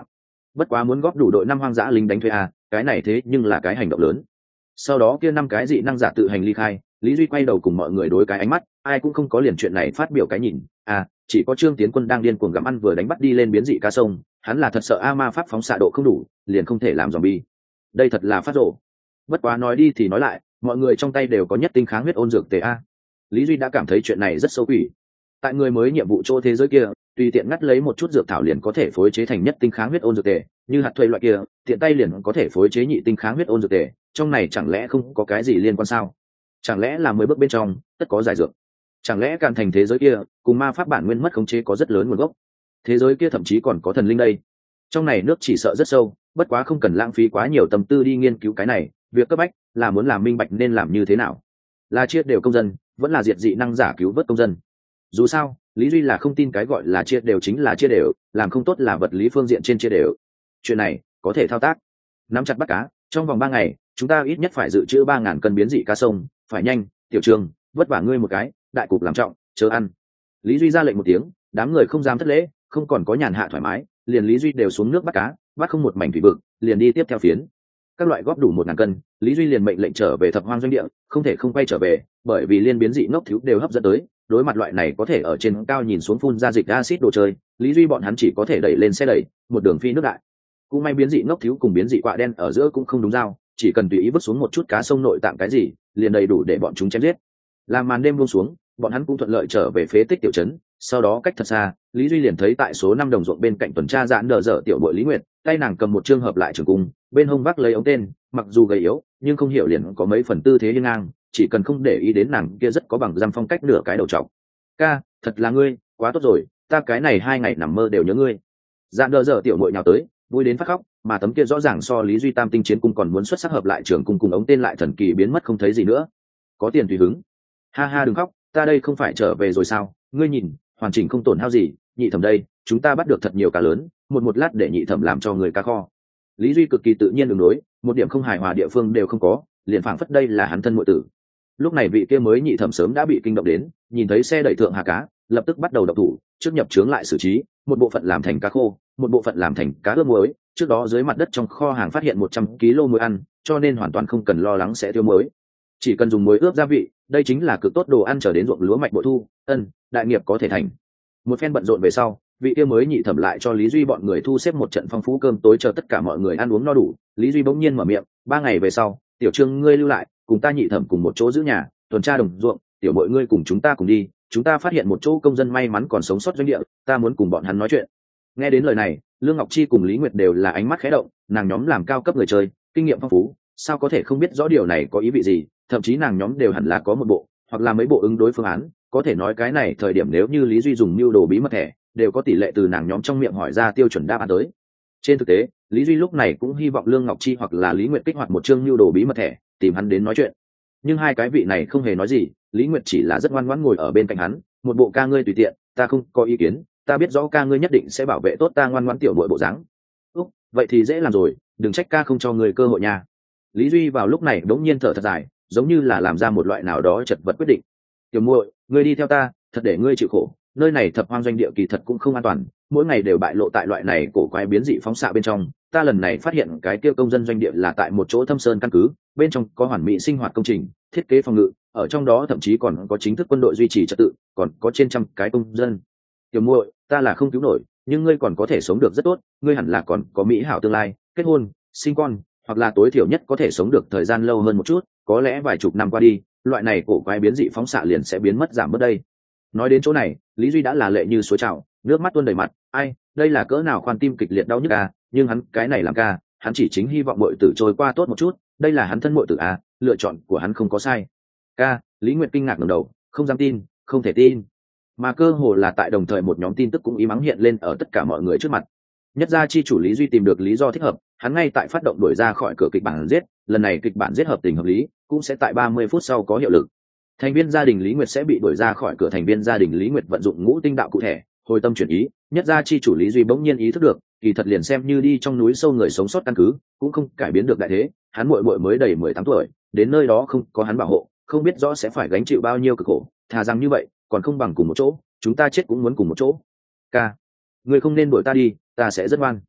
bất quá muốn góp đủ đội 5 hoang dã lính đánh thuê à, cái này thế nhưng là cái hành động lớn. Sau đó kia 5 cái dị năng giả tự hành ly khai, Lý Duy quay đầu cùng mọi người đối cái ánh mắt, ai cũng không có liền chuyện này phát biểu cái nhìn, à, chỉ có Trương Tiến Quân đang điên cuồng gặm ăn vừa đánh bắt đi lên biến dị cá sông, hắn là thật sợ a ma pháp phóng xạ độ không đủ, liền không thể làm zombie. Đây thật là phát rồ. Bất quá nói đi thì nói lại, mọi người trong tay đều có nhất tinh kháng huyết ôn dược tề a. Lý Duy đã cảm thấy chuyện này rất xấu quỷ. Tại người mới nhiệm vụ chỗ thế giới kia, tùy tiện ngắt lấy một chút dược thảo liền có thể phối chế thành nhất tinh kháng huyết ôn dược tề, như hạt thuê loại kia, tiện tay liền có thể phối chế nhị tinh kháng huyết ôn dược tề, trong này chẳng lẽ không có cái gì liên quan sao? Chẳng lẽ là 10 bước bên trong tất có giải dược? Chẳng lẽ Càn Thành thế giới kia cùng ma pháp bản nguyên mất khống chế có rất lớn nguồn gốc? Thế giới kia thậm chí còn có thần linh đây. Trong này nước chỉ sợ rất sâu, bất quá không cần lãng phí quá nhiều tâm tư đi nghiên cứu cái này, việc cấp bách là muốn làm minh bạch nên làm như thế nào. Là chia đều công dân, vẫn là diệt dị năng giả cứu vớt công dân. Dù sao, Lý Duy là không tin cái gọi là chia đều chính là chia đều, làm không tốt là vật lý phương diện trên chia đều. Chuyện này có thể thao tác. Nắm chặt bắt cá, trong vòng 3 ngày, chúng ta ít nhất phải dự trữ 3.000 cân biến dị cá sông, phải nhanh, Tiểu Trường, vất vả ngươi một cái, đại cục làm trọng, chớ ăn. Lý Duy ra lệnh một tiếng, đám người không dám thất lễ, không còn có nhàn hạ thoải mái, liền Lý Duy đều xuống nước bắt cá, bắt không một mảnh thủy vực, liền đi tiếp theo phiến. Các loại góp đủ 1.000 cân, Lý Duy liền mệnh lệnh trở về Thập Hoang doanh địa, không thể không quay trở về, bởi vì liên biến dị ngốc thiếu đều hấp dẫn tới, đối mặt loại này có thể ở trên cao nhìn xuống phun ra dịch acid đồ chơi, Lý Duy bọn hắn chỉ có thể đẩy lên xe đẩy, một đường phi nước đại. Cũng may biến dị ngốc thiếu cùng biến dị quạ đen ở giữa cũng không đúng giao, chỉ cần tùy ý vứt xuống một chút cá sông nội tạng cái gì, liền đầy đủ để bọn chúng chém giết. Làm màn đêm buông xuống, bọn hắn cũng thuận lợi trở về phế tích tiểu trấn, sau đó cách thật xa, Lý Duy liền thấy tại số 5 đồng ruộng bên cạnh tuần tra dạn đờ dở tiểu bội Lý Nguyệt, tay nàng cầm một chương hợp lại trường cung, bên hông vác lấy ống tên, mặc dù gầy yếu, nhưng không hiểu liền có mấy phần tư thế hiên ngang, chỉ cần không để ý đến nàng kia rất có bằng răm phong cách nửa cái đầu trọc. Ca, thật là ngươi, quá tốt rồi, ta cái này 2 ngày nằm mơ đều nhớ ngươi. Dạn đờ dở tiểu bội nhào tới, vui đến phát khóc, mà tấm kia rõ ràng so Lý Duy tam tinh chiến cung còn muốn xuất sắc hợp lại trường cung cùng ống tên lại thần kỳ biến mất không thấy gì nữa. Có tiền tùy hứng. Ha ha đừng khóc, ta đây không phải trở về rồi sao, ngươi nhìn, hoàn chỉnh không tổn hao gì, nhị thẩm đây, chúng ta bắt được thật nhiều cá lớn, một lát để nhị thẩm làm cho người cá kho. Lý Duy cực kỳ tự nhiên đường đối, một điểm không hài hòa địa phương đều không có, liền phảng phất đây là hắn thân muội tử. Lúc này vị kia mới nhị thẩm sớm đã bị kinh động đến, nhìn thấy xe đẩy thượng hà cá, lập tức bắt đầu động thủ, trước nhập chướng lại xử trí, một bộ phận làm thành cá khô, một bộ phận làm thành cá ướp muối, trước đó dưới mặt đất trong kho hàng phát hiện 100 kg muối ăn, cho nên hoàn toàn không cần lo lắng sẽ thiếu muối. Chỉ cần dùng muối ướp gia vị, đây chính là cực tốt đồ ăn trở đến ruộng lúa mạch bội thu, đại nghiệp có thể thành. Một phen bận rộn về sau, vị kia mới nhị thẩm lại cho Lý Duy bọn người thu xếp một trận phong phú cơm tối chờ tất cả mọi người ăn uống no đủ. Lý Duy bỗng nhiên mở miệng, 3 ngày về sau, Tiểu Trương ngươi lưu lại, cùng ta nhị thẩm cùng một chỗ giữ nhà, tuần tra đồng ruộng, tiểu mọi ngươi cùng chúng ta cùng đi, chúng ta phát hiện một chỗ công dân may mắn còn sống sót doanh địa, ta muốn cùng bọn hắn nói chuyện. Nghe đến lời này, Lương Ngọc Chi cùng Lý Nguyệt đều là ánh mắt khẽ động, nàng nhóm làm cao cấp người chơi, kinh nghiệm phong phú, sao có thể không biết rõ điều này có ý vị gì, thậm chí nàng nhóm đều hẳn là có một bộ hoặc là mấy bộ ứng đối phương án, có thể nói cái này thời điểm nếu như Lý Duy dùng mưu đồ bí mật thẻ, đều có tỷ lệ từ nàng nhóm trong miệng hỏi ra tiêu chuẩn đáp án tới. Trên thực tế, Lý Duy lúc này cũng hy vọng Lương Ngọc Chi hoặc là Lý Nguyệt kích hoạt một chương mưu đồ bí mật thẻ, tìm hắn đến nói chuyện. Nhưng hai cái vị này không hề nói gì, Lý Nguyệt chỉ là rất ngoan ngoãn ngồi ở bên cạnh hắn, một bộ ca ngươi tùy tiện, ta không có ý kiến, ta biết rõ ca ngươi nhất định sẽ bảo vệ tốt ta ngoan ngoãn tiểu muội bộ dáng. Vậy thì dễ làm rồi, đừng trách ca không cho ngươi cơ hội nha. Lý Duy vào lúc này đống nhiên thở thật dài, giống như là làm ra một loại nào đó chật vật quyết định. Tiểu muội, ngươi đi theo ta, thật để ngươi chịu khổ, nơi này Thập Hoang doanh địa kỳ thật cũng không an toàn, mỗi ngày đều bại lộ tại loại này cổ quái biến dị phóng xạ bên trong. Ta lần này phát hiện cái kia công dân doanh địa là tại một chỗ thâm sơn căn cứ, bên trong có hoàn mỹ sinh hoạt công trình, thiết kế phòng ngự, ở trong đó thậm chí còn có chính thức quân đội duy trì trật tự, còn có trên trăm cái công dân. Tiểu muội, ta là không cứu nổi, nhưng ngươi còn có thể sống được rất tốt, ngươi hẳn là còn có mỹ hảo tương lai, kết hôn, sinh con, hoặc là tối thiểu nhất có thể sống được thời gian lâu hơn một chút, có lẽ vài chục năm qua đi, loại này cổ quái biến dị phóng xạ liền sẽ biến mất giảm bớt đây. Nói đến chỗ này, Lý Duy đã là lệ như suối trào, nước mắt tuôn đầy mặt, ai, đây là cỡ nào khoan tim kịch liệt đau nhức à, nhưng hắn cái này làm ca, hắn chỉ chính hy vọng muội tử trôi qua tốt một chút, đây là hắn thân muội tử à, lựa chọn của hắn không có sai. Ca, Lý Nguyệt kinh ngạc ngẩng đầu, không dám tin, không thể tin. Mà cơ hồ là tại đồng thời một nhóm tin tức cũng ý mắng hiện lên ở tất cả mọi người trước mặt. Nhất gia chi chủ Lý Duy tìm được lý do thích hợp, hắn ngay tại phát động đuổi ra khỏi cửa kịch bản giết, lần này kịch bản giết hợp tình hợp lý, cũng sẽ tại 30 phút sau có hiệu lực. Thành viên gia đình Lý Nguyệt sẽ bị đuổi ra khỏi cửa, thành viên gia đình Lý Nguyệt vận dụng ngũ tinh đạo cụ thể, hồi tâm chuyển ý, nhất gia chi chủ Lý Duy bỗng nhiên ý thức được, kỳ thật liền xem như đi trong núi sâu người sống sót căn cứ, cũng không cải biến được đại thế, hắn muội muội mới đầy 18 tuổi, đến nơi đó không có hắn bảo hộ, không biết rõ sẽ phải gánh chịu bao nhiêu cực khổ, thà rằng như vậy, còn không bằng cùng một chỗ, chúng ta chết cũng muốn cùng một chỗ. Ca, ngươi không nên đuổi ta đi, ta sẽ rất ngoan.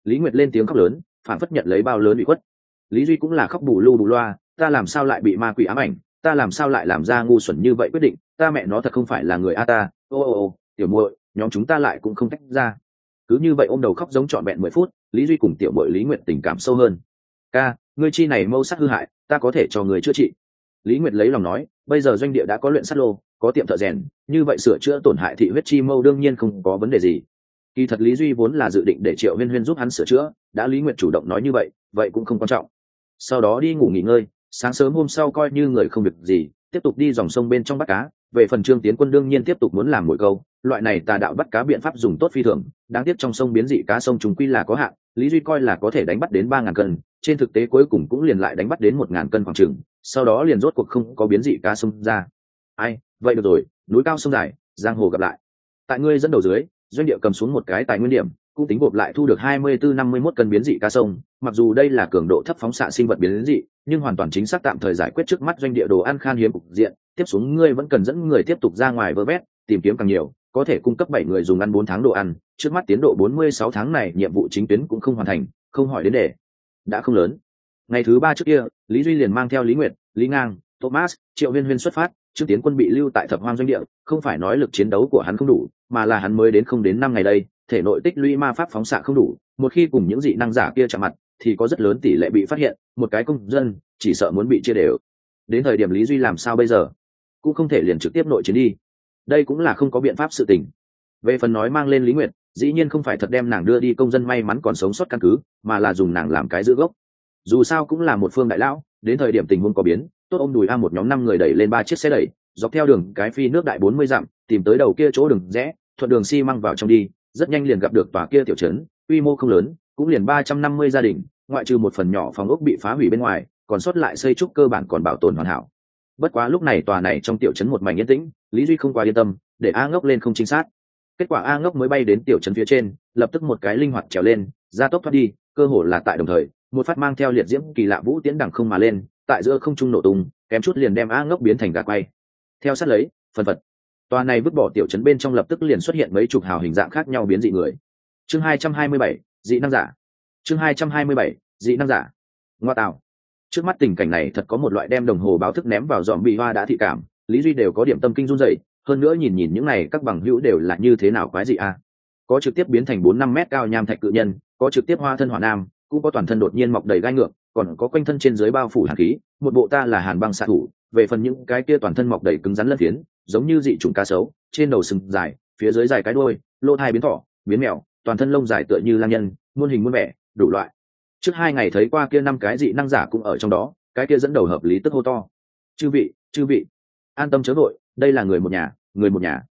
Lý Nguyệt lên tiếng khóc lớn, phản phất nhận lấy bao lớn bị khuất. Lý Duy cũng là khóc bù lu bù loa, ta làm sao lại bị ma quỷ ám ảnh, ta làm sao lại làm ra ngu xuẩn như vậy quyết định, ta mẹ nó thật không phải là người a ta, ô, tiểu muội, nhóm chúng ta lại cũng không tách ra. Cứ như vậy ôm đầu khóc giống trọn vẹn 10 phút, Lý Duy cùng tiểu muội Lý Nguyệt tình cảm sâu hơn. Ca, ngươi chi này mâu sát hư hại, ta có thể cho người chữa trị. Lý Nguyệt lấy lòng nói, bây giờ doanh địa đã có luyện sắt lô, có tiệm thợ rèn, như vậy sửa chữa tổn hại thị huyết chi mâu đương nhiên không có vấn đề gì. Kỳ thật Lý Duy vốn là dự định để Triệu Huyên Huyên giúp hắn sửa chữa, đã Lý Nguyệt chủ động nói như vậy cũng không quan trọng. Sau đó đi ngủ nghỉ ngơi, sáng sớm hôm sau coi như người không việc gì, tiếp tục đi dòng sông bên trong bắt cá. Về phần Trương Tiến Quân đương nhiên tiếp tục muốn làm mồi câu, loại này tà đạo bắt cá biện pháp dùng tốt phi thường, đáng tiếc trong sông biến dị cá sông chúng quy là có hạn, Lý Duy coi là có thể đánh bắt đến 3.000 cân, trên thực tế cuối cùng cũng liền lại đánh bắt đến 1.000 cân khoảng chừng, sau đó liền rốt cuộc không có biến dị cá sông ra. Ai, vậy được rồi, núi cao sông dài, giang hồ gặp lại. Tại ngươi dẫn đầu dưới, doanh địa cầm xuống một cái tài nguyên điểm, cũng tính gộp lại thu được 24-51 cân biến dị cá sông, mặc dù đây là cường độ thấp phóng xạ sinh vật biến dị, nhưng hoàn toàn chính xác tạm thời giải quyết trước mắt doanh địa đồ ăn khan hiếm cục diện, tiếp xuống ngươi vẫn cần dẫn người tiếp tục ra ngoài vơ vét, tìm kiếm càng nhiều, có thể cung cấp 7 người dùng ăn 4 tháng đồ ăn, trước mắt tiến độ 46 tháng này nhiệm vụ chính tuyến cũng không hoàn thành, không hỏi đến đề đã không lớn. Ngày thứ 3 trước kia, Lý Duy liền mang theo Lý Nguyệt, Lý Ngang, Thomas, Triệu Huyên Huyên xuất phát, Trương Tiến Quân bị lưu tại Thập Hoang doanh địa, không phải nói lực chiến đấu của hắn không đủ, mà là hắn mới đến không đến 5 ngày đây, thể nội tích lũy ma pháp phóng xạ không đủ, một khi cùng những dị năng giả kia chạm mặt, thì có rất lớn tỷ lệ bị phát hiện, một cái công dân chỉ sợ muốn bị chia đều. Đến thời điểm Lý Duy làm sao bây giờ? Cũng không thể liền trực tiếp nội chiến đi. Đây cũng là không có biện pháp sự tình. Về phần nói mang lên Lý Nguyệt, dĩ nhiên không phải thật đem nàng đưa đi công dân may mắn còn sống sót căn cứ, mà là dùng nàng làm cái giữ gốc. Dù sao cũng là một phương đại lão, đến thời điểm tình huống có biến, tốt ôm đùi một nhóm 5 người đẩy lên 3 chiếc xe đẩy, dọc theo đường cái phi nước đại 40 dặm, tìm tới đầu kia chỗ đường rẽ, thuận đường xi măng vào trong đi, rất nhanh liền gặp được tòa kia tiểu trấn, quy mô không lớn, cũng liền 350 gia đình, ngoại trừ một phần nhỏ phòng ốc bị phá hủy bên ngoài, còn sót lại xây trúc cơ bản còn bảo tồn hoàn hảo. Bất quá lúc này tòa này trong tiểu trấn một mảnh yên tĩnh, Lý Duy không quá yên tâm, để A Ngốc lên không chính xác. Kết quả A Ngốc mới bay đến tiểu trấn phía trên, lập tức một cái linh hoạt trèo lên, ra tốc thoát đi, cơ hồ là tại đồng thời, một phát mang theo liệt diễm kỳ lạ vũ tiễn đằng không mà lên, tại giữa không trung nổ tung, kém chút liền đem A Ngốc biến thành gà quay. Theo sát lấy, phần phật, tòa này vứt bỏ tiểu trấn bên trong lập tức liền xuất hiện mấy chục hào hình dạng khác nhau biến dị người. Chương 227, dị năng giả. Chương 227, dị năng giả. Ngoa tạo. Trước mắt tình cảnh này thật có một loại đem đồng hồ báo thức ném vào dòm bị hoa đã thị cảm, Lý Duy đều có điểm tâm kinh run rẩy, hơn nữa nhìn những này các bằng hữu đều là như thế nào quái dị a. Có trực tiếp biến thành 4-5 mét cao nham thạch cự nhân, có trực tiếp hoa thân hỏa nam, cũng có toàn thân đột nhiên mọc đầy gai ngược, còn có quanh thân trên dưới bao phủ hàn khí, một bộ ta là hàn băng xạ thủ. Về phần những cái kia toàn thân mọc đầy cứng rắn lân phiến, giống như dị trùng cá sấu, trên đầu sừng dài, phía dưới dài cái đuôi, lỗ tai biến thỏ, biến mèo, toàn thân lông dài tựa như lang nhân, muôn hình muôn vẻ, đủ loại. Trước 2 ngày thấy qua kia 5 cái dị năng giả cũng ở trong đó, cái kia dẫn đầu hợp lý tức hô to: chư vị, an tâm chớ vội, đây là người một nhà, người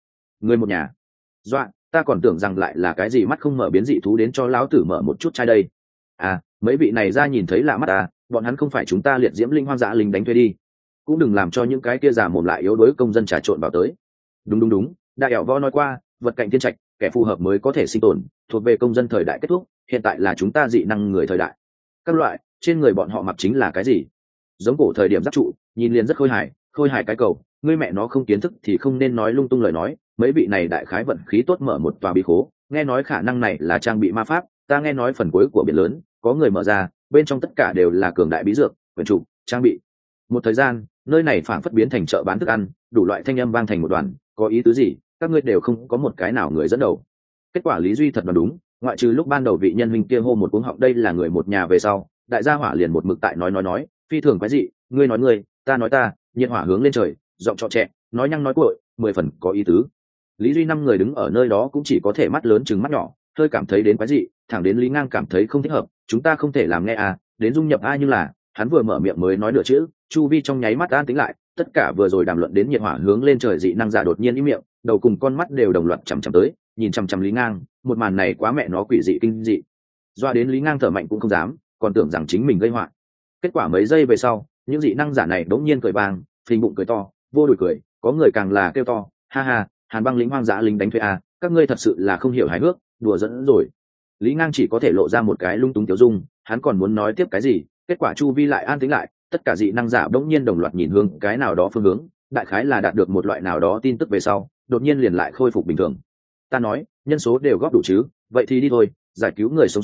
một nhà. Dọa, ta còn tưởng rằng lại là cái gì mắt không mở biến dị thú đến cho lão tử mở một chút chai đây. À, mấy vị này ra nhìn thấy lạ mắt à, bọn hắn không phải chúng ta liệt diễm linh hoang dã lính đánh thuê đi. Cũng đừng làm cho những cái kia giả mồm lại yếu đuối công dân trà trộn vào tới. Đúng, đại ẻo vo nói qua, vật cạnh thiên trạch, kẻ phù hợp mới có thể sinh tồn, thuộc về công dân thời đại kết thúc, hiện tại là chúng ta dị năng người thời đại. Các loại, trên người bọn họ mặc chính là cái gì? Giống cổ thời điểm giáp trụ, nhìn liền rất khôi hài cái cầu, ngươi mẹ nó không kiến thức thì không nên nói lung tung lời nói, mấy vị này đại khái vận khí tốt mở một tòa bí khố, nghe nói khả năng này là trang bị ma pháp, ta nghe nói phần cuối của biển lớn, có người mở ra, bên trong tất cả đều là cường đại bí dược, quyển trục, trang bị. Một thời gian, nơi này phảng phất biến thành chợ bán thức ăn, đủ loại thanh âm vang thành một đoàn, có ý tứ gì, các ngươi đều không có một cái nào người dẫn đầu. Kết quả Lý Duy thật là đúng, ngoại trừ lúc ban đầu vị nhân huynh kia hô một cuống họng đây là người một nhà về sau, đại gia hỏa liền một mực tại nói, phi thường quái dị, ngươi nói ngươi, ta nói ta, nhiệt hỏa hướng lên trời, giọng trọ trẻ, nói nhăng nói cuội, 10 phần có ý tứ. Lý Duy 5 người đứng ở nơi đó cũng chỉ có thể mắt lớn chừng mắt nhỏ, hơi cảm thấy đến quái dị, thẳng đến Lý Ngang cảm thấy không thích hợp, chúng ta không thể làm nghe à, đến dung nhập ai, nhưng là hắn vừa mở miệng mới nói nửa chữ, chu vi trong nháy mắt an tĩnh lại, tất cả vừa rồi đàm luận đến nhiệt hỏa hướng lên trời dị năng giả đột nhiên im miệng, đầu cùng con mắt đều đồng loạt chằm tới, nhìn chằm Lý Ngang, một màn này quá mẹ nó quỷ dị kinh dị. Doa đến Lý Ngang thở mạnh cũng không dám, còn tưởng rằng chính mình gây họa. Kết quả mấy giây về sau, những dị năng giả này đống nhiên cười vang, phình bụng cười to, vô đùi cười, có người càng là kêu to, ha ha, Hàn Băng lính hoang dã lính đánh thuê à, các ngươi thật sự là không hiểu hài hước, đùa dẫn rồi. Lý Ngang chỉ có thể lộ ra một cái lung túng tiểu dung, hắn còn muốn nói tiếp cái gì, kết quả chu vi lại an tĩnh lại, tất cả dị năng giả đống nhiên đồng loạt nhìn hướng cái nào đó phương hướng, đại khái là đạt được một loại nào đó tin tức về sau, đột nhiên liền lại khôi phục bình thường. Ta nói, nhân số đều góp đủ chứ, vậy thì đi thôi, giải cứu người sống sót,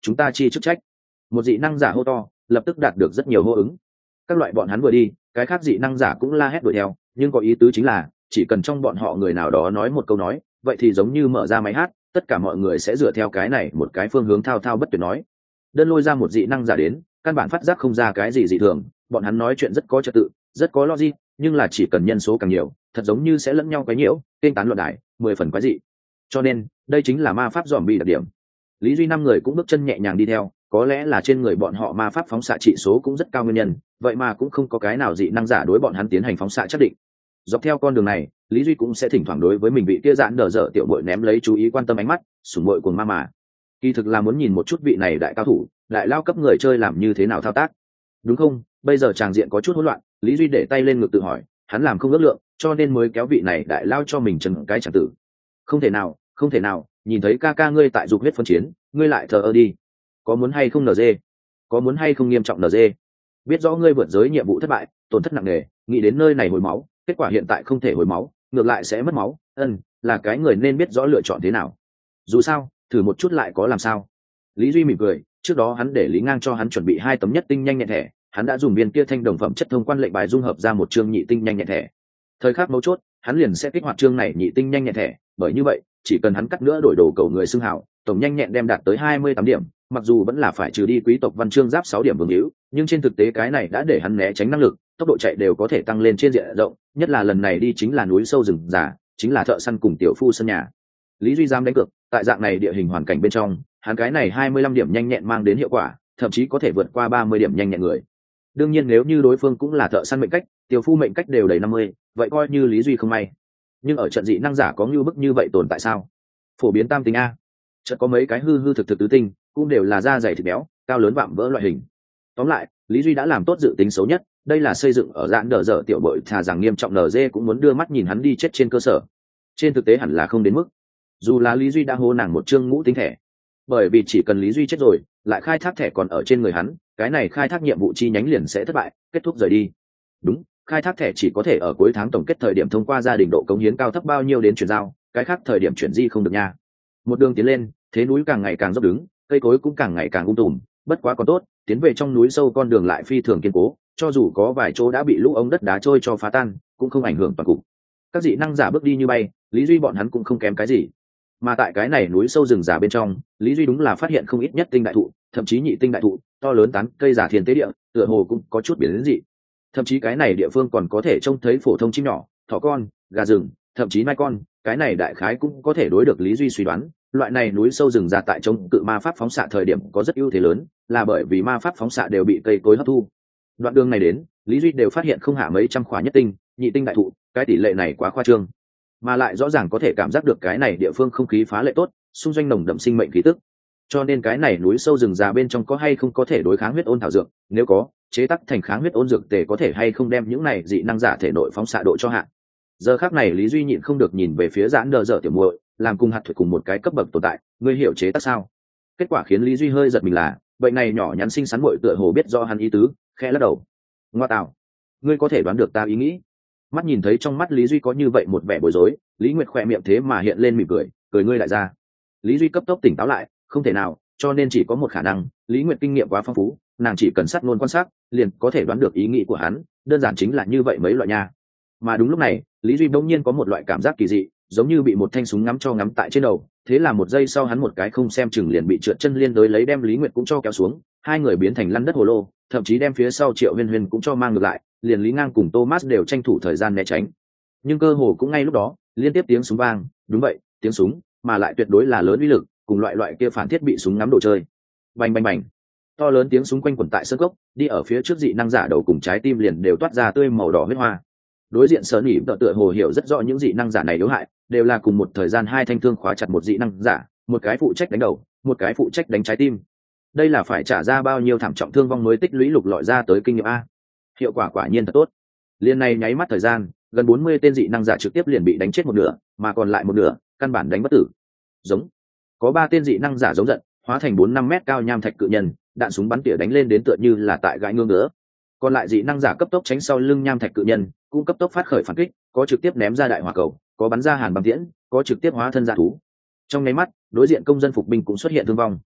chúng ta chi chức trách. Một dị năng giả hô to, lập tức đạt được rất nhiều hô ứng. Các loại bọn hắn vừa đi, cái khác dị năng giả cũng la hét đuổi theo, nhưng có ý tứ chính là chỉ cần trong bọn họ người nào đó nói một câu nói, vậy thì giống như mở ra máy hát, tất cả mọi người sẽ dựa theo cái này một cái phương hướng thao thao bất tuyệt nói. Đơn lôi ra một dị năng giả đến, căn bản phát giác không ra cái gì dị thường, bọn hắn nói chuyện rất có trật tự, rất có logic, nhưng là chỉ cần nhân số càng nhiều, thật giống như sẽ lẫn nhau quấy nhiễu, kênh tán loạn đài, 10 phần quái dị. Cho nên, đây chính là ma pháp zombie đặc điểm. Lý Duy 5 người cũng bước chân nhẹ nhàng đi theo, có lẽ là trên người bọn họ ma pháp phóng xạ trị số cũng rất cao nguyên nhân, vậy mà cũng không có cái nào dị năng giả đối bọn hắn tiến hành phóng xạ chắc định. Dọc theo con đường này, Lý Duy cũng sẽ thỉnh thoảng đối với mình vị kia dạn đờ dở tiểu bội ném lấy chú ý quan tâm ánh mắt, sủng bội cuồng ma mà. Kỳ thực là muốn nhìn một chút vị này đại cao thủ, đại lao cấp người chơi làm như thế nào thao tác. Đúng không? Bây giờ tràng diện có chút hỗn loạn, Lý Duy để tay lên ngực tự hỏi, hắn làm không ước lượng, cho nên mới kéo vị này đại lao cho mình trần cái chẳng tử. Không thể nào, không thể nào, nhìn thấy ca ca ngươi tại dục huyết phân chiến, ngươi lại thờ ơ đi. Có muốn hay không NG? Có muốn hay không nghiêm trọng NG? Biết rõ ngươi vượt giới nhiệm vụ thất bại, tổn thất nặng nề, nghĩ đến nơi này hồi máu, kết quả hiện tại không thể hồi máu, ngược lại sẽ mất máu, là cái người nên biết rõ lựa chọn thế nào. Dù sao, thử một chút lại có làm sao. Lý Duy mỉm cười, trước đó hắn để Lý Ngang cho hắn chuẩn bị 2 tấm nhất tinh nhanh nhẹn thẻ, hắn đã dùng viên kia thanh đồng phẩm chất thông quan lệnh bài dung hợp ra một chương nhị tinh nhanh nhẹn thẻ. Thời khắc mấu chốt, hắn liền sẽ kích hoạt chương này nhị tinh nhanh nhẹn thẻ, bởi như vậy, chỉ cần hắn cắt nữa đổi đồ cầu người xưng hảo, tổng nhanh nhẹn đem đạt tới 28 điểm, mặc dù vẫn là phải trừ đi quý tộc văn chương giáp 6 điểm vương hữu, nhưng trên thực tế cái này đã để hắn né tránh năng lực, tốc độ chạy đều có thể tăng lên trên diện rộng, nhất là lần này đi chính là núi sâu rừng già, chính là thợ săn cùng tiểu phu sân nhà. Lý Duy dám đánh cược, tại dạng này địa hình hoàn cảnh bên trong, hắn cái này 25 điểm nhanh nhẹn mang đến hiệu quả, thậm chí có thể vượt qua 30 điểm nhanh nhẹn người. Đương nhiên nếu như đối phương cũng là thợ săn mệnh cách, tiểu phu mệnh cách đều đầy 50, vậy coi như Lý Duy không may. Nhưng ở trận dị năng giả có như bức như vậy tồn tại sao? Phổ biến tam tính a. Chợt có mấy cái hư thực tứ tinh, cũng đều là da dày thịt béo, cao lớn vạm vỡ loại hình. Tóm lại, Lý Duy đã làm tốt dự tính xấu nhất, đây là xây dựng ở dạng đờ dở tiểu bội thà rằng nghiêm trọng NG cũng muốn đưa mắt nhìn hắn đi chết trên cơ sở. Trên thực tế hẳn là không đến mức. Dù là Lý Duy đã hô nàng một chương ngũ tính thẻ, bởi vì chỉ cần Lý Duy chết rồi, lại khai thác thẻ còn ở trên người hắn, cái này khai thác nhiệm vụ chi nhánh liền sẽ thất bại, kết thúc rời đi. Đúng, khai thác thẻ chỉ có thể ở cuối tháng tổng kết thời điểm thông qua gia đình độ cống hiến cao thấp bao nhiêu đến chuyển giao, cái khác thời điểm chuyển di không được nha. Một đường tiến lên, thế núi càng ngày càng dốc đứng, cây cối cũng càng ngày càng tùm, bất quá còn tốt, tiến về trong núi sâu con đường lại phi thường kiên cố, cho dù có vài chỗ đã bị lũ ống đất đá trôi cho phá tan, cũng không ảnh hưởng toàn cục. Các dị năng giả bước đi như bay, Lý Duy bọn hắn cũng không kém cái gì. Mà tại cái này núi sâu rừng già bên trong, Lý Duy đúng là phát hiện không ít nhất tinh đại thụ, thậm chí nhị tinh đại thụ, to lớn tán cây giả thiên tế địa, tựa hồ cũng có chút biến dị. Thậm chí cái này địa phương còn có thể trông thấy phổ thông chim nhỏ, thỏ con, gà rừng, thậm chí mai con, cái này đại khái cũng có thể đối được Lý Duy suy đoán, loại này núi sâu rừng già tại chống cự ma pháp phóng xạ thời điểm có rất ưu thế lớn, là bởi vì ma pháp phóng xạ đều bị cây cối hấp thu. Đoạn đường này đến, Lý Duy đều phát hiện không hạ mấy trăm khỏa nhất tinh, nhị tinh đại thụ, cái tỷ lệ này quá khoa trương, mà lại rõ ràng có thể cảm giác được cái này địa phương không khí phá lệ tốt, xung doanh nồng đậm sinh mệnh khí tức. Cho nên cái này núi sâu rừng già bên trong có hay không có thể đối kháng huyết ôn thảo dược, nếu có, chế tác thành kháng huyết ôn dược tề có thể hay không đem những này dị năng giả thể nội phóng xạ độ cho hạ. Giờ khắc này Lý Duy nhịn không được nhìn về phía giãn đờ dở tiểu muội, làm cùng hạt thuật cùng một cái cấp bậc tồn tại, ngươi hiểu chế tác sao? Kết quả khiến Lý Duy hơi giật mình là, bệnh này nhỏ nhắn xinh xắn muội tựa hồ biết do hắn ý tứ, khẽ lắc đầu. Ngoa tạo, ngươi có thể đoán được ta ý nghĩ? Mắt nhìn thấy trong mắt Lý Duy có như vậy một vẻ bối rối, Lý Nguyệt khỏe miệng thế mà hiện lên mỉm cười, cười ngươi lại ra. Lý Duy cấp tốc tỉnh táo lại, không thể nào, cho nên chỉ có một khả năng, Lý Nguyệt kinh nghiệm quá phong phú, nàng chỉ cần sát ngôn quan sát, liền có thể đoán được ý nghĩ của hắn, đơn giản chính là như vậy mấy loại nha. Mà đúng lúc này, Lý Duy bỗng nhiên có một loại cảm giác kỳ dị, giống như bị một thanh súng ngắm cho ngắm tại trên đầu, thế là một giây sau hắn một cái không xem chừng liền bị trượt chân liên đối lấy đem Lý Nguyệt cũng cho kéo xuống, hai người biến thành lăn đất hồ lô, thậm chí đem phía sau Triệu Huyên Huyên cũng cho mang ngược lại, liền Lý Ngang cùng Thomas đều tranh thủ thời gian né tránh. Nhưng cơ hồ cũng ngay lúc đó, liên tiếp tiếng súng vang, đúng vậy, tiếng súng, mà lại tuyệt đối là lớn uy lực, cùng loại kia phản thiết bị súng ngắm đồ chơi. Bành bành bành. To lớn tiếng súng quanh quẩn tại sân gốc, đi ở phía trước dị năng giả đầu cùng trái tim liền đều toát ra tươi màu đỏ huyết hoa. Đối diện Sở Nỉ tựa hồ hiểu rất rõ những dị năng giả này yếu hại, đều là cùng một thời gian hai thanh thương khóa chặt một dị năng giả, một cái phụ trách đánh đầu, một cái phụ trách đánh trái tim. Đây là phải trả ra bao nhiêu thảm trọng thương vong mới tích lũy lục lọi ra tới kinh nghiệm a. Hiệu quả quả nhiên thật tốt. Liên này nháy mắt thời gian, gần 40 tên dị năng giả trực tiếp liền bị đánh chết một nửa, mà còn lại một nửa, căn bản đánh bất tử. Giống. Có 3 tên dị năng giả giống giận, hóa thành 4-5 mét cao nham thạch cự nhân, đạn súng bắn tỉa đánh lên đến tựa như là tại gãi ngưỡng nữa. Còn lại dị năng giả cấp tốc tránh sau lưng nham thạch cự nhân, cũng cấp tốc phát khởi phản kích, có trực tiếp ném ra đại hỏa cầu, có bắn ra hàn băng tiễn, có trực tiếp hóa thân giả thú. Trong nháy mắt, đối diện công dân phục binh cũng xuất hiện thương vong.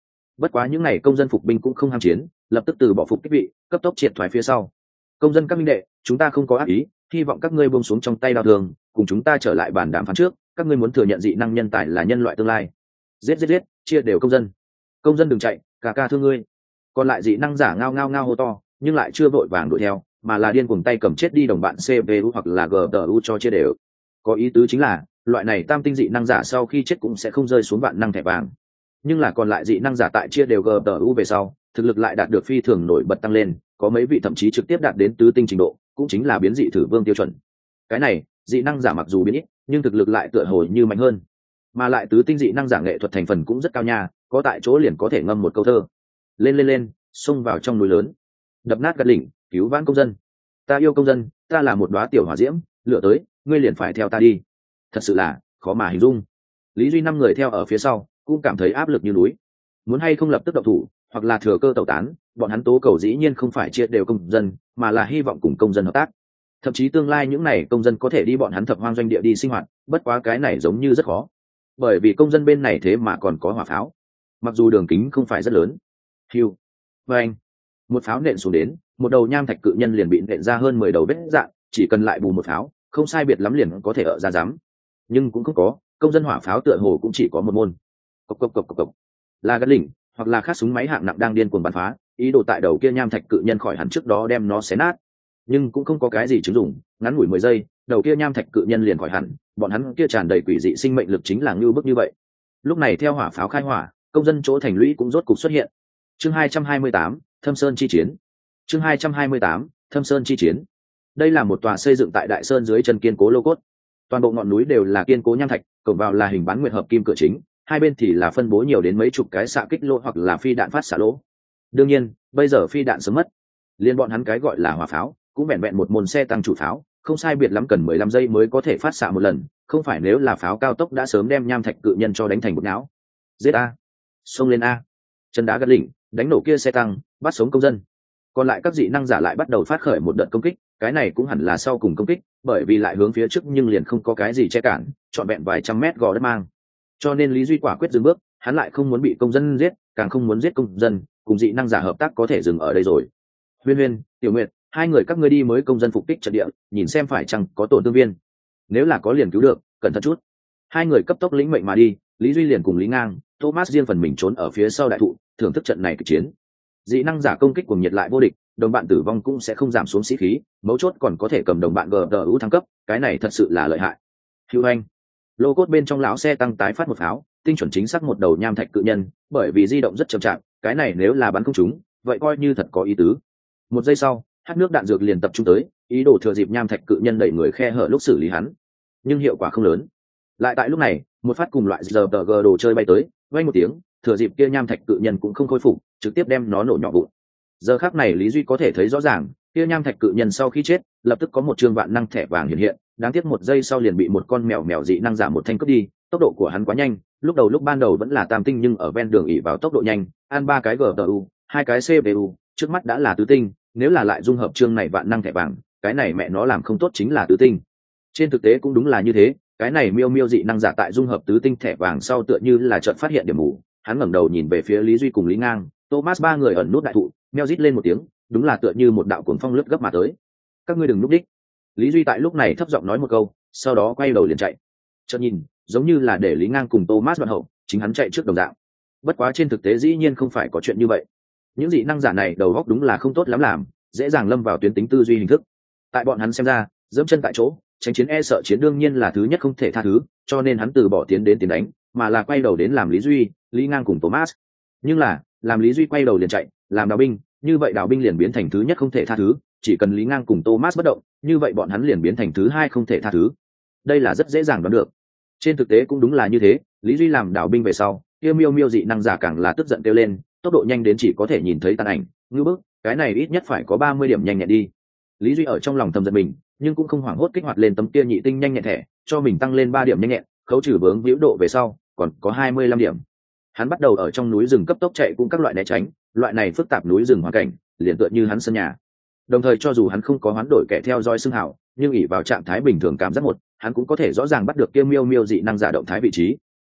Bất quá những n à y công dân phục binh cũng không ham chiến, lập tức từ bỏ phục kích vị, cấp tốc triệt thoái phía sau. Công dân các minh đệ, chúng ta không có ác ý, hy vọng các ngươi buông xuống trong tay đao thường, cùng chúng ta trở lại bàn đàm phán trước. Các ngươi muốn thừa nhận dị năng nhân tài là nhân loại tương lai. Giết giết giết, chia đều công dân đừng chạy, ca ca thương ngươi. Còn lại dị năng giả ngao ngao ngao hô to, nhưng lại chưa vội vàng đuổi theo, mà là điên cuồng tay cầm chết đi đồng bạn CPU hoặc là GTU cho chia đều. Có ý tứ chính là loại này tam tinh dị năng giả sau khi chết cũng sẽ không rơi xuống vạn năng thẻ vàng, nhưng là còn lại dị năng giả tại chia đều GTU về sau, thực lực lại đạt được phi thường nổi bật tăng lên, có mấy vị thậm chí trực tiếp đạt đến tứ tinh trình độ, cũng chính là biến dị thử vương tiêu chuẩn. Cái này dị năng giả mặc dù biến ít, nhưng thực lực lại tựa hồ như mạnh hơn, mà lại tứ tinh dị năng giả nghệ thuật thành phần cũng rất cao nha, có tại chỗ liền có thể ngâm một câu thơ. Lên lên lên, xông vào trong núi lớn, đập nát gạt lỉnh, cứu vãn công dân. Ta yêu công dân, ta là một đóa tiểu hỏa diễm, lửa tới, ngươi liền phải theo ta đi. Thật sự là khó mà hình dung. Lý Duy 5 người theo ở phía sau, cũng cảm thấy áp lực như núi. Muốn hay không lập tức động thủ, hoặc là thừa cơ tẩu tán, bọn hắn tố cầu dĩ nhiên không phải chia đều công dân, mà là hy vọng cùng công dân hợp tác. Thậm chí tương lai những này công dân có thể đi bọn hắn thập hoang doanh địa đi sinh hoạt, bất quá cái này giống như rất khó. Bởi vì công dân bên này thế mà còn có hỏa pháo. Mặc dù đường kính không phải rất lớn. Hưu. Và anh. Một pháo nện xuống đến, một đầu nham thạch cự nhân liền bị nện ra hơn 10 đầu vết dạn, chỉ cần lại bù một pháo, không sai biệt lắm liền có thể ở ra dám. Nhưng cũng không có, công dân hỏa pháo tựa hồ cũng chỉ có một môn. Cộc cộc cộc cộc cộc. Là gắt lỉnh, hoặc là khác súng máy hạng nặng đang điên cuồng bắn phá, ý đồ tại đầu kia nham thạch cự nhân khỏi hẳn trước đó đem nó xé nát. Nhưng cũng không có cái gì chứng dụng, ngắn ngủi 10 giây, đầu kia nham thạch cự nhân liền khỏi hẳn, bọn hắn kia tràn đầy quỷ dị sinh mệnh lực chính là ngưu bức như vậy. Lúc này theo hỏa pháo khai hỏa, công dân chỗ thành lũy cũng rốt cục xuất hiện. Chương 228, Thâm Sơn chi chiến. Chương 228, Thâm Sơn chi chiến. Đây là một tòa xây dựng tại Đại Sơn dưới chân kiên cố lô cốt. Toàn bộ ngọn núi đều là kiên cố nham thạch, cổng vào là hình bán nguyệt hợp kim cửa chính, hai bên thì là phân bố nhiều đến mấy chục cái xạ kích lỗ hoặc là phi đạn phát xạ lỗ. Đương nhiên, bây giờ phi đạn sớm mất. Liên bọn hắn cái gọi là hỏa pháo, cũng vẹn vẹn một môn xe tăng chủ pháo, không sai biệt lắm cần 15 giây mới có thể phát xạ một lần, không phải nếu là pháo cao tốc đã sớm đem nham thạch cự nhân cho đánh thành bột não. Giết a, xông lên a. Chân đá gắt lỉnh, đánh nổ kia xe tăng, bắt sống công dân. Còn lại các dị năng giả lại bắt đầu phát khởi một đợt công kích, cái này cũng hẳn là sau cùng công kích, bởi vì lại hướng phía trước nhưng liền không có cái gì che cản, trọn vẹn vài trăm mét gò đất mang. Cho nên Lý Duy quả quyết dừng bước, hắn lại không muốn bị công dân giết, càng không muốn giết công dân, cùng dị năng giả hợp tác có thể dừng ở đây rồi. Huyên Huyên, Tiểu Nguyệt, hai người các ngươi đi mới công dân phục kích trận địa, nhìn xem phải chăng có tổn thương viên. Nếu là có liền cứu được, cẩn thận chút. Hai người cấp tốc lĩnh mệnh mà đi, Lý Duy liền cùng Lý Ngang, Thomas riêng phần mình trốn ở phía sau đại thụ, thưởng thức trận này kịch chiến. Dị năng giả công kích cuồng nhiệt lại vô địch, đồng bạn tử vong cũng sẽ không giảm xuống sĩ khí, mấu chốt còn có thể cầm đồng bạn GTU thăng cấp, cái này thật sự là lợi hại. Hữu Anh, lô cốt bên trong lão xe tăng tái phát một pháo, tinh chuẩn chính xác một đầu nham thạch cự nhân, bởi vì di động rất chậm chạp, cái này nếu là bắn không trúng, vậy coi như thật có ý tứ. Một giây sau, hát nước đạn dược liền tập trung tới, ý đồ thừa dịp nham thạch cự nhân đẩy người khe hở lúc xử lý hắn, nhưng hiệu quả không lớn. Lại tại lúc này, một phát cùng loại RPG đồ chơi bay tới, vang một tiếng, thừa dịp kia nham thạch cự nhân cũng không khôi phục, trực tiếp đem nó nổ nhỏ vụn. Giờ khắc này Lý Duy có thể thấy rõ ràng, kia nham thạch cự nhân sau khi chết, lập tức có một chương vạn năng thẻ vàng hiện hiện, đáng tiếc một giây sau liền bị một con mèo mèo dị năng giả một thanh cướp đi, tốc độ của hắn quá nhanh, lúc ban đầu vẫn là tam tinh nhưng ở ven đường ỉ vào tốc độ nhanh, ăn 3 cái GTU, 2 cái CPU, trước mắt đã là tứ tinh, nếu là lại dung hợp chương này vạn năng thẻ vàng, cái này mẹ nó làm không tốt chính là tứ tinh. Trên thực tế cũng đúng là như thế, cái này miêu miêu dị năng giả tại dung hợp tứ tinh thẻ vàng sau tựa như là chợt phát hiện điểm mù, hắn ngẩng đầu nhìn về phía Lý Duy cùng Lý Ngang, Thomas ba người ẩn nút đại thụ, meo rít lên một tiếng, đúng là tựa như một đạo cuồng phong lướt gấp mà tới. Các ngươi đừng núp đích. Lý Duy tại lúc này thấp giọng nói một câu, sau đó quay đầu liền chạy. Chợt nhìn, giống như là để Lý Ngang cùng Thomas đoạn hậu, chính hắn chạy trước đồng dạng. Bất quá trên thực tế dĩ nhiên không phải có chuyện như vậy. Những dị năng giả này đầu óc đúng là không tốt lắm làm, dễ dàng lâm vào tuyến tính tư duy hình thức. Tại bọn hắn xem ra, dẫm chân tại chỗ, tránh chiến e sợ chiến đương nhiên là thứ nhất không thể tha thứ, cho nên hắn từ bỏ tiến đến tiến đánh, mà là quay đầu đến làm Lý Duy, Lý Ngang cùng Thomas. Nhưng là, làm Lý Duy quay đầu liền chạy, làm đào binh, như vậy đào binh liền biến thành thứ nhất không thể tha thứ, chỉ cần Lý Ngang cùng Thomas bất động, như vậy bọn hắn liền biến thành thứ hai không thể tha thứ. Đây là rất dễ dàng đoán được. Trên thực tế cũng đúng là như thế, Lý Duy làm đào binh về sau, kia miêu miêu dị năng giả càng là tức giận kêu lên, tốc độ nhanh đến chỉ có thể nhìn thấy tàn ảnh, ngư bức, cái này ít nhất phải có 30 điểm nhanh nhẹn đi. Lý Duy ở trong lòng thầm giận mình, nhưng cũng không hoảng hốt kích hoạt lên tấm kia nhị tinh nhanh nhẹn thẻ, cho mình tăng lên 3 điểm nhanh nhẹn, khấu trừ vướng víu độ về sau, còn có 25 điểm. Hắn bắt đầu ở trong núi rừng cấp tốc chạy cũng các loại né tránh, loại này phức tạp núi rừng hoàn cảnh, liền tựa như hắn sân nhà. Đồng thời cho dù hắn không có hoán đổi kẻ theo dõi xưng hào, nhưng ỷ vào trạng thái bình thường cảm giác một, hắn cũng có thể rõ ràng bắt được kia miêu miêu dị năng giả động thái vị trí.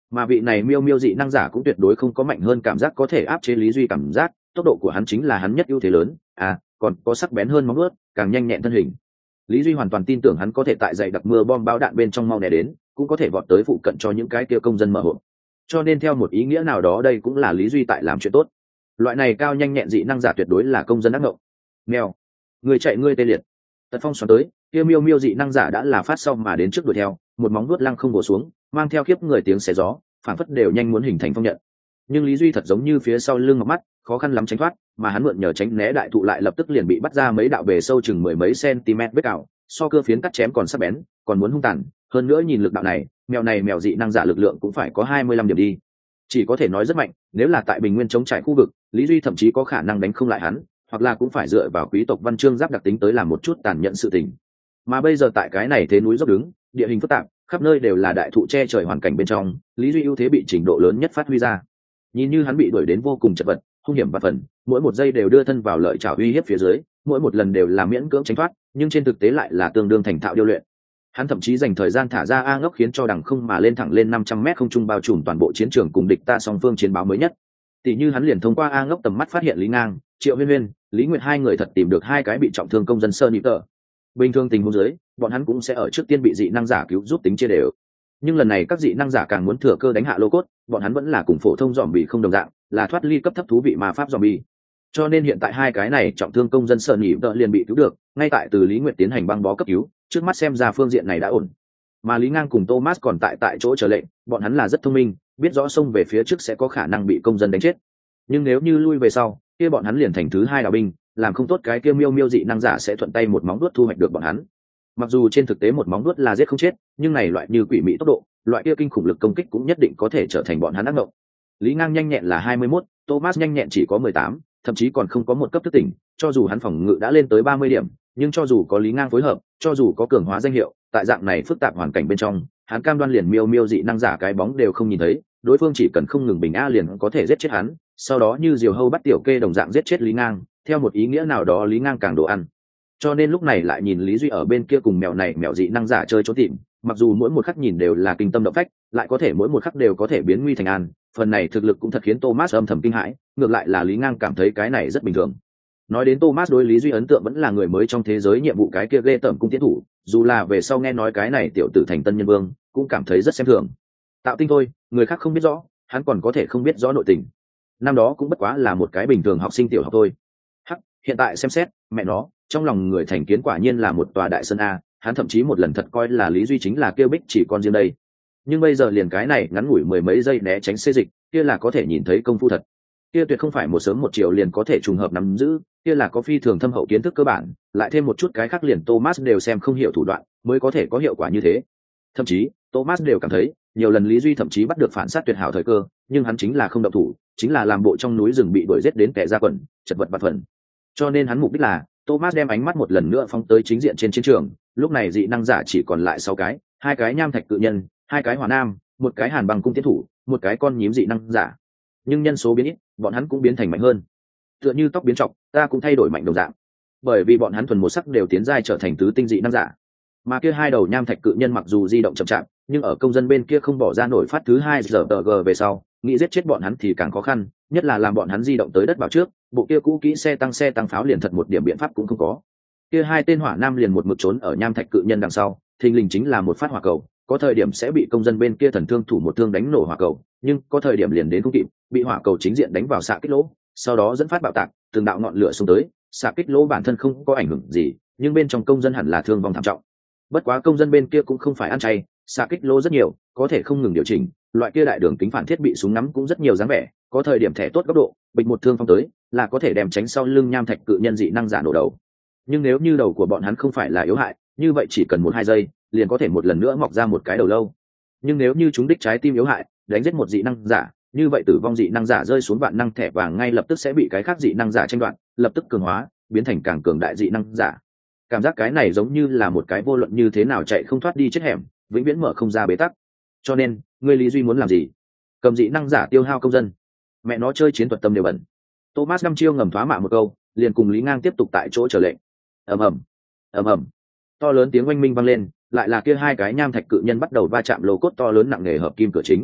mà vị này miêu miêu dị năng giả cũng tuyệt đối không có mạnh hơn cảm giác có thể áp chế Lý Duy cảm giác, tốc độ của hắn chính là hắn nhất ưu thế lớn, còn có sắc bén hơn móng vuốt, càng nhanh nhẹn thân hình. Lý Duy hoàn toàn tin tưởng hắn có thể tại dày đặc mưa bom bão đạn bên trong mau né đến, cũng có thể vọt tới phụ cận cho những cái kia công dân mở hộp. Cho nên theo một ý nghĩa nào đó đây cũng là Lý Duy tại làm chuyện tốt. Loại này cao nhanh nhẹn dị năng giả tuyệt đối là công dân ác ngộng. Mèo, người chạy ngươi tê liệt. Tật Phong xoắn tới, kia miêu miêu dị năng giả đã là phát sau mà đến trước đuổi theo, một móng vuốt lăng không bổ xuống, mang theo khiếp người tiếng xé gió, phản phất đều nhanh muốn hình thành phong nhận. Nhưng Lý Duy thật giống như phía sau lưng ngọc mắt, khó khăn lắm tránh thoát, mà hắn mượn nhờ tránh né đại thụ lại lập tức liền bị bắt ra mấy đạo bề sâu chừng mười mấy cm vết cào, so cưa phiến cắt chém còn sắc bén, còn muốn hung tàn, hơn nữa nhìn lực đạo này mèo dị năng giả lực lượng cũng phải có 25 điểm đi. Chỉ có thể nói rất mạnh, nếu là tại bình nguyên chống trải khu vực, Lý Duy thậm chí có khả năng đánh không lại hắn, hoặc là cũng phải dựa vào quý tộc văn chương giáp đặc tính tới làm một chút tàn nhẫn sự tình. Mà bây giờ tại cái này thế núi dốc đứng, địa hình phức tạp, khắp nơi đều là đại thụ che trời hoàn cảnh bên trong, Lý Duy ưu thế bị trình độ lớn nhất phát huy ra. Nhìn như hắn bị đuổi đến vô cùng chật vật, hung hiểm và phần, mỗi một giây đều đưa thân vào lợi chảo uy hiếp phía dưới, mỗi một lần đều là miễn cưỡng tránh thoát, nhưng trên thực tế lại là tương đương thành thạo điêu luyện. Hắn thậm chí dành thời gian thả ra A Ngốc khiến cho đằng không mà lên thẳng lên 500 mét không trung bao trùm toàn bộ chiến trường cùng địch ta song phương chiến báo mới nhất. Tỷ như hắn liền thông qua A Ngốc tầm mắt phát hiện Lý Ngang, Triệu Huyên Huyên, Lý Nguyệt hai người thật tìm được hai cái bị trọng thương công dân Sơn Nhị Tở. Bình thường tình huống dưới, bọn hắn cũng sẽ ở trước tiên bị dị năng giả cứu giúp tính chia đều. Nhưng lần này các dị năng giả càng muốn thừa cơ đánh hạ lô cốt, bọn hắn vẫn là cùng phổ thông zombie không đồng dạng, là thoát ly cấp thấp thú vị ma pháp zombie. Cho nên hiện tại hai cái này trọng thương công dân Sơn Nhị Tở liền bị cứu được, ngay tại từ Lý Nguyệt tiến hành băng bó cấp cứu, trước mắt xem ra phương diện này đã ổn. Mà Lý Ngang cùng Thomas còn tại chỗ chờ lệnh, bọn hắn là rất thông minh, biết rõ xông về phía trước sẽ có khả năng bị công dân đánh chết. Nhưng nếu như lui về sau, kia bọn hắn liền thành thứ hai đạo binh, làm không tốt cái kia miêu dị năng giả sẽ thuận tay một móng vuốt thu hoạch được bọn hắn. Mặc dù trên thực tế một móng vuốt là giết không chết, nhưng này loại như quỷ mị tốc độ, loại kia kinh khủng lực công kích cũng nhất định có thể trở thành bọn hắn ác mộng. Lý Ngang nhanh nhẹn là 21, Thomas nhanh nhẹn chỉ có 18, thậm chí còn không có một cấp thức tỉnh, cho dù hắn phòng ngự đã lên tới 30 điểm, nhưng cho dù có Lý Ngang phối hợp, cho dù có cường hóa danh hiệu, tại dạng này phức tạp hoàn cảnh bên trong, hắn cam đoan liền miêu dị năng giả cái bóng đều không nhìn thấy, đối phương chỉ cần không ngừng bình a liền có thể giết chết hắn, sau đó như diều hâu bắt tiểu kê đồng dạng giết chết Lý Ngang, theo một ý nghĩa nào đó Lý Ngang càng đồ ăn. Cho nên lúc này lại nhìn Lý Duy ở bên kia cùng mèo dị năng giả chơi trốn tìm, mặc dù mỗi một khắc nhìn đều là kinh tâm động phách, lại có thể mỗi một khắc đều có thể biến nguy thành an, phần này thực lực cũng thật khiến Thomas âm thầm kinh hãi, ngược lại là Lý Ngang cảm thấy cái này rất bình thường. Nói đến Thomas đối Lý Duy ấn tượng vẫn là người mới trong thế giới nhiệm vụ cái kia ghê tởm cung tiến thủ, dù là về sau nghe nói cái này tiểu tử thành tân nhân vương, cũng cảm thấy rất xem thường. Tạo tinh thôi, người khác không biết rõ, hắn còn có thể không biết rõ nội tình. Năm đó cũng bất quá là một cái bình thường học sinh tiểu học thôi. Hiện tại xem xét, mẹ nó, trong lòng người thành kiến quả nhiên là một tòa đại sơn a, hắn thậm chí một lần thật coi là Lý Duy chính là kêu bích chỉ con riêng đây. Nhưng bây giờ liền cái này ngắn ngủi mười mấy giây né tránh xê dịch, kia là có thể nhìn thấy công phu thật. Kia tuyệt không phải một sớm một chiều liền có thể trùng hợp nắm giữ, kia là có phi thường thâm hậu kiến thức cơ bản, lại thêm một chút cái khác liền Thomas đều xem không hiểu thủ đoạn, mới có thể có hiệu quả như thế. Thậm chí, Thomas đều cảm thấy, nhiều lần Lý Duy thậm chí bắt được phản sát tuyệt hảo thời cơ, nhưng hắn chính là không động thủ, chính là làm bộ trong núi rừng bị đuổi giết đến kẻ ra quần, chật vật vặt phần. Cho nên hắn mục đích là, Thomas đem ánh mắt một lần nữa phóng tới chính diện trên chiến trường, lúc này dị năng giả chỉ còn lại 6 cái, 2 cái nham thạch cự nhân, 2 cái hỏa nam, 1 cái hàn băng cung tiến thủ, 1 cái con nhím dị năng giả. Nhưng nhân số biến ít, bọn hắn cũng biến thành mạnh hơn. Tựa như tóc biến trọc, ta cũng thay đổi mạnh đồng dạng. Bởi vì bọn hắn thuần một sắc đều tiến giai trở thành tứ tinh dị năng giả. Mà kia 2 đầu nham thạch cự nhân mặc dù di động chậm chạp, nhưng ở công dân bên kia không bỏ ra nổi phát thứ 2 giờ về sau, nghĩ giết chết bọn hắn thì càng khó khăn, nhất là làm bọn hắn di động tới đất vào trước, bộ kia cũ kỹ xe tăng pháo liền thật một điểm biện pháp cũng không có. Kia 2 tên hỏa nam liền một mực trốn ở nham thạch cự nhân đằng sau, thình lình chính là một phát hỏa cầu, có thời điểm sẽ bị công dân bên kia thần thương thủ một thương đánh nổ hỏa cầu, nhưng có thời điểm liền đến không kịp, bị hỏa cầu chính diện đánh vào xạ kích lỗ, sau đó dẫn phát bạo tạc, từng đạo ngọn lửa xuống tới, xạ kích lỗ bản thân không có ảnh hưởng gì, nhưng bên trong công dân hẳn là thương vong thảm trọng. Bất quá công dân bên kia cũng không phải ăn chay, xạ kích lỗ rất nhiều, có thể không ngừng điều chỉnh, loại kia đại đường kính phản thiết bị súng ngắm cũng rất nhiều dáng vẻ, có thời điểm thẻ tốt góc độ, bịch một thương phong tới, là có thể đem tránh sau lưng nham thạch cự nhân dị năng giả nổ đầu. Nhưng nếu như đầu của bọn hắn không phải là yếu hại, như vậy chỉ cần 1-2 giây, liền có thể một lần nữa mọc ra một cái đầu lâu. Nhưng nếu như chúng đích trái tim yếu hại, đánh giết một dị năng giả, như vậy tử vong dị năng giả rơi xuống vạn năng thẻ vàng ngay lập tức sẽ bị cái khác dị năng giả tranh đoạt, lập tức cường hóa, biến thành càng cường đại dị năng giả. Cảm giác cái này giống như là một cái vô luận như thế nào chạy không thoát đi chết hẻm, vĩnh viễn mở không ra bế tắc. Cho nên, ngươi Lý Duy muốn làm gì? Cầm dị năng giả tiêu hao công dân. Mẹ nó chơi chiến thuật tâm đều bẩn. Thomas năm chiêu ngầm thoá mạ một câu, liền cùng Lý Ngang tiếp tục tại chỗ chờ lệnh. Ầm ầm, ầm ầm. To lớn tiếng oanh minh vang lên, lại là kia 2 cái nham thạch cự nhân bắt đầu va chạm lô cốt to lớn nặng nề hợp kim cửa chính.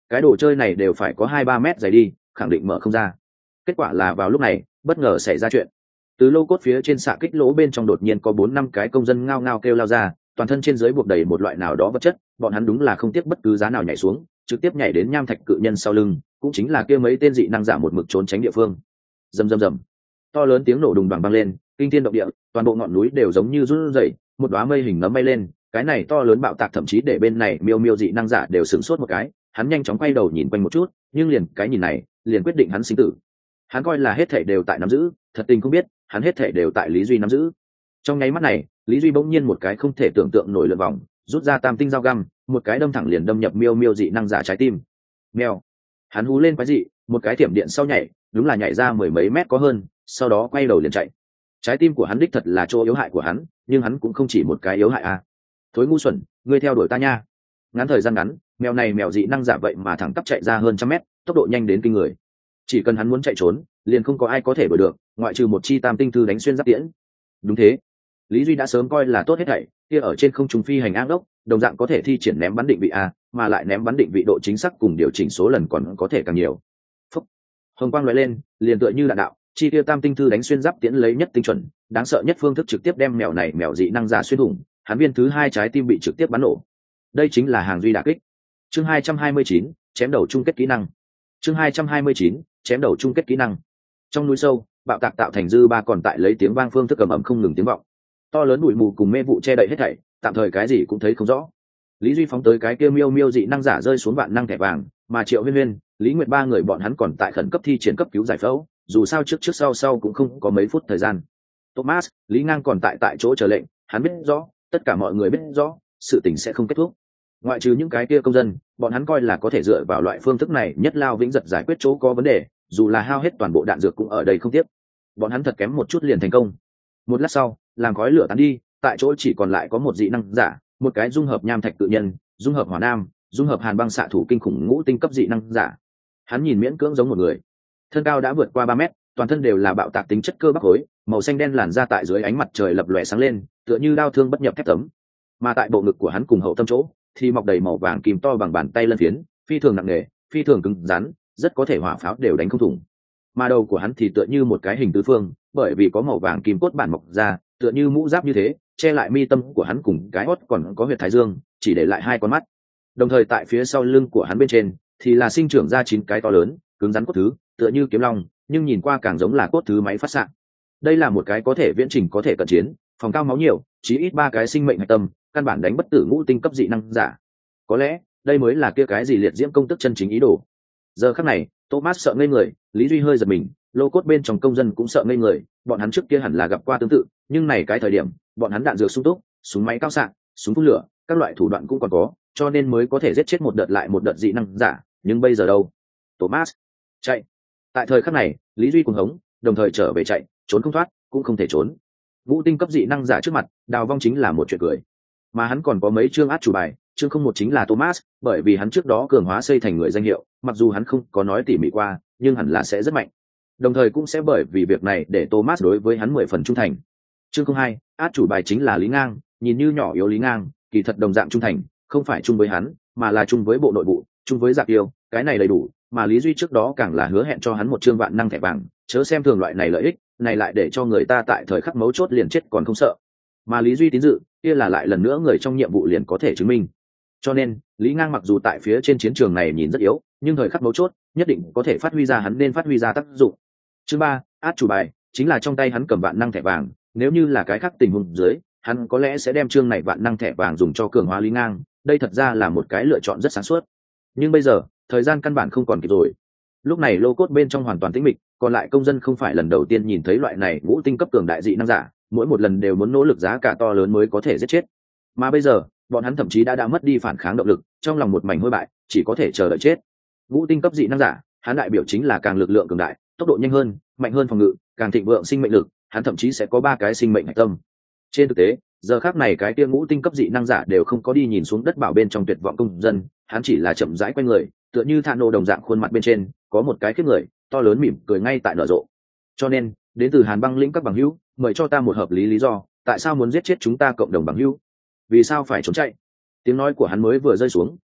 cái đồ chơi này đều phải có 2-3 mét dày đi, khẳng định mở không ra. Kết quả là vào lúc này bất ngờ xảy ra chuyện. Từ lô cốt phía trên xạ kích lỗ bên trong đột nhiên có 4-5 cái công dân ngao ngao kêu lao ra, toàn thân trên dưới buộc đầy một loại nào đó vật chất, bọn hắn đúng là không tiếc bất cứ giá nào nhảy xuống, trực tiếp nhảy đến nham thạch cự nhân sau lưng, cũng chính là kia mấy tên dị năng giả một mực trốn tránh địa phương. Rầm rầm rầm, to lớn tiếng nổ đùng đoàng vang lên, kinh thiên động địa, toàn bộ ngọn núi đều giống như run rẩy, một đóa mây hình nấm bay lên, cái này to lớn bạo tạc thậm chí để bên này miêu miêu dị năng giả đều sửng sốt một cái, hắn nhanh chóng quay đầu nhìn quanh một chút, nhưng liền cái nhìn này, liền quyết định hắn sinh tử. Hắn coi là hết thảy đều tại nắm giữ, thật tình không biết, hắn hết thảy đều tại Lý Duy nắm giữ. Trong nháy mắt này, Lý Duy bỗng nhiên một cái không thể tưởng tượng nổi lượn vòng, rút ra tam tinh dao găm, một cái đâm thẳng liền đâm nhập miêu miêu dị năng giả trái tim. Mèo. Hắn hú lên quái dị, một cái thiểm điện sau nhảy, đúng là nhảy ra 10 mấy mét có hơn, sau đó quay đầu liền chạy. Trái tim của hắn đích thật là chỗ yếu hại của hắn, nhưng hắn cũng không chỉ một cái yếu hại à. Thối ngu xuẩn, ngươi theo đuổi ta nha. Ngắn thời gian ngắn, mèo này mèo dị năng giả vậy mà thẳng tắp chạy ra hơn 100 mét, tốc độ nhanh đến kinh người. Chỉ cần hắn muốn chạy trốn, liền không có ai có thể đuổi được, ngoại trừ một chi tam tinh thư đánh xuyên giáp tiễn. Đúng thế, Lý Duy đã sớm coi là tốt hết thảy, kia ở trên không trung phi hành ác đốc, đồng dạng có thể thi triển ném bắn định vị a, mà lại ném bắn định vị độ chính xác cùng điều chỉnh số lần còn có thể càng nhiều. Phúc. Hồng quang lóe lên, liền tựa như đạn đạo, chi tiêu tam tinh thư đánh xuyên giáp tiễn lấy nhất tinh chuẩn, đáng sợ nhất phương thức trực tiếp đem mèo này mèo dị năng giả xuyên thủng, hắn viên thứ 2 trái tim bị trực tiếp bắn nổ. Đây chính là hàng duy đả kích. Chương 229, chém đầu chung kết kỹ năng. Chương 229, chém đầu chung kết kỹ năng. Trong núi sâu, bạo tạc tạo thành dư ba còn tại lấy tiếng vang phương thức ầm ầm không ngừng tiếng vọng. To lớn bụi mù cùng mê vụ che đậy hết thảy, tạm thời cái gì cũng thấy không rõ. Lý Duy phóng tới cái kia miêu miêu dị năng giả rơi xuống vạn năng thẻ vàng, mà Triệu Huyên Huyên, Lý Nguyệt ba người bọn hắn còn tại khẩn cấp thi triển cấp cứu giải phẫu, dù sao trước sau cũng không có mấy phút thời gian. Thomas, Lý Ngang còn tại chỗ chờ lệnh, hắn biết rõ, tất cả mọi người biết rõ, sự tình sẽ không kết thúc. Ngoại trừ những cái kia công dân, bọn hắn coi là có thể dựa vào loại phương thức này nhất lao vĩnh giật giải quyết chỗ có vấn đề, dù là hao hết toàn bộ đạn dược cũng ở đây không tiếp. Bọn hắn thật kém một chút liền thành công. Một lát sau, làm khói lửa tán đi, tại chỗ chỉ còn lại có một dị năng giả, một cái dung hợp nham thạch tự nhân, dung hợp hỏa nam, dung hợp hàn băng xạ thủ kinh khủng ngũ tinh cấp dị năng giả. Hắn nhìn miễn cưỡng giống một người, thân cao đã vượt qua 3 mét, toàn thân đều là bạo tạc tính chất cơ bắp khối, màu xanh đen làn ra tại dưới ánh mặt trời lập lòe sáng lên, tựa như đao thương bất nhập thép tấm. Mà tại bộ ngực của hắn cùng hậu tâm chỗ, thì mọc đầy màu vàng kim to bằng bàn tay lân phiến, phi thường nặng nề, phi thường cứng rắn, rất có thể hỏa pháo đều đánh không thủng. Mà đầu của hắn thì tựa như một cái hình tứ phương, bởi vì có màu vàng kim cốt bản mọc ra, tựa như mũ giáp như thế, che lại mi tâm của hắn cùng cái hót còn có huyệt thái dương, chỉ để lại 2 con mắt. Đồng thời tại phía sau lưng của hắn bên trên thì là sinh trưởng ra 9 cái to lớn, cứng rắn cốt thứ, tựa như kiếm long, nhưng nhìn qua càng giống là cốt thứ máy phát xạ. Đây là một cái có thể viễn trình có thể cận chiến, phòng cao máu nhiều, chí ít 3 cái sinh mệnh hạch tâm, căn bản đánh bất tử ngũ tinh cấp dị năng giả. Có lẽ, đây mới là kia cái gì liệt diễm công tức chân chính ý đồ. Giờ khắc này, Thomas sợ ngây người, Lý Duy hơi giật mình, lô cốt bên trong công dân cũng sợ ngây người, bọn hắn trước kia hẳn là gặp qua tương tự, nhưng này cái thời điểm, bọn hắn đạn dược sung túc, súng máy cao xạ, súng phun lửa, các loại thủ đoạn cũng còn có, cho nên mới có thể giết chết một đợt lại một đợt dị năng giả, nhưng bây giờ đâu? Thomas, chạy! Tại thời khắc này, Lý Duy cuồng hống, đồng thời trở về chạy, trốn không thoát, cũng không thể trốn. Ngũ tinh cấp dị năng giả trước mặt, đào vong chính là một chuyện cười. Mà hắn còn có mấy chương át chủ bài, chương không một chính là Thomas, bởi vì hắn trước đó cường hóa xây thành người danh hiệu, mặc dù hắn không có nói tỉ mỉ qua, nhưng hẳn là sẽ rất mạnh. Đồng thời cũng sẽ bởi vì việc này để Thomas đối với hắn 10 phần trung thành. Chương không hai, át chủ bài chính là Lý Ngang, nhìn như nhỏ yếu Lý Ngang, kỳ thật đồng dạng trung thành, không phải chung với hắn, mà là chung với bộ nội vụ, chung với Giặc Yêu, cái này đầy đủ, mà Lý Duy trước đó càng là hứa hẹn cho hắn một chương vạn năng thẻ vàng, chớ xem thường loại này lợi ích, này lại để cho người ta tại thời khắc mấu chốt liền chết còn không sợ. Mà Lý Duy tín dự, kia là lại lần nữa người trong nhiệm vụ liền có thể chứng minh. Cho nên, Lý Ngang mặc dù tại phía trên chiến trường này nhìn rất yếu, nhưng thời khắc mấu chốt, nhất định có thể phát huy ra hắn nên phát huy ra tác dụng. Chương 3, át chủ bài, chính là trong tay hắn cầm vạn năng thẻ vàng, nếu như là cái khác tình huống dưới, hắn có lẽ sẽ đem chương này vạn năng thẻ vàng dùng cho cường hóa Lý Ngang, đây thật ra là một cái lựa chọn rất sáng suốt. Nhưng bây giờ, thời gian căn bản không còn kịp rồi. Lúc này lô cốt bên trong hoàn toàn tĩnh mịch, còn lại công dân không phải lần đầu tiên nhìn thấy loại này ngũ tinh cấp cường đại dị năng giả, mỗi một lần đều muốn nỗ lực giá cả to lớn mới có thể giết chết. Mà bây giờ, bọn hắn thậm chí đã mất đi phản kháng động lực, trong lòng một mảnh hôi bại, chỉ có thể chờ đợi chết. Ngũ tinh cấp dị năng giả, hắn đại biểu chính là càng lực lượng cường đại, tốc độ nhanh hơn, mạnh hơn phòng ngự, càng thịnh vượng sinh mệnh lực, hắn thậm chí sẽ có 3 cái sinh mệnh hạch tâm. Trên thực tế, giờ khắc này cái kia ngũ tinh cấp dị năng giả đều không có đi nhìn xuống đất bảo bên trong tuyệt vọng công dân, hắn chỉ là chậm rãi quay người, tựa như thạ nổ đồng dạng khuôn mặt bên trên có một cái khiếp người to lớn mỉm cười ngay tại nở rộ. Cho nên, đến từ Hàn Băng lĩnh các bằng hữu, mời cho ta một hợp lý lý do, tại sao muốn giết chết chúng ta cộng đồng bằng hữu? Vì sao phải trốn chạy? Tiếng nói của hắn mới vừa rơi xuống,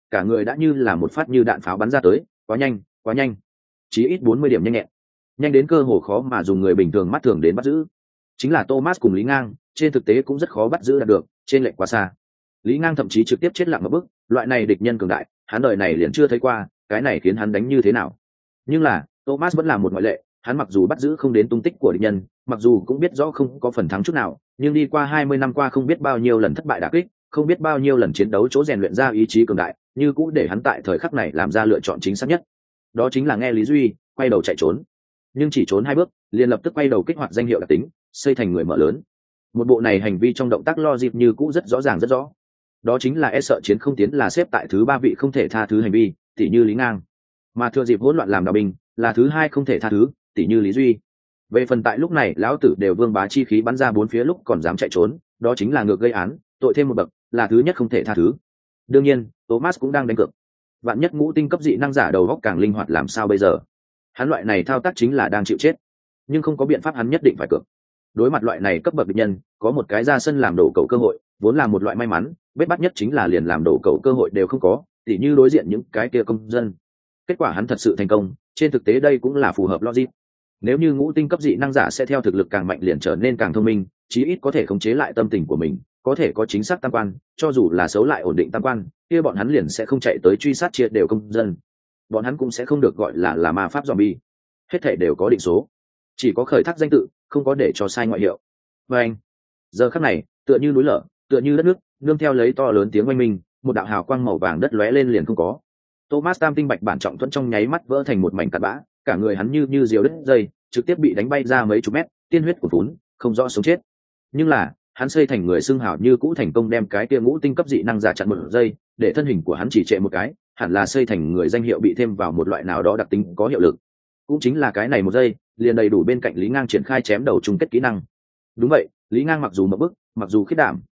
cả người đã như là một phát như đạn pháo bắn ra tới, quá nhanh, chỉ ít 40 điểm nhanh nhẹn, nhanh đến cơ hồ khó mà dùng người bình thường mắt thường đến bắt giữ. Chính là Thomas cùng Lý Ngang, trên thực tế cũng rất khó bắt giữ được, trên lệch quá xa. Lý Ngang thậm chí trực tiếp chết lặng một bước, loại này địch nhân cường đại, hắn đời này liền chưa thấy qua, cái này khiến hắn đánh như thế nào. Nhưng là, Thomas vẫn là một ngoại lệ, hắn mặc dù bắt giữ không đến tung tích của địch nhân, mặc dù cũng biết rõ không có phần thắng chút nào, nhưng đi qua 20 năm qua không biết bao nhiêu lần thất bại đả kích, không biết bao nhiêu lần chiến đấu chỗ rèn luyện ra ý chí cường đại, như cũng để hắn tại thời khắc này làm ra lựa chọn chính xác nhất. Đó chính là nghe Lý Duy, quay đầu chạy trốn. Nhưng chỉ trốn 2 bước, liền lập tức quay đầu kích hoạt danh hiệu đặc tính, xây thành người mở lớn. Một bộ này hành vi trong động tác logic như cũ rất rõ ràng rất rõ. Đó chính là e sợ chiến không tiến là xếp tại thứ 3 vị không thể tha thứ hành vi, tỷ như Lý Ngang. Mà thừa dịp hỗn loạn làm đạo binh, là thứ 2 không thể tha thứ, tỷ như Lý Duy. Về phần tại lúc này lão tử đều vương bá chi khí bắn ra 4 phía lúc còn dám chạy trốn, đó chính là ngược gây án, tội thêm một bậc, là thứ nhất không thể tha thứ. Đương nhiên, Thomas cũng đang đánh cược. Vạn nhất ngũ tinh cấp dị năng giả đầu óc càng linh hoạt làm sao bây giờ? Hắn loại này thao tác chính là đang chịu chết, nhưng không có biện pháp, hắn nhất định phải cược. Đối mặt loại này cấp bậc địch nhân, có một cái ra sân làm đổ cầu cơ hội, vốn là một loại may mắn, bết bắt nhất chính là liền làm đổ cầu cơ hội đều không có, tỉ như đối diện những cái kia công dân. Kết quả hắn thật sự thành công, trên thực tế đây cũng là phù hợp logic. Nếu như ngũ tinh cấp dị năng giả sẽ theo thực lực càng mạnh liền trở nên càng thông minh, chí ít có thể khống chế lại tâm tình của mình, có thể có chính xác tam quan, cho dù là xấu lại ổn định tam quan, kia bọn hắn liền sẽ không chạy tới truy sát triệt đều công dân. Bọn hắn cũng sẽ không được gọi là ma pháp zombie. Hết thảy đều có định số, chỉ có khởi thác danh tự, không có để cho sai ngoại hiệu. Và anh, giờ khắc này, tựa như núi lở, tựa như đất nước, nương theo lấy to lớn tiếng oanh minh, một đạo hào quang màu vàng đất lóe lên liền không có. Thomas tam tinh bạch bản trọng thuẫn trong nháy mắt vỡ thành một mảnh cát bã, cả người hắn như diều đứt dây, trực tiếp bị đánh bay ra mấy chục mét, tiên huyết cuồn phún, không rõ sống chết. Nhưng là, hắn xây thành người xưng hào như cũ thành công đem cái kia ngũ tinh cấp dị năng giả chặn một giây, để thân hình của hắn chỉ trệ một cái, hẳn là xây thành người danh hiệu bị thêm vào một loại nào đó đặc tính có hiệu lực. Cũng chính là cái này một giây, liền đầy đủ bên cạnh Lý Ngang triển khai chém đầu chung kết kỹ năng. Đúng vậy, Lý Ngang mặc dù mập bức, mặc dù khiết đảm,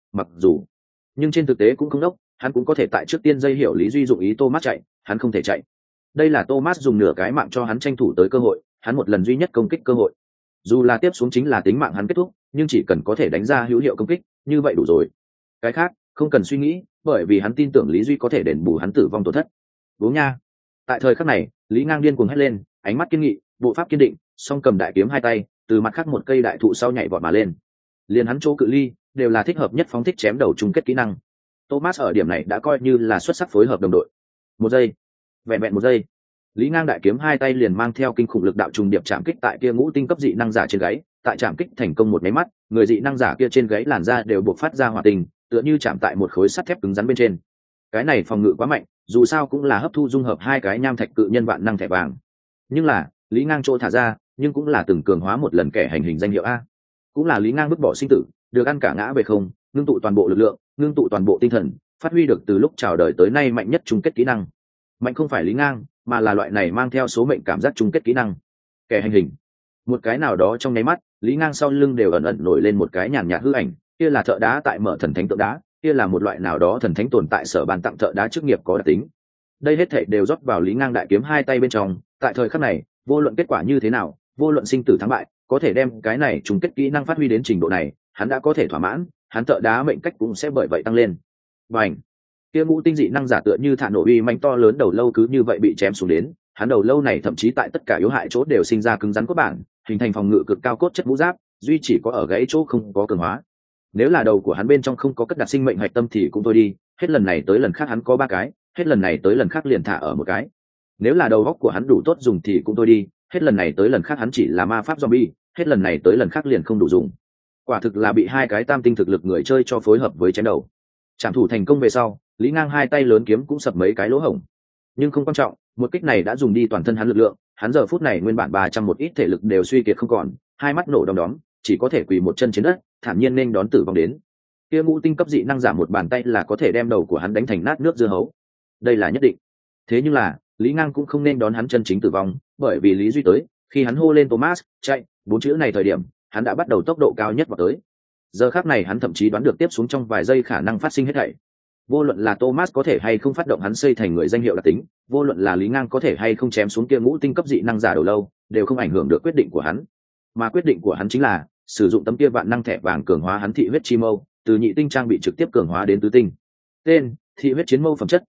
nhưng trên thực tế cũng không đốc, hắn cũng có thể tại trước tiên dây hiểu Lý Duy dụng ý Thomas chạy, hắn không thể chạy. Đây là Thomas dùng nửa cái mạng cho hắn tranh thủ tới cơ hội, hắn một lần duy nhất công kích cơ hội. Dù là tiếp xuống chính là tính mạng hắn kết thúc, nhưng chỉ cần có thể đánh ra hữu hiệu công kích, như vậy đủ rồi. Cái khác, không cần suy nghĩ, bởi vì hắn tin tưởng Lý Duy có thể đền bù hắn tử vong tổn thất. Đúng nha. Tại thời khắc này, Lý Ngang điên cuồng hét lên, ánh mắt kiên nghị, bộ pháp kiên định, song cầm đại kiếm hai tay, từ mặt khác một cây đại thụ sau nhảy vọt mà lên. Liền hắn chỗ cự ly, đều là thích hợp nhất phóng thích chém đầu chung kết kỹ năng. Thomas ở điểm này đã coi như là xuất sắc phối hợp đồng đội. Một giây, vẹn vẹn một giây, Lý Ngang đại kiếm hai tay liền mang theo kinh khủng lực đạo trùng điệp chạm kích tại kia ngũ tinh cấp dị năng giả trên gáy, tại chạm kích thành công một máy mắt, người dị năng giả kia trên gáy làn da đều bộc phát ra hỏa tình, tựa như chạm tại một khối sắt thép cứng rắn bên trên. Cái này phòng ngự quá mạnh, dù sao cũng là hấp thu dung hợp hai cái nham thạch cự nhân vạn năng thẻ vàng. Nhưng là, Lý Ngang chỗ thả ra, nhưng cũng là từng cường hóa một lần kẻ hành hình danh hiệu a. Cũng là Lý Ngang vứt bỏ sinh tử, được ăn cả ngã về không, ngưng tụ toàn bộ lực lượng, ngưng tụ toàn bộ tinh thần, phát huy được từ lúc chào đời tới nay mạnh nhất chung kết kỹ năng. Mạnh không phải Lý Ngang, mà là loại này mang theo số mệnh cảm giác chung kết kỹ năng. Kẻ hành hình. Một cái nào đó trong nháy mắt, Lý Ngang sau lưng đều ẩn ẩn nổi lên một cái nhàn nhạt hư ảnh, kia là thợ đá tại mở thần thánh tượng đá, kia là một loại nào đó thần thánh tồn tại sở ban tặng thợ đá chức nghiệp có đặc tính. Đây hết thảy đều rót vào Lý Ngang đại kiếm hai tay bên trong, tại thời khắc này, vô luận kết quả như thế nào, vô luận sinh tử thắng bại, có thể đem cái này chung kết kỹ năng phát huy đến trình độ này, hắn đã có thể thỏa mãn, hắn thợ đá mệnh cách cũng sẽ bởi vậy tăng lên. Bành! Kia ngũ tinh dị năng giả tựa như thả nổ uy manh to lớn đầu lâu cứ như vậy bị chém xuống đến, hắn đầu lâu này thậm chí tại tất cả yếu hại chỗ đều sinh ra cứng rắn cốt bản, hình thành phòng ngự cực cao cốt chất mũ giáp, duy chỉ có ở gãy chỗ không có cường hóa. Nếu là đầu của hắn bên trong không có cất đặt sinh mệnh hạch tâm thì cũng thôi đi, hết lần này tới lần khác hắn có 3 cái, hết lần này tới lần khác liền thả ở một cái. Nếu là đầu óc của hắn đủ tốt dùng thì cũng thôi đi, hết lần này tới lần khác hắn chỉ là ma pháp zombie, hết lần này tới lần khác liền không đủ dùng. Quả thực là bị 2 cái tam tinh thực lực người chơi cho phối hợp với chém đầu. Trảm thủ thành công về sau, Lý Ngang hai tay lớn kiếm cũng sập mấy cái lỗ hổng. Nhưng không quan trọng, một kích này đã dùng đi toàn thân hắn lực lượng, hắn giờ phút này nguyên bản 300 một ít thể lực đều suy kiệt không còn, hai mắt nổ đom đóm, chỉ có thể quỳ một chân trên đất, thản nhiên nên đón tử vong đến. Kia ngũ tinh cấp dị năng giả một bàn tay là có thể đem đầu của hắn đánh thành nát nước dưa hấu. Đây là nhất định. Thế nhưng là, Lý Ngang cũng không nên đón hắn chân chính tử vong, bởi vì Lý Duy tới, khi hắn hô lên Thomas, chạy, 4 chữ này thời điểm, hắn đã bắt đầu tốc độ cao nhất vào tới. Giờ khắc này hắn thậm chí đoán được tiếp xuống trong vài giây khả năng phát sinh hết thảy. Vô luận là Thomas có thể hay không phát động hắn xây thành người danh hiệu đặc tính, vô luận là Lý Ngang có thể hay không chém xuống kia ngũ tinh cấp dị năng giả đầu lâu, đều không ảnh hưởng được quyết định của hắn. Mà quyết định của hắn chính là sử dụng tấm kia vạn năng thẻ vàng cường hóa hắn thị huyết chi mâu, từ nhị tinh trang bị trực tiếp cường hóa đến tứ tinh. Tên: thị huyết chiến mâu, phẩm chất: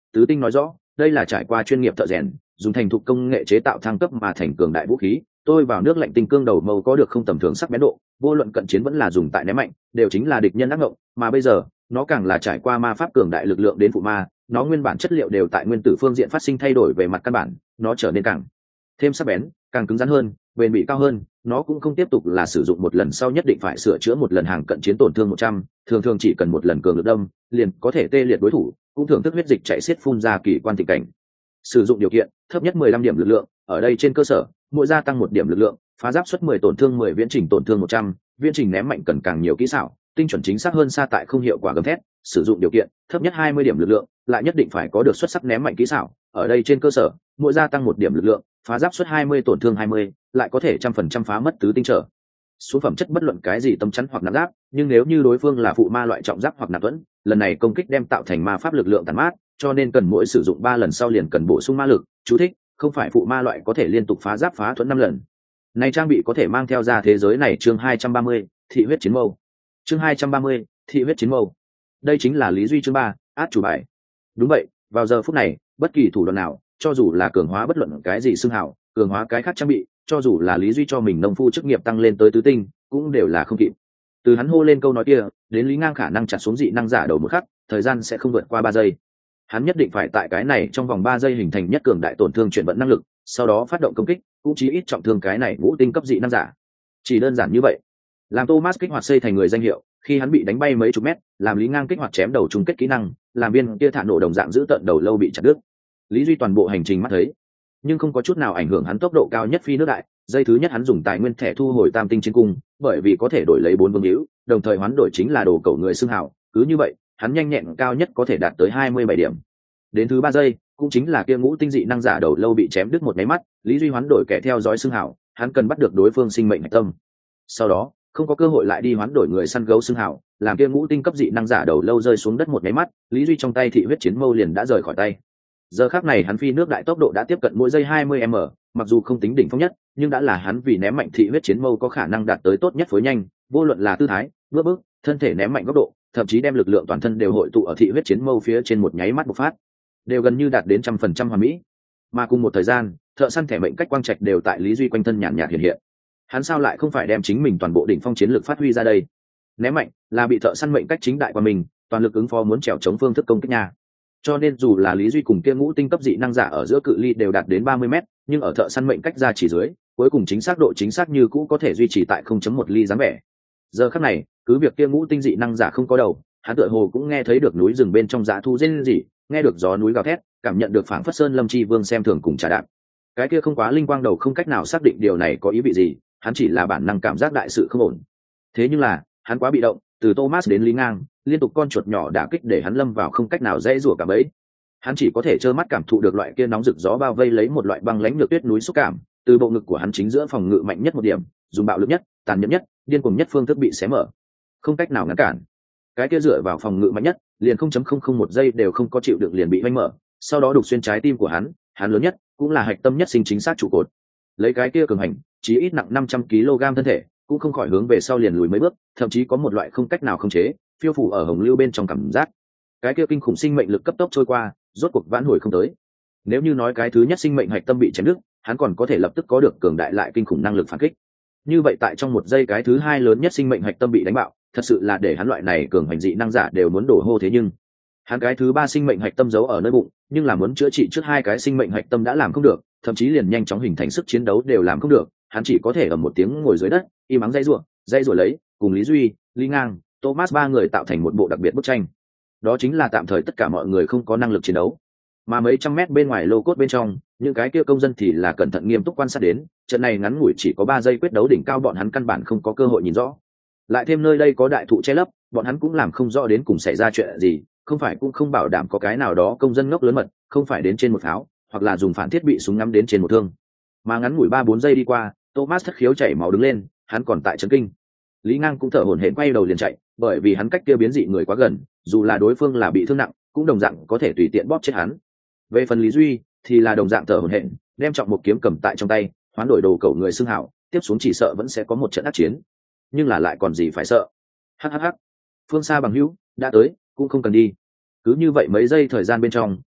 tứ tinh nói rõ đây là trải qua chuyên nghiệp thợ rèn dùng thành thục công nghệ chế tạo thăng cấp mà thành cường đại vũ khí. Tôi vào nước lạnh tinh cương đầu mâu có được không tầm thường sắc bén độ, vô luận cận chiến vẫn là dùng tại ném mạnh đều chính là địch nhân ác ngộng, mà bây giờ nó càng là trải qua ma pháp cường đại lực lượng đến phụ ma, nó nguyên bản chất liệu đều tại nguyên tử phương diện phát sinh thay đổi về mặt căn bản, nó trở nên càng thêm sắc bén, càng cứng rắn hơn, bền bỉ cao hơn. Nó cũng không tiếp tục là sử dụng một lần sau nhất định phải sửa chữa một lần hàng cận chiến tổn thương 100, thường thường chỉ cần một lần cường lực đâm liền có thể tê liệt đối thủ, cũng thường thức huyết dịch chạy xiết phun ra kỳ quan tình cảnh. Sử dụng điều kiện thấp nhất 15 điểm lực lượng, ở đây trên cơ sở mỗi gia tăng 1 điểm lực lượng, phá giáp suất 10 tổn thương 10, viễn trình tổn thương 100, viễn trình ném mạnh cần càng nhiều kỹ xảo, tinh chuẩn chính xác hơn xa tại không hiệu quả gầm thét. Sử dụng điều kiện thấp nhất 20 điểm lực lượng, lại nhất định phải có được xuất sắc ném mạnh kỹ xảo, ở đây trên cơ sở mỗi gia tăng 1 điểm lực lượng, phá giáp suất 20 tổn thương 20, lại có thể 100% phá mất tứ tinh trở xuống phẩm chất bất luận cái gì tâm chắn hoặc nặng giáp. Nhưng nếu như đối phương là phụ ma loại trọng giáp hoặc nặng thuẫn, lần này công kích đem tạo thành ma pháp lực lượng tàn mát, cho nên cần mỗi sử dụng 3 lần sau liền cần bổ sung ma lực. Chú thích: không phải phụ ma loại có thể liên tục phá giáp phá thuẫn 5 lần. Này trang bị có thể mang theo ra thế giới này. Chương 230, thị huyết chiến mâu. Chương 230, thị huyết chiến mâu. Đây chính là Lý Duy chương 3, át chủ bài. Đúng vậy, vào giờ phút này, bất kỳ thủ đoạn nào, cho dù là cường hóa bất luận cái gì xưng hào, cường hóa cái khác trang bị, cho dù là Lý Duy cho mình nông phu chức nghiệp tăng lên tới tứ tinh, cũng đều là không kịp. Từ hắn hô lên câu nói kia đến Lý Ngang khả năng chặt xuống dị năng giả đầu một khắc, thời gian sẽ không vượt qua 3 giây. Hắn nhất định phải tại cái này trong vòng 3 giây hình thành nhất cường đại tổn thương chuyển vận năng lực, sau đó phát động công kích, cũng chí ít trọng thương cái này ngũ tinh cấp dị năng giả. Chỉ đơn giản như vậy. Làm Thomas kích hoạt xây thành người danh hiệu, khi hắn bị đánh bay mấy chục mét, làm Lý Ngang kích hoạt chém đầu chung kết kỹ năng, làm viên kia thả nổ đồng dạng giữ tận đầu lâu bị chặt đứt. Lý Duy toàn bộ hành trình mắt thấy, nhưng không có chút nào ảnh hưởng hắn tốc độ cao nhất phi nước đại. Giây thứ nhất hắn dùng tài nguyên thẻ thu hồi tam tinh chiến cung, bởi vì có thể đổi lấy 4 vương hữu, đồng thời hoán đổi chính là đồ cẩu người xưng hào, cứ như vậy hắn nhanh nhẹn cao nhất có thể đạt tới 27 điểm. Đến thứ 3 giây, cũng chính là kia ngũ tinh dị năng giả đầu lâu bị chém đứt một cái mắt, Lý Duy hoán đổi kẻ theo dõi xưng hào, hắn cần bắt được đối phương sinh mệnh hạch tâm. Sau đó không có cơ hội lại đi hoán đổi người săn gấu xưng hào, làm kia ngũ tinh cấp dị năng giả đầu lâu rơi xuống đất một cái mắt, Lý Duy trong tay thị huyết chiến mâu liền đã rời khỏi tay. Giờ khắc này hắn phi nước đại tốc độ đã tiếp cận mỗi giây 20m, mặc dù không tính đỉnh phong nhất, nhưng đã là hắn vì ném mạnh thị huyết chiến mâu có khả năng đạt tới tốt nhất phối nhanh, vô luận là tư thái, bước, thân thể ném mạnh góc độ, thậm chí đem lực lượng toàn thân đều hội tụ ở thị huyết chiến mâu phía trên một nháy mắt bộc phát, đều gần như đạt đến 100% hoàn mỹ. Mà cùng một thời gian, thợ săn thẻ mệnh cách quang trạch đều tại Lý Duy quanh thân nhàn nhạt hiện hiện. Hắn sao lại không phải đem chính mình toàn bộ đỉnh phong chiến lực phát huy ra đây? Ném mạnh là bị thợ săn mệnh cách chính đại qua mình, toàn lực ứng phó muốn trèo chống phương thức công kích nhà. Cho nên dù là Lý Duy cùng kia ngũ tinh cấp dị năng giả ở giữa cự ly đều đạt đến 30m, nhưng ở thợ săn mệnh cách ra chỉ dưới, cuối cùng chính xác độ chính xác như cũ có thể duy trì tại 0.1 ly dáng vẻ. Giờ khắc này, cứ việc kia ngũ tinh dị năng giả không có đầu, hắn tựa hồ cũng nghe thấy được núi rừng bên trong dã thu rên rỉ, nghe được gió núi gào thét, cảm nhận được phảng phất sơn lâm chi vương xem thường cùng trả đạp. Cái kia không quá linh quang đầu không cách nào xác định điều này có ý vị gì, hắn chỉ là bản năng cảm giác đại sự không ổn. Thế nhưng là, hắn quá bị động, từ Thomas đến Lý Ngang, liên tục con chuột nhỏ đả kích để hắn lâm vào không cách nào dễ rủa cả bấy. Hắn chỉ có thể trơ mắt cảm thụ được loại kia nóng rực gió bao vây lấy một loại băng lãnh nhược tuyết núi xúc cảm, từ bộ ngực của hắn chính giữa phòng ngự mạnh nhất một điểm, dùng bạo lực nhất, tàn nhẫn nhất, điên cuồng nhất phương thức bị xé mở. Không cách nào ngăn cản. Cái kia dựa vào phòng ngự mạnh nhất, liền 0.001 giây đều không có chịu đựng liền bị hoanh mở, sau đó đục xuyên trái tim của hắn lớn nhất, cũng là hạch tâm nhất sinh chính xác trụ cột. Lấy cái kia cường hành, chí ít nặng 500 kg thân thể, cũng không khỏi hướng về sau liền lùi mấy bước, thậm chí có một loại không cách nào khống chế, phiêu phủ ở hồng lưu bên trong cảm giác. Cái kia kinh khủng sinh mệnh lực cấp tốc trôi qua, rốt cuộc vãn hồi không tới. Nếu như nói cái thứ nhất sinh mệnh hạch tâm bị chém đứt, hắn còn có thể lập tức có được cường đại lại kinh khủng năng lực phản kích. Như vậy tại trong một giây cái thứ hai lớn nhất sinh mệnh hạch tâm bị đánh bạo, thật sự là để hắn loại này cường hành dị năng giả đều muốn đổ hô. Thế nhưng hắn cái thứ ba sinh mệnh hạch tâm giấu ở nơi bụng, nhưng là muốn chữa trị trước hai cái sinh mệnh hạch tâm đã làm không được, thậm chí liền nhanh chóng hình thành sức chiến đấu đều làm không được. Hắn chỉ có thể ở một tiếng ngồi dưới đất, im ắng dây rủa lấy, cùng Lý Duy, Lý Ngang, Thomas ba người tạo thành một bộ đặc biệt bức tranh. Đó chính là tạm thời tất cả mọi người không có năng lực chiến đấu, mà mấy trăm mét bên ngoài lô cốt bên trong, những cái kia công dân thì là cẩn thận nghiêm túc quan sát đến. Trận này ngắn ngủi chỉ có 3 giây quyết đấu đỉnh cao, bọn hắn căn bản không có cơ hội nhìn rõ. Lại thêm nơi đây có đại thụ che lấp, bọn hắn cũng làm không rõ đến cùng xảy ra chuyện gì, không phải cũng không bảo đảm có cái nào đó công dân ngốc lớn mật, không phải đến trên một pháo, hoặc là dùng phản thiết bị súng ngắm đến trên một thương. Mà ngắn ngủi 3-4 giây đi qua, Thomas thất khiếu chảy máu đứng lên, hắn còn tại chấn kinh. Lý Ngang cũng thở hổn hển quay đầu liền chạy, bởi vì hắn cách kia biến dị người quá gần, dù là đối phương là bị thương nặng, cũng đồng dạng có thể tùy tiện bóp chết hắn. Về phần Lý Duy thì là đồng dạng thở hổn hển, đem trọng một kiếm cầm tại trong tay, hoán đổi đồ cẩu người xưng hảo, tiếp xuống chỉ sợ vẫn sẽ có một trận ác chiến. Nhưng là lại còn gì phải sợ. Hắc. Phương xa bằng hữu đã tới, cũng không cần đi. Cứ như vậy mấy giây thời gian bên trong,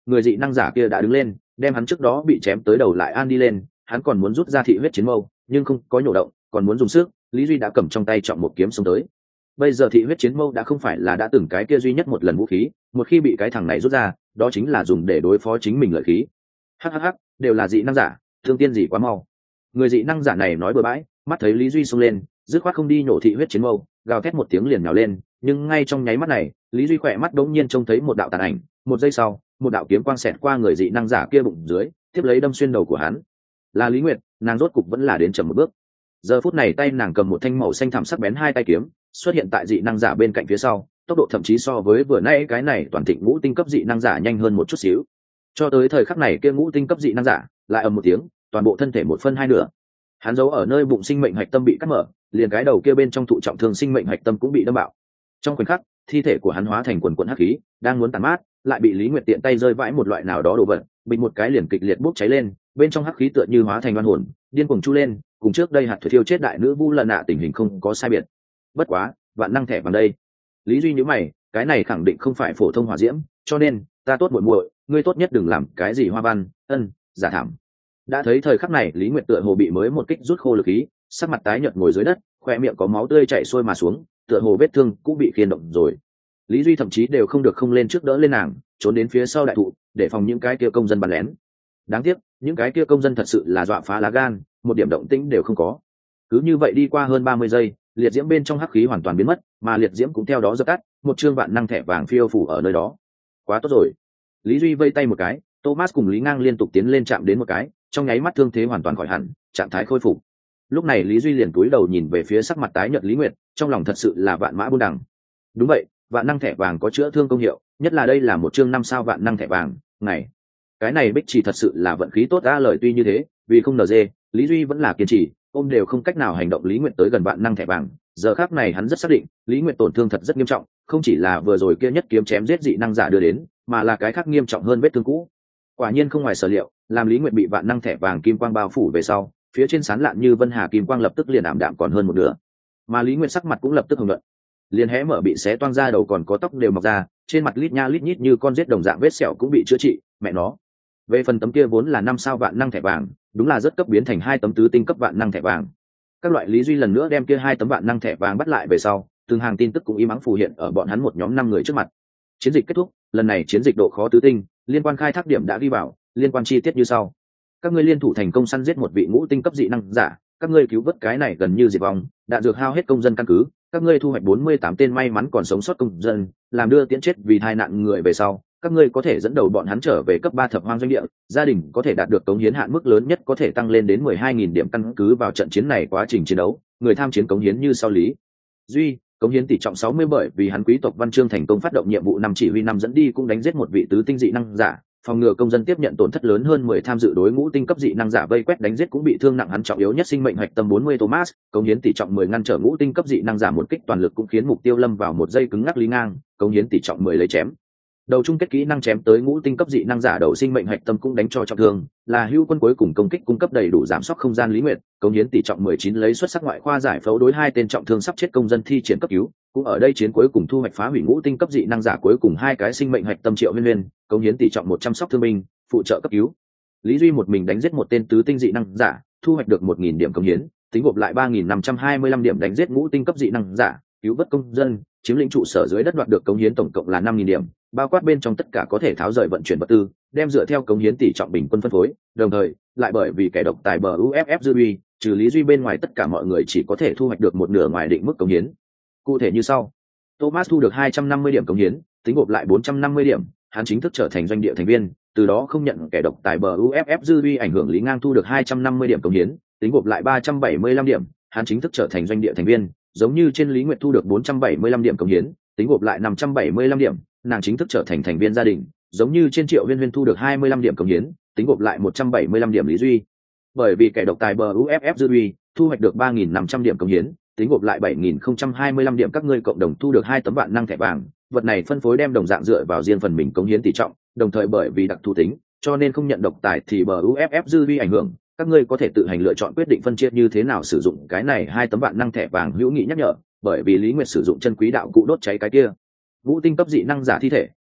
người dị năng giả kia đã đứng lên, đem hắn trước đó bị chém tới đầu lại an đi lên. Hắn còn muốn rút ra thị huyết chiến mâu, nhưng không có nhổ động, còn muốn dùng sức. Lý Duy đã cầm trong tay trọng một kiếm xông tới. Bây giờ thị huyết chiến mâu đã không phải là đã từng cái kia duy nhất một lần vũ khí, một khi bị cái thằng này rút ra, đó chính là dùng để đối phó chính mình lợi khí. Hắc, đều là dị năng giả, thương tiên gì quá mau. Người dị năng giả này nói bừa bãi, mắt thấy Lý Duy xông lên, dứt khoát không đi nhổ thị huyết chiến mâu, gào thét một tiếng liền nhào lên. Nhưng ngay trong nháy mắt này, Lý Duy khỏe mắt đột nhiên trông thấy một đạo tàn ảnh, một giây sau, một đạo kiếm quang xẹt qua người dị năng giả kia bụng dưới, tiếp lấy đâm xuyên đầu của hắn. Là Lý Nguyệt, nàng rốt cục vẫn là đến chậm một bước. Giờ phút này tay nàng cầm một thanh màu xanh thẳm sắc bén hai tay kiếm, xuất hiện tại dị năng giả bên cạnh phía sau, tốc độ thậm chí so với vừa nãy cái này toàn thịnh ngũ tinh cấp dị năng giả nhanh hơn một chút xíu. Cho tới thời khắc này kia ngũ tinh cấp dị năng giả lại ầm một tiếng, toàn bộ thân thể một phân hai nửa. Hắn giấu ở nơi bụng sinh mệnh hạch tâm bị cắt mở, liền cái đầu kia bên trong thụ trọng thương sinh mệnh hạch tâm cũng bị đâm bạo. Trong khoảnh khắc, thi thể của hắn hóa thành quần quần hắc khí, đang muốn tàn mát, lại bị Lý Nguyệt tiện tay rơi vãi một loại nào đó đồ vật, bình một cái liền kịch liệt bốc cháy lên, bên trong hắc khí tựa như hóa thành oan hồn, điên cuồng chu lên, cùng trước đây hạt thủy thiêu chết đại nữ Vu Lần Nạ tình hình không có sai biệt. Bất quá, vạn năng thẻ vào đây. Lý Duy nhíu mày, cái này khẳng định không phải phổ thông hỏa diễm, cho nên ta tốt muội muội, ngươi tốt nhất đừng làm cái gì hoa văn, giả thảm. Đã thấy thời khắc này, Lý Nguyệt tựa hồ bị mới một kích rút khô lực khí, sắc mặt tái nhợt ngồi dưới đất, khoe miệng có máu tươi chảy xuôi mà xuống, tựa hồ vết thương cũng bị khiên động rồi. Lý Duy thậm chí đều không được không lên trước đỡ lên nàng, trốn đến phía sau đại thụ, để phòng những cái kia công dân bắn lén. Đáng tiếc, những cái kia công dân thật sự là dọa phá lá gan, một điểm động tĩnh đều không có. Cứ như vậy đi qua hơn 30 giây, liệt diễm bên trong hắc khí hoàn toàn biến mất, mà liệt diễm cũng theo đó dập tắt, một trương vạn năng thẻ vàng phiêu phủ ở nơi đó. Quá tốt rồi. Lý Duy vây tay một cái, Thomas cùng Lý Ngang liên tục tiến lên chạm đến một cái, trong nháy mắt thương thế hoàn toàn khỏi hẳn, trạng thái khôi phục. Lúc này Lý Duy liền cúi đầu nhìn về phía sắc mặt tái nhợt Lý Nguyệt, trong lòng thật sự là vạn mã buôn đằng. Đúng vậy, vạn năng thẻ vàng có chữa thương công hiệu, nhất là đây là một chương 5 sao vạn năng thẻ vàng, này, cái này Bích Chỉ thật sự là vận khí tốt ra lời tuy như thế, vì không NG, Lý Duy vẫn là kiên trì, ôm đều không cách nào hành động Lý Nguyệt tới gần vạn năng thẻ vàng. Giờ khắc này hắn rất xác định, Lý Nguyệt tổn thương thật rất nghiêm trọng, không chỉ là vừa rồi kia nhất kiếm chém giết dị năng giả đưa đến, mà là cái khác nghiêm trọng hơn vết thương cũ. Quả nhiên không ngoài sở liệu, làm Lý Nguyệt bị vạn năng thẻ vàng kim quang bao phủ về sau, phía trên sán lạn như vân hà kim quang lập tức liền ảm đạm còn hơn một nửa, mà Lý Nguyệt sắc mặt cũng lập tức hồng nhuận, liền hé mở bị xé toang ra đầu còn có tóc đều mọc ra, trên mặt lít nha lít nhít như con rết đồng dạng vết sẹo cũng bị chữa trị, mẹ nó. Về phần tấm kia vốn là 5 sao vạn năng thẻ vàng, đúng là rất cấp biến thành 2 tấm tứ tinh cấp vạn năng thẻ vàng. Các loại Lý Duy lần nữa đem kia 2 tấm vạn năng thẻ vàng bắt lại về sau, từng hàng tin tức cũng im ắng phù hiện ở bọn hắn một nhóm 5 người trước mặt. Chiến dịch kết thúc, lần này chiến dịch độ khó tứ tinh, liên quan khai thác điểm đã ghi vào, liên quan chi tiết như sau: các ngươi liên thủ thành công săn giết một vị ngũ tinh cấp dị năng giả, các ngươi cứu vớt cái này gần như diệt vong, đạn dược hao hết công dân căn cứ, các ngươi thu hoạch 48 tên may mắn còn sống sót công dân, làm đưa tiễn chết vì tai nạn người về sau, các ngươi có thể dẫn đầu bọn hắn trở về cấp 3 thập hoang doanh địa, gia đình có thể đạt được cống hiến hạn mức lớn nhất có thể tăng lên đến 12.000 điểm căn cứ vào trận chiến này quá trình chiến đấu, người tham chiến cống hiến như sau: Lý Duy, cống hiến tỷ trọng 60 bởi vì hắn quý tộc Văn Chương thành công phát động nhiệm vụ năm chỉ huy năm dẫn đi cũng đánh giết một vị tứ tinh dị năng giả, phòng ngừa công dân tiếp nhận tổn thất lớn hơn 10 tham dự đối ngũ tinh cấp dị năng giả vây quét đánh giết cũng bị thương nặng hắn trọng yếu nhất sinh mệnh hạch tâm 40 Thomas, cống hiến tỷ trọng 10 ngăn trở ngũ tinh cấp dị năng giả một kích toàn lực cũng khiến mục tiêu lâm vào một giây cứng ngắc Lý Ngang, cống hiến tỷ trọng 10 lấy chém đầu chung kết kỹ năng chém tới ngũ tinh cấp dị năng giả đầu sinh mệnh hạch tâm cũng đánh cho trọng thương, là hưu quân cuối cùng công kích cung cấp đầy đủ giảm sóc không gian Lý Nguyệt, cống hiến tỷ trọng 19 lấy xuất sắc ngoại khoa giải phẫu đối 2 tên trọng thương sắp chết công dân thi triển cấp cứu, cũng ở đây chiến cuối cùng thu hoạch phá hủy ngũ tinh cấp dị năng giả cuối cùng 2 cái sinh mệnh hạch tâm Triệu Huyên Huyên, cống hiến tỷ trọng 100 sóc thương binh, phụ trợ cấp cứu. Lý Duy một mình đánh giết một tên tứ tinh dị năng giả, thu hoạch được 1000 điểm cống hiến, tính gộp lại 3525 điểm đánh giết ngũ tinh cấp dị năng giả, cứu vớt công dân, chiếm lĩnh trụ sở dưới đất đoạt được cống hiến tổng cộng là 5000 điểm, bao quát bên trong tất cả có thể tháo rời vận chuyển vật tư, đem dựa theo cống hiến tỷ trọng bình quân phân phối, đồng thời, lại bởi vì kẻ độc tài bờ UFF dư uy, trừ Lý Duy bên ngoài tất cả mọi người chỉ có thể thu hoạch được một nửa ngoài định mức cống hiến. Cụ thể như sau: Thomas thu được 250 điểm cống hiến, tính gộp lại 450 điểm, hắn chính thức trở thành doanh địa thành viên, từ đó không nhận kẻ độc tài bờ UFF dư uy ảnh hưởng. Lý Ngang thu được 250 điểm cống hiến, tính gộp lại 375 điểm, hắn chính thức trở thành doanh địa thành viên, giống như trên Lý Nguyệt thu được 475 điểm cống hiến, tính gộp lại 575 điểm, nàng chính thức trở thành thành viên gia đình, giống như trên Triệu Huyên Huyên thu được 25 điểm cống hiến, tính gộp lại 175 điểm. Lý Duy bởi vì kẻ độc tài bờ UFF dư uy thu hoạch được 3500 điểm cống hiến, tính gộp lại 7025 điểm. Các ngươi cộng đồng thu được 2 tấm vạn năng thẻ vàng, vật này phân phối đem đồng dạng dựa vào riêng phần mình cống hiến tỷ trọng, đồng thời bởi vì đặc thù tính, cho nên không nhận độc tài thì bờ UFF dư uy ảnh hưởng, các ngươi có thể tự hành lựa chọn quyết định phân chia như thế nào sử dụng cái này 2 tấm vạn năng thẻ vàng. Hữu nghị nhắc nhở, bởi vì Lý Nguyệt sử dụng chân quý đạo cụ đốt cháy cái kia ngũ tinh cấp dị năng giả thi thể,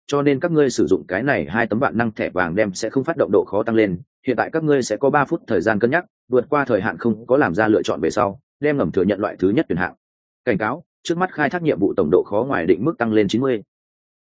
cho nên các ngươi sử dụng cái này 2 tấm vạn năng thẻ vàng đem sẽ không phát động độ khó tăng lên. Hiện tại các ngươi sẽ có 3 phút thời gian cân nhắc, vượt qua thời hạn không có làm ra lựa chọn về sau đem ngầm thừa nhận loại thứ nhất tuyển hạng. Cảnh cáo, trước mắt khai thác nhiệm vụ tổng độ khó ngoài định mức tăng lên 90,